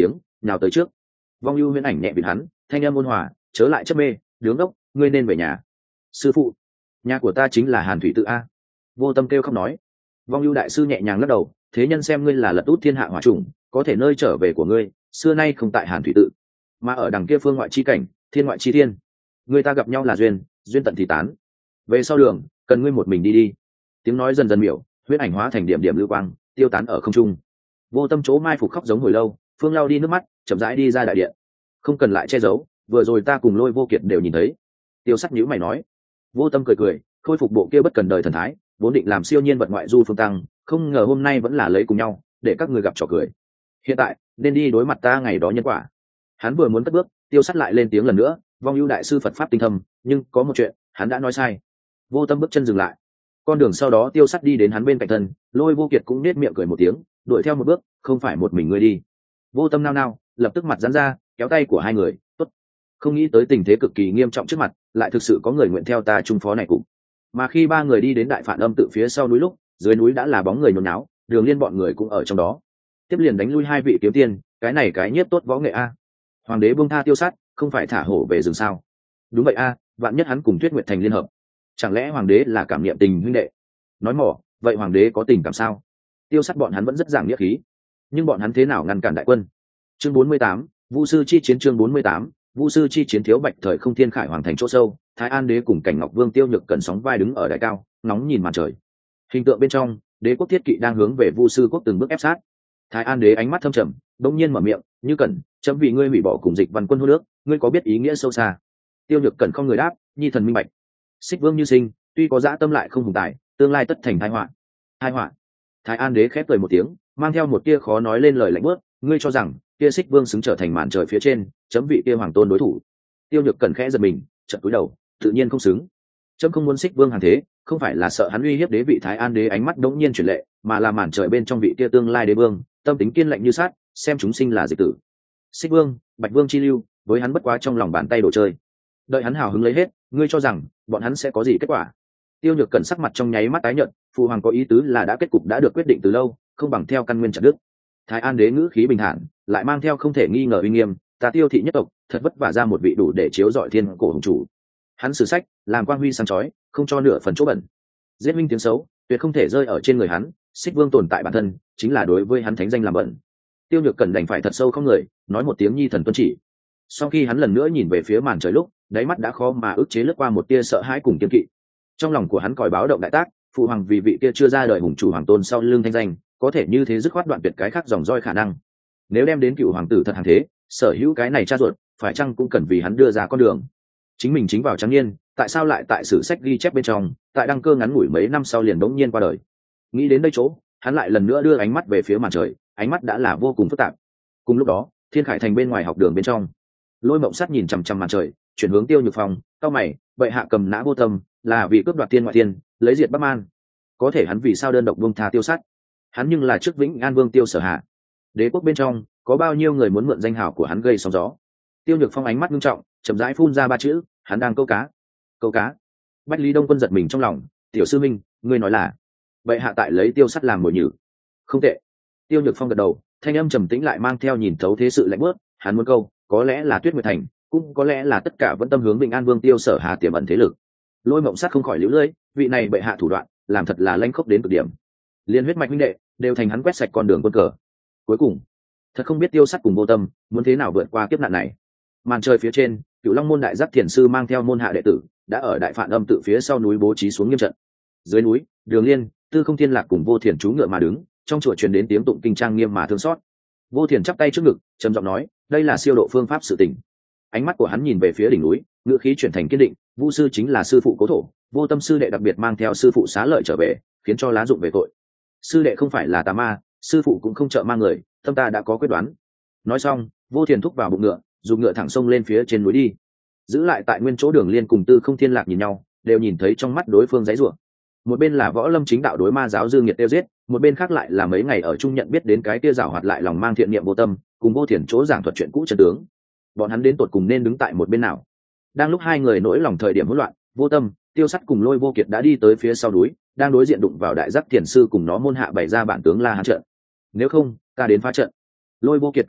nhào tới trước. Vong ưu huyễn ảnh nhẹ vịn hắn, thanh âm ôn hòa, chớ lại chấp mê, đứng đốc, ngươi nên về nhà. Sư phụ, nhà của ta chính là Hàn Thủy Tự a. Vô Tâm kêu khóc nói. Vong ưu đại sư nhẹ nhàng lắc đầu, thế nhân xem ngươi là lật út thiên hạ hỏa trùng, có thể nơi trở về của ngươi xưa nay không tại Hàn Thủy Tự, mà ở đằng kia phương ngoại chi cảnh, thiên ngoại chi thiên. Người ta gặp nhau là duyên, duyên tận thì tán. Về sau đường, cần ngươi một mình đi đi. Tiếng nói dần dần miểu, huyễn ảnh hóa thành điểm điểm lưu quang, tiêu tán ở không trung. Vô Tâm chỗ mai phục khóc giống hồi lâu, phương lao đi nước mắt, chậm rãi đi ra đại điện. Không cần lại che giấu, vừa rồi ta cùng Lôi Vô Kiệt đều nhìn thấy. Tiêu Sắt nhíu mày nói. Vô Tâm cười cười, khôi phục bộ kia bất cần đời thần thái, vốn định làm siêu nhiên vật ngoại du phương tăng, không ngờ hôm nay vẫn là lấy cùng nhau, để các người gặp trò cười. Hiện tại nên đi đối mặt ta ngày đó nhân quả. Hắn vừa muốn cất bước, Tiêu Sắt lại lên tiếng lần nữa, Vong ưu đại sư Phật pháp tinh thâm, nhưng có một chuyện hắn đã nói sai. Vô Tâm bước chân dừng lại. Con đường sau đó Tiêu Sắt đi đến hắn bên cạnh thân, Lôi Vô Kiệt cũng nết miệng cười một tiếng, đuổi theo một bước, không phải một mình ngươi đi. Vô Tâm nao nao, lập tức mặt giãn ra, kéo tay của hai người, tốt. Không nghĩ tới tình thế cực kỳ nghiêm trọng trước mặt, lại thực sự có người nguyện theo ta trung phó này cũng. Mà khi ba người đi đến Đại Phản Âm tự phía sau núi lúc, dưới núi đã là bóng người nhốn náo, Đường Liên bọn người cũng ở trong đó. Tiếp liền đánh lui hai vị kiếm tiên, cái này cái nhiếp tốt võ nghệ a. Hoàng đế buông tha Tiêu Sát, không phải thả hổ về rừng sao? Đúng vậy a, vạn nhất hắn cùng Tuyết Nguyệt thành liên hợp, chẳng lẽ hoàng đế là cảm niệm tình huynh đệ? Nói mỏ, vậy hoàng đế có tình cảm sao? Tiêu Sát bọn hắn vẫn rất giảng nghĩa khí, nhưng bọn hắn thế nào ngăn cản đại quân? Chương 48, Vu sư chi chiến. Chương 48, Vu sư chi chiến. Thiếu Bạch thời không thiên khải hoàng thành chỗ sâu, Thái An đế cùng Cảnh Ngọc Vương Tiêu Nhược Cẩn sóng vai đứng ở đại cao, ngóng nhìn màn trời. Hình tượng bên trong, đế quốc thiết kỵ đang hướng về Vu sư quốc từng bước ép sát. Thái An đế ánh mắt thâm trầm, đống nhiên mở miệng, "Như Cẩn, chấm vì ngươi hủy bỏ cùng Dịch Văn quân hôn nước, ngươi có biết ý nghĩa sâu xa?" Tiêu Nhược Cẩn không người đáp, nhi thần minh bạch. Xích Vương như sinh, tuy có dã tâm lại không hùng tài, tương lai tất thành tai họa. Tai họa. Thái An đế khép cười một tiếng, mang theo một tia khó nói lên lời lạnh bước, ngươi cho rằng kia Xích Vương xứng trở thành màn trời phía trên, chấm vị kia hoàng tôn đối thủ? Tiêu Nhược Cẩn khẽ giật mình, chợt cúi đầu, tự nhiên không xứng. Chấm không muốn Xích Vương hàng thế, không phải là sợ hắn uy hiếp đế vị. Thái An đế ánh mắt đống nhiên chuyển lệ, mà là màn trời bên trong vị kia tương lai đế vương, tâm tính kiên lạnh như sắt, xem chúng sinh là dịch tử. Xích Vương, Bạch Vương chi lưu, với hắn bất quá trong lòng bàn tay đồ chơi. Đợi hắn hào hứng lấy hết, ngươi cho rằng bọn hắn sẽ có gì kết quả? Tiêu Nhược Cẩn sắc mặt trong nháy mắt tái nhợt, phụ hoàng có ý tứ là đã kết cục đã được quyết định từ lâu, không bằng theo căn nguyên chặt đứt. Thái An đế ngữ khí bình thản, lại mang theo không thể nghi ngờ uy nghiêm, ta Tiêu thị nhất tộc, thật vất vả ra một vị đủ để chiếu rọi thiên cổ hùng chủ. Hắn sử sách, làm quang huy sáng chói, không cho nửa phần chỗ bẩn. Giết minh tiếng xấu, tuyệt không thể rơi ở trên người hắn, Xích Vương tồn tại bản thân, chính là đối với hắn thánh danh làm bẩn. Tiêu Nhược Cẩn đành phải thật sâu không người, nói một tiếng nhi thần tuân chỉ. Sau khi hắn lần nữa nhìn về phía màn trời lúc, đáy mắt đã khó mà ức chế lướt qua một tia sợ hãi cùng kiên kỵ. Trong lòng của hắn còi báo động đại tác, phụ hoàng vì vị kia chưa ra đời hùng chủ hoàng tôn sau lưng thanh danh, có thể như thế dứt khoát đoạn tuyệt cái khác dòng roi khả năng. Nếu đem đến cựu hoàng tử thật hàng thế, sở hữu cái này cha ruột, phải chăng cũng cần vì hắn đưa ra con đường. Chính mình chính vào trắng niên, tại sao lại tại sử sách ghi chép bên trong, tại đăng cơ ngắn ngủi mấy năm sau liền bỗng nhiên qua đời. Nghĩ đến đây chỗ, hắn lại lần nữa đưa ánh mắt về phía màn trời, ánh mắt đã là vô cùng phức tạp. Cùng lúc đó, Thiên Khải thành bên ngoài học đường bên trong, Lôi Mộng Sắt nhìn chằm chằm màn trời, chuyển hướng Tiêu Nhược Phong, cao mày, bệ hạ cầm nã Vô Tâm, là vì cướp đoạt tiên ngoại tiên, lấy diệt Bắc Man. Có thể hắn vì sao đơn độc buông tha Tiêu Sắt? Hắn nhưng là trước Vĩnh An Vương Tiêu Sở Hạ. Đế quốc bên trong, có bao nhiêu người muốn mượn danh hào của hắn gây sóng gió? Tiêu Nhược Phong ánh mắt nghiêm trọng, chậm rãi phun ra ba chữ, hắn đang câu cá. Câu cá? Bách Lý Đông Quân giật mình trong lòng, tiểu sư minh, ngươi nói là bệ hạ tại lấy Tiêu Sắt làm mồi nhử? Không tệ. Tiêu Nhược Phong gật đầu, thanh âm trầm tĩnh lại mang theo nhìn thấu thế sự lạnh bớt, hắn muốn câu, có lẽ là Tuyết Nguyệt thành, cũng có lẽ là tất cả vẫn tâm hướng Vĩnh An Vương Tiêu Sở Hà tiềm ẩn thế lực. Lôi Mộng Sắt không khỏi liễu lưỡi, vị này bệ hạ thủ đoạn, làm thật là lanh khốc đến cực điểm. Liên huyết mạch huynh đệ đều thành hắn quét sạch con đường quân cờ. Cuối cùng, thật không biết Tiêu Sắt cùng Vô Tâm muốn thế nào vượt qua kiếp nạn này. Màn trời phía trên, Cửu Long môn đại giác thiền sư mang theo môn hạ đệ tử, đã ở Đại Phạn Âm tự phía sau núi bố trí xuống nghiêm trận. Dưới núi, Đường Liên, Tư Không Thiên Lạc cùng Vô Thiền chú ngựa mà đứng, trong chùa truyền đến tiếng tụng kinh trang nghiêm mà thương xót. Vô Thiền chắp tay trước ngực, trầm giọng nói, đây là siêu độ phương pháp sự tình. Ánh mắt của hắn nhìn về phía đỉnh núi, ngựa khí chuyển thành kiên định, Vu sư chính là sư phụ cố thổ, Vô Tâm sư đệ đặc biệt mang theo sư phụ xá lợi trở về, khiến cho lá dụng về tội. Sư đệ không phải là tà ma, sư phụ cũng không trợ ma người, tâm ta đã có quyết đoán. Nói xong, Vô Thiền thúc vào bụng ngựa, dùng ngựa thẳng sông lên phía trên núi đi. Giữ lại tại nguyên chỗ Đường Liên cùng Tư Không Thiên Lạc nhìn nhau, đều nhìn thấy trong mắt đối phương giãy giụa. Một bên là Võ Lâm chính đạo đối ma giáo Dương Nghiệt tiêu giết, một bên khác lại là mấy ngày ở chung nhận biết đến cái kia giảo hoạt lại lòng mang thiện niệm Vô Tâm, cùng Vô Thiền chỗ giảng thuật chuyện cũ chân tướng. Bọn hắn đến tột cùng nên đứng tại một bên nào? Đang lúc hai người nỗi lòng thời điểm hỗn loạn, Vô Tâm, Tiêu Sắt cùng Lôi Vô Kiệt đã đi tới phía sau núi, đang đối diện đụng vào đại giác thiền sư cùng nó môn hạ bày ra bản tướng La Hán trận. Nếu không, ta đến phá trận. Lôi Vô Kiệt kích động,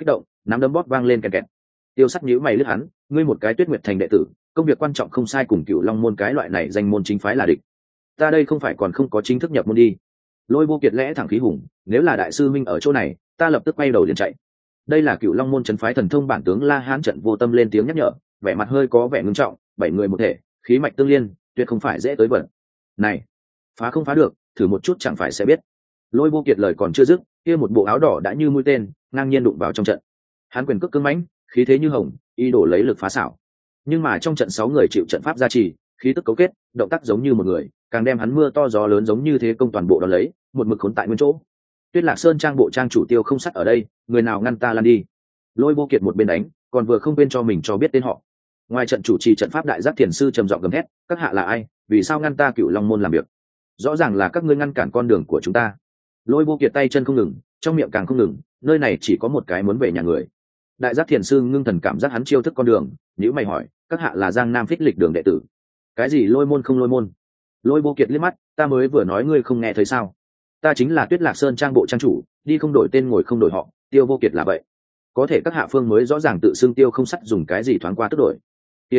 nắm đấm bóp vang lên kẹt kẹt. Tiêu Sắt nhíu mày lướt hắn, ngươi một cái Tuyết Nguyệt thành đệ tử, công việc quan trọng không sai cùng Cựu Long môn cái loại này danh môn chính phái là địch. Ta đây không phải còn không có chính thức nhập môn đi. Lôi Vô Kiệt lẽ thẳng khí hùng, nếu là đại sư minh ở chỗ này, ta lập tức quay đầu liền chạy. Đây là Cựu Long môn trấn phái thần thông bản tướng La Hán trận Vô Tâm lên tiếng nhắc nhở, vẻ mặt hơi có vẻ ngưng trọng, 7 người một thể, khí mạch tương liên, tuyệt không phải dễ tới vận. Này, phá không phá được, thử một chút chẳng phải sẽ biết. Lôi Vô Kiệt lời còn chưa dứt, kia một bộ áo đỏ đã như mũi tên, ngang nhiên đụng vào trong trận. Hắn quyền cước cứng mãnh, khí thế như hồng, ý đồ lấy lực phá xảo. Nhưng mà trong trận 6 người chịu trận pháp gia trì, khí tức cấu kết, động tác giống như một người, càng đem hắn mưa to gió lớn giống như thế công toàn bộ đón lấy, một mực khốn tại nguyên chỗ. Tuyết Lạc Sơn trang bộ trang chủ Tiêu Không Sắt ở đây, người nào ngăn ta lan đi. Lôi Vô Kiệt một bên đánh, còn vừa không quên cho mình cho biết tên họ. Ngoài trận chủ trì trận pháp đại giác thiền sư trầm giọng gầm thét, các hạ là ai, vì sao ngăn ta Cựu Long môn làm việc? Rõ ràng là các ngươi ngăn cản con đường của chúng ta. Lôi Vô Kiệt tay chân không ngừng, trong miệng càng không ngừng, nơi này chỉ có một cái muốn về nhà người. Đại giác thiền sư ngưng thần cảm giác hắn chiêu thức con đường, nếu mày hỏi, các hạ là Giang Nam Phích Lịch đường đệ tử? Cái gì lôi môn không lôi môn? Lôi Vô Kiệt liếc mắt, ta mới vừa nói ngươi không nghe thấy sao? Ta chính là Tuyết Lạc Sơn trang bộ trang chủ, đi không đổi tên ngồi không đổi họ, Tiêu Vô Kiệt là vậy. Có thể các hạ phương mới rõ ràng tự xưng Tiêu Không Sắt dùng cái gì thoáng qua tức đổi.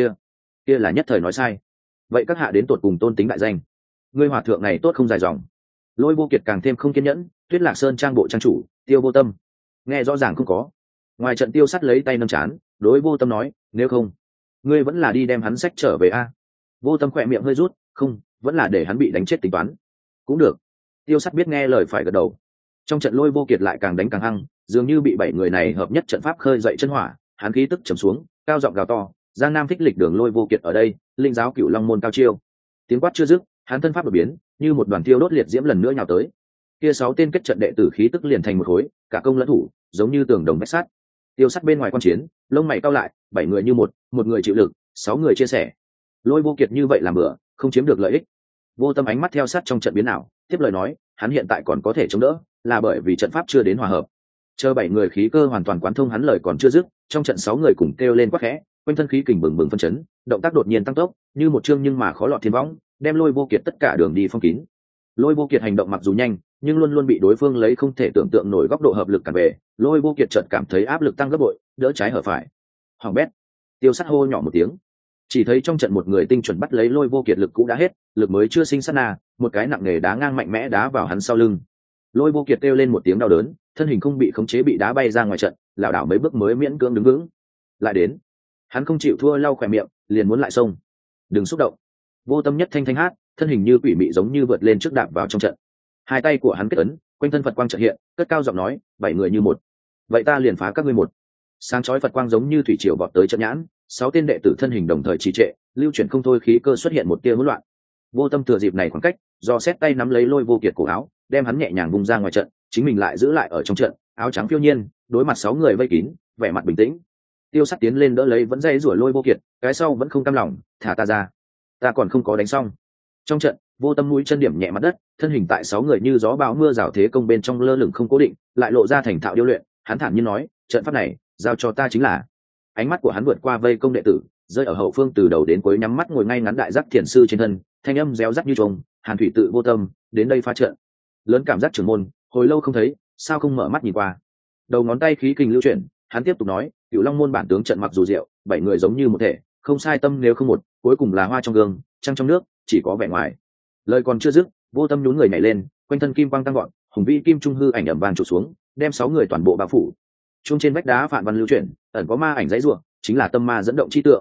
Kia là nhất thời nói sai. Vậy các hạ đến tột cùng tôn tính đại danh. Ngươi hòa thượng này tốt không dài dòng. Lôi Vô Kiệt càng thêm không kiên nhẫn, Tuyết Lạc Sơn trang bộ trang chủ, Tiêu Vô Tâm. Nghe rõ ràng không có. Ngoài trận Tiêu Sắt lấy tay nâng chán, đối Vô Tâm nói, nếu không, ngươi vẫn là đi đem hắn xách trở về a. Vô Tâm khỏe miệng hơi rút, không, vẫn là để hắn bị đánh chết tính toán. Cũng được. Tiêu Sắt biết nghe lời phải gật đầu. Trong trận Lôi Vô Kiệt lại càng đánh càng hăng, dường như bị 7 người này hợp nhất trận pháp khơi dậy chân hỏa, hắn khí tức trầm xuống, cao giọng gào to, Giang Nam Phích Lịch đường Lôi Vô Kiệt ở đây, linh giáo Cựu Long môn cao chiêu. Tiếng quát chưa dứt, hắn thân pháp đột biến, như một đoàn tiêu đốt liệt diễm lần nữa nhào tới. Kia 6 tên kết trận đệ tử khí tức liền thành một khối, cả công lẫn thủ, giống như tường đồng vách sắt. Tiêu Sắt bên ngoài quan chiến, lông mày cau lại, 7 người như một người chịu lực, 6 người chia sẻ. Lôi Vô Kiệt như vậy làm bữa, không chiếm được lợi ích. Vô Tâm ánh mắt theo sát trong trận biến ảo, tiếp lời nói, hắn hiện tại còn có thể chống đỡ, là bởi vì trận pháp chưa đến hòa hợp. Chờ 7 người khí cơ hoàn toàn quán thông hắn lời còn chưa dứt, trong trận 6 người cùng kêu lên quát khẽ, quanh thân khí kình bừng bừng phân chấn, động tác đột nhiên tăng tốc, như một chương nhưng mà khó lọt thiên võng, đem Lôi Vô Kiệt tất cả đường đi phong kín. Lôi Vô Kiệt hành động mặc dù nhanh, nhưng luôn luôn bị đối phương lấy không thể tưởng tượng nổi góc độ hợp lực cản về. Lôi Vô Kiệt chợt cảm thấy áp lực tăng gấp bội, đỡ trái hở phải. Hoàng bét. Tiêu Sắt hô nhỏ một tiếng. Chỉ thấy trong trận một người tinh chuẩn bắt lấy Lôi Vô Kiệt lực cũ đã hết, lực mới chưa sinh sát na, một cái nặng nề đá ngang mạnh mẽ đá vào hắn sau lưng. Lôi Vô Kiệt kêu lên một tiếng đau đớn, thân hình không bị khống chế bị đá bay ra ngoài trận, lảo đảo mấy bước mới miễn cưỡng đứng vững. Lại đến. Hắn không chịu thua, lau khỏe miệng, liền muốn lại xông. Đừng xúc động. Vô Tâm nhất thanh thanh hát, thân hình như quỷ mị giống như vượt lên trước đạp vào trong trận. Hai tay của hắn kết ấn, quanh thân Phật quang chợt hiện, cất cao giọng nói, 7 người như một. Vậy ta liền phá các ngươi một. Sáng chói Phật quang giống như thủy triều vọt tới trận nhãn, 6 tên đệ tử thân hình đồng thời trì trệ, lưu chuyển không thôi, khí cơ xuất hiện một tia hỗn loạn. Vô Tâm thừa dịp này khoảng cách, do xét tay nắm lấy Lôi Vô Kiệt cổ áo, đem hắn nhẹ nhàng vung ra ngoài trận, chính mình lại giữ lại ở trong trận, áo trắng phiêu nhiên, đối mặt 6 người vây kín, vẻ mặt bình tĩnh. Tiêu Sắt tiến lên đỡ lấy vẫn dây rủa Lôi Vô Kiệt, cái sau vẫn không cam lòng, thả ta ra, ta còn không có đánh xong. Trong trận, Vô Tâm mũi chân điểm nhẹ mặt đất, thân hình tại 6 người như gió bão mưa rào thế công bên trong lơ lửng không cố định, lại lộ ra thành thạo điêu luyện. Hắn thản nhiên nói, trận pháp này giao cho ta chính là. Ánh mắt của hắn vượt qua vây công đệ tử, rơi ở hậu phương từ đầu đến cuối nhắm mắt ngồi ngay ngắn đại giác thiền sư trên thân, thanh âm réo rắt như trống, Hàn Thủy tự Vô Tâm đến đây phá trận. Lớn cảm giác trưởng môn, hồi lâu không thấy, sao không mở mắt nhìn qua. Đầu ngón tay khí kình lưu chuyển, hắn tiếp tục nói, Cựu Long môn bản tướng trận mặc dù diệu, 7 người giống như một thể, không sai tâm nếu không một, cuối cùng là hoa trong gương, trăng trong nước, chỉ có vẻ ngoài. Lời còn chưa dứt, Vô Tâm nhún người nhảy lên, quanh thân kim quang tăng gọn, hùng vĩ kim trung hư ảnh ầm vang trụ xuống, đem 6 người toàn bộ bao phủ. Trung trên vách đá phản văn lưu chuyển, ẩn có ma ảnh dãy rủa, chính là tâm ma dẫn động chi tượng.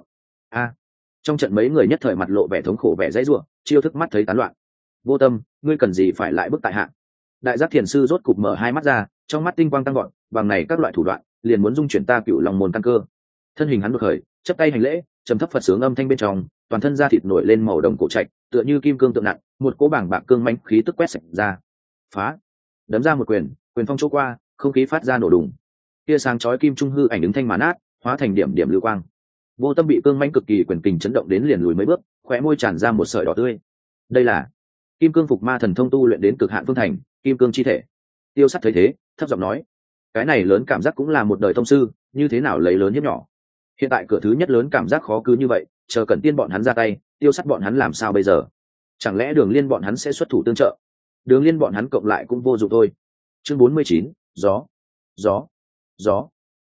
Trong trận mấy người nhất thời mặt lộ vẻ thống khổ, vẻ dãy rủa, chiêu thức mắt thấy tán loạn. Vô Tâm, ngươi cần gì phải lại bức tại hạ? Đại giác thiền sư rốt cục mở hai mắt ra, trong mắt tinh quang tăng gọn, bằng này các loại thủ đoạn, liền muốn dung chuyển ta Cựu Long môn căn cơ. Thân hình hắn đột khởi, chắp tay hành lễ, trầm thấp Phật sướng âm thanh bên trong, toàn thân da thịt nổi lên màu đồng cổ trạch, tựa như kim cương tượng nặng, một cỗ bảng bạc cương mãnh khí tức quét sạch ra. Phá! Đấm ra một quyền, quyền phong chỗ qua, không khí phát ra nổ đùng. Kia sáng chói kim trung hư ảnh đứng thanh màn át, hóa thành điểm điểm lưu quang. Vô Tâm bị cương mãnh cực kỳ quyền kình chấn động đến liền lùi mấy bước, khóe môi tràn ra một sợi đỏ tươi. Đây là Kim Cương Phục Ma thần thông tu luyện đến cực hạn phương thành, kim cương chi thể. Tiêu Sắt thấy thế, thấp giọng nói, cái này lớn cảm giác cũng là một đời thông sư, như thế nào lấy lớn hiếp nhỏ. Hiện tại cửa thứ nhất lớn cảm giác khó cứ như vậy, chờ Cẩn Tiên bọn hắn ra tay, Tiêu Sắt bọn hắn làm sao bây giờ? Chẳng lẽ Đường Liên bọn hắn sẽ xuất thủ tương trợ? Đường Liên bọn hắn cộng lại cũng vô dụng thôi. Chương 49, gió.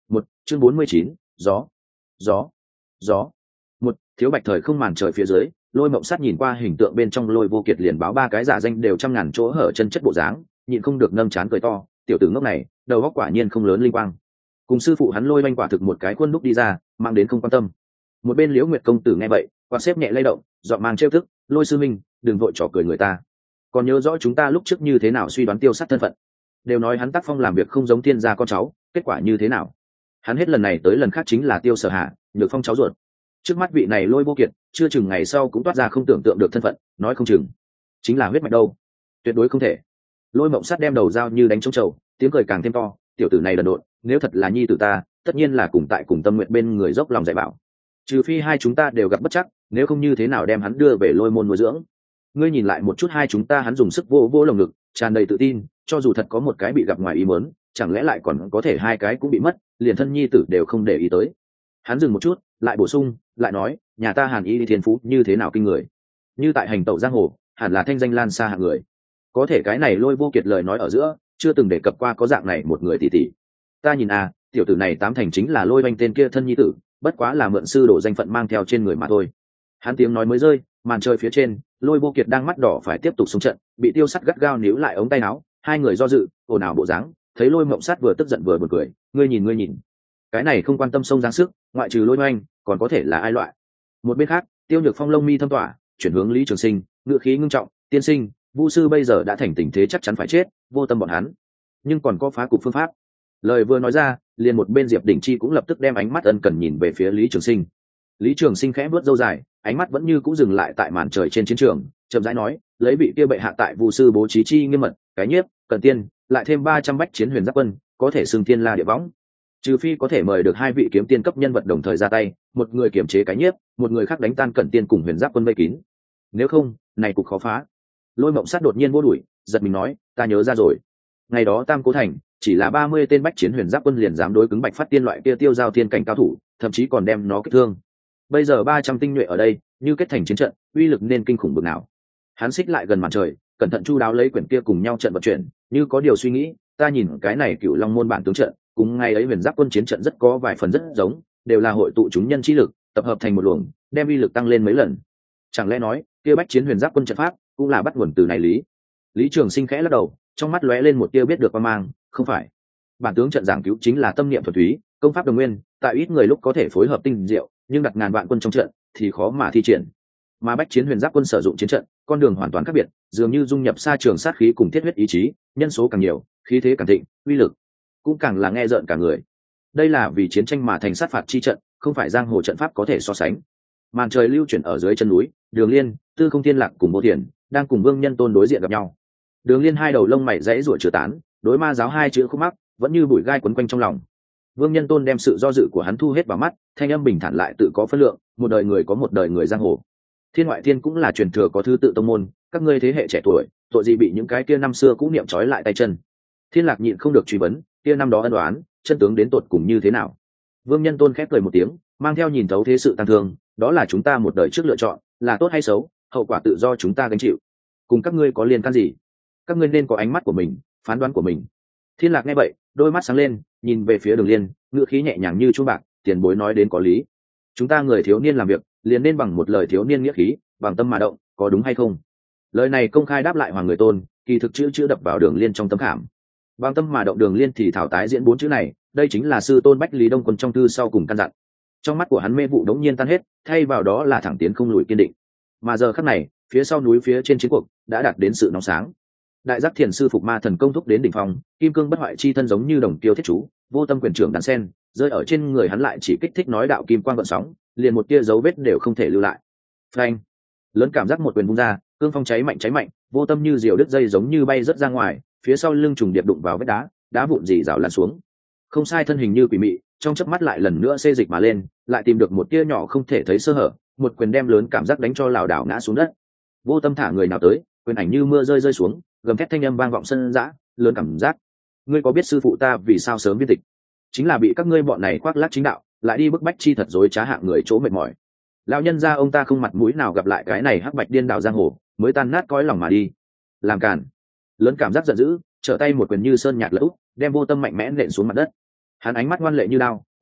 chương 49, gió gió gió. Một thiếu bạch thời không màn trời phía dưới, Lôi Mộng Sát nhìn qua hình tượng bên trong Lôi Vô Kiệt liền báo ba cái giả danh đều trăm ngàn chỗ hở chân chất bộ dáng, nhịn không được nâng chán cười to, tiểu tử ngốc này đầu óc quả nhiên không lớn linh quang. Cùng sư phụ hắn Lôi Oanh quả thực một cái khuôn đúc đi ra, mang đến không quan tâm. Một bên Liễu Nguyệt công tử nghe vậy, quạt xếp nhẹ lay động, giọng mang trêu tức, Lôi sư minh đừng vội trò cười người ta, còn nhớ rõ chúng ta lúc trước như thế nào suy đoán Tiêu Sát thân phận, đều nói hắn tác phong làm việc không giống thiên gia con cháu, kết quả như thế nào? Hắn hết lần này tới lần khác chính là Tiêu Sở Hạ, Nhược Phong cháu ruột. Trước mắt vị này Lôi Vô Kiệt, chưa chừng ngày sau cũng toát ra không tưởng tượng được thân phận, nói không chừng chính là huyết mạch đâu. Tuyệt đối không thể. Lôi Mộng Sát đem đầu dao như đánh trống trầu, tiếng cười càng thêm to, tiểu tử này đần độn, nếu thật là nhi tử ta, tất nhiên là cùng tại cùng tâm nguyện bên người dốc lòng dạy bảo. Trừ phi hai chúng ta đều gặp bất chắc, nếu không như thế nào đem hắn đưa về Lôi môn nuôi dưỡng. Ngươi nhìn lại một chút hai chúng ta, hắn dùng sức vô vô lồng ngực, tràn đầy tự tin, cho dù thật có một cái bị gặp ngoài ý muốn, chẳng lẽ lại còn có thể hai cái cũng bị mất, liền thân nhi tử đều không để ý tới. Hắn dừng một chút, lại bổ sung, lại nói, nhà ta Hàn Y thiên phú như thế nào kinh người, như tại hành tẩu giang hồ, hẳn là thanh danh lan xa hạng người. Có thể cái này Lôi Vô Kiệt lời nói ở giữa, chưa từng đề cập qua có dạng này một người tỷ tỷ. Ta nhìn tiểu tử này tám thành chính là Lôi Oanh tên kia thân nhi tử, bất quá là mượn sư đổ danh phận mang theo trên người mà thôi. Hắn tiếng nói mới rơi, màn trời phía trên, Lôi Vô Kiệt đang mắt đỏ phải tiếp tục xung trận, bị Tiêu Sắt gắt gao níu lại ống tay áo, hai người do dự, ồn ào bộ dáng, thấy Lôi Mộng Sát vừa tức giận vừa buồn cười, ngươi nhìn, cái này không quan tâm sông giang sức, ngoại trừ Lôi Oanh, còn có thể là ai loại? Một bên khác, Tiêu Nhược Phong lông mi thâm tỏa, chuyển hướng Lý Trường Sinh, ngữ khí ngưng trọng, tiên sinh, Vu sư bây giờ đã thành tình thế chắc chắn phải chết, vô tâm bọn hắn, nhưng còn có phá cục phương pháp. Lời vừa nói ra, liền một bên Diệp Đỉnh Chi cũng lập tức đem ánh mắt ân cần nhìn về phía Lý Trường Sinh. Lý Trường Sinh khẽ vuốt râu dài, ánh mắt vẫn như cũ dừng lại tại màn trời trên chiến trường, chậm rãi nói, lấy vị kia bệ hạ tại Vu sư bố trí chi nghiêm mật, cái nhiếp, cần tiên, lại thêm 300 bách chiến huyền giáp quân, có thể xưng thiên la địa võng. Trừ phi có thể mời được hai vị kiếm tiên cấp nhân vật đồng thời ra tay, một người kiểm chế cái nhiếp, một người khác đánh tan cẩn tiên cùng huyền giáp quân vây kín. Nếu không, này cục khó phá. Lôi Mộng Sát đột nhiên vô đuổi, giật mình nói, ta nhớ ra rồi. Ngày đó Tam Cố Thành, chỉ là 30 tên bách chiến huyền giáp quân liền dám đối cứng Bạch Phát Tiên loại kia tiêu giao thiên cảnh cao thủ, thậm chí còn đem nó kích thương. Bây giờ 300 tinh nhuệ ở đây, như kết thành chiến trận, uy lực nên kinh khủng bực nào. Hắn xích lại gần màn trời, cẩn thận chu đáo lấy quyển kia cùng nhau trận vận chuyển, như có điều suy nghĩ, ta nhìn cái này Cửu Long môn bản tướng trận, cùng ngày ấy huyền giáp quân chiến trận rất có vài phần rất giống, đều là hội tụ chúng nhân trí lực, tập hợp thành một luồng, đem uy lực tăng lên mấy lần. Chẳng lẽ nói, kia bách chiến huyền giáp quân trận pháp cũng là bắt nguồn từ này lý? Lý Trường Sinh khẽ lắc đầu, trong mắt lóe lên một tia biết được qua mang, không phải. Bản tướng trận giảng cứu chính là tâm niệm thuần túy, công pháp đồng nguyên, tại ít người lúc có thể phối hợp tinh diệu, nhưng đặt ngàn vạn quân trong trận thì khó mà thi triển. Mà bách chiến huyền giáp quân sử dụng chiến trận, con đường hoàn toàn khác biệt, dường như dung nhập xa trường sát khí cùng thiết huyết ý chí, nhân số càng nhiều, khí thế càng thịnh, uy lực cũng càng là nghe rợn cả người. Đây là vì chiến tranh mà thành sát phạt chi trận, không phải giang hồ trận pháp có thể so sánh. Màn trời lưu chuyển ở dưới chân núi, Đường Liên, Tư Không Thiên Lạc cùng Vô Thiền đang cùng Vương Nhân Tôn đối diện gặp nhau. Đường Liên hai đầu lông mày rẽ rủa chửa tán, đối ma giáo hai chữ khúc mắc vẫn như bụi gai quấn quanh trong lòng. Vương Nhân Tôn đem sự do dự của hắn thu hết vào mắt, thanh âm bình thản lại tự có phân lượng, một đời người có một đời người giang hồ. Thiên ngoại thiên cũng là truyền thừa có thứ tự tông môn, các ngươi thế hệ trẻ tuổi, tội gì bị những cái kia năm xưa cũ niệm trói lại tay chân. Thiên Lạc nhịn không được truy vấn, kia năm đó ân oán, chân tướng đến tột cùng như thế nào? Vương Nhân Tôn khép cười một tiếng, mang theo nhìn thấu thế sự tăng thương, đó là chúng ta một đời trước lựa chọn, là tốt hay xấu, hậu quả tự do chúng ta gánh chịu. Cùng các ngươi có liên can gì? Các ngươi nên có ánh mắt của mình, phán đoán của mình. Thiên Lạc nghe vậy, đôi mắt sáng lên, nhìn về phía Đường Liên, ngữ khí nhẹ nhàng như chuông bạc, tiền bối nói đến có lý. Chúng ta người thiếu niên làm việc, liền nên bằng một lời thiếu niên nghĩa khí, bằng tâm mà động, có đúng hay không? Lời này công khai đáp lại Hoàng Người Tôn, kỳ thực chữ đập vào Đường Liên trong tấm khảm. Bằng tâm mà động, Đường Liên thì thảo tái diễn 4 chữ này, đây chính là sư tôn Bách Lý Đông Quân trong thư sau cùng căn dặn. Trong mắt của hắn mê vụ đống nhiên tan hết, thay vào đó là thẳng tiến không lùi kiên định. Mà giờ khắc này, phía sau núi phía trên chiến cuộc đã đạt đến sự nóng sáng. Đại giác thiền sư phục ma thần công thúc đến đỉnh phong, kim cương bất hoại chi thân giống như đồng tiêu thiết chú, vô tâm quyền trưởng đàn sen rơi ở trên người hắn lại chỉ kích thích nói đạo kim quang gợn sóng, liền một tia dấu vết đều không thể lưu lại. Phanh! Lớn cảm giác một quyền vung ra, cương phong cháy mạnh, vô tâm như diều đứt dây giống như bay rất ra ngoài, phía sau lưng trùng điệp đụng vào vết đá, đá vụn rỉ rào lan xuống. Không sai, thân hình như quỷ mị, trong chớp mắt lại lần nữa xê dịch mà lên, lại tìm được một tia nhỏ không thể thấy sơ hở, một quyền đem lớn cảm giác đánh cho lảo đảo ngã xuống đất. Vô tâm thả người nào tới, quyền ảnh như mưa rơi xuống, gầm thét thanh âm vang vọng sân dã. Lớn cảm giác, ngươi có biết sư phụ ta vì sao sớm viên tịch? Chính là bị các ngươi bọn này khoác lác chính đạo, lại đi bức bách chi thật dối trá hạng người chỗ mệt mỏi. Lão nhân gia ông ta không mặt mũi nào gặp lại cái này hắc bạch điên đạo giang hồ, mới tan nát cõi lòng mà đi. Làm càn! Lớn cảm giác giận dữ, trở tay một quyền như sơn nhạc lỡ úp, đem vô tâm mạnh mẽ nện xuống mặt đất. Hắn ánh mắt ngoan lệ như đao,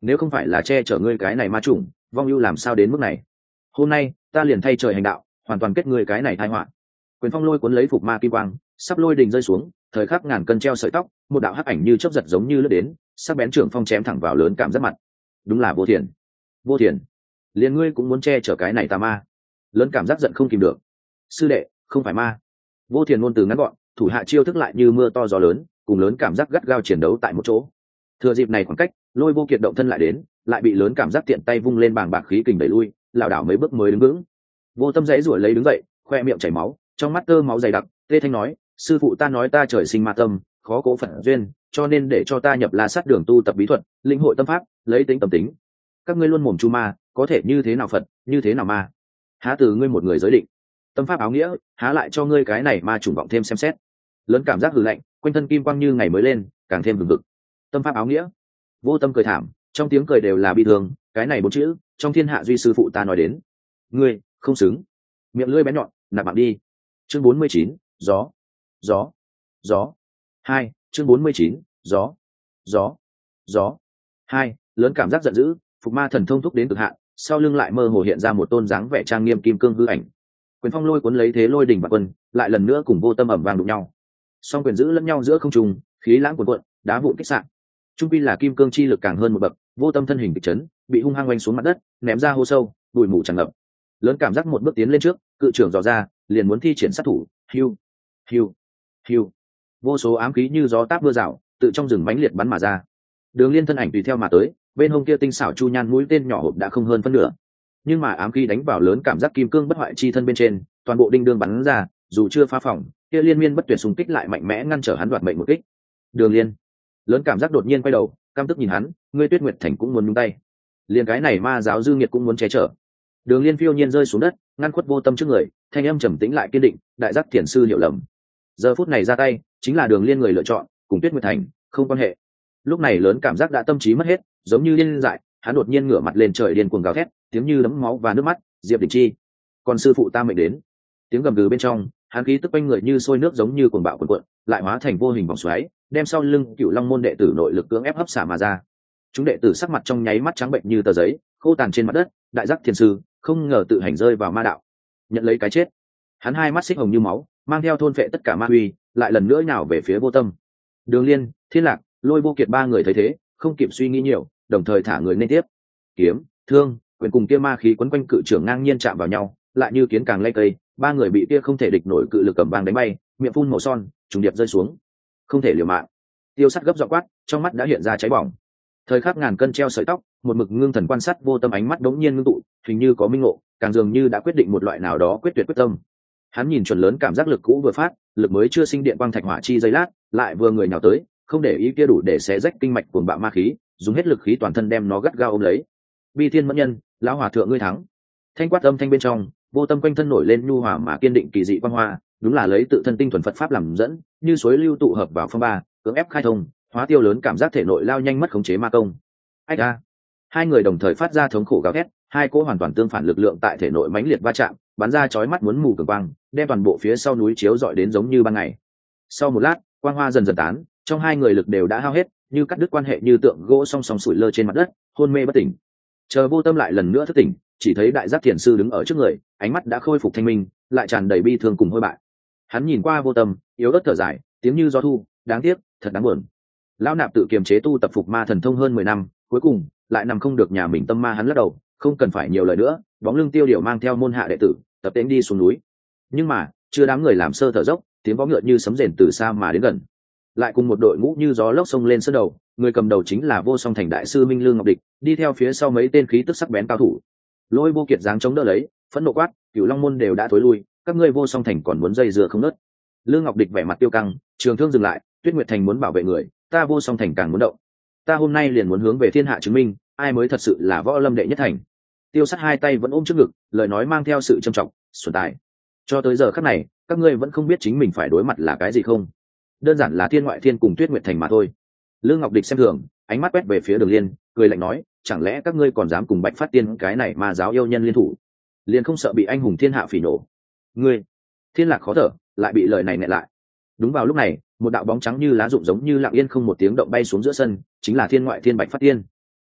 nếu không phải là che chở ngươi cái này ma chủng, vong ưu làm sao đến mức này. Hôm nay ta liền thay trời hành đạo, hoàn toàn kết ngươi cái này tai họa. Quyền phong lôi cuốn lấy phục ma kim quang, sắp lôi đình rơi xuống, thời khắc ngàn cân treo sợi tóc, một đạo hắc ảnh như chớp giật giống như lướt đến, sắc bén trưởng phong chém thẳng vào lớn cảm giác mặt. Đúng là vô thiền. Vô thiền, liền ngươi cũng muốn che chở cái này tà ma. Lớn cảm giác giận không kìm được. Sư đệ, không phải ma. Vô thiền ngôn từ ngắn gọn, thủ hạ chiêu thức lại như mưa to gió lớn, cùng lớn cảm giác gắt gao chiến đấu tại một chỗ. Thừa dịp này khoảng cách, Lôi Vô Kiệt động thân lại đến, lại bị lớn cảm giác tiện tay vung lên bàng bạc khí kình đẩy lui, lảo đảo mấy bước mới đứng vững. Vô Tâm dãy rủa lấy đứng dậy, khoe miệng chảy máu, trong mắt tơ máu dày đặc, tê thanh nói: sư phụ ta nói ta trời sinh ma tâm, khó cố phận duyên, cho nên để cho ta nhập La Sát đường tu tập bí thuật, linh hội tâm pháp, lấy tính tâm tính. Các ngươi luôn mồm chu ma, có thể như thế nào Phật, như thế nào ma? Há từ ngươi một người giới định? Tâm pháp áo nghĩa, há lại cho ngươi cái này ma chủng vọng thêm xem xét. Lớn cảm giác hừ lạnh, quanh thân kim quang như ngày mới lên, càng thêm hừng hực. Tâm pháp áo nghĩa? Vô Tâm cười thảm, trong tiếng cười đều là bi thương, cái này bốn chữ, trong thiên hạ duy sư phụ ta nói đến. Ngươi, không xứng. Miệng lưỡi bén nhọn, nạp mạng đi. Chương 49, gió. Gió. Gió. 2, chương 49, gió. Gió. Gió. 2, lớn cảm giác giận dữ, phục ma thần thông thúc đến cực hạn, sau lưng lại mơ hồ hiện ra một tôn dáng vẻ trang nghiêm kim cương hư ảnh. Quyền phong lôi cuốn lấy thế lôi đỉnh và quân, lại lần nữa cùng Vô Tâm ầm vang đụng nhau. Song quyền giữ lẫn nhau giữa không trung, khí lãng cuồn cuộn, đá vụn kích sạn. Trung quy là kim cương chi lực càng hơn một bậc, Vô Tâm thân hình kịch chấn, bị hung hăng oanh xuống mặt đất, ném ra hố sâu, bụi mù tràn ngập. Lớn cảm giác một bước tiến lên trước, cự trưởng dò ra, liền muốn thi triển sát thủ, hiu, hiu, hiu. Vô số ám khí như gió táp mưa rào, tự trong rừng mãnh liệt bắn mà ra. Đường Liên thân ảnh tùy theo mà tới, bên hông kia tinh xảo chu nhan mũi tên nhỏ hộp đã không hơn phân nửa. Nhưng mà ám khí đánh vào lớn cảm giác kim cương bất hoại chi thân bên trên, toàn bộ đinh đương bắn ra, dù chưa phá phòng, kia liên miên bất tuyệt xung kích lại mạnh mẽ ngăn trở hắn đoạt mệnh một kích. Đường Liên, lớn cảm giác đột nhiên quay đầu, căm tức nhìn hắn, ngươi Tuyết Nguyệt Thành cũng muốn nhúng tay, liền cái này ma giáo dư nghiệt cũng muốn che chở. Đường Liên phiêu nhiên rơi xuống đất, ngăn khuất Vô Tâm trước người, thanh âm trầm tĩnh lại kiên định, đại giác thiền sư hiểu lầm. Giờ phút này ra tay, chính là Đường Liên người lựa chọn, cùng Tuyết Nguyệt Thành không quan hệ. Lúc này lớn cảm giác đã tâm trí mất hết, giống như điên dại, hắn đột nhiên ngửa mặt lên trời điên cuồng gào thét, tiếng như đấm máu và nước mắt, Diệp Đình Chi, còn sư phụ ta mệnh đến. Tiếng gầm gừ bên trong, hắn khí tức quanh người như sôi nước giống như cuồng bạo cuồn cuộn, lại hóa thành vô hình vòng xoáy, đem sau lưng Cửu Long môn đệ tử nội lực cưỡng ép hấp xả mà ra. Chúng đệ tử sắc mặt trong nháy mắt trắng bệnh như tờ giấy, khô tàn trên mặt đất, đại giác thiền sư không ngờ tự hành rơi vào ma đạo, nhận lấy cái chết. Hắn hai mắt xích hồng như máu, mang theo thôn phệ tất cả ma uy, lại lần nữa nhào về phía Vô Tâm. Đường Liên, Thiên Lạc, Lôi Vô Kiệt ba người thấy thế, không kịp suy nghĩ nhiều, đồng thời thả người lên tiếp. Kiếm, thương, quyền cùng kia ma khí quấn quanh cự trưởng ngang nhiên chạm vào nhau, lại như kiến càng lay cây, ba người bị kia không thể địch nổi cự lực cầm vang đánh bay, miệng phun màu son, trùng điệp rơi xuống. Không thể liều mạng. Tiêu Sắt gấp giọng quát, trong mắt đã hiện ra cháy bỏng. Thời khắc ngàn cân treo sợi tóc, một mực ngưng thần quan sát Vô Tâm ánh mắt đống nhiên ngưng tụ, hình như có minh ngộ, càng dường như đã quyết định một loại nào đó quyết tuyệt quyết tâm. Hắn nhìn chuẩn lớn cảm giác lực cũ vừa phát, lực mới chưa sinh điện quang thạch hỏa chi giây lát, lại vừa người nhào tới, không để ý kia đủ để xé rách kinh mạch cuồng bạo ma khí, dùng hết lực khí toàn thân đem nó gắt gao ôm lấy. Bi Thiên Mẫn Nhân, lão hòa thượng ngươi thắng. Thanh quát âm thanh bên trong, Vô Tâm quanh thân nổi lên nhu hòa mà kiên định kỳ dị quang hoa, đúng là lấy tự thân tinh thuần Phật pháp làm dẫn, như suối lưu tụ hợp vào phong ba, cưỡng ép khai thông, hóa tiêu lớn cảm giác thể nội lao nhanh mất khống chế ma công. Ách a! Hai người đồng thời phát ra thống khổ gào thét, hai cỗ hoàn toàn tương phản lực lượng tại thể nội mãnh liệt va chạm, bắn ra chói mắt muốn mù cường quang, đem toàn bộ phía sau núi chiếu rọi đến giống như ban ngày. Sau một lát, quang hoa dần dần tán, trong hai người lực đều đã hao hết, như cắt đứt quan hệ như tượng gỗ song song sủi lơ trên mặt đất, hôn mê bất tỉnh. Chờ Vô Tâm lại lần nữa thức tỉnh, chỉ thấy đại giác thiền sư đứng ở trước người, ánh mắt đã khôi phục thanh minh, lại tràn đầy bi thương cùng hôi bại. Hắn nhìn qua Vô Tâm, yếu ớt thở dài, tiếng như gió thu, đáng tiếc, thật đáng buồn. Lão nạp tự kiềm chế tu tập phục ma thần thông hơn 10 năm, cuối cùng lại nằm không được nhà mình tâm ma. Hắn lắc đầu, không cần phải nhiều lời nữa, bóng lưng tiêu điều mang theo môn hạ đệ tử, tập tễnh đi xuống núi. Nhưng mà chưa đám người làm sơ thở dốc, tiếng vó ngựa như sấm rền từ xa mà đến gần, lại cùng một đội ngũ như gió lốc xông lên sơn đầu. Người cầm đầu chính là Vô Song Thành đại sư Minh Lương Ngọc Địch, đi theo phía sau mấy tên khí tức sắc bén cao thủ. Lôi Vô Kiệt giáng chống đỡ lấy, phẫn nộ quát, Cửu Long môn đều đã thối lui, các ngươi Vô Song Thành còn muốn dây dưa không nớt. Lương Ngọc Địch vẻ mặt tiêu căng, trường thương dừng lại, Tuyết Nguyệt Thành muốn bảo vệ người, ta Vô Song Thành càng muốn động. Ta hôm nay liền muốn hướng về thiên hạ chứng minh, ai mới thật sự là võ lâm đệ nhất thành. Tiêu Sắt hai tay vẫn ôm trước ngực, lời nói mang theo sự trầm trọng, xuẩn tài. Cho tới giờ khắc này, các ngươi vẫn không biết chính mình phải đối mặt là cái gì không? Đơn giản là thiên ngoại thiên cùng Tuyết Nguyệt Thành mà thôi. Lương Ngọc Địch xem thường, ánh mắt quét về phía Đường Liên, cười lạnh nói, chẳng lẽ các ngươi còn dám cùng Bạch Phát Tiên cái này ma giáo yêu nhân liên thủ, liền không sợ bị anh hùng thiên hạ phỉ nổ? Ngươi! Thiên Lạc khó thở, lại bị lời này nẹt lại. Đúng vào lúc này, một đạo bóng trắng như lá rụng giống như lặng yên không một tiếng động bay xuống giữa sân, chính là thiên ngoại thiên Bạch Phát Tiên.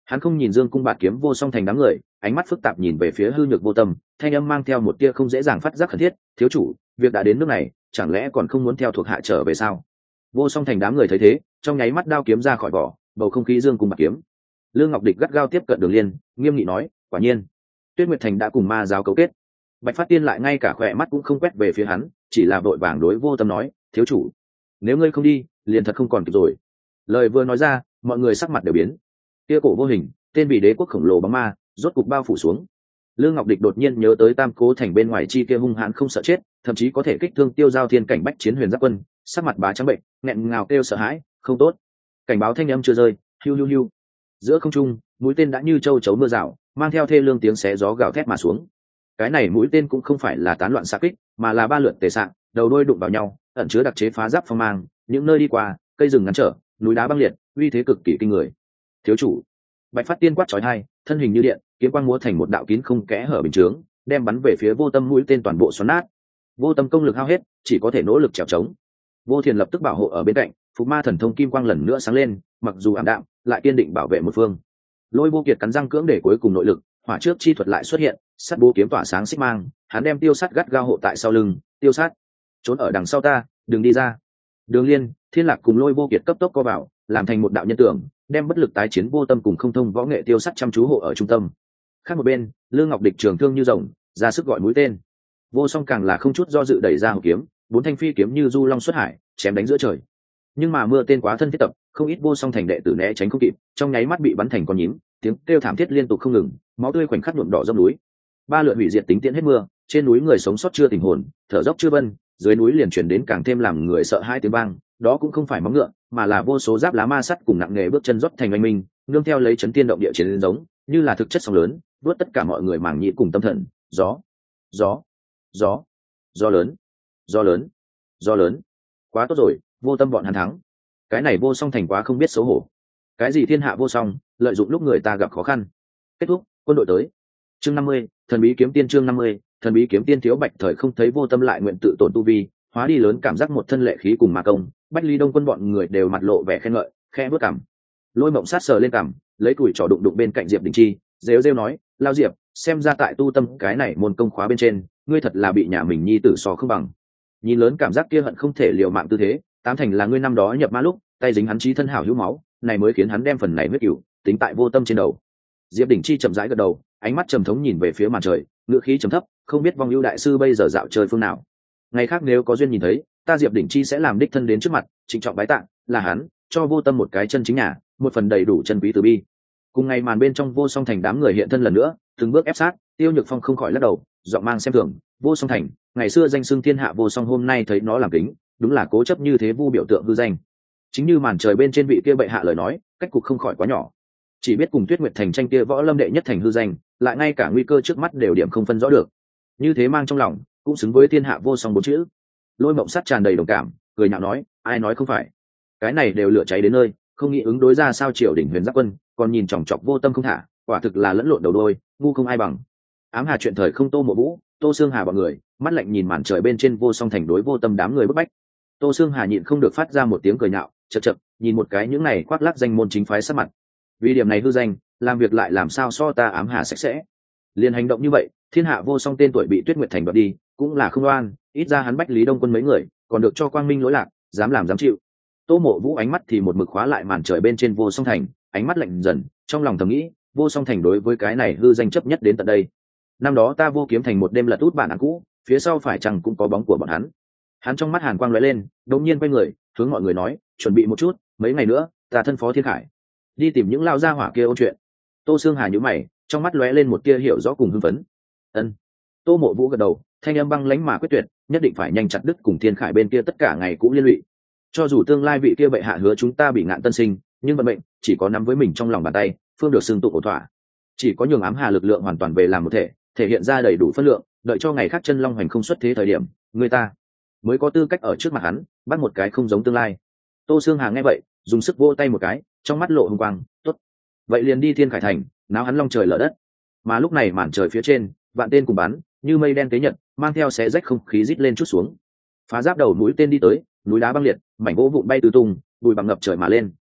Hắn không nhìn Dương cung bạt kiếm vô song thành đám người, ánh mắt phức tạp nhìn về phía hư nhược vô tâm, thanh âm mang theo một tia không dễ dàng phát giác khẩn thiết. Thiếu chủ, việc đã đến nước này, chẳng lẽ còn không muốn theo thuộc hạ trở về sao? Vô song thành đám người thấy thế, trong nháy mắt đao kiếm ra khỏi vỏ, bầu không khí Dương cung bạt kiếm. Lương Ngọc Địch gắt gao tiếp cận Đường Liên, nghiêm nghị nói: quả nhiên, Tuyết Nguyệt Thành đã cùng ma giáo cấu kết. Bạch Phát Tiên lại ngay cả khỏe mắt cũng không quét về phía hắn, chỉ là vội vàng đối Vô Tâm nói: thiếu chủ, nếu ngươi không đi, liền thật không còn kịp rồi. Lời vừa nói ra, mọi người sắc mặt đều biến. Kia cổ vô hình, tên vị đế quốc khổng lồ bóng ma, rốt cục bao phủ xuống. Lương Ngọc Địch đột nhiên nhớ tới Tam Cố Thành bên ngoài chi kia hung hãn không sợ chết, thậm chí có thể kích thương tiêu giao thiên cảnh bách chiến huyền giáp quân, sắc mặt bá trắng bệnh, nghẹn ngào kêu sợ hãi, không tốt. Cảnh báo thanh âm chưa rơi, hiu hiu hiu. Giữa không trung, mũi tên đã như châu chấu mưa rào, mang theo thê lương tiếng xé gió gào thét mà xuống. Cái này mũi tên cũng không phải là tán loạn xạ kích, mà là ba lượt tề xạ, đầu đuôi đụng vào nhau, ẩn chứa đặc chế phá giáp phong mang, những nơi đi qua, cây rừng ngăn trở, núi đá băng liệt, uy thế cực kỳ kinh người. Thiếu chủ, Bạch Phát Tiên quát chói tai, thân hình như điện, kiếm quang múa thành một đạo kín không kẽ hở bình chướng, đem bắn về phía Vô Tâm mũi tên toàn bộ xoắn nát. Vô Tâm công lực hao hết, chỉ có thể nỗ lực trèo trống. Vô Thiền lập tức bảo hộ ở bên cạnh, Phục Ma thần thông kim quang lần nữa sáng lên, mặc dù ảm đạm, lại kiên định bảo vệ một phương. Lôi Vô Kiệt cắn răng cưỡng để cuối cùng nội lực, hỏa trước chi thuật lại xuất hiện, sắt bố kiếm tỏa sáng xích mang, hắn đem Tiêu Sát gắt gao hộ tại sau lưng. Tiêu Sát, trốn ở đằng sau ta, đừng đi ra. Đường Liên, Thiên Lạc cùng Lôi Vô Kiệt cấp tốc co vào, làm thành một đạo nhân tượng, đem bất lực tái chiến Vô Tâm cùng không thông võ nghệ Tiêu Sát chăm chú hộ ở trung tâm. Khác một bên, Lương Ngọc Địch trường thương như rồng, ra sức gọi mũi tên. Vô Song càng là không chút do dự đẩy ra hổ kiếm, bốn thanh phi kiếm như du long xuất hải, chém đánh giữa trời. Nhưng mà mưa tên quá thân thiết tập, không ít Vô Song thành đệ tử né tránh không kịp, trong nháy mắt bị bắn thành con nhím, tiếng kêu thảm thiết liên tục không ngừng, máu tươi khoảnh khắc nhuộm đỏ dốc núi. Ba lượt hủy diệt tính tiễn hết mưa, trên núi người sống sót chưa tình hồn, thở dốc chưa bân, dưới núi liền chuyển đến càng thêm làm người sợ hai tiếng vang, đó cũng không phải móng ngựa, mà là vô số giáp lá ma sắt cùng nặng nghề bước chân rót thành oanh minh, nương theo lấy chấn tiên động địa chiến giống, như là thực chất sóng lớn, nuốt tất cả mọi người màng nhĩ cùng tâm thần. Gió, gió, gió, gió lớn, gió lớn, gió lớn. Quá tốt rồi, Vô Tâm bọn hắn thắng. Cái này Vô Song thành quá không biết xấu hổ. Cái gì thiên hạ vô song, lợi dụng lúc người ta gặp khó khăn. Kết thúc, quân đội tới. Chương 50, thần bí kiếm tiên. Chương 50, thần bí kiếm tiên. Thiếu Bạch Thời không thấy Vô Tâm lại nguyện tự tổn tu vi, hóa đi lớn cảm giác một thân lệ khí cùng ma công. Bách Ly Đông quân bọn người đều mặt lộ vẻ khen ngợi, khẽ bước cảm. Lôi Mộng Sát sờ lên cảm, lấy tuổi trỏ đụng đụng bên cạnh Diệp Đình Chi, rêu rêu nói: lao Diệp, xem ra tại tu tâm cái này môn công khóa bên trên, ngươi thật là bị nhà mình nhi tử so không bằng. Nhìn lớn cảm giác kia hận không thể liều mạng tư thế, tám thành là ngươi năm đó nhập ma lúc tay dính hắn chí thân hảo hữu máu, này mới khiến hắn đem phần này huyết cửu tính tại Vô Tâm trên đầu. Diệp Đình Chi chậm rãi gật đầu, ánh mắt trầm thống nhìn về phía màn trời, ngựa khí trầm thấp, không biết Vong Ưu đại sư bây giờ dạo chơi phương nào. Ngày khác nếu có duyên nhìn thấy, ta Diệp Đình Chi sẽ làm đích thân đến trước mặt, trịnh trọng bái tạ, là hắn cho Vô Tâm một cái chân chính nhà, một phần đầy đủ chân quý từ bi. Cùng ngày màn bên trong Vô Song thành đám người hiện thân lần nữa, từng bước ép sát, Tiêu Nhược Phong không khỏi lắc đầu, giọng mang xem thường: Vô Song thành, ngày xưa danh xưng thiên hạ vô song, hôm nay thấy nó làm kính, đúng là cố chấp như thế vu biểu tượng hư danh. Chính như màn trời bên trên vị kia bệ hạ lời nói, cách cục không khỏi quá nhỏ, chỉ biết cùng Tuyết Nguyệt thành tranh kia võ lâm đệ nhất thành hư danh, lại ngay cả nguy cơ trước mắt đều điểm không phân rõ được. Như thế mang trong lòng, cũng xứng với thiên hạ vô song bốn chữ. Lôi Mộng Sát tràn đầy đồng cảm, cười nhạo nói: ai nói không phải, cái này đều lửa cháy đến nơi, không nghĩ ứng đối ra sao triều đỉnh huyền giáp quân, còn nhìn chòng chọc vô tâm không thả, quả thực là lẫn lộn đầu đôi, ngu không ai bằng. Ám Hà chuyện thời không Tô Mộ Vũ, Tô Xương Hà bọn người, mắt lạnh nhìn màn trời bên trên Vô Song thành đối Vô Tâm đám người bức bách. Tô Xương Hà nhịn không được phát ra một tiếng cười nhạo, chậc chậc, nhìn một cái những này khoác lác danh môn chính phái sắc mặt. Vì điểm này hư danh, làm việc lại làm sao so ta Ám Hà sạch sẽ. Liên hành động như vậy, thiên hạ vô song tên tuổi bị Tuyết Nguyệt thành đoạt đi, cũng là không oan, ít ra hắn Bách Lý Đông quân mấy người, còn được cho quang minh lỗi lạc, dám làm dám chịu. Tô Mộ Vũ ánh mắt thì một mực khóa lại màn trời bên trên Vô Song thành, ánh mắt lạnh dần, trong lòng thầm nghĩ, Vô Song thành đối với cái này hư danh chấp nhất đến tận đây. Năm đó ta Vô Kiếm thành một đêm lật út bản án cũ, phía sau phải chăng cũng có bóng của bọn hắn. Hắn trong mắt hàn quang lóe lên, đột nhiên quay người, hướng mọi người nói: chuẩn bị một chút, mấy ngày nữa, ta thân phó Thiên Khải, đi tìm những lao gia hỏa kia ôn chuyện. Tô Xương Hà nhíu mày, trong mắt lóe lên một tia hiểu rõ cùng hưng phấn. Ân. Tô Mộ Vũ gật đầu, thanh âm băng lãnh mà quyết tuyệt, nhất định phải nhanh chặt đứt cùng Thiên Khải bên kia tất cả ngày cũ liên lụy. Cho dù tương lai vị kia bệ hạ hứa chúng ta bị ngạn tân sinh, nhưng vận mệnh chỉ có nắm với mình trong lòng bàn tay, phương được xưng tụng ổn thỏa. Chỉ có nhường Ám Hà lực lượng hoàn toàn về làm một thể, thể hiện ra đầy đủ phân lượng, đợi cho ngày khác chân long hoành không xuất thế thời điểm, người ta mới có tư cách ở trước mặt hắn bắt một cái không giống tương lai. Tô Xương Hà nghe vậy, dùng sức vỗ tay một cái, trong mắt lộ hùng quang. Tốt, vậy liền đi Thiên Khải thành, náo hắn long trời lở đất. Mà lúc này màn trời phía trên, vạn tên cùng bắn như mây đen tế nhật, mang theo xé rách không khí rít lên chút xuống. Phá giáp đầu mũi tên đi tới, núi đá băng liệt, mảnh gỗ vụn bay tứ tung, bụi bặm ngập trời mà lên.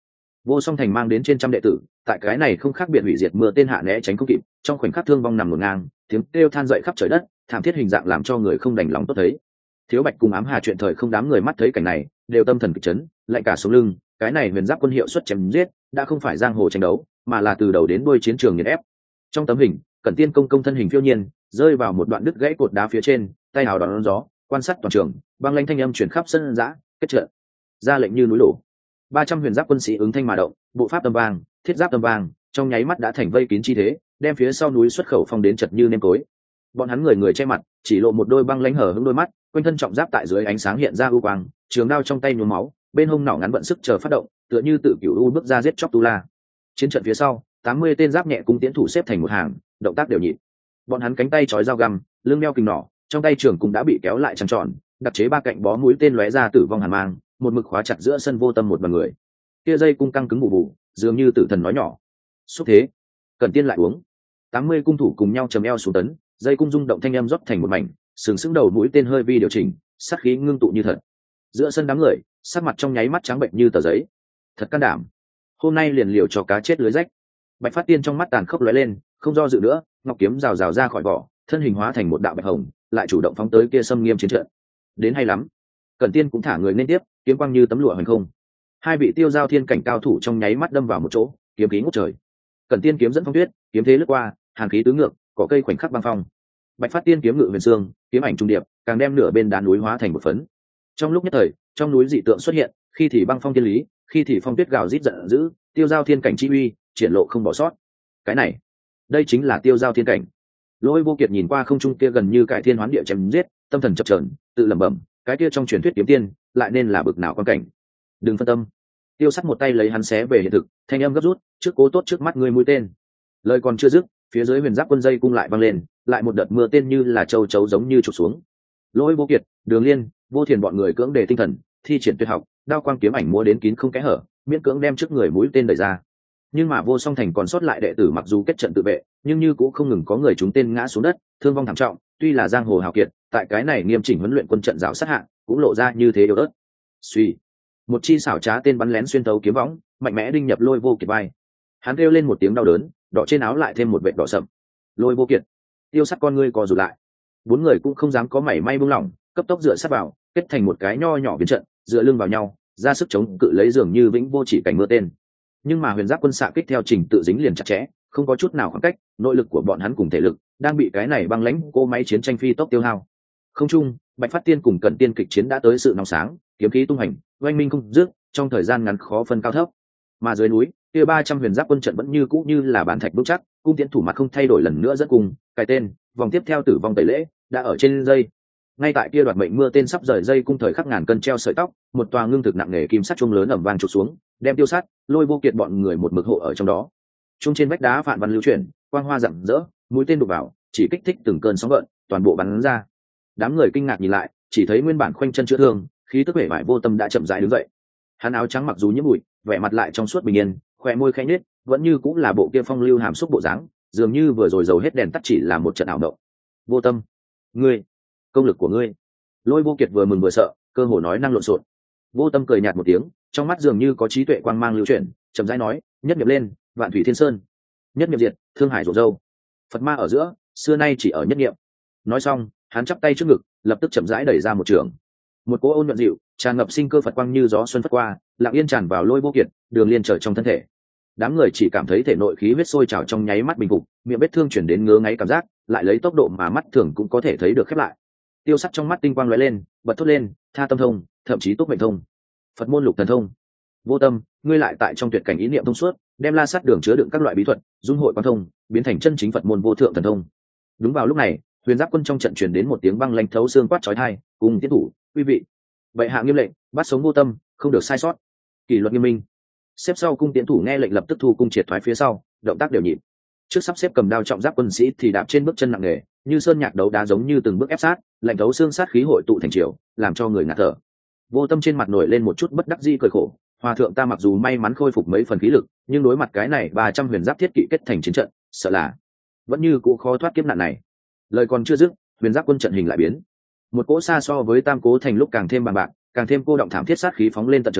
Vô Song Thành mang đến trên trăm đệ tử, tại cái này không khác biệt hủy diệt mưa tên hạ né tránh không kịp, trong khoảnh khắc thương vong nằm ngổn ngang, tiếng kêu than dậy khắp trời đất, thảm thiết hình dạng làm cho người không đành lòng tốt thấy. Thiếu Bạch cùng Ám Hà chuyện thời không đám người mắt thấy cảnh này, đều tâm thần kịch chấn, lạnh cả sống lưng, cái này Huyền Giáp quân hiệu suất chém giết, đã không phải giang hồ tranh đấu, mà là từ đầu đến đuôi chiến trường nghiền ép. Trong tấm hình, Cẩn Tiên công công thân hình phiêu nhiên, rơi vào một đoạn đứt gãy cột đá phía trên, tay hào đón gió, quan sát toàn trường, băng lãnh thanh âm truyền khắp sân dã, kết trận. Ra lệnh như núi đổ. 300 Huyền Giáp quân sĩ ứng thanh mà động, bộ pháp tầm vang, thiết giáp tầm vang, trong nháy mắt đã thành vây kín chi thế, đem phía sau núi xuất khẩu phong đến chật như nêm tối. Bọn hắn người người che mặt, chỉ lộ một đôi băng lãnh hở hững đôi mắt, quanh thân trọng giáp tại dưới ánh sáng hiện ra u quang, trường đao trong tay nhuốm máu, bên hông nỏ ngắn vận sức chờ phát động, tựa như tự cửu u bước ra giết chóc tu la. Chiến trận phía sau, 80 tên giáp nhẹ cung tiến thủ xếp thành một hàng, động tác đều nhịp. Bọn hắn cánh tay trói dao găm, lưng đeo kình nỏ, trong tay trường cũng đã bị kéo lại trăng tròn, đặc chế ba cạnh bó mũi tên lóe ra tử vong hàn mang, một mực khóa chặt giữa sân vô tâm một đoàn người. Kia dây cung căng cứng bù bù, dường như tử thần nói nhỏ. Xúc thế, Cần Tiên lại uống. 80 cung thủ cùng nhau chầm eo xuống tấn, dây cung rung động thanh âm rót thành một mảnh, sừng sững đầu mũi tên hơi vi điều chỉnh, sát khí ngưng tụ như thật. Giữa sân đám người, sắc mặt trong nháy mắt trắng bệnh như tờ giấy. Thật can đảm, hôm nay liền liều cho cá chết lưới rách. Bạch Phát Tiên trong mắt tàn khốc lóe lên, không do dự nữa, ngọc kiếm rào rào ra khỏi vỏ, thân hình hóa thành một đạo bạch hồng, lại chủ động phóng tới kia xâm nghiêm chiến trận. Đến hay lắm. Cẩn Tiên cũng thả người lên tiếp, kiếm quang như tấm lụa hành không. Hai vị tiêu giao thiên cảnh cao thủ trong nháy mắt đâm vào một chỗ, kiếm khí ngút trời. Cẩn Tiên kiếm dẫn phong tuyết, kiếm thế lướt qua, hàn khí tứ ngược, cỏ cây khoảnh khắc băng phong. Bạch Phát Tiên kiếm ngự huyền xương, kiếm ảnh trung điệp, càng đem nửa bên đá núi hóa thành một phấn. Trong lúc nhất thời, trong núi dị tượng xuất hiện, khi thì băng phong thiên lý, khi thì phong tuyết gào rít giận dữ, tiêu giao thiên cảnh chi uy, triển lộ không bỏ sót. Cái này, đây chính là tiêu giao thiên cảnh. Lôi Vô Kiệt nhìn qua không trung kia gần như cải thiên hoán địa chém giết, tâm thần chập chờn, tự lẩm bẩm, cái kia trong truyền thuyết kiếm tiên, lại nên là bực nào quan cảnh. Đừng phân tâm. Tiêu Sắt một tay lấy hắn xé về hiện thực, thanh âm gấp rút, trước cố tốt trước mắt ngươi mũi tên. Lời còn chưa dứt, phía dưới Huyền Giáp quân dây cung lại văng lên, lại một đợt mưa tên như là châu chấu giống như trục xuống. Lôi Vô Kiệt, Đường Liên, Vô Thiền bọn người cưỡng đề tinh thần, thi triển tuyệt học, đao quang kiếm ảnh múa đến kín không kẽ hở, miễn cưỡng đem trước người mũi tên đẩy ra. Nhưng mà Vô Song Thành còn sót lại đệ tử mặc dù kết trận tự vệ, nhưng như cũng không ngừng có người trúng tên ngã xuống đất, thương vong thảm trọng. Tuy là giang hồ hào kiệt, tại cái này nghiêm chỉnh huấn luyện quân trận giáo sát hạng, cũng lộ ra như thế yếu ớt. Suy, một chi xảo trá tên bắn lén xuyên tấu kiếm võng, mạnh mẽ đinh nhập Lôi Vô Kiệt vai. Hắn kêu lên một tiếng đau đớn, đỏ trên áo lại thêm một vệt đỏ sậm. Lôi Vô Kiệt, Tiêu Sắt con ngươi co rụt lại. Bốn người cũng không dám có mảy may buông lỏng, cấp tốc dựa sát vào, kết thành một cái nho nhỏ biến trận, dựa lưng vào nhau, ra sức chống cự lấy dường như vĩnh vô chỉ cảnh mưa tên. Nhưng mà Huyền Giáp quân xạ kích theo trình tự dính liền chặt chẽ, không có chút nào khoảng cách, nội lực của bọn hắn cùng thể lực đang bị cái này băng lãnh cô máy chiến tranh phi tốc tiêu hao. Không trung, Bạch Phát Tiên cùng Cẩn Tiên kịch chiến đã tới sự nóng sáng, kiếm khí tung hành, oanh minh không dứt, trong thời gian ngắn khó phân cao thấp. Mà dưới núi, kia 300 Huyền Giáp quân trận vẫn như cũ như là bàn thạch vững chắc, cung tiến thủ mặt không thay đổi lần nữa dẫn cùng, cái tên, vòng tiếp theo tử vong tẩy lễ, đã ở trên dây. Ngay tại kia đoạt mệnh mưa tên sắp rời dây cung thời khắc ngàn cân treo sợi tóc, một tòa ngưng thực nặng nề kim sắt chuông lớn ầm vang trục xuống, đem Tiêu Sát, Lôi Vô Kiệt bọn người một mực hộ ở trong đó. Chuông trên vách đá phản văn lưu chuyển, quang hoa rạng rỡ, mũi tên đục vào, chỉ kích thích từng cơn sóng gợn, toàn bộ bắn ra. Đám người kinh ngạc nhìn lại, chỉ thấy nguyên bản khoanh chân chữa thương, khí tức vẻ vải vô tâm đã chậm rãi đứng dậy. Hắn áo trắng mặc dù nhiễm bụi, vẻ mặt lại trong suốt bình yên, khóe môi khẽ nhếch, vẫn như cũng là bộ kia phong lưu hàm xúc bộ dáng, dường như vừa rồi dầu hết đèn tắt chỉ là một trận ảo động. Vô Tâm, ngươi, công lực của ngươi. Lôi Vô Kiệt vừa mừng vừa sợ, cơ hồ nói năng lộn xộn. Vô Tâm cười nhạt một tiếng, trong mắt dường như có trí tuệ quang mang lưu chuyển, chậm rãi nói, nhất niệm lên, vạn thủy thiên sơn, nhất niệm diệt, thương hải rộ râu. Phật ma ở giữa, xưa nay chỉ ở nhất niệm. Nói xong, hắn chắp tay trước ngực, lập tức chậm rãi đẩy ra một trường. Một cỗ ôn nhuận dịu, tràn ngập sinh cơ Phật quang như gió xuân phất qua, lặng yên tràn vào Lôi Vô Kiệt, Đường Liên trở trong thân thể. Đám người chỉ cảm thấy thể nội khí huyết sôi trào trong nháy mắt bình phục, miệng vết thương chuyển đến ngứa ngáy cảm giác, lại lấy tốc độ mà mắt thường cũng có thể thấy được khép lại. Tiêu Sắt trong mắt tinh quang lóe lên, bật thốt lên, tha tâm thông, thậm chí túc mệnh thông, Phật môn lục thần thông. Vô Tâm, ngươi lại tại trong tuyệt cảnh ý niệm thông suốt, đem La Sát đường chứa đựng các loại bí thuật, dung hội quang thông, biến thành chân chính Phật môn vô thượng thần thông. Đúng vào lúc này, Huyền Giáp quân trong trận truyền đến một tiếng băng lãnh thấu xương quát chói tai, cùng tiến thủ, quý vị, vậy hạ nghiêm lệnh, bắt sống Vô Tâm, không được sai sót, kỷ luật nghiêm minh. Xếp sau cung tiến thủ nghe lệnh lập tức thu cung triệt thoái phía sau, động tác đều nhịp. Trước sắp xếp cầm đao trọng giáp quân sĩ thì đạp trên bước chân nặng nề, như sơn nhạc đấu đá giống như từng bước ép sát, lạnh thấu xương sát khí hội tụ thành chiều, làm cho người ngạt thở. Vô Tâm trên mặt nổi lên một chút bất đắc dĩ cười khổ, hòa thượng ta mặc dù may mắn khôi phục mấy phần khí lực, nhưng đối mặt cái này 300 huyền giáp thiết kỵ kết thành chiến trận, sợ là vẫn như cũ khó thoát kiếp nạn này. Lời còn chưa dứt, huyền giáp quân trận hình lại biến. Một cỗ xa so với Tam Cố thành lúc càng thêm bằng bạc, càng thêm cô động thảm thiết sát khí phóng lên tận trời,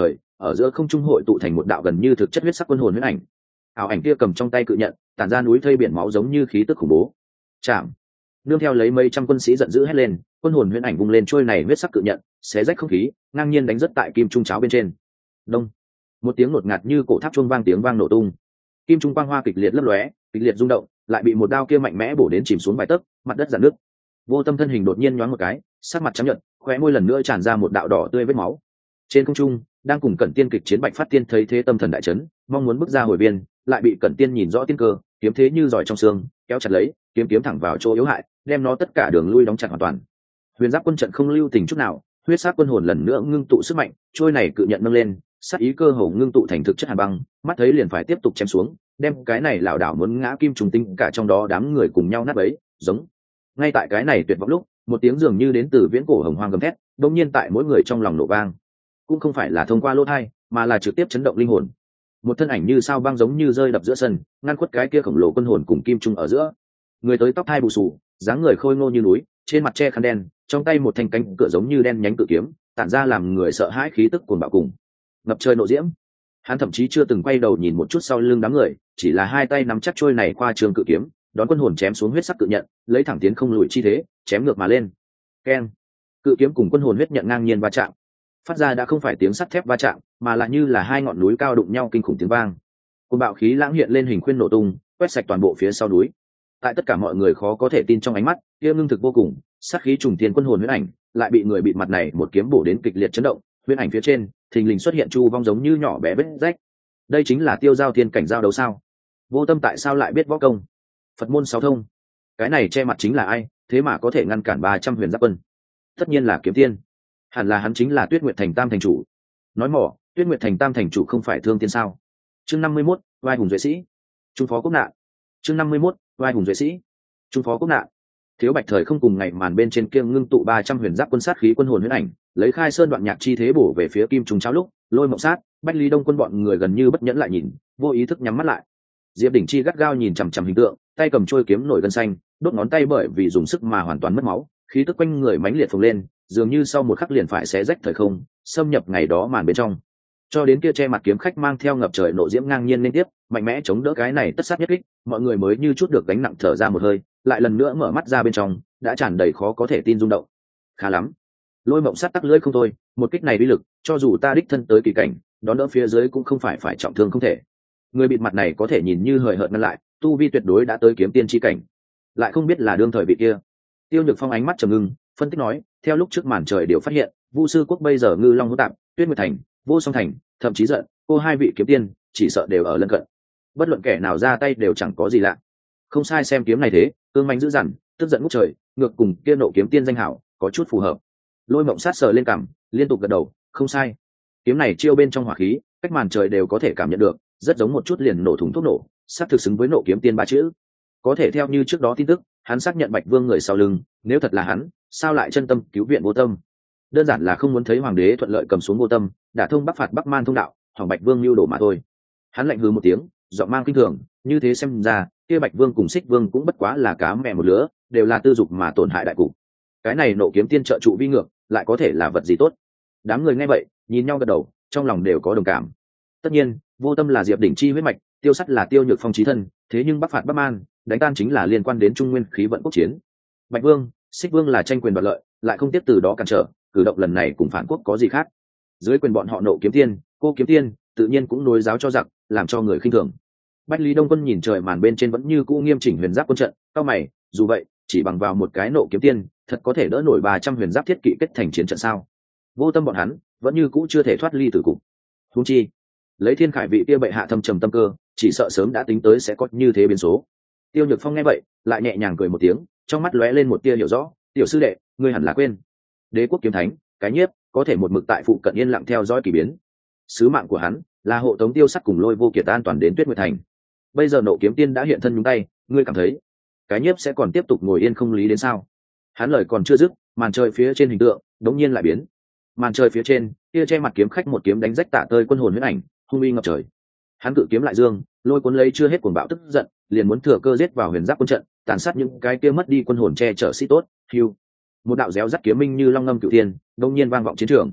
ở giữa không trung hội tụ thành một đạo gần như thực chất huyết sắc quân hồn huyết ảnh. Ảo ảnh kia cầm trong tay cự nhận, tản ra núi thây biển máu giống như khí tức khủng bố. Chạm. Nương theo lấy mấy trăm quân sĩ giận dữ hét lên, quân hồn huyễn ảnh vung lên trôi này huyết sắc cự nhận, xé rách không khí, ngang nhiên đánh rất tại kim trung cháo bên trên. Đông. Một tiếng ngột ngạt như cổ tháp chuông vang, tiếng vang nổ tung. Kim trung quang hoa kịch liệt lấp lóe, kịch liệt rung động, lại bị một đao kia mạnh mẽ bổ đến chìm xuống vài tấc, mặt đất rạn nước. Vô Tâm thân hình đột nhiên nhoáng một cái, sắc mặt trắng nhợt, khóe môi lần nữa tràn ra một đạo đỏ tươi vết máu. Trên không trung, đang cùng Cẩn Tiên kịch chiến Bạch Phát Tiên thấy thế tâm thần đại chấn, mong muốn bước ra hồi biên, lại bị Cẩn Tiên nhìn rõ tiên cơ, kiếm thế như giỏi trong xương, kéo chặt lấy, kiếm thẳng vào chỗ yếu hại, đem nó tất cả đường lui đóng chặt hoàn toàn. Huyền Giáp quân trận không lưu tình chút nào, huyết sát quân hồn lần nữa ngưng tụ sức mạnh, trôi này cự nhận nâng lên, sát ý cơ hồ ngưng tụ thành thực chất hàn băng, mắt thấy liền phải tiếp tục chém xuống, đem cái này lão đảo muốn ngã kim trùng tinh cả trong đó đám người cùng nhau nát bấy, giống. Ngay tại cái này tuyệt vọng lúc, một tiếng dường như đến từ viễn cổ hồng hoang gầm thét, đột nhiên tại mỗi người trong lòng nổ vang. Cũng không phải là thông qua lỗ tai, mà là trực tiếp chấn động linh hồn. Một thân ảnh như sao băng giống như rơi đập giữa sân, ngăn khuất cái kia khổng lồ quân hồn cùng kim trung ở giữa. Người tới tóc hai bù xù, dáng người khôi ngô như núi, trên mặt che khăn đen, trong tay một thanh cánh cửa giống như đen nhánh cự kiếm, tản ra làm người sợ hãi khí tức cuồng bạo cùng ngập trời nộ diễm. Hắn thậm chí chưa từng quay đầu nhìn một chút sau lưng đám người, chỉ là hai tay nắm chắc trôi này qua trường cự kiếm, đón quân hồn chém xuống huyết sắc cự nhận, lấy thẳng tiến không lùi chi thế, chém ngược mà lên. Keng! Cự kiếm cùng quân hồn huyết nhận ngang nhiên va chạm. Phát ra đã không phải tiếng sắt thép va chạm, mà là như là hai ngọn núi cao đụng nhau kinh khủng tiếng vang. Cuồng bạo khí lãng hiện lên hình khuyên nổ tung, quét sạch toàn bộ phía sau núi. Tại tất cả mọi người khó có thể tin trong ánh mắt, kia ngưng thực vô cùng, sát khí trùng thiên quân hồn huyễn ảnh, lại bị người bịt mặt này một kiếm bổ đến kịch liệt chấn động, huyễn ảnh phía trên, thình lình xuất hiện chu vong giống như nhỏ bé vết rách. Đây chính là Tiêu Giao Thiên cảnh giao đấu sao? Vô Tâm tại sao lại biết võ công? Phật môn sáu thông. Cái này che mặt chính là ai, thế mà có thể ngăn cản 300 huyền giáp quân? Tất nhiên là Kiếm Tiên. Hẳn là hắn chính là Tuyết Nguyệt Thành Tam thành chủ. Nói mỏ, Tuyết Nguyệt Thành Tam thành chủ không phải Thương Tiên sao? Chương 51, vai hùng duệ sĩ. Trung phó quốc nạn. Chương 51, vai hùng duệ sĩ. Trung phó quốc nạn. Thiếu Bạch Thời không cùng ngày màn bên trên kia ngưng tụ 300 huyền giáp quân sát khí quân hồn huyễn ảnh, lấy khai sơn đoạn nhạc chi thế bổ về phía Kim Trùng Cháo lúc, Lôi Mộng Sát, Bách Lý Đông quân bọn người gần như bất nhẫn lại nhìn, vô ý thức nhắm mắt lại. Diệp Đỉnh Chi gắt gao nhìn chằm chằm hình tượng, tay cầm chuôi kiếm nổi gân xanh, đốt ngón tay bởi vì dùng sức mà hoàn toàn mất máu, khí tức quanh người mãnh liệt phồng lên, dường như sau một khắc liền phải xé rách thời không, xâm nhập ngày đó màn bên trong. Cho đến kia che mặt kiếm khách mang theo ngập trời nộ diễm ngang nhiên liên tiếp, mạnh mẽ chống đỡ cái này tất sát nhất kích, mọi người mới như chút được gánh nặng thở ra một hơi, lại lần nữa mở mắt ra bên trong, đã tràn đầy khó có thể tin rung động. Khá lắm. Lôi Mộng Sát tắc lưỡi không thôi, một kích này uy lực, cho dù ta đích thân tới kỳ cảnh, đón đỡ phía dưới cũng không phải trọng thương không thể. Người bịt mặt này có thể nhìn như hời hợt ngăn lại, tu vi tuyệt đối đã tới kiếm tiên chi cảnh, lại không biết là đương thời vị kia. Tiêu Nhược Phong ánh mắt trầm ngưng, phân tích nói, theo lúc trước màn trời đều phát hiện, Vu sư quốc bây giờ ngư long hỗn tạp, Tuyết Nguyệt Thành, Vô Song Thành, thậm chí giận, cô hai vị kiếm tiên, chỉ sợ đều ở lân cận. Bất luận kẻ nào ra tay đều chẳng có gì lạ. Không sai, xem kiếm này thế, cương mãnh dữ dằn, tức giận ngút trời, ngược cùng kia nộ kiếm tiên danh hảo, có chút phù hợp. Lôi Mộng Sát sờ lên cằm, liên tục gật đầu, không sai. Kiếm này chiêu bên trong hỏa khí, cách màn trời đều có thể cảm nhận được, rất giống một chút liền nổ thủng thuốc nổ, sát thực xứng với nộ kiếm tiên ba chữ. Có thể theo như trước đó tin tức, hắn xác nhận Bạch Vương người sau lưng, nếu thật là hắn, sao lại chân tâm cứu viện Vô Tâm? Đơn giản là không muốn thấy hoàng đế thuận lợi cầm xuống Vô Tâm, đả thông bắc phạt Bắc Man thông đạo, hỏng Bạch Vương lưu đổ mà thôi. Hắn lạnh hừ một tiếng, giọng mang kinh thường, như thế xem ra, kia Bạch Vương cùng Xích Vương cũng bất quá là cá mẹ một lứa, đều là tư dục mà tổn hại đại cục. Cái này nộ kiếm tiên trợ trụ vi ngược, lại có thể là vật gì tốt? Đám người nghe vậy, nhìn nhau gật đầu, trong lòng đều có đồng cảm. Tất nhiên, Vô Tâm là Diệp Đỉnh Chi huyết mạch, Tiêu Sắt là Tiêu Nhược Phong chí thân, thế nhưng bắc phạt Bắc Man, đánh tan chính là liên quan đến Trung Nguyên khí vận quốc chiến. Bạch Vương, Xích Vương là tranh quyền đoạt lợi, lại không tiếp từ đó cản trở, cử động lần này cùng phản quốc có gì khác? Dưới quyền bọn họ nộ kiếm tiên, cô kiếm tiên, tự nhiên cũng nối giáo cho giặc, làm cho người khinh thường. Bách Lý Đông quân nhìn trời màn bên trên vẫn như cũ nghiêm chỉnh huyền giáp quân trận, cao mày, dù vậy, chỉ bằng vào một cái nộ kiếm tiên, thật có thể đỡ nổi 300 huyền giáp thiết kỵ kết thành chiến trận sao? Vô Tâm bọn hắn, vẫn như cũ chưa thể thoát ly tử cục. Huống chi, lấy Thiên Khải vị kia bệ hạ thâm trầm tâm cơ, chỉ sợ sớm đã tính tới sẽ có như thế biến số. Tiêu Nhược Phong nghe vậy, lại nhẹ nhàng cười một tiếng, trong mắt lóe lên một tia hiểu rõ, "Tiểu sư đệ, ngươi hẳn là quên, Đế quốc kiếm thánh, cái nhiếp, có thể một mực tại phụ cận yên lặng theo dõi kỳ biến. Sứ mạng của hắn là hộ tống Tiêu Sắt cùng Lôi Vô Kiệt an toàn đến Tuyết Nguyệt Thành. Bây giờ nộ kiếm tiên đã hiện thân nhúng tay, ngươi cảm thấy cái nhiếp sẽ còn tiếp tục ngồi yên không lý đến sao?" Hắn lời còn chưa dứt, màn trời phía trên hình tượng đống nhiên lại biến. Màn trời phía trên, kia che mặt kiếm khách một kiếm đánh rách tạ tơi quân hồn huyễn ảnh, hung uy ngập trời. Hắn cự kiếm lại dương, lôi cuốn lấy chưa hết cuồng bạo tức giận, liền muốn thừa cơ giết vào huyền giáp quân trận, tàn sát những cái kia mất đi quân hồn che chở sĩ tốt. Hưu, một đạo réo rắt kiếm minh như long ngâm cửu thiên, đông nhiên vang vọng chiến trường.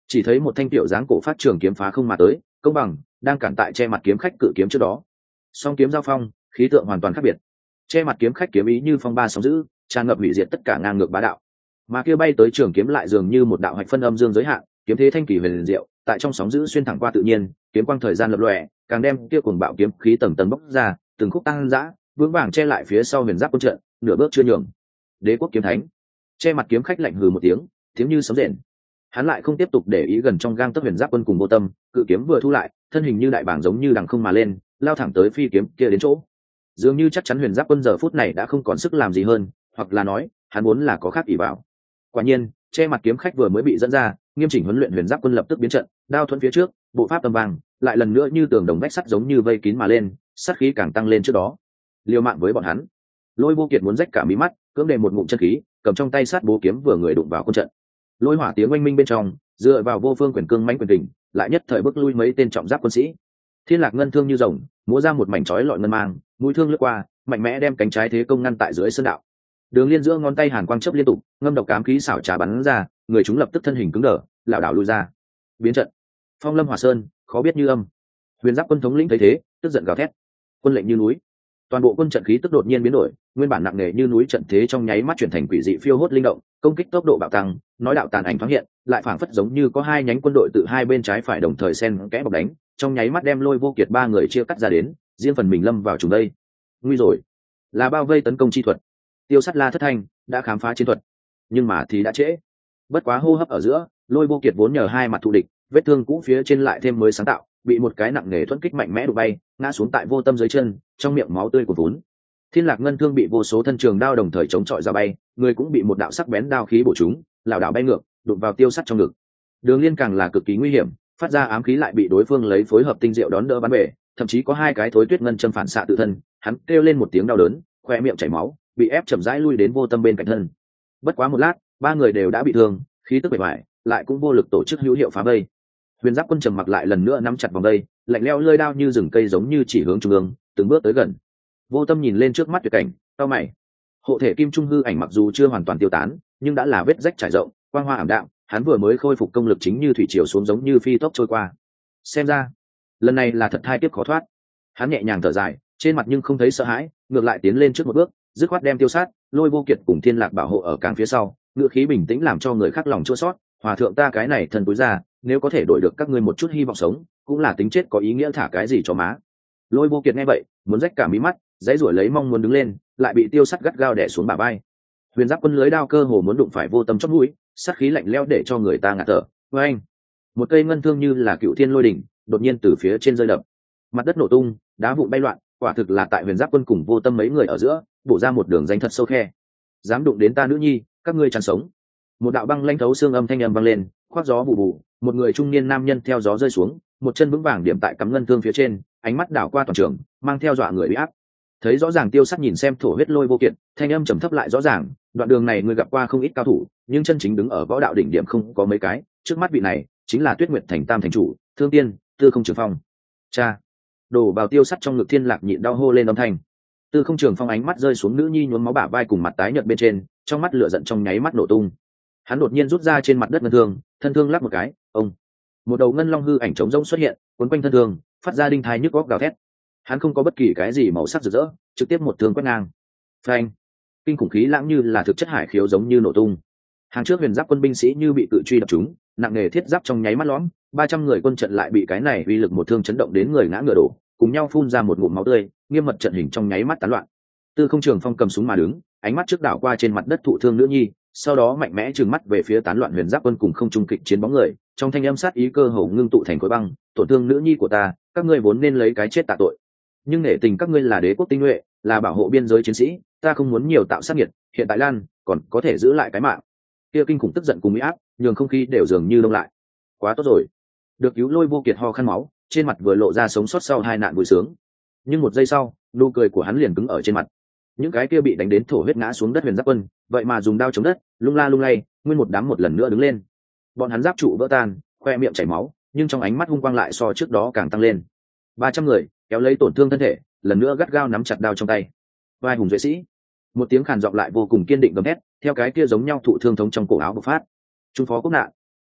chỉ thấy một thanh tiểu dáng cổ phát trường kiếm phá không mà tới, công bằng đang cản tại che mặt kiếm khách cự kiếm trước đó. Song kiếm giao phong, khí tượng hoàn toàn khác biệt. Che mặt kiếm khách kiếm ý như phong ba sóng dữ, tràn ngập hủy diệt tất cả ngang ngược bá đạo, mà kia bay tới trường kiếm lại dường như một đạo hạch phân âm dương giới hạn, kiếm thế thanh kỳ huyền diệu, tại trong sóng dữ xuyên thẳng qua tự nhiên, kiếm quang thời gian lập lòe, càng đem kia cuồng bạo kiếm khí tầng tầng bốc ra, từng khúc tăng dã, vững vàng che lại phía sau huyền giáp quân trận, nửa bước chưa nhường. Đế quốc kiếm thánh, che mặt kiếm khách lạnh hừ một tiếng, tiếng như sấm rền. Hắn lại không tiếp tục để ý gần trong gang tấc huyền giáp quân cùng vô tâm, cự kiếm vừa thu lại, thân hình như đại bảng giống như đằng không mà lên, lao thẳng tới phi kiếm kia đến chỗ. Dường như chắc chắn huyền giáp quân giờ phút này đã không còn sức làm gì hơn, hoặc là nói, hắn muốn là có khác ỷ vào. Quả nhiên, che mặt kiếm khách vừa mới bị dẫn ra, nghiêm chỉnh huấn luyện huyền giáp quân lập tức biến trận, đao thuẫn phía trước, bộ pháp tầm vàng, lại lần nữa như tường đồng vách sắt giống như vây kín mà lên, sát khí càng tăng lên trước đó. Liều mạng với bọn hắn. Lôi Vô Kiệt muốn rách cả mí mắt, cưỡng đè một ngụm chân khí, cầm trong tay sát bố kiếm vừa người đụng vào quân trận. Lôi hỏa tiếng oanh minh bên trong, dựa vào vô phương quyền cương mãnh quyền kình, lại nhất thời bước lui mấy tên trọng giáp quân sĩ. Thiên Lạc ngân thương như rồng, múa ra một mảnh chói lọi ngân mang, mũi thương lướt qua, mạnh mẽ đem cánh trái thế công ngăn tại dưới sơn đạo. Đường Liên giữa ngón tay hàn quang chớp liên tục, ngâm độc ám khí xảo trá bắn ra, người chúng lập tức thân hình cứng đờ, lảo đảo lui ra. Biến trận. Phong Lâm Hỏa Sơn, khó biết như âm. Huyền Giáp quân thống lĩnh thấy thế, tức giận gào thét. Quân lệnh như núi. Toàn bộ quân trận khí tức đột nhiên biến đổi, nguyên bản nặng nề như núi trận thế trong nháy mắt chuyển thành quỷ dị phiêu hốt linh động, công kích tốc độ bạo tăng, nói đạo tàn ảnh thoáng hiện, lại phảng phất giống như có hai nhánh quân đội từ hai bên trái phải đồng thời xen kẽ bọc đánh, trong nháy mắt đem Lôi Vô Kiệt ba người chia cắt ra đến, riêng phần mình lâm vào trùng đây. Nguy rồi, là bao vây tấn công chi thuật. Tiêu Sắt La thất thanh đã khám phá chiến thuật, nhưng mà thì đã trễ. Bất quá hô hấp ở giữa, Lôi Vô Kiệt vốn nhờ hai mặt thù địch, vết thương cũ phía trên lại thêm mới sáng tạo, bị một cái nặng nề thuẫn kích mạnh mẽ đụng bay, ngã xuống tại vô tâm dưới chân, trong miệng máu tươi của vốn. Thiên Lạc ngân thương bị vô số thân trường đao đồng thời chống chọi ra bay, người cũng bị một đạo sắc bén đao khí bổ trúng, lảo đảo bay ngược, đụng vào Tiêu Sắt trong ngực. Đường Liên càng là cực kỳ nguy hiểm, phát ra ám khí lại bị đối phương lấy phối hợp tinh diệu đón đỡ bắn bể, thậm chí có hai cái thối tuyết ngân châm phản xạ tự thân, hắn kêu lên một tiếng đau đớn, khoe miệng chảy máu, bị ép chậm rãi lui đến vô tâm bên cạnh thân. Bất quá một lát, ba người đều đã bị thương, khí tức bề ngoài lại cũng vô lực tổ chức hữu hiệu phá vây. Huyền Giáp quân trầm mặc lại lần nữa nắm chặt vòng đây, lạnh lẽo lơi đao như rừng cây giống như chỉ hướng trung ương, từng bước tới gần. Vô tâm nhìn lên trước mắt tuyệt cảnh, cau mày. Hộ thể kim trung hư ảnh mặc dù chưa hoàn toàn tiêu tán, nhưng đã là vết rách trải rộng, quang hoa ảm đạm, hắn vừa mới khôi phục công lực chính như thủy triều xuống giống như phi tốc trôi qua. Xem ra, lần này là thật thai kiếp khó thoát. Hắn nhẹ nhàng thở dài, trên mặt nhưng không thấy sợ hãi, ngược lại tiến lên trước một bước, dứt khoát đem Tiêu Sát, Lôi Vô Kiệt cùng Thiên Lạc bảo hộ ở càng phía sau, ngựa khí bình tĩnh làm cho người khác lòng chua xót. Hòa thượng ta cái này thân túi ra, nếu có thể đổi được các ngươi một chút hy vọng sống, cũng là tính chết có ý nghĩa thả cái gì cho má. Lôi Vô Kiệt nghe vậy, muốn rách cả mí mắt, dãy rủi lấy mong muốn đứng lên, lại bị Tiêu Sắt gắt gao đè xuống bả vai. Huyền Giáp quân lưới đao cơ hồ muốn đụng phải vô tâm chót mũi, sát khí lạnh lẽo để cho người ta ngạt thở. Với anh, một cây ngân thương như là cựu thiên lôi đỉnh, đột nhiên từ phía trên rơi đập, mặt đất nổ tung, đá vụn bay loạn, quả thực là tại Huyền Giáp quân cùng vô tâm mấy người ở giữa, bổ ra một đường danh thật sâu khe. Dám đụng đến ta nữ nhi, các ngươi chán sống. Một đạo băng lãnh thấu xương âm thanh âm vang lên, khoác gió vụ vụ, một người trung niên nam nhân theo gió rơi xuống, một chân vững vàng điểm tại cắm ngân thương phía trên, ánh mắt đảo qua toàn trường, mang theo dọa người uy áp. Thấy rõ ràng Tiêu Sắt nhìn xem thổ huyết Lôi Vô Kiệt, thanh âm trầm thấp lại rõ ràng, đoạn đường này ngươi gặp qua không ít cao thủ, nhưng chân chính đứng ở võ đạo đỉnh điểm không có mấy cái, trước mắt vị này chính là Tuyết Nguyệt Thành Tam thành chủ, Thương Tiên, Tư Không Trường Phong. Cha! Đổ vào Tiêu Sắt trong ngực Thiên Lạc nhịn đau hô lên âm thanh. Tư Không Trường Phong ánh mắt rơi xuống nữ nhi nhuốm máu bả vai cùng mặt tái nhợt bên trên, trong mắt lửa giận trong nháy mắt nổ tung. Hắn đột nhiên rút ra trên mặt đất ngân thương, thân thương lắc một cái, ông. Một đầu ngân long hư ảnh trống rỗng xuất hiện, quấn quanh thân thương, phát ra đinh thai nhức óc gào thét. Hắn không có bất kỳ cái gì màu sắc rực rỡ, trực tiếp một thương quét ngang. Phanh! Kinh khủng khí lãng như là thực chất hải khiếu giống như nổ tung. Hàng trước Huyền Giáp quân binh sĩ như bị cự truy đập trúng, nặng nề thiết giáp trong nháy mắt lõm, 300 người quân trận lại bị cái này uy lực một thương chấn động đến người ngã ngựa đổ, cùng nhau phun ra một ngụm máu tươi, nghiêm mật trận hình trong nháy mắt tán loạn. Tư Không Trường Phong cầm súng mà đứng, ánh mắt trước đảo qua trên mặt đất thụ thương nữ nhi, sau đó mạnh mẽ trừng mắt về phía tán loạn Huyền Giáp quân cùng không trung kịch chiến bóng người, trong thanh âm sát ý cơ hồ ngưng tụ thành khối băng, tổn thương nữ nhi của ta, các ngươi vốn nên lấy cái chết tạ tội. Nhưng nể tình các ngươi là đế quốc tinh nhuệ, là bảo hộ biên giới chiến sĩ, ta không muốn nhiều tạo sát nhiệt, hiện tại Lan còn có thể giữ lại cái mạng. Kia kinh khủng tức giận cùng uy áp, nhường không khí đều dường như đông lại. Quá tốt rồi. Được cứu Lôi Vô Kiệt ho khan máu, trên mặt vừa lộ ra sống sót sau hai nạn vui sướng. Nhưng một giây sau, nụ cười của hắn liền cứng ở trên mặt. Những cái kia bị đánh đến thổ huyết ngã xuống đất Huyền Giáp quân, vậy mà dùng đao chống đất, lung la lung lay, nguyên một đám một lần nữa đứng lên. Bọn hắn giáp trụ vỡ tan, khoe miệng chảy máu, nhưng trong ánh mắt hung quang lại so trước đó càng tăng lên. 300 người kéo lấy tổn thương thân thể, lần nữa gắt gao nắm chặt đao trong tay. Vai hùng duệ sĩ, một tiếng khàn giọng lại vô cùng kiên định gầm hét, theo cái kia giống nhau thụ thương thống trong cổ áo bộc phát. Trung phó quốc nạn,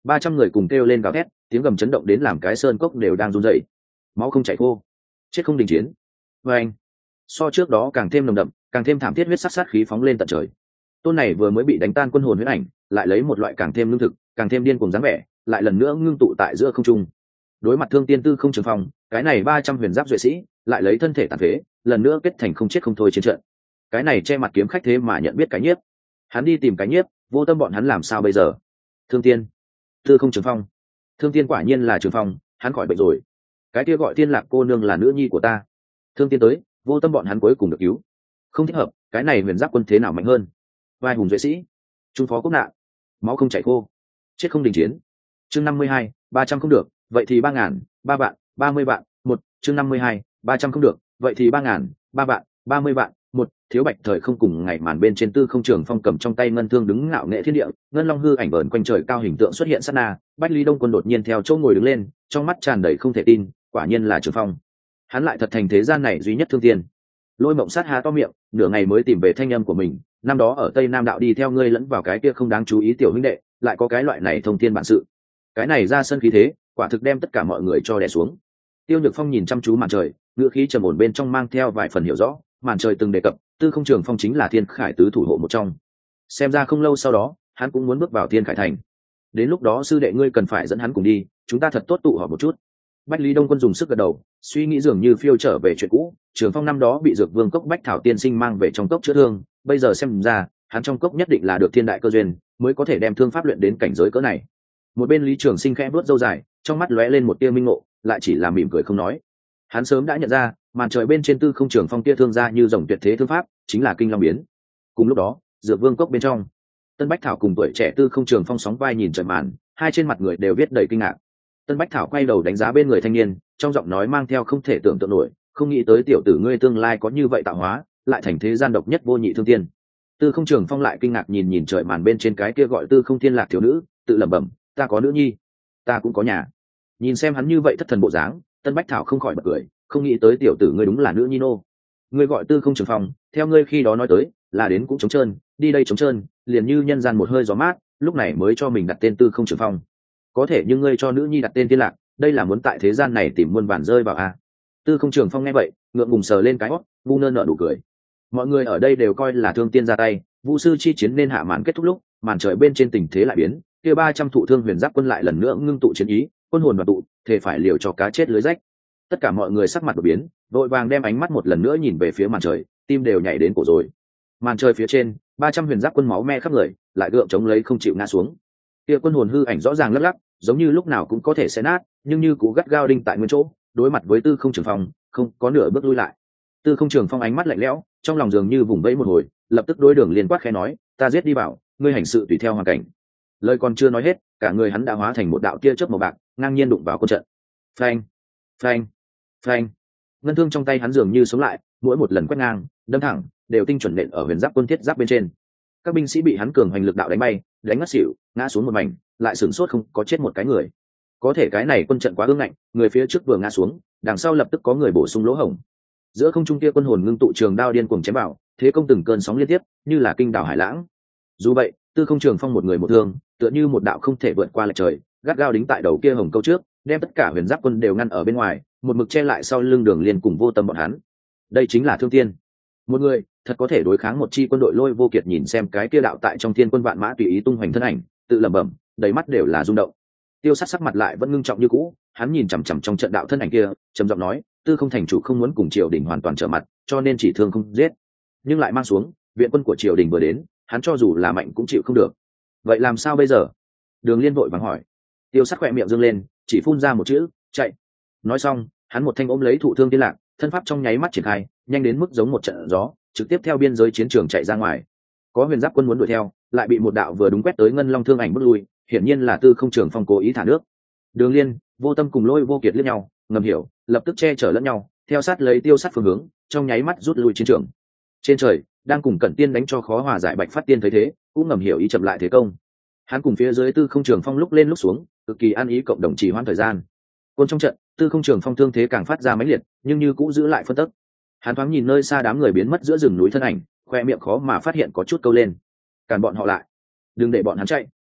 300 người cùng kêu lên gào thét, tiếng gầm chấn động đến làm cái sơn cốc đều đang run rẩy. Máu không chảy khô, chết không đình chiến. Và anh, so trước đó càng thêm nồng đậm, càng thêm thảm thiết, huyết sắc sát khí phóng lên tận trời. Tôn này vừa mới bị đánh tan quân hồn huyết ảnh, lại lấy một loại càng thêm lương thực, càng thêm điên cuồng dáng vẻ, lại lần nữa ngưng tụ tại giữa không trung. Đối mặt Thương Tiên Tư Không Trường Phong, cái này 300 huyền giáp duệ sĩ, lại lấy thân thể tàn phế, lần nữa kết thành không chết không thôi chiến trận. Cái này che mặt kiếm khách thế mà nhận biết cái nhiếp. Hắn đi tìm cái nhiếp, Vô Tâm bọn hắn làm sao bây giờ? Thương Tiên, Tư Không Trường Phong. Thương Tiên quả nhiên là Trường Phong, hắn khỏi bệnh rồi. Cái kia gọi Tiên Lạc cô nương là nữ nhi của ta. Thương Tiên tới, Vô Tâm bọn hắn cuối cùng được cứu. Không thích hợp, cái này huyền giáp quân thế nào mạnh hơn? Vai hùng duệ sĩ, trung phó quốc nạn, máu không chảy khô, chết không đình chiến. Chương 52, 300 không được, vậy thì 3000, 3 vạn, 30 vạn, 1, chương 52, 300 không được, vậy thì 3000, 3 vạn, 30 vạn, 1, Thiếu Bạch thời không cùng ngày màn bên trên Tư Không Trường Phong cầm trong tay ngân thương đứng ngạo nghệ thiên địa, ngân long hư ảnh vờn quanh trời cao hình tượng xuất hiện sát na, Bách Lý Đông Quân đột nhiên theo chỗ ngồi đứng lên, trong mắt tràn đầy không thể tin, quả nhiên là Trường Phong. Hắn lại thật thành thế gian này duy nhất Thương Tiên. Lôi Mộng Sát há to miệng, nửa ngày mới tìm về thanh âm của mình, năm đó ở Tây Nam đạo đi theo ngươi lẫn vào cái kia không đáng chú ý tiểu huynh đệ, lại có cái loại này thông thiên bản sự. Cái này ra sân khí thế, quả thực đem tất cả mọi người cho đè xuống. Tiêu Nhược Phong nhìn chăm chú màn trời, ngữ khí trầm ổn bên trong mang theo vài phần hiểu rõ, màn trời từng đề cập, Tư Không Trường Phong chính là Thiên Khải tứ thủ hộ một trong. Xem ra không lâu sau đó, hắn cũng muốn bước vào Thiên Khải thành. Đến lúc đó sư đệ ngươi cần phải dẫn hắn cùng đi, chúng ta thật tốt tụ họp một chút. Bách Lý Đông Quân dùng sức gật đầu, suy nghĩ dường như phiêu trở về chuyện cũ. Trường Phong năm đó bị Dược Vương cốc Bách Thảo tiên sinh mang về trong cốc chữa thương, bây giờ xem ra, hắn trong cốc nhất định là được thiên đại cơ duyên, mới có thể đem thương pháp luyện đến cảnh giới cỡ này. Một bên Lý Trường Sinh khẽ vuốt râu dài, trong mắt lóe lên một tia minh ngộ, lại chỉ là mỉm cười không nói. Hắn sớm đã nhận ra, màn trời bên trên Tư Không Trường Phong tia thương ra như rồng tuyệt thế thương pháp, chính là Kinh Long biến. Cùng lúc đó, Dược Vương cốc bên trong, Tân Bách Thảo cùng tuổi trẻ Tư Không Trường Phong sóng vai nhìn trời màn, hai trên mặt người đều viết đầy kinh ngạc. Tân Bách Thảo quay đầu đánh giá bên người thanh niên, trong giọng nói mang theo không thể tưởng tượng nổi, không nghĩ tới tiểu tử ngươi tương lai có như vậy tạo hóa, lại thành thế gian độc nhất vô nhị thương tiên. Tư Không Trường Phong lại kinh ngạc nhìn nhìn trời màn bên trên cái kia gọi Tư Không Thiên Lạc thiếu nữ, tự lẩm bẩm, ta có nữ nhi, ta cũng có nhà. Nhìn xem hắn như vậy thất thần bộ dáng, Tân Bách Thảo không khỏi bật cười, không nghĩ tới tiểu tử ngươi đúng là nữ nhi nô. Ngươi gọi Tư Không Trường Phong, theo ngươi khi đó nói tới, là đến cũng trống trơn, đi đây trống trơn, liền như nhân gian một hơi gió mát, lúc này mới cho mình đặt tên Tư Không Trường Phong. Có thể nhưng ngươi cho nữ nhi đặt tên Thiên Lạc, đây là muốn tại thế gian này tìm muôn vàn rơi vào a. Tư Không Trường Phong nghe vậy, ngượng ngùng sờ lên cái hót, ngu ngơ nở nụ cười. Mọi người ở đây đều coi là Thương Tiên ra tay, Vũ sư chi chiến nên hạ màn kết thúc lúc, màn trời bên trên tình thế lại biến, kia 300 thụ thương huyền giáp quân lại lần nữa ngưng tụ chiến ý, quân hồn và tụ, thể phải liều cho cá chết lưới rách. Tất cả mọi người sắc mặt đổi biến, vội vàng đem ánh mắt một lần nữa nhìn về phía màn trời, tim đều nhảy đến cổ rồi. Màn trời phía trên, 300 huyền giáp quân máu me khắp người, lại gượng chống lấy không chịu ngã xuống. Kia quân hồn hư ảnh rõ ràng lắc lắc, giống như lúc nào cũng có thể sẽ nát, nhưng như cú gắt gao đinh tại nguyên chỗ, đối mặt với Tư Không Trường Phong, không có nửa bước lui lại. Tư Không Trường Phong ánh mắt lạnh lẽo, trong lòng dường như vùng vẫy một hồi, lập tức đối Đường Liên quát khẽ nói, ta giết đi bảo, ngươi hành sự tùy theo hoàn cảnh. Lời còn chưa nói hết, cả người hắn đã hóa thành một đạo tia chớp màu bạc, ngang nhiên đụng vào quân trận. Phanh, phanh, phanh. Ngân thương trong tay hắn dường như sống lại, mỗi một lần quét ngang, đâm thẳng, đều tinh chuẩn nện ở huyền giáp quân thiết giáp bên trên. Các binh sĩ bị hắn cường hành lực đạo đánh bay, đánh ngất xỉu, ngã xuống một mảnh, lại sửng sốt không có chết một cái người. Có thể cái này quân trận quá ương ngạnh, người phía trước vừa ngã xuống, đằng sau lập tức có người bổ sung lỗ hổng. Giữa không trung kia quân hồn ngưng tụ trường đao điên cuồng chém vào, thế công từng cơn sóng liên tiếp, như là kinh đảo hải lãng. Dù vậy, Tư Không Trường Phong một người một thương, tựa như một đạo không thể vượt qua lệch trời, gắt gao đính tại đầu kia hồng câu trước, đem tất cả huyền giáp quân đều ngăn ở bên ngoài, một mực che lại sau lưng Đường Liên cùng Vô Tâm bọn hắn. Đây chính là Thương Tiên. Một người, thật có thể đối kháng một chi quân đội Lôi Vô Kiệt nhìn xem cái kia đạo tại trong thiên quân vạn mã tùy ý tung hoành thân ảnh, tự lẩm bẩm, đầy mắt đều là rung động. Tiêu Sát sắc mặt lại vẫn ngưng trọng như cũ, hắn nhìn chằm chằm trong trận đạo thân ảnh kia, trầm giọng nói, Tư Không thành chủ không muốn cùng triều đình hoàn toàn trở mặt, cho nên chỉ thương không giết, nhưng lại mang xuống, viện quân của triều đình vừa đến, hắn cho dù là mạnh cũng chịu không được. Vậy làm sao bây giờ? Đường Liên vội vàng hỏi. Tiêu Sát khỏe miệng dương lên, chỉ phun ra một chữ, chạy. Nói xong, hắn một thanh ôm lấy thụ thương Thiên Lạc, thân pháp trong nháy mắt triển khai, nhanh đến mức giống một trận gió, trực tiếp theo biên giới chiến trường chạy ra ngoài. Có huyền giáp quân muốn đuổi theo, lại bị một đạo vừa đúng quét tới ngân long thương ảnh bước lui, hiển nhiên là Tư Không Trường Phong cố ý thả nước. Đường Liên, Vô Tâm cùng Lôi Vô Kiệt liếc nhau, ngầm hiểu, lập tức che chở lẫn nhau, theo sát lấy Tiêu Sát phương hướng, trong nháy mắt rút lui chiến trường. Trên trời, đang cùng Cẩn Tiên đánh cho khó hòa giải Bạch Phát Tiên thấy thế, cũng ngầm hiểu ý chậm lại thế công. Hắn cùng phía dưới Tư Không Trường Phong lúc lên lúc xuống, cực kỳ ăn ý cộng đồng trì hoãn thời gian. Quân trong trận, Tư Không Trường Phong thương thế càng phát ra mãnh liệt, nhưng như cũng giữ lại phân tấc. Hắn thoáng nhìn nơi xa đám người biến mất giữa rừng núi thân ảnh, khoe miệng khó mà phát hiện có chút câu lên. Cản bọn họ lại, đừng để bọn hắn chạy.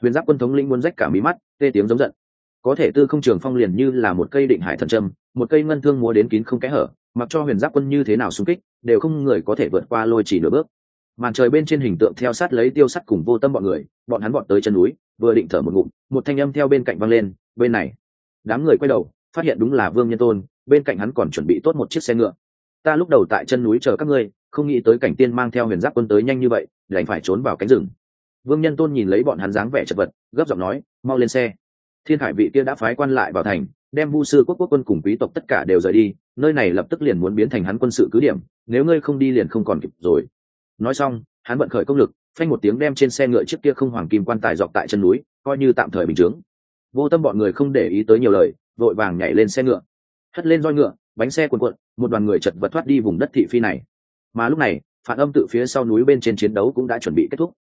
huyền giáp quân thống lĩnh muốn rách cả mí mắt, tê tiếng giống giận. Có thể Tư Không Trường Phong liền như là một cây định hải thần châm, một cây ngân thương múa đến kín không kẽ hở, mặc cho huyền giáp quân như thế nào xung kích, đều không người có thể vượt qua lôi chỉ nửa bước. Màn trời bên trên hình tượng theo sát lấy Tiêu Sắt cùng Vô Tâm bọn người, bọn hắn bọn tới chân núi, vừa định thở một ngụm, một thanh âm theo bên cạnh vang lên, bên này. Đám người quay đầu, phát hiện đúng là Vương Nhân Tôn, bên cạnh hắn còn chuẩn bị tốt một chiếc xe ngựa. Ta lúc đầu tại chân núi chờ các ngươi, không nghĩ tới cảnh tiên mang theo huyền giáp quân tới nhanh như vậy, đành phải trốn vào cánh rừng. Vương Nhân Tôn nhìn lấy bọn hắn dáng vẻ chật vật, gấp giọng nói, mau lên xe. Thiên Khải vị kia đã phái quan lại vào thành, đem Vu sư quốc quân cùng quý tộc tất cả đều rời đi, nơi này lập tức liền muốn biến thành hắn quân sự cứ điểm, nếu ngươi không đi liền không còn kịp rồi. Nói xong, hắn vận khởi công lực, phanh một tiếng đem trên xe ngựa chiếc kia không hoàng kim quan tài dọc tại chân núi, coi như tạm thời bình chứng. Vô Tâm bọn người không để ý tới nhiều lời, vội vàng nhảy lên xe ngựa, hất lên roi ngựa, bánh xe cuồn cuộn, một đoàn người chật vật thoát đi vùng đất thị phi này. Mà lúc này, phản âm tự phía sau núi bên trên chiến đấu cũng đã chuẩn bị kết thúc.